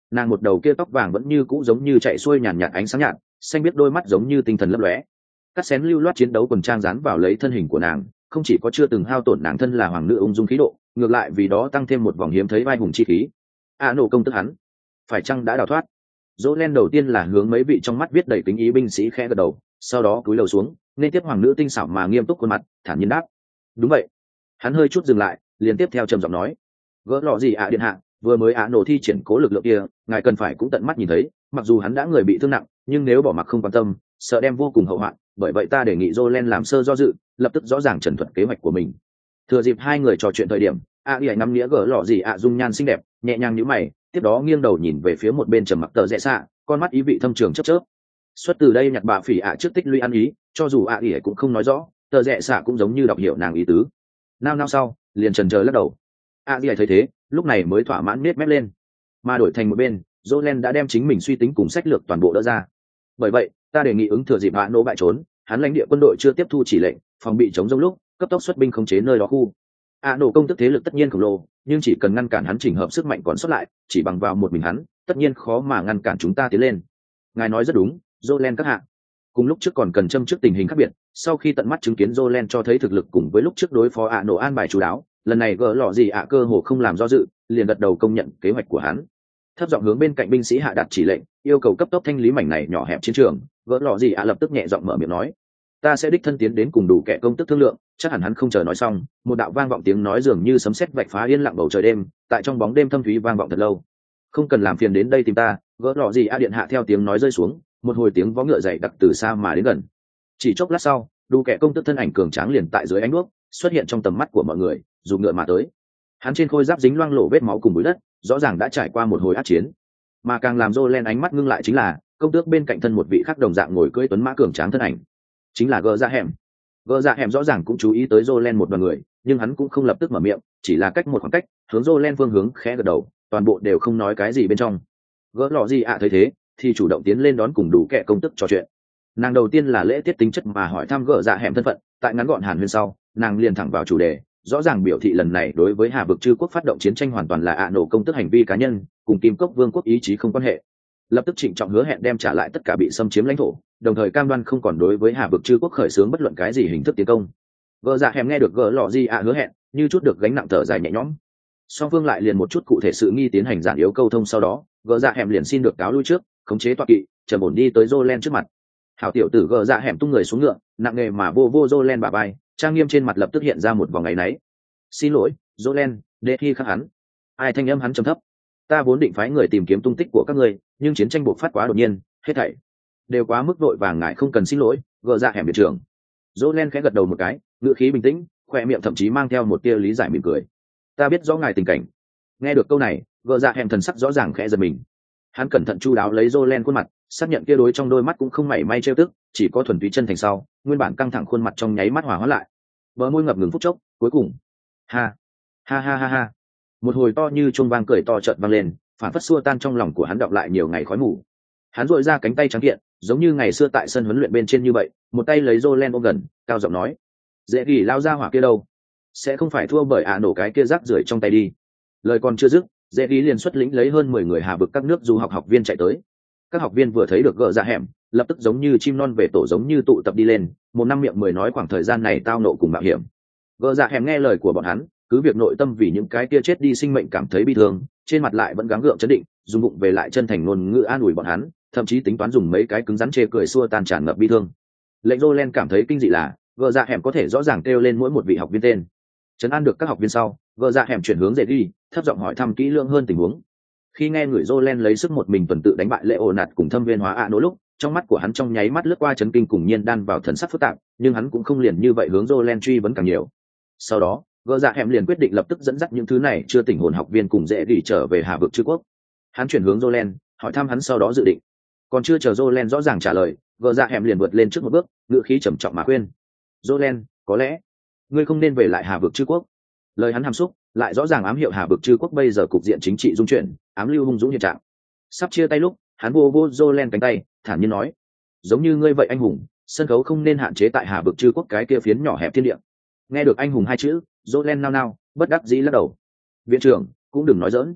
nàng một đầu kia tóc vàng vẫn như cũ giống như chạy xuôi nhàn nhạt ánh sáng nhạt, xanh biết đôi mắt giống như tinh thần lấp lóe. Cắt xén lưu loát chiến đấu quần trang dán vào lấy thân hình của nàng, không chỉ có chưa từng hao tổn nàng thân là hoàng nữ ung dung khí độ, ngược lại vì đó tăng thêm một vòng hiếm thấy vai hùng chi khí. A nổ công tức hắn phải chăng đã đào thoát? Dỗ len đầu tiên là hướng mấy vị trong mắt viết đầy kính ý binh sĩ khẽ gật đầu, sau đó cúi đầu xuống nên tiếp hoàng nữ tinh xảo mà nghiêm túc khuôn mặt, thản nhiên đáp: đúng vậy. Hắn hơi chút dừng lại, liền tiếp theo trầm giọng nói: gỡ lọ gì ạ điện hạ, vừa mới ạ nổ thi triển cố lực lượng kia, ngài cần phải cũng tận mắt nhìn thấy, mặc dù hắn đã người bị thương nặng, nhưng nếu bỏ mặc không quan tâm, sợ đem vô cùng hậu hoạn, bởi vậy ta đề nghị Jolen làm sơ do dự, lập tức rõ ràng trần thuật kế hoạch của mình. Thừa dịp hai người trò chuyện thời điểm, a y ngắm nghĩa gỡ lọ gì ạ dung nhan xinh đẹp, nhẹ nhàng nhíu mày, tiếp đó nghiêng đầu nhìn về phía một bên trầm mặc tờ rẽ xạ, con mắt ý vị thâm trường chớp chớp. Xuất từ đây nhặt bà phỉ ạ trước tích lũy ăn ý, cho dù a y cũng không nói rõ, tờ rẽ xạ cũng giống như đọc hiểu nàng ý tứ. Nao nao sau, liền chần chờ lắc đầu. a y thấy thế, lúc này mới thỏa mãn nết mép lên, mà đổi thành một bên, Jolen đã đem chính mình suy tính cùng sách lược toàn bộ đỡ ra. Bởi vậy, ta đề nghị ứng thừa dịp hạ nổ bại trốn, hắn lãnh địa quân đội chưa tiếp thu chỉ lệnh, phòng bị chống giống lúc, cấp tốc xuất binh khống chế nơi đó khu. hạ nổ công tức thế lực tất nhiên khổng lồ, nhưng chỉ cần ngăn cản hắn chỉnh hợp sức mạnh còn sót lại, chỉ bằng vào một mình hắn, tất nhiên khó mà ngăn cản chúng ta tiến lên. Ngài nói rất đúng, Jolen các hạ. Cùng lúc trước còn cần châm trước tình hình khác biệt, sau khi tận mắt chứng kiến Jolen cho thấy thực lực cùng với lúc trước đối phó hạ nổ an bài chú đáo, lần này gỡ lọ gì ạ cơ hồ không làm do dự, liền gật đầu công nhận kế hoạch của hắn. Thấp giọng hướng bên cạnh binh sĩ hạ đạt chỉ lệnh, yêu cầu cấp tốc thanh lý mảnh này nhỏ hẹp chiến trường. Gỡ lọ gì ạ lập tức nhẹ giọng mở miệng nói: ta sẽ đích thân tiến đến cùng đủ kẻ công tức thương lượng. Chắc hẳn hắn không chờ nói xong, một đạo vang vọng tiếng nói dường như sấm sét vạch phá yên lặng bầu trời đêm, tại trong bóng đêm thâm thúy vang vọng thật lâu. Không cần làm phiền đến đây tìm ta. Gỡ lọ gì ạ điện hạ theo tiếng nói rơi xuống, một hồi tiếng vó ngựa dậy đặc từ xa mà đến gần. Chỉ chốc lát sau, đủ kẻ công tức thân ảnh cường tráng liền tại dưới ánh đuốc xuất hiện trong tầm mắt của mọi người, dù ngựa mà tới. Hắn trên khôi giáp dính loang lổ vết máu cùng bụi đất, rõ ràng đã trải qua một hồi ác chiến. Mà càng làm Jolen ánh mắt ngưng lại chính là công tước bên cạnh thân một vị khác đồng dạng ngồi cưỡi tuấn mã cường tráng thân ảnh, chính là gờ dạ hẻm. Gờ dạ hẻm rõ ràng cũng chú ý tới Jolen một đoàn người, nhưng hắn cũng không lập tức mở miệng, chỉ là cách một khoảng cách hướng Jolen phương hướng khẽ gật đầu, toàn bộ đều không nói cái gì bên trong. Gỡ lọ gì ạ thấy thế thì chủ động tiến lên đón cùng đủ kẻ công tức trò chuyện. Nàng đầu tiên là lễ tiết tính chất mà hỏi thăm gờ dạ hẻm thân phận, tại ngắn gọn hàn huyên sau, nàng liền thẳng vào chủ đề, rõ ràng biểu thị lần này đối với Hà vực Trư quốc phát động chiến tranh hoàn toàn là ạ nổ công tức hành vi cá nhân, cùng Kim Cốc Vương quốc ý chí không quan hệ. Lập tức trịnh trọng hứa hẹn đem trả lại tất cả bị xâm chiếm lãnh thổ, đồng thời cam đoan không còn đối với Hà vực Trư quốc khởi xướng bất luận cái gì hình thức tiến công. Gờ dạ hẻm nghe được gỡ lọ gì ạ hứa hẹn, như chút được gánh nặng thở dài nhẹ nhõm. Song phương lại liền một chút cụ thể sự nghi tiến hành giản yếu câu thông, sau đó gỡ dạ hẻm liền xin được cáo lui trước, khống chế tọa kỵ, trầm ổn đi tới Jolen trước mặt. Hảo tiểu tử gỡ dạ hẻm tung người xuống ngựa, nặng nề mà vô vô Jolen bả vai, trang nghiêm trên mặt lập tức hiện ra một vòng áy náy. Xin lỗi, Jolen, để khi khắc hắn. Ai thanh âm hắn trầm thấp. Ta vốn định phái người tìm kiếm tung tích của các ngươi, nhưng chiến tranh bộc phát quá đột nhiên, hết thảy đều quá mức vội vàng, ngại không cần xin lỗi. Gỡ dạ hẻm biệt trưởng. Jolen khẽ gật đầu một cái, ngữ khí bình tĩnh, khoe miệng thậm chí mang theo một tia lý giải mỉm cười. Ta biết rõ ngài tình cảnh. Nghe được câu này, gỡ dạ hẻm thần sắc rõ ràng khẽ giật mình. Hắn cẩn thận chu đáo lấy Jolen khuôn mặt, xác nhận kia đối trong đôi mắt cũng không mảy may trêu tức, chỉ có thuần túy chân thành sau, nguyên bản căng thẳng khuôn mặt trong nháy mắt hòa hóa lại. Bờ môi ngập ngừng phút chốc, cuối cùng, ha, ha ha ha ha, một hồi to như chuông vang cười to chợt vang lên, phản phất xua tan trong lòng của hắn đọng lại nhiều ngày khói mù. Hắn duỗi ra cánh tay trắng kiện, giống như ngày xưa tại sân huấn luyện bên trên như vậy, một tay lấy Jolen ôm gần, cao giọng nói: dễ gỉ lao ra hỏa kia đâu, sẽ không phải thua bởi ạ nổ cái kia rác rưởi trong tay đi. Lời còn chưa dứt, dễ gỉ liền xuất lĩnh lấy hơn mười người Hà vực các nước du học học viên chạy tới. Các học viên vừa thấy được gỡ dạ hẻm, lập tức giống như chim non về tổ giống như tụ tập đi lên, một năm miệng mười nói khoảng thời gian này tao nộ cùng mạo hiểm. Gỡ dạ hẻm nghe lời của bọn hắn, cứ việc nội tâm vì những cái kia chết đi sinh mệnh cảm thấy bi thương, trên mặt lại vẫn gắng gượng chấn định, dùng bụng về lại chân thành ngôn ngữ an ủi bọn hắn, thậm chí tính toán dùng mấy cái cứng rắn chê cười xua tan tràn ngập bi thương. Lệnh Jolen cảm thấy kinh dị là, gỡ dạ hẻm có thể rõ ràng kêu lên mỗi một vị học viên tên. Trấn an được các học viên sau, gỡ dạ hẻm chuyển hướng dễ đi, thấp giọng hỏi thăm kỹ lưỡng hơn tình huống. Khi nghe người Jolen lấy sức một mình tuần tự đánh bại lệ ổ nạt cùng thâm viên hóa ạ nỗ lúc, trong mắt của hắn trong nháy mắt lướt qua chấn kinh cùng nhiên đan vào thần sắc phức tạp, nhưng hắn cũng không liền như vậy hướng Jolen truy vấn càng nhiều. Sau đó, gỡ dạ hẻm liền quyết định lập tức dẫn dắt những thứ này chưa tỉnh hồn học viên cùng dễ đi trở về Hà vực Trư quốc. Hắn chuyển hướng Jolen, hỏi thăm hắn sau đó dự định. Còn chưa chờ Jolen rõ ràng trả lời, gỡ dạ hẻm liền vượt lên trước một bước, ngữ khí trầm trọng mà khuyên: Jolen, có lẽ ngươi không nên về lại Hà vực Trư quốc. Lời hắn hàm xúc lại rõ ràng ám hiệu Hà vực Trư quốc bây giờ cục diện chính trị dung chuyển, ám lưu hung dũng hiện trạng. Sắp chia tay lúc, hắn vô vô Jolen cánh tay, thản nhiên nói: giống như ngươi vậy anh hùng, sân khấu không nên hạn chế tại Hà vực Trư quốc cái kia phiến nhỏ hẹp thiên địa. Nghe được anh hùng hai chữ, Jolen nao nao, bất đắc dĩ lắc đầu. Viện trưởng cũng đừng nói giỡn.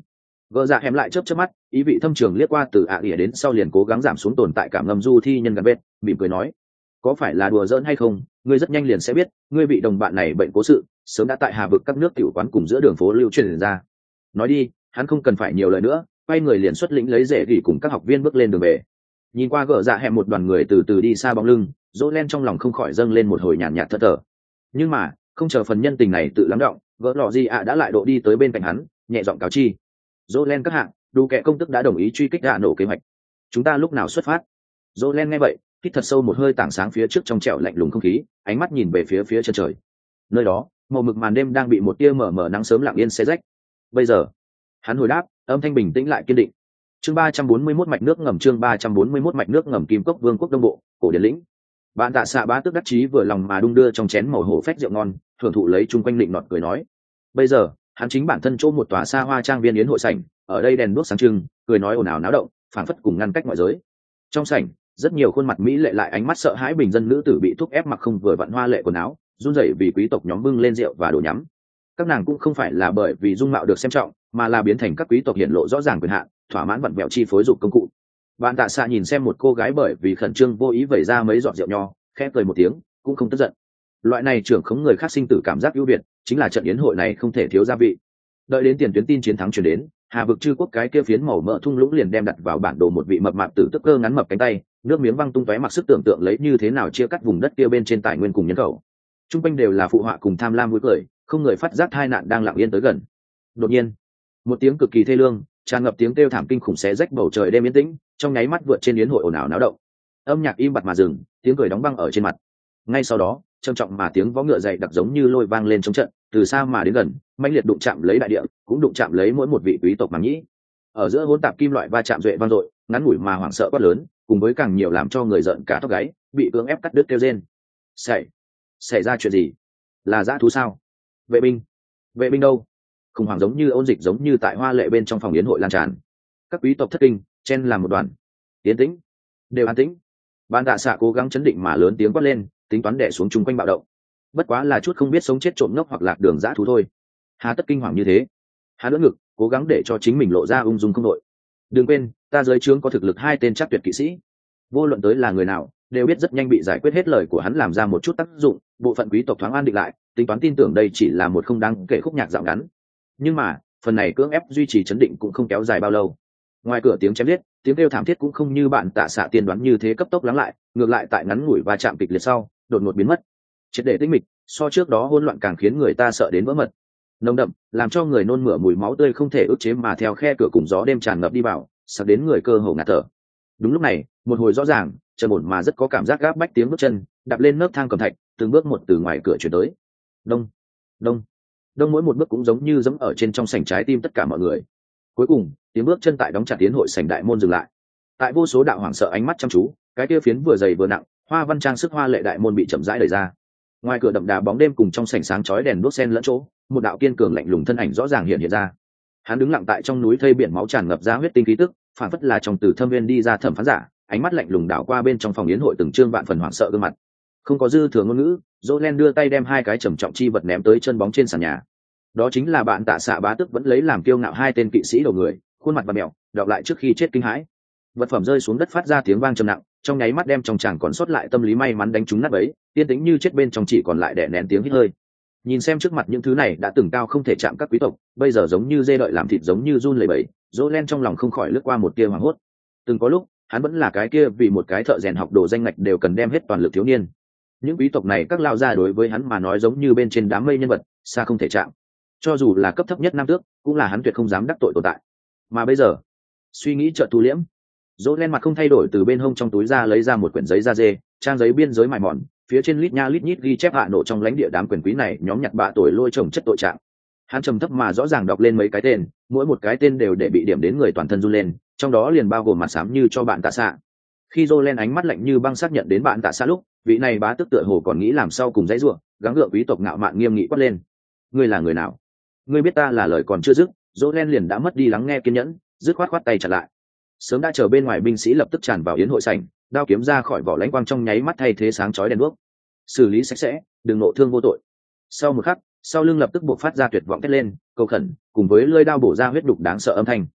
Gỡ dạ hẻm lại chớp chớp mắt, ý vị thâm trường liếc qua từ ạ ỉa đến sau liền cố gắng giảm xuống tồn tại cảm ngầm du thi nhân gần vết, mỉm cười nói, có phải là đùa giỡn hay không, ngươi rất nhanh liền sẽ biết, ngươi bị đồng bạn này bệnh cố sự sớm đã tại hà vực các nước tiểu quán cùng giữa đường phố lưu truyền ra. Nói đi, hắn không cần phải nhiều lời nữa, quay người liền xuất lĩnh lấy rễ gỉ cùng các học viên bước lên đường về. Nhìn qua gỡ dạ hẻm một đoàn người từ từ đi xa bóng lưng, dỗ len trong lòng không khỏi dâng lên một hồi nhàn nhạt thất thờ. Nhưng mà không chờ phần nhân tình này tự lắng động, gỡ lò gì ạ đã lại độ đi tới bên cạnh hắn, nhẹ giọng cáo chi, dỗ len các hạng đủ kẻ công tức đã đồng ý truy kích hạ nổ kế hoạch, chúng ta lúc nào xuất phát? Dỗ len nghe vậy hít thật sâu một hơi, tảng sáng phía trước trong trẻo lạnh lùng không khí, ánh mắt nhìn về phía phía chân trời. Nơi đó màu mực màn đêm đang bị một tia mở mở nắng sớm lặng yên xé rách. Bây giờ hắn hồi đáp, âm thanh bình tĩnh lại kiên định. Chương ba trăm bốn mươi mốt mạch nước ngầm, chương ba trăm bốn mươi mốt mạch nước ngầm, Kim Cốc Vương quốc Đông Bộ, cổ điển lĩnh. Bạn Tạ Xạ bá tức đắc chí vừa lòng mà đung đưa trong chén màu hổ phách rượu ngon, thưởng thụ lấy chung quanh định nọt cười nói. Bây giờ, hắn chính bản thân chỗ một tòa xa hoa trang viên yến hội sảnh, ở đây đèn đuốc sáng trưng, cười nói ồn ào náo động, phảng phất cùng ngăn cách ngoại giới. Trong sảnh, rất nhiều khuôn mặt mỹ lệ lại ánh mắt sợ hãi bình dân nữ tử bị thúc ép mặc không vừa vặn hoa lệ quần áo, run rẩy vì quý tộc nhóm bưng lên rượu và đồ nhắm. Các nàng cũng không phải là bởi vì dung mạo được xem trọng, mà là biến thành các quý tộc hiện lộ rõ ràng quyền hạn, thỏa mãn vặn vẹo chi phối dục công cụ. Bạn Tạ Xạ nhìn xem một cô gái bởi vì khẩn trương vô ý vẩy ra mấy giọt rượu nho, khẽ cười một tiếng, cũng không tức giận. Loại này trưởng khống người khác sinh tử cảm giác ưu việt, chính là trận yến hội này không thể thiếu gia vị. Đợi đến tiền tuyến tin chiến thắng truyền đến, Hà vực chư quốc cái kia phiến màu mỡ thung lũng liền đem đặt vào bản đồ một vị mập mạp tử tức cơ ngắn mập cánh tay, nước miếng văng tung tóe, mặc sức tưởng tượng lấy như thế nào chia cắt vùng đất kia bên trên tài nguyên cùng nhân khẩu. Trung quanh đều là phụ họa cùng tham lam vui cười, không người phát giác tai nạn đang lặng yên tới gần. Đột nhiên, một tiếng cực kỳ thê lương, tràn ngập tiếng kêu thảm kinh khủng xé rách bầu trời đêm yên tĩnh, trong nháy mắt vượt trên yến hội ồn ào náo động. Âm nhạc im bặt mà dừng, tiếng cười đóng băng ở trên mặt. Ngay sau đó, trầm trọng mà tiếng vó ngựa dày đặc giống như lôi vang lên trong trận, từ xa mà đến gần, mãnh liệt đụng chạm lấy đại địa, cũng đụng chạm lấy mỗi một vị quý tộc màng nhĩ. Ở giữa hỗn tạp kim loại va chạm duệ vang dội, ngắn ngủi mà hoảng sợ quát lớn, cùng với càng nhiều làm cho người giận cả tóc gáy, bị cưỡng ép cắt đứt kêu rên. Xảy, xảy ra chuyện gì? Là dã thú sao? Vệ binh, vệ binh đâu? Khủng hoảng giống như ôn dịch giống như tại hoa lệ bên trong phòng yến hội lan tràn. Các quý tộc thất kinh, chen làm một đoàn. Tiến tĩnh, đều an tĩnh. Ban Tạ Xạ cố gắng chấn định mà lớn tiếng quát lên, tính toán đè xuống chung quanh bạo động. Bất quá là chút không biết sống chết trộm ngốc hoặc lạc đường dã thú thôi. Hà tất kinh hoàng như thế? Hà lưỡng ngực, cố gắng để cho chính mình lộ ra ung dung không đội. Đừng quên, ta dưới trướng có thực lực hai tên chắc tuyệt kỵ sĩ. Vô luận tới là người nào, đều biết rất nhanh bị giải quyết hết. Lời của hắn làm ra một chút tác dụng, bộ phận quý tộc thoáng an định lại, tính toán tin tưởng đây chỉ là một không đáng kể khúc nhạc dạo ngắn. Nhưng mà, phần này cưỡng ép duy trì chấn định cũng không kéo dài bao lâu. Ngoài cửa tiếng chém giết, tiếng kêu thảm thiết cũng không như bạn Tạ Xạ tiên đoán như thế cấp tốc lắng lại, ngược lại tại ngắn ngủi và chạm kịch liệt sau, đột ngột biến mất. Triệt để tĩnh mịch, so trước đó hỗn loạn càng khiến người ta sợ đến vỡ mật. Nồng đậm, làm cho người nôn mửa mùi máu tươi không thể ức chế mà theo khe cửa cùng gió đêm tràn ngập đi vào, sặc đến người cơ hồ ngạt thở. Đúng lúc này, một hồi rõ ràng, trầm ổn mà rất có cảm giác gáp bách tiếng bước chân, đạp lên nấc thang cầm thạch, từng bước một từ ngoài cửa chuyển tới. Đông, đông, đông, mỗi một bước cũng giống như giẫm ở trên trong sảnh trái tim tất cả mọi người. Cuối cùng, tiếng bước chân tại đóng chặt tiến hội sảnh đại môn dừng lại. Tại vô số đạo hoảng sợ ánh mắt chăm chú, cái kia phiến vừa dày vừa nặng, hoa văn trang sức hoa lệ đại môn bị chậm rãi đẩy ra. Ngoài cửa đậm đà bóng đêm cùng trong sảnh sáng chói đèn đuốc sen lẫn chỗ, một đạo kiên cường lạnh lùng thân ảnh rõ ràng hiện hiện ra. Hắn đứng lặng tại trong núi thây biển máu tràn ngập ra huyết tinh khí tức, phản phất là trong từ thâm viên đi ra thẩm phán giả, ánh mắt lạnh lùng đảo qua bên trong phòng yến hội từng trương vạn phần hoảng sợ gương mặt. Không có dư thừa ngôn ngữ, Jolen đưa tay đem hai cái trầm trọng chi vật ném tới chân bóng trên sàn nhà. Đó chính là bạn Tạ Xạ bá tức vẫn lấy làm kiêu ngạo hai tên kỵ sĩ đầu người, khuôn mặt và mèo, đọc lại trước khi chết kinh hãi. Vật phẩm rơi xuống đất phát ra tiếng vang trầm nặng, trong nháy mắt đem trong chàng còn sót lại tâm lý may mắn đánh trúng nát bấy, tiên tĩnh như chết bên trong chỉ còn lại đè nén tiếng hít hơi. Nhìn xem trước mặt những thứ này đã từng cao không thể chạm các quý tộc, bây giờ giống như dê đợi làm thịt, giống như run lẩy bẩy, Jolen trong lòng không khỏi lướt qua một tia hoảng hốt. Từng có lúc, hắn vẫn là cái kia vì một cái thợ rèn học đồ danh ngạch đều cần đem hết toàn lực thiếu niên. Những quý tộc này các lao ra đối với hắn mà nói giống như bên trên đám mây nhân vật, xa không thể chạm. Cho dù là cấp thấp nhất nam tước, cũng là hắn tuyệt không dám đắc tội tồn tại. Mà bây giờ, suy nghĩ chợt thu liễm, Jolen mặt không thay đổi từ bên hông trong túi ra lấy ra một quyển giấy da dê, trang giấy biên giới mài mòn, phía trên lít nha lít nhít ghi chép hạ nổ trong lãnh địa đám quyền quý này nhóm nhặt bạ tuổi lôi chồng chất tội trạng. Hắn trầm thấp mà rõ ràng đọc lên mấy cái tên, mỗi một cái tên đều để bị điểm đến người toàn thân run lên, trong đó liền bao gồm mặt xám như cho bạn Tạ Xạ. Khi Jolen ánh mắt lạnh như băng xác nhận đến bạn Tạ Xạ lúc, vị này bá tức tựa hồ còn nghĩ làm sao cùng dãy rủa, gắng gượng quý tộc ngạo mạn nghiêm nghị quát lên: "Ngươi là người nào? Ngươi biết ta là?" Lời còn chưa dứt, Jolen liền đã mất đi lắng nghe kiên nhẫn, dứt khoát khoát tay chặn lại. Sớm đã chờ bên ngoài binh sĩ lập tức tràn vào yến hội sảnh, đao kiếm ra khỏi vỏ lãnh quang trong nháy mắt thay thế sáng chói đèn đuốc. Xử lý sạch sẽ, đừng nộ thương vô tội. Sau một khắc, sau lưng lập tức buộc phát ra tuyệt vọng thét lên, cầu khẩn, cùng với lưỡi đao bổ ra huyết đục đáng sợ âm thanh.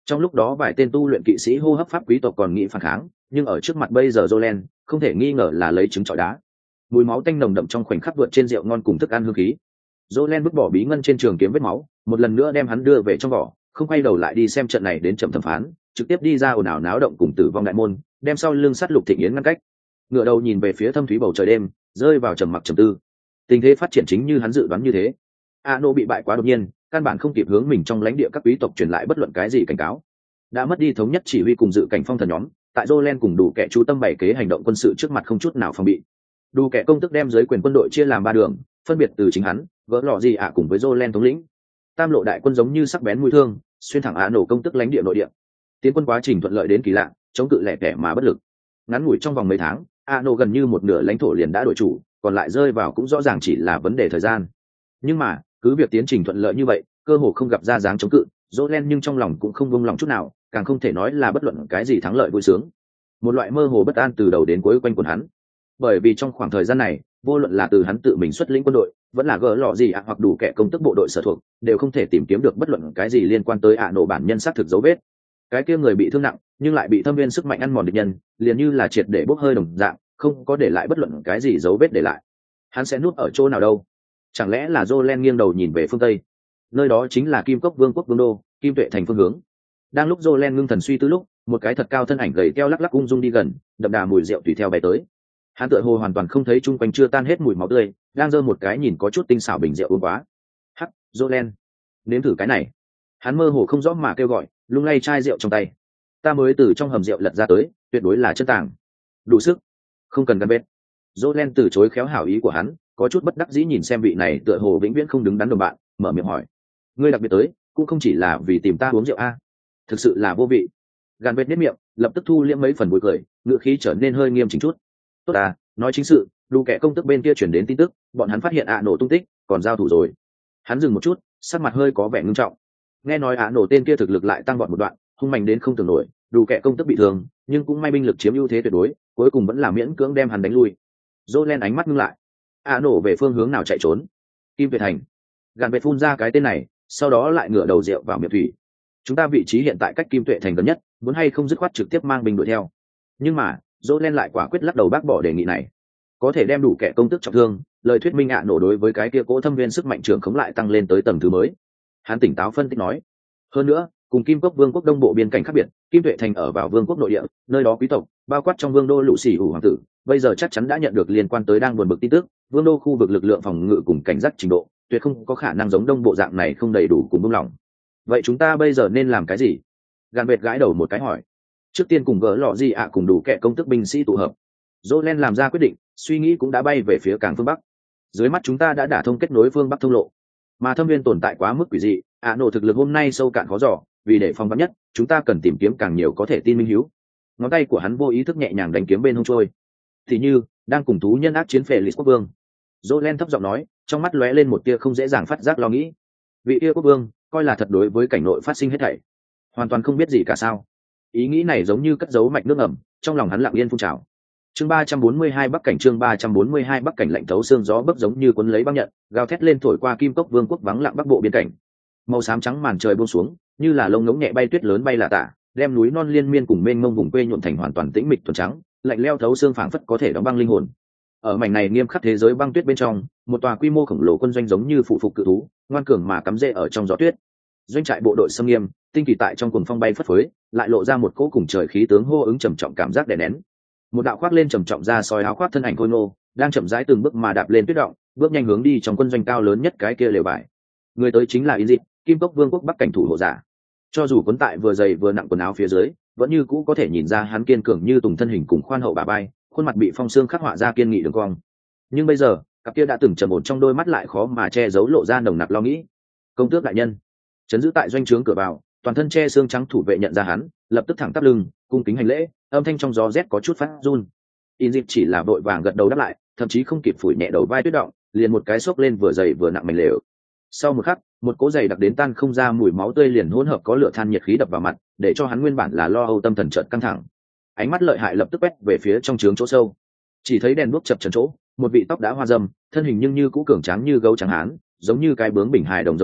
Trong lúc đó vài tên tu luyện kỵ sĩ hô hấp pháp quý tộc còn nghĩ phản kháng, nhưng ở trước mặt bây giờ Jolen không thể nghi ngờ là lấy trứng trọi đá. Mùi máu tanh nồng đậm trong khoảnh khắc vượt trên rượu ngon cùng thức ăn hương khí. Jolen vứt bỏ bí ngân trên trường kiếm vết máu, một lần nữa đem hắn đưa về trong vỏ, không quay đầu lại đi xem trận này đến chậm thẩm phán, trực tiếp đi ra ồn ào náo động cùng tử vong đại môn, đem sau lưng sắt Lục Thịnh Yến ngăn cách. Ngựa đầu nhìn về phía thâm thúy bầu trời đêm, rơi vào trầm mặc trầm tư. Tình thế phát triển chính như hắn dự đoán như thế. Ano bị bại quá đột nhiên, căn bản không kịp hướng mình trong lãnh địa các quý tộc truyền lại bất luận cái gì cảnh cáo. Đã mất đi thống nhất chỉ huy cùng dự cảnh phong thần nhóm, tại Jolen cùng đủ kẻ chú tâm bày kế hành động quân sự trước mặt không chút nào phòng bị. Đủ kẻ công tức đem giới quyền quân đội chia làm ba đường, phân biệt từ chính hắn, vỡ lọ gì ạ cùng với Jolen thống lĩnh. Tam lộ đại quân giống như sắc bén mũi thương, xuyên thẳng Á nổ công tức lãnh địa nội địa. Tiến quân quá trình thuận lợi đến kỳ lạ, chống cự lẻ tẻ mà bất lực. Ngắn ngủi trong vòng mấy tháng, Á nổ gần như một nửa lãnh thổ liền đã đổi chủ, còn lại rơi vào cũng rõ ràng chỉ là vấn đề thời gian. Nhưng mà, cứ việc tiến trình thuận lợi như vậy, cơ hồ không gặp ra dáng chống cự, Jolen nhưng trong lòng cũng không buông lòng chút nào, càng không thể nói là bất luận cái gì thắng lợi vui sướng. Một loại mơ hồ bất an từ đầu đến cuối quanh quẩn hắn. Bởi vì trong khoảng thời gian này, vô luận là từ hắn tự mình xuất lĩnh quân đội, vẫn là gỡ lọ gì ạ hoặc đủ kẻ công tức bộ đội sở thuộc, đều không thể tìm kiếm được bất luận cái gì liên quan tới ạ nổ bản nhân xác thực dấu vết. Cái kia người bị thương nặng, nhưng lại bị thâm viên sức mạnh ăn mòn địch nhân, liền như là triệt để bốc hơi đồng dạng, không có để lại bất luận cái gì dấu vết để lại. Hắn sẽ núp ở chỗ nào đâu? Chẳng lẽ là Jolen nghiêng đầu nhìn về phương tây? Nơi đó chính là Kim Cốc Vương quốc vương đô, Kim Tuệ thành phương hướng. Đang lúc Jolen ngưng thần suy tư lúc, một cái thật cao thân ảnh gầy teo lắc lắc ung dung đi gần, đậm đà mùi rượu tùy theo bay tới. Hắn tựa hồ hoàn toàn không thấy chung quanh chưa tan hết mùi máu tươi, đang giơ một cái nhìn có chút tinh xảo bình rượu uống quá. Hắc, Jolen, nếm thử cái này. Hắn mơ hồ không rõ mà kêu gọi, lung lay chai rượu trong tay. Ta mới từ trong hầm rượu lật ra tới, tuyệt đối là chân tàng. Đủ sức, không cần gần bên. Jolen từ chối khéo hảo ý của hắn, có chút bất đắc dĩ nhìn xem vị này tựa hồ vĩnh viễn không đứng đắn đồng bạn, mở miệng hỏi: ngươi đặc biệt tới, cũng không chỉ là vì tìm ta uống rượu a? Thực sự là vô vị. Gàn bệt nếp miệng, lập tức thu liễm mấy phần vui cười, ngựa khí trở nên hơi nghiêm chỉnh chút. Tốt à, nói chính sự, đủ kẻ công tức bên kia chuyển đến tin tức, bọn hắn phát hiện ạ nổ tung tích, còn giao thủ rồi. Hắn dừng một chút, sắc mặt hơi có vẻ ngưng trọng. Nghe nói ạ nổ tên kia thực lực lại tăng vọt một đoạn, hung mạnh đến không tưởng nổi, đủ kẻ công tức bị thương, nhưng cũng may binh lực chiếm ưu thế tuyệt đối, cuối cùng vẫn là miễn cưỡng đem hắn đánh lui. Jolen ánh mắt ngưng lại. ạ nổ về phương hướng nào chạy trốn? Kim Tuệ thành. Gàn bệt phun ra cái tên này, sau đó lại ngửa đầu rượu vào miệng thủy. Chúng ta vị trí hiện tại cách Kim Tuệ thành gần nhất, muốn hay không dứt khoát trực tiếp mang binh đuổi theo. Nhưng mà Jolen lại quả quyết lắc đầu bác bỏ đề nghị này. Có thể đem đủ kẻ công tức trọng thương, lời thuyết minh ạ nổ đối với cái kia cỗ thâm viên sức mạnh trưởng khống lại tăng lên tới tầng thứ mới. Hắn tỉnh táo phân tích nói. Hơn nữa, cùng Kim Cốc Vương quốc đông bộ biên cảnh khác biệt, Kim Tuệ thành ở vào vương quốc nội địa, nơi đó quý tộc, bao quát trong vương đô lũ xỉ ủ hoàng tử, bây giờ chắc chắn đã nhận được liên quan tới đang buồn bực tin tức, vương đô khu vực lực lượng phòng ngự cùng cảnh giác trình độ, tuyệt không có khả năng giống đông bộ dạng này không đầy đủ cùng buông lỏng. Vậy chúng ta bây giờ nên làm cái gì? Gàn bệt gãi đầu một cái hỏi. Trước tiên cùng gỡ lọ gì ạ cùng đủ kẻ công tức binh sĩ tụ hợp. Jolen làm ra quyết định, suy nghĩ cũng đã bay về phía cảng phương bắc. Dưới mắt chúng ta đã đả thông kết nối phương bắc thông lộ, mà thâm viên tồn tại quá mức quỷ dị, ạ nổ thực lực hôm nay sâu cạn khó dò, vì để phòng vắn nhất, chúng ta cần tìm kiếm càng nhiều có thể tin minh hiếu. Ngón tay của hắn vô ý thức nhẹ nhàng đánh kiếm bên hông trôi. Thì như đang cùng thú nhân ác chiến phệ lịch quốc vương. Jolen thấp giọng nói, trong mắt lóe lên một tia không dễ dàng phát giác lo nghĩ. Vị tia quốc vương coi là thật đối với cảnh nội phát sinh hết thảy, hoàn toàn không biết gì cả sao? Ý nghĩ này giống như cất giấu mạch nước ẩm, trong lòng hắn lặng yên phun trào. Chương ba trăm bốn mươi hai Bắc cảnh chương ba trăm bốn mươi hai Bắc cảnh lạnh thấu xương gió bấc giống như cuốn lấy băng nhận, gào thét lên thổi qua Kim Cốc Vương quốc vắng lặng bắc bộ biên cảnh. Màu xám trắng màn trời buông xuống, như là lông ngỗng nhẹ bay tuyết lớn bay là tả, đem núi non liên miên cùng mênh mông vùng quê nhuộm thành hoàn toàn tĩnh mịch thuần trắng, lạnh leo thấu xương phảng phất có thể đóng băng linh hồn. Ở mảnh này nghiêm khắc thế giới băng tuyết bên trong, một tòa quy mô khổng lồ quân doanh giống như phụ phục cự thú, ngoan cường mà cắm rễ ở trong gió tuyết. Doanh trại bộ đội xâm nghiêm, tinh kỳ tại trong cuồng phong bay phất phới, lại lộ ra một cỗ cùng trời khí tướng hô ứng trầm trọng cảm giác đè nén. Một đạo khoác lên trầm trọng ra soi áo khoác thân ảnh khôi ngô, đang chậm rãi từng bước mà đạp lên tuyết động, bước nhanh hướng đi trong quân doanh cao lớn nhất cái kia lều vải. Người tới chính là Inzit, Kim Cốc Vương quốc Bắc cảnh thủ hộ giả. Cho dù cuốn tại vừa dày vừa nặng quần áo phía dưới, vẫn như cũ có thể nhìn ra hắn kiên cường như tùng thân hình cùng khoan hậu bà bay, khuôn mặt bị phong xương khắc họa ra kiên nghị đường cong. Nhưng bây giờ, cặp kia đã từng trầm ổn trong đôi mắt lại khó mà che giấu lộ ra nồng nặc lo nghĩ. Công tước đại nhân, chấn giữ tại doanh trướng cửa vào, toàn thân che xương trắng thủ vệ nhận ra hắn, lập tức thẳng tắp lưng, cung kính hành lễ, âm thanh trong gió rét có chút phát run. Inzip chỉ là vội vàng gật đầu đáp lại, thậm chí không kịp phủi nhẹ đầu vai tuyết động, liền một cái xốc lên vừa dày vừa nặng mảnh lều. Sau một khắc, một cỗ dày đặc đến tan không ra mùi máu tươi liền hỗn hợp có lửa than nhiệt khí đập vào mặt, để cho hắn nguyên bản là lo âu tâm thần chợt căng thẳng. Ánh mắt lợi hại lập tức quét về phía trong trướng chỗ sâu, chỉ thấy đèn đuốc chập chờn chỗ, một vị tóc đã hoa râm, thân hình nhưng như cũ cường tráng như gấu trắng hán, giống như cái bướng bình hài đồng giống như,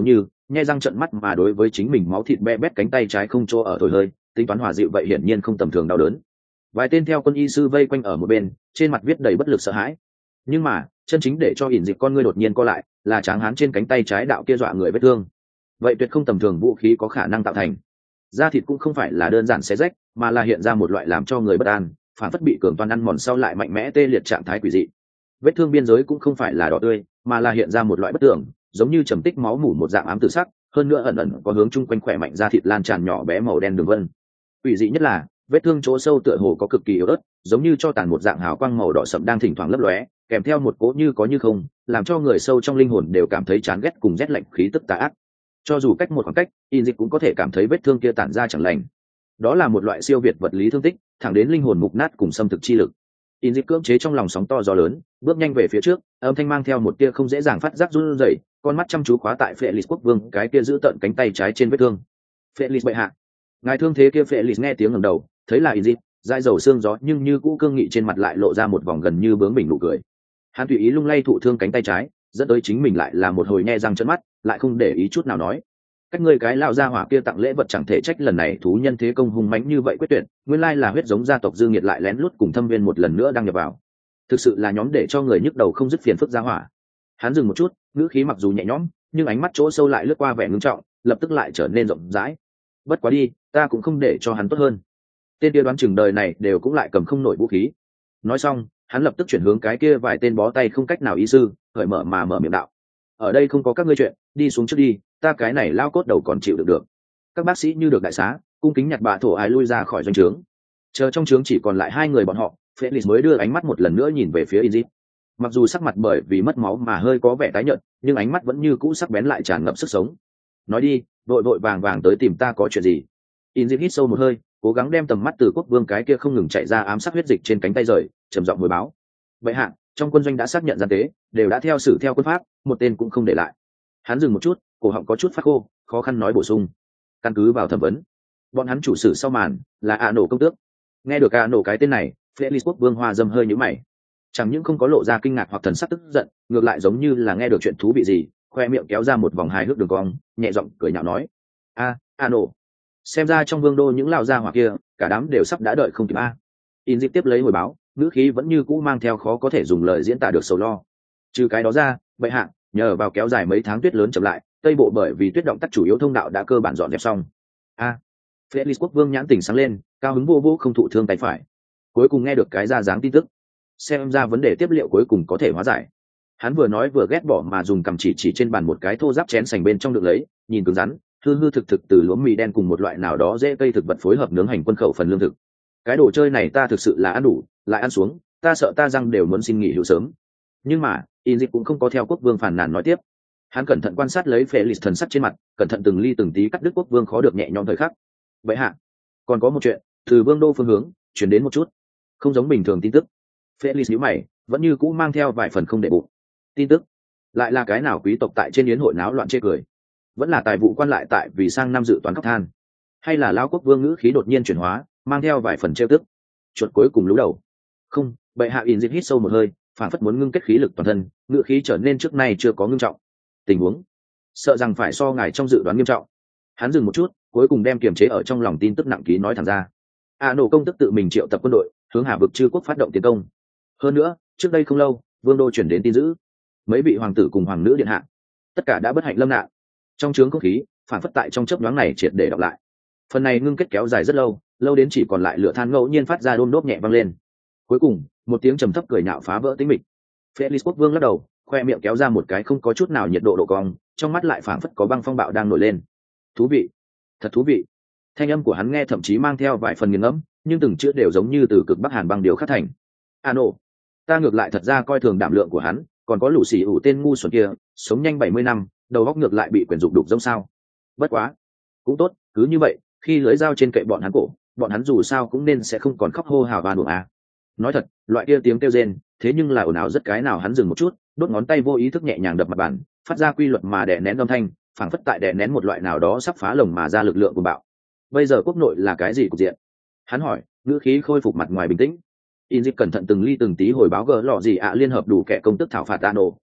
nhai răng trợn mắt mà đối với chính mình máu thịt be bét cánh tay trái không chỗ ở thổi hơi, tính toán hòa dịu vậy hiển nhiên không tầm thường đau đớn. Vài tên theo quân y sư vây quanh ở một bên, trên mặt viết đầy bất lực sợ hãi. Nhưng mà chân chính để cho ỉn dịp con ngươi đột nhiên co lại là tráng hán trên cánh tay trái đạo kia dọa người vết thương. Vậy tuyệt không tầm thường vũ khí có khả năng tạo thành. Da thịt cũng không phải là đơn giản xé rách, mà là hiện ra một loại làm cho người bất an, phản phất bị cường toàn ăn mòn sau lại mạnh mẽ tê liệt trạng thái quỷ dị. Vết thương biên giới cũng không phải là đỏ tươi, mà là hiện ra một loại bất tưởng, giống như trầm tích máu mủ một dạng ám tử sắc, hơn nữa ẩn ẩn có hướng chung quanh khỏe mạnh da thịt lan tràn nhỏ bé màu đen đường vân. Quỷ dị nhất là vết thương chỗ sâu tựa hồ có cực kỳ yếu ớt, giống như cho tàn một dạng hào quang màu đỏ sậm đang thỉnh thoảng lấp lóe, kèm theo một cỗ như có như không, làm cho người sâu trong linh hồn đều cảm thấy chán ghét cùng rét lạnh khí tức tà ác. Cho dù cách một khoảng cách, in dịch cũng có thể cảm thấy vết thương kia tản ra chẳng lành. Đó là một loại siêu việt vật lý thương tích, thẳng đến linh hồn mục nát cùng xâm thực chi lực. In dịch cưỡng chế trong lòng sóng to gió lớn, bước nhanh về phía trước, âm thanh mang theo một tia không dễ dàng phát giác run rẩy, con mắt chăm chú khóa tại Felix quốc vương cái kia giữ tận cánh tay trái trên vết thương. Felix bệ hạ, ngài thương thế kia. Felix nghe tiếng ngẩng đầu, thấy là in dịch, dãi dầu xương gió nhưng như cũ cương nghị trên mặt lại lộ ra một vòng gần như bướng bỉnh nụ cười. Hắn tùy ý lung lay thụ thương cánh tay trái, dẫn tới chính mình lại là một hồi nhe răng trợn mắt, lại không để ý chút nào nói: cách ngươi cái lão gia hỏa kia tặng lễ vật chẳng thể trách lần này thú nhân thế công hung mãnh như vậy quyết tuyệt, nguyên lai là huyết giống gia tộc Dương Nghiệt lại lén lút cùng Thâm Viên một lần nữa đăng nhập vào. Thực sự là nhóm để cho người nhức đầu không dứt phiền phức gia hỏa. Hắn dừng một chút, ngữ khí mặc dù nhẹ nhõm, nhưng ánh mắt chỗ sâu lại lướt qua vẻ ngưng trọng, lập tức lại trở nên rộng rãi. Bất quá đi, ta cũng không để cho hắn tốt hơn. Tên kia đoán chừng đời này đều cũng lại cầm không nổi vũ khí. Nói xong, hắn lập tức chuyển hướng cái kia vài tên bó tay không cách nào y sư, cởi mở mà mở miệng đạo: ở đây không có các ngươi chuyện, đi xuống trước đi, ta cái này lao cốt đầu còn chịu được được. Các bác sĩ như được đại xá, cung kính nhặt bạ thổ ái lui ra khỏi doanh trướng. Chờ trong trướng chỉ còn lại hai người bọn họ, Felix mới đưa ánh mắt một lần nữa nhìn về phía Inzit. Mặc dù sắc mặt bởi vì mất máu mà hơi có vẻ tái nhợt, nhưng ánh mắt vẫn như cũ sắc bén lại tràn ngập sức sống. Nói đi, vội vội vàng vàng tới tìm ta có chuyện gì? Inzit hít sâu một hơi, cố gắng đem tầm mắt từ quốc vương cái kia không ngừng chạy ra ám sát huyết dịch trên cánh tay rời, trầm giọng hồi báo: vậy hạ, trong quân doanh đã xác nhận gian tế, đều đã theo xử theo quân pháp, một tên cũng không để lại. Hắn dừng một chút, cổ họng có chút phát khô, khó khăn nói bổ sung: căn cứ vào thẩm vấn, bọn hắn chủ sử sau màn là ạ nổ công tước. Nghe được ạ nổ cái tên này, Felix quốc vương hoa dâm hơi nhíu mày, chẳng những không có lộ ra kinh ngạc hoặc thần sắc tức giận, ngược lại giống như là nghe được chuyện thú vị gì, khoe miệng kéo ra một vòng hài hước đường cong, nhẹ giọng cười nhạo nói: a, ạ nổ, xem ra trong vương đô những lão gia hỏa kia cả đám đều sắp đã đợi không kịp a. In dịp tiếp lấy hồi báo, ngữ khí vẫn như cũ mang theo khó có thể dùng lời diễn tả được sầu lo. Trừ cái đó ra, bệ hạ, nhờ vào kéo dài mấy tháng tuyết lớn chậm lại, tây bộ bởi vì tuyết động tắc chủ yếu thông đạo đã cơ bản dọn dẹp xong. A, Felix quốc vương nhãn tỉnh sáng lên, cao hứng vô vô không thụ thương tay phải. Cuối cùng nghe được cái ra dáng tin tức, xem ra vấn đề tiếp liệu cuối cùng có thể hóa giải. Hắn vừa nói vừa ghét bỏ mà dùng cầm chỉ chỉ trên bàn một cái thô giáp chén sành bên trong được lấy, nhìn cứng rắn, hư hư thực thực từ lúa mì đen cùng một loại nào đó dễ cây thực vật phối hợp nướng hành quân khẩu phần lương thực. Cái đồ chơi này ta thực sự là ăn đủ, lại ăn xuống, ta sợ ta răng đều muốn xin nghỉ hưu sớm. Nhưng mà, Inzip cũng không có theo quốc vương phàn nàn nói tiếp. Hắn cẩn thận quan sát lấy Felix thần sắc trên mặt, cẩn thận từng ly từng tí cắt đứt quốc vương khó được nhẹ nhõm thời khắc. Vậy hạ, còn có một chuyện, từ vương đô phương hướng chuyển đến một chút, không giống bình thường tin tức. Felix nhíu mày, vẫn như cũ mang theo vài phần không để bụng. Tin tức lại là cái nào quý tộc tại trên yến hội náo loạn chê cười, vẫn là tài vụ quan lại tại vì sang năm dự toán khóc than, hay là lão quốc vương ngữ khí đột nhiên chuyển hóa, mang theo vài phần trêu tức. Chuột cuối cùng lú đầu. Không, bệ hạ. Inzip hít sâu một hơi, phản phất muốn ngưng kết khí lực toàn thân, ngữ khí trở nên trước nay chưa có ngưng trọng. Tình huống sợ rằng phải so ngài trong dự đoán nghiêm trọng. Hắn dừng một chút, cuối cùng đem kiềm chế ở trong lòng tin tức nặng ký nói thẳng ra. A nổ công tức tự mình triệu tập quân đội, hướng Hà vực chư quốc phát động tiến công. Hơn nữa, trước đây không lâu, vương đô chuyển đến tin dữ, mấy vị hoàng tử cùng hoàng nữ điện hạ, tất cả đã bất hạnh lâm nạn. Trong trướng không khí, phản phất tại trong chớp nhoáng này triệt để đọc lại. Phần này ngưng kết kéo dài rất lâu, lâu đến chỉ còn lại lửa than ngẫu nhiên phát ra đôm đốp nhẹ vang lên. Cuối cùng, một tiếng trầm thấp cười nhạo phá vỡ tĩnh mịch. Felix quốc vương lắc đầu, khoe miệng kéo ra một cái không có chút nào nhiệt độ độ cong, trong mắt lại phảng phất có băng phong bạo đang nổi lên. Thú vị, thật thú vị. Thanh âm của hắn nghe thậm chí mang theo vài phần nghiền ngẫm, nhưng từng chữ đều giống như từ cực bắc hàn băng điều khắc thành. Ano, ta ngược lại thật ra coi thường đảm lượng của hắn, còn có lũ xì ủ tên ngu xuẩn kia, sống nhanh bảy mươi năm, đầu óc ngược lại bị quyền dục đục giống sao. Bất quá, cũng tốt, cứ như vậy, khi lưới dao trên kệ bọn hắn cổ, bọn hắn dù sao cũng nên sẽ không còn khóc hô hào van đuổi à. Nói thật, loại kia tiếng kêu rên, thế nhưng là ồn ào rất cái nào hắn dừng một chút, đốt ngón tay vô ý thức nhẹ nhàng đập mặt bàn, phát ra quy luật mà đè nén âm thanh, phảng phất tại đè nén một loại nào đó sắp phá lồng mà ra lực lượng của bạo. Bây giờ quốc nội là cái gì cục diện? Hắn hỏi, ngữ khí khôi phục mặt ngoài bình tĩnh. Inzip cẩn thận từng ly từng tí hồi báo gỡ lọ gì ạ liên hợp đủ kẻ công tức thảo phạt Ano,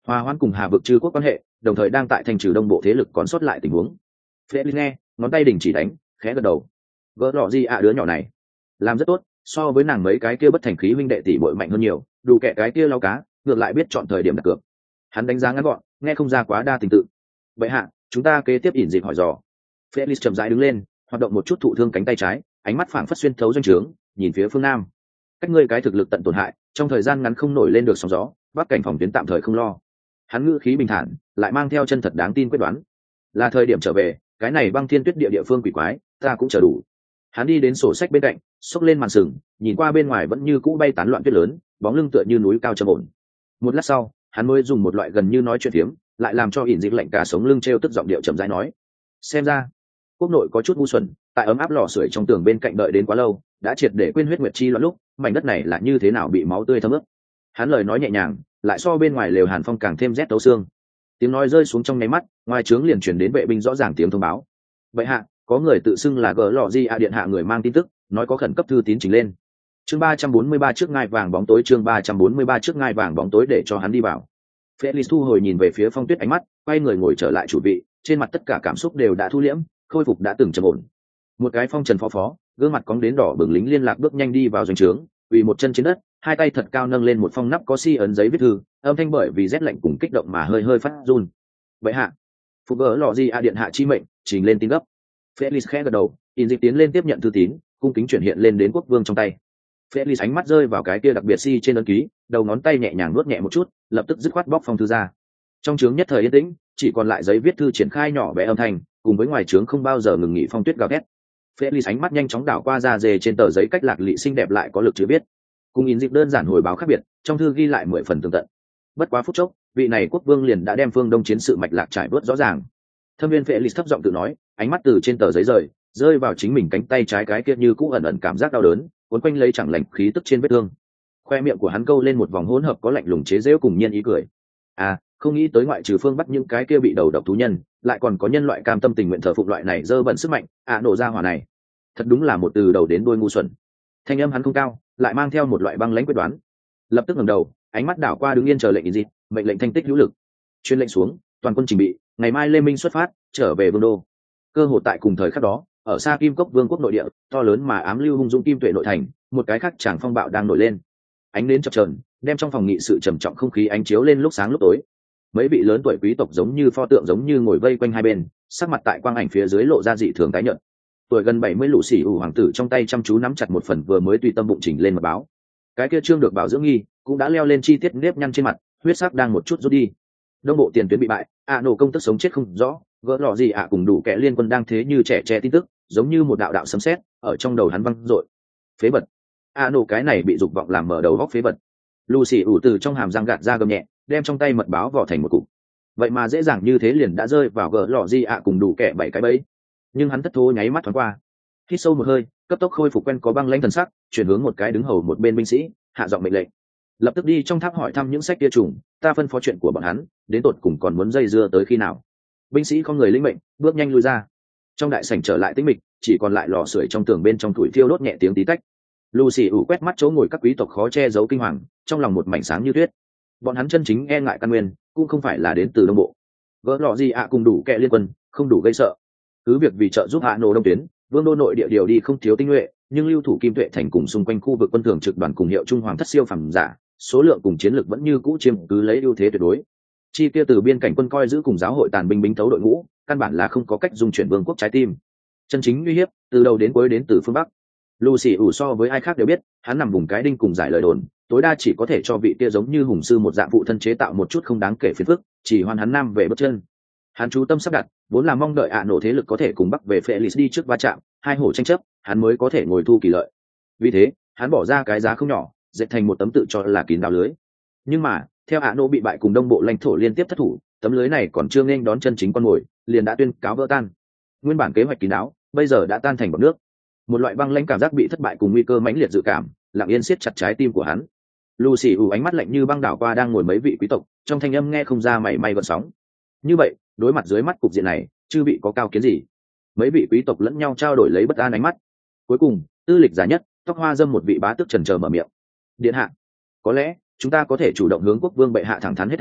hòa hoãn cùng Hà vực chư quốc quan hệ, đồng thời đang tại thành trừ đông bộ thế lực còn sót lại tình huống. Felix nghe, ngón tay đình chỉ đánh, khẽ gật đầu. Gỡ lọ gì ạ đứa nhỏ này, làm rất tốt, so với nàng mấy cái kia bất thành khí huynh đệ tỷ bội mạnh hơn nhiều, đủ kẻ cái kia lau cá, ngược lại biết chọn thời điểm đặt cược. Hắn đánh giá ngắn gọn, nghe không ra quá đa tình tự. Vậy hạ, chúng ta kế tiếp ỉn dịp hỏi dò. Felix chậm rãi đứng lên, hoạt động một chút thụ thương cánh tay trái, ánh mắt phảng phất xuyên thấu doanh trướng, nhìn phía phương nam. Cách ngươi cái thực lực tận tổn hại, trong thời gian ngắn không nổi lên được sóng gió, bắc cảnh phòng tuyến tạm thời không lo. Hắn ngữ khí bình thản, lại mang theo chân thật đáng tin quyết đoán. Là thời điểm trở về, cái này băng thiên tuyết địa địa phương quỷ quái, ta cũng chờ đủ. Hắn đi đến sổ sách bên cạnh, xốc lên màn sừng, nhìn qua bên ngoài vẫn như cũ bay tán loạn tuyết lớn, bóng lưng tựa như núi cao trầm ổn. Một lát sau, hắn mới dùng một loại gần như nói chuyện phiếm, lại làm cho ỉn dịch lạnh cả sống lưng treo tức giọng điệu chậm rãi nói: xem ra quốc nội có chút ngu xuẩn, tại ấm áp lò sưởi trong tường bên cạnh đợi đến quá lâu, đã triệt để quên huyết nguyệt chi loạn lúc mảnh đất này là như thế nào bị máu tươi thấm ướt. Hắn lời nói nhẹ nhàng, lại so bên ngoài lều hàn phong càng thêm rét tấu xương. Tiếng nói rơi xuống trong nháy mắt, ngoài trướng liền truyền đến vệ binh rõ ràng tiếng thông báo: vậy hạ, có người tự xưng là gỡ lọ di a điện hạ người mang tin tức, nói có khẩn cấp thư tín trình lên. Chương ba trăm bốn mươi ba trước ngai vàng bóng tối, chương ba trăm bốn mươi ba trước ngai vàng bóng tối, để cho hắn đi vào. Felix thu hồi nhìn về phía Phong Tuyết ánh mắt, quay người ngồi trở lại chủ vị, trên mặt tất cả cảm xúc đều đã thu liễm, khôi phục đã từng trầm ổn. Một cái phong trần phó phó, gương mặt cóng đến đỏ bừng lính liên lạc bước nhanh đi vào doanh trướng, quỳ một chân trên đất, hai tay thật cao nâng lên một phong nắp có si ấn giấy viết thư, âm thanh bởi vì rét lạnh cùng kích động mà hơi hơi phát run. Vậy hạ, phục gỡ lọ gì a điện hạ chi mệnh, trình lên tin gấp. Felix khẽ gật đầu, in dịch tiến lên tiếp nhận thư tín, cung kính chuyển hiện lên đến quốc vương trong tay. Felix ánh mắt rơi vào cái kia đặc biệt si trên ấn ký, đầu ngón tay nhẹ nhàng nuốt nhẹ một chút, lập tức dứt khoát bóc phong thư ra. Trong trướng nhất thời yên tĩnh, chỉ còn lại giấy viết thư triển khai nhỏ bé âm thanh, cùng với ngoài trướng không bao giờ ngừng nghỉ phong tuyết gào thét. Felix ánh mắt nhanh chóng đảo qua ra dề trên tờ giấy cách lạc lị xinh đẹp lại có lực chữ viết. Cùng in dịch đơn giản hồi báo khác biệt, trong thư ghi lại mười phần tường tận. Bất quá phút chốc, vị này quốc vương liền đã đem phương đông chiến sự mạch lạc trải bớt rõ ràng. Thâm viên Felix thấp giọng tự nói, ánh mắt từ trên tờ giấy rời, rơi vào chính mình cánh tay trái cái kia như cũ ẩn ẩn cảm giác đau đớn, cuốn quanh lấy chẳng lành khí tức trên vết thương. Khoe miệng của hắn câu lên một vòng hỗn hợp có lạnh lùng chế giễu cùng nhiên ý cười. À, không nghĩ tới ngoại trừ phương bắt những cái kia bị đầu độc thú nhân, lại còn có nhân loại cam tâm tình nguyện thờ phụng loại này dơ bẩn sức mạnh, à nổ ra hỏa này. Thật đúng là một từ đầu đến đuôi ngu xuẩn. Thanh âm hắn không cao, lại mang theo một loại băng lãnh quyết đoán. Lập tức ngẩng đầu, ánh mắt đảo qua đứng yên chờ lệnh gì, mệnh lệnh thanh tích hữu lực. Truyền lệnh xuống, toàn quân chuẩn bị, ngày mai Lê Minh xuất phát, trở về vương đô. Cơ hội tại cùng thời khắc đó, ở xa Kim Cốc Vương quốc nội địa, to lớn mà ám lưu hung dũng kim tuệ nội thành, một cái khác tràng phong bạo đang nổi lên. Ánh nến chập chờn, đem trong phòng nghị sự trầm trọng không khí ánh chiếu lên lúc sáng lúc tối. Mấy vị lớn tuổi quý tộc giống như pho tượng giống như ngồi vây quanh hai bên, sắc mặt tại quang ảnh phía dưới lộ ra dị thường tái nhợt. Tuổi gần bảy mươi lũ xỉ ủ hoàng tử trong tay chăm chú nắm chặt một phần vừa mới tùy tâm bụng chỉnh lên mật báo. Cái kia trương được bảo dưỡng nghi, cũng đã leo lên chi tiết nếp nhăn trên mặt, huyết sắc đang một chút rút đi. Đông bộ tiền tuyến bị bại, ạ nổ công tức sống chết không rõ, gỡ lọ gì ạ cùng đủ kẻ liên quân đang thế như trẻ tre tin tức, giống như một đạo đạo sấm sét ở trong đầu hắn văng dội. Phế vật. ạ nổ cái này bị dục vọng làm mở đầu góc phế vật. Lucy ủ từ trong hàm răng gạt ra gầm nhẹ, đem trong tay mật báo vỏ thành một cục. Vậy mà dễ dàng như thế liền đã rơi vào gỡ lọ gì ạ cùng đủ kẻ bảy cái bẫy. Nhưng hắn thất thố nháy mắt thoáng qua, hít sâu một hơi, cấp tốc khôi phục quen có băng lãnh thần sắc, chuyển hướng một cái đứng hầu một bên binh sĩ, hạ giọng mệnh lệnh: lập tức đi trong tháp hỏi thăm những sách kia trùng, ta phân phó chuyện của bọn hắn, đến tột cùng còn muốn dây dưa tới khi nào. Binh sĩ không người lĩnh mệnh, bước nhanh lui ra. Trong đại sảnh trở lại tĩnh mịch, chỉ còn lại lò sưởi trong tường bên trong tuổi thiêu đốt nhẹ tiếng tí tách. Lucy ủ quét mắt chỗ ngồi các quý tộc khó che giấu kinh hoàng, trong lòng một mảnh sáng như tuyết. Bọn hắn chân chính e ngại căn nguyên, cũng không phải là đến từ đông bộ. Gỡ lọ gì ạ cùng đủ kẻ liên quân, không đủ gây sợ. Cứ việc vì trợ giúp hạ nổ đông tuyến, vương đô nội địa điều đi không thiếu tinh nhuệ, nhưng lưu thủ kim tuệ thành cùng xung quanh khu vực quân thường trực đoàn cùng hiệu trung hoàng thất siêu phẩm giả, số lượng cùng chiến lược vẫn như cũ chiếm cứ lấy ưu thế tuyệt đối. Chi kia từ biên cảnh quân coi giữ cùng giáo hội tàn binh binh thấu đội ngũ, căn bản là không có cách dung chuyển vương quốc trái tim. Chân chính uy hiếp từ đầu đến cuối đến từ phương bắc. Lucy ủ so với ai khác đều biết, hắn nằm vùng cái đinh cùng giải lời đồn, tối đa chỉ có thể cho vị kia giống như hùng sư một dạng phụ thân chế tạo một chút không đáng kể phiền phức, chỉ hoàn hắn nam về bước chân. Hắn chú tâm sắp đặt, vốn là mong đợi ạ nổ thế lực có thể cùng bắc về Felix đi trước va chạm, hai hổ tranh chấp, hắn mới có thể ngồi thu kỳ lợi. Vì thế, hắn bỏ ra cái giá không nhỏ, dệt thành một tấm tự cho là kín đáo lưới. Nhưng mà, theo ạ nổ bị bại cùng đông bộ lãnh thổ liên tiếp thất thủ, tấm lưới này còn chưa nên đón chân chính con mồi, liền đã tuyên cáo vỡ tan. Nguyên bản kế hoạch kín đáo, bây giờ đã tan thành bọt nước. Một loại băng lãnh cảm giác bị thất bại cùng nguy cơ mãnh liệt dự cảm, lặng yên siết chặt trái tim của hắn. Lucy ủ ánh mắt lạnh như băng đảo qua đang ngồi mấy vị quý tộc, trong thanh âm nghe không ra mảy may gợn sóng. Như vậy, đối mặt dưới mắt cục diện này, chưa bị có cao kiến gì. Mấy vị quý tộc lẫn nhau trao đổi lấy bất an ánh mắt. Cuối cùng, tư lịch giả nhất, tóc hoa dâm một vị bá tước trần chờ mở miệng: điện hạ, có lẽ chúng ta có thể chủ động hướng quốc vương bệ hạ thẳng thắn hết thảy,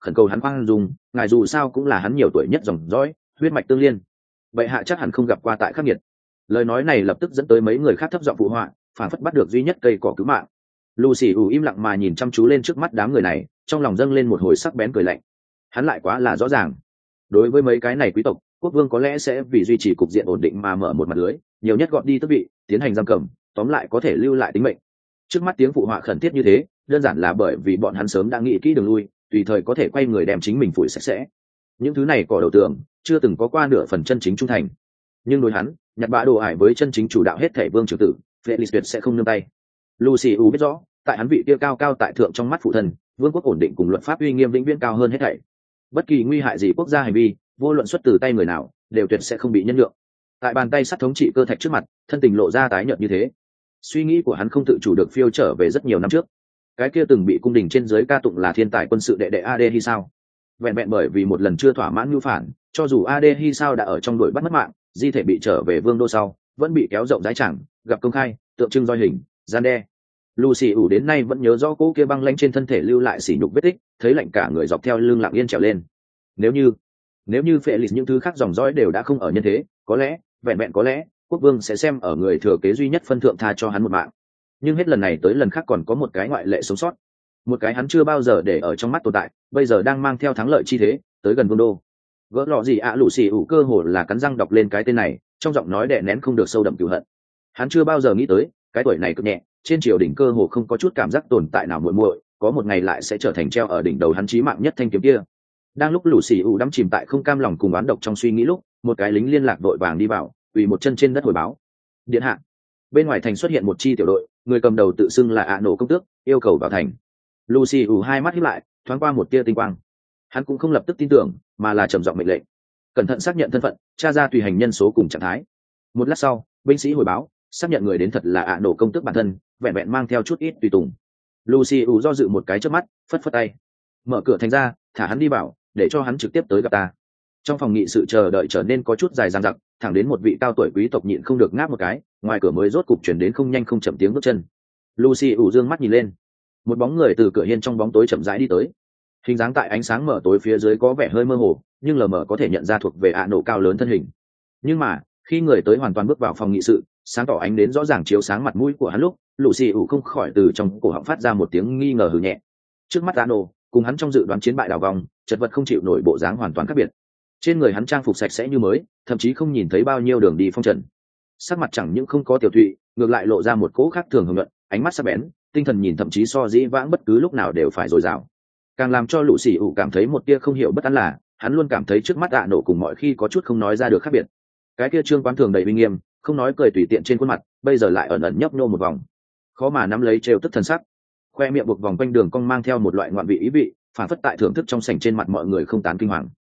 khẩn cầu hắn khoan dung, ngài dù sao cũng là hắn nhiều tuổi nhất dòng dõi, huyết mạch tương liên. Bệ hạ chắc hẳn không gặp qua tại khắc nghiệt. Lời nói này lập tức dẫn tới mấy người khác thấp giọng phụ họa, phản phất bắt được duy nhất cây cỏ cứu mạng. Lucy ủ im lặng mà nhìn chăm chú lên trước mắt đám người này, trong lòng dâng lên một hồi sắc bén cười lạnh. Hắn lại quá là rõ ràng. Đối với mấy cái này quý tộc, quốc vương có lẽ sẽ vì duy trì cục diện ổn định mà mở một mặt lưới, nhiều nhất gọn đi tước vị, tiến hành giam cầm, tóm lại có thể lưu lại tính mệnh. Trước mắt tiếng phụ họa khẩn thiết như thế, đơn giản là bởi vì bọn hắn sớm đã nghĩ kỹ đường lui, tùy thời có thể quay người đem chính mình phủi sạch sẽ. Những thứ này cỏ đầu tường, chưa từng có qua nửa phần chân chính trung thành. Nhưng đối hắn, nhặt bã đồ ải với chân chính chủ đạo hết thể vương trưởng tử, Felix tuyệt sẽ không nương tay. Lucy U biết rõ, tại hắn vị kia cao cao tại thượng trong mắt phụ thân, vương quốc ổn định cùng luật pháp uy nghiêm vĩnh viễn cao hơn hết thảy. Bất kỳ nguy hại gì quốc gia hành vi, vô luận xuất từ tay người nào, đều tuyệt sẽ không bị nhân lượng. Tại bàn tay sắt thống trị cơ thạch trước mặt, thân tình lộ ra tái nhợt như thế. Suy nghĩ của hắn không tự chủ được phiêu trở về rất nhiều năm trước. Cái kia từng bị cung đình trên dưới ca tụng là thiên tài quân sự đệ đệ Ade sao? Vẹn vẹn bởi vì một lần chưa thỏa mãn nhu phản, cho dù Ade sao đã ở trong đuổi bắt mất mạng, di thể bị trở về vương đô sau, vẫn bị kéo rộng rãi chẳng, gặp công khai, tượng trưng roi hình, gian đe. Lucy ủ đến nay vẫn nhớ rõ cỗ kia băng lanh trên thân thể lưu lại sỉ nhục vết tích, thấy lạnh cả người dọc theo lưng lặng yên trèo lên. Nếu như, nếu như Felix những thứ khác dòng dõi đều đã không ở nhân thế, có lẽ, vẹn vẹn có lẽ, quốc vương sẽ xem ở người thừa kế duy nhất phân thượng tha cho hắn một mạng. Nhưng hết lần này tới lần khác còn có một cái ngoại lệ sống sót, một cái hắn chưa bao giờ để ở trong mắt tồn tại, bây giờ đang mang theo thắng lợi chi thế, tới gần vương đô. Gỡ lọ gì ạ à, Lucy ủ cơ hồ là cắn răng đọc lên cái tên này, trong giọng nói đè nén không được sâu đậm cừu hận. Hắn chưa bao giờ nghĩ tới, cái tuổi này cực nhẹ, trên triều đỉnh cơ hồ không có chút cảm giác tồn tại nào muội muội, có một ngày lại sẽ trở thành treo ở đỉnh đầu hắn chí mạng nhất thanh kiếm kia. Đang lúc Lucy ủ đắm chìm tại không cam lòng cùng oán độc trong suy nghĩ lúc, một cái lính liên lạc đội vàng đi vào, quỳ một chân trên đất hồi báo. Điện hạ, bên ngoài thành xuất hiện một chi tiểu đội, người cầm đầu tự xưng là ạ nổ công tước, yêu cầu vào thành. Lucy ủ hai mắt híp lại, thoáng qua một tia tinh quang. Hắn cũng không lập tức tin tưởng, mà là trầm giọng mệnh lệnh, cẩn thận xác nhận thân phận, tra ra tùy hành nhân số cùng trạng thái. Một lát sau, binh sĩ hồi báo, xác nhận người đến thật là ạ nổ công tước bản thân, vẹn vẹn mang theo chút ít tùy tùng. Lucy ủ do dự một cái trước mắt, phất phất tay, mở cửa thành ra, thả hắn đi vào, để cho hắn trực tiếp tới gặp ta. Trong phòng nghị sự chờ đợi trở nên có chút dài dằng dặc, thẳng đến một vị cao tuổi quý tộc nhịn không được ngáp một cái, ngoài cửa mới rốt cục chuyển đến không nhanh không chậm tiếng bước chân. Lucy ủ dương mắt nhìn lên, một bóng người từ cửa hiên trong bóng tối chậm rãi đi tới. Hình dáng tại ánh sáng mở tối phía dưới có vẻ hơi mơ hồ, nhưng lờ mờ có thể nhận ra thuộc về ạ nổ cao lớn thân hình. Nhưng mà khi người tới hoàn toàn bước vào phòng nghị sự, sáng tỏ ánh đến rõ ràng chiếu sáng mặt mũi của hắn lúc, Lucy ủ không khỏi từ trong cổ họng phát ra một tiếng nghi ngờ hừ nhẹ. Trước mắt ạ nổ cùng hắn trong dự đoán chiến bại đào vòng, chật vật không chịu nổi bộ dáng hoàn toàn khác biệt. Trên người hắn trang phục sạch sẽ như mới, thậm chí không nhìn thấy bao nhiêu đường đi phong trần. Sắc mặt chẳng những không có tiểu thụy, ngược lại lộ ra một cỗ khác thường hưởng luận, ánh mắt sắc bén, tinh thần nhìn thậm chí so dĩ vãng bất cứ lúc nào đều phải dồi dào. Càng làm cho lũ xỉ ủ cảm thấy một tia không hiểu bất an là, hắn luôn cảm thấy trước mắt ạ nổ cùng mọi khi có chút không nói ra được khác biệt. Cái kia trương quán thường đầy uy nghiêm, không nói cười tùy tiện trên khuôn mặt, bây giờ lại ẩn ẩn nhấp nhô một vòng, khó mà nắm lấy trêu tức thần sắc. Khoe miệng buộc vòng quanh đường cong mang theo một loại ngoạn vị ý vị, phản phất tại thưởng thức trong sảnh trên mặt mọi người không tán kinh hoàng.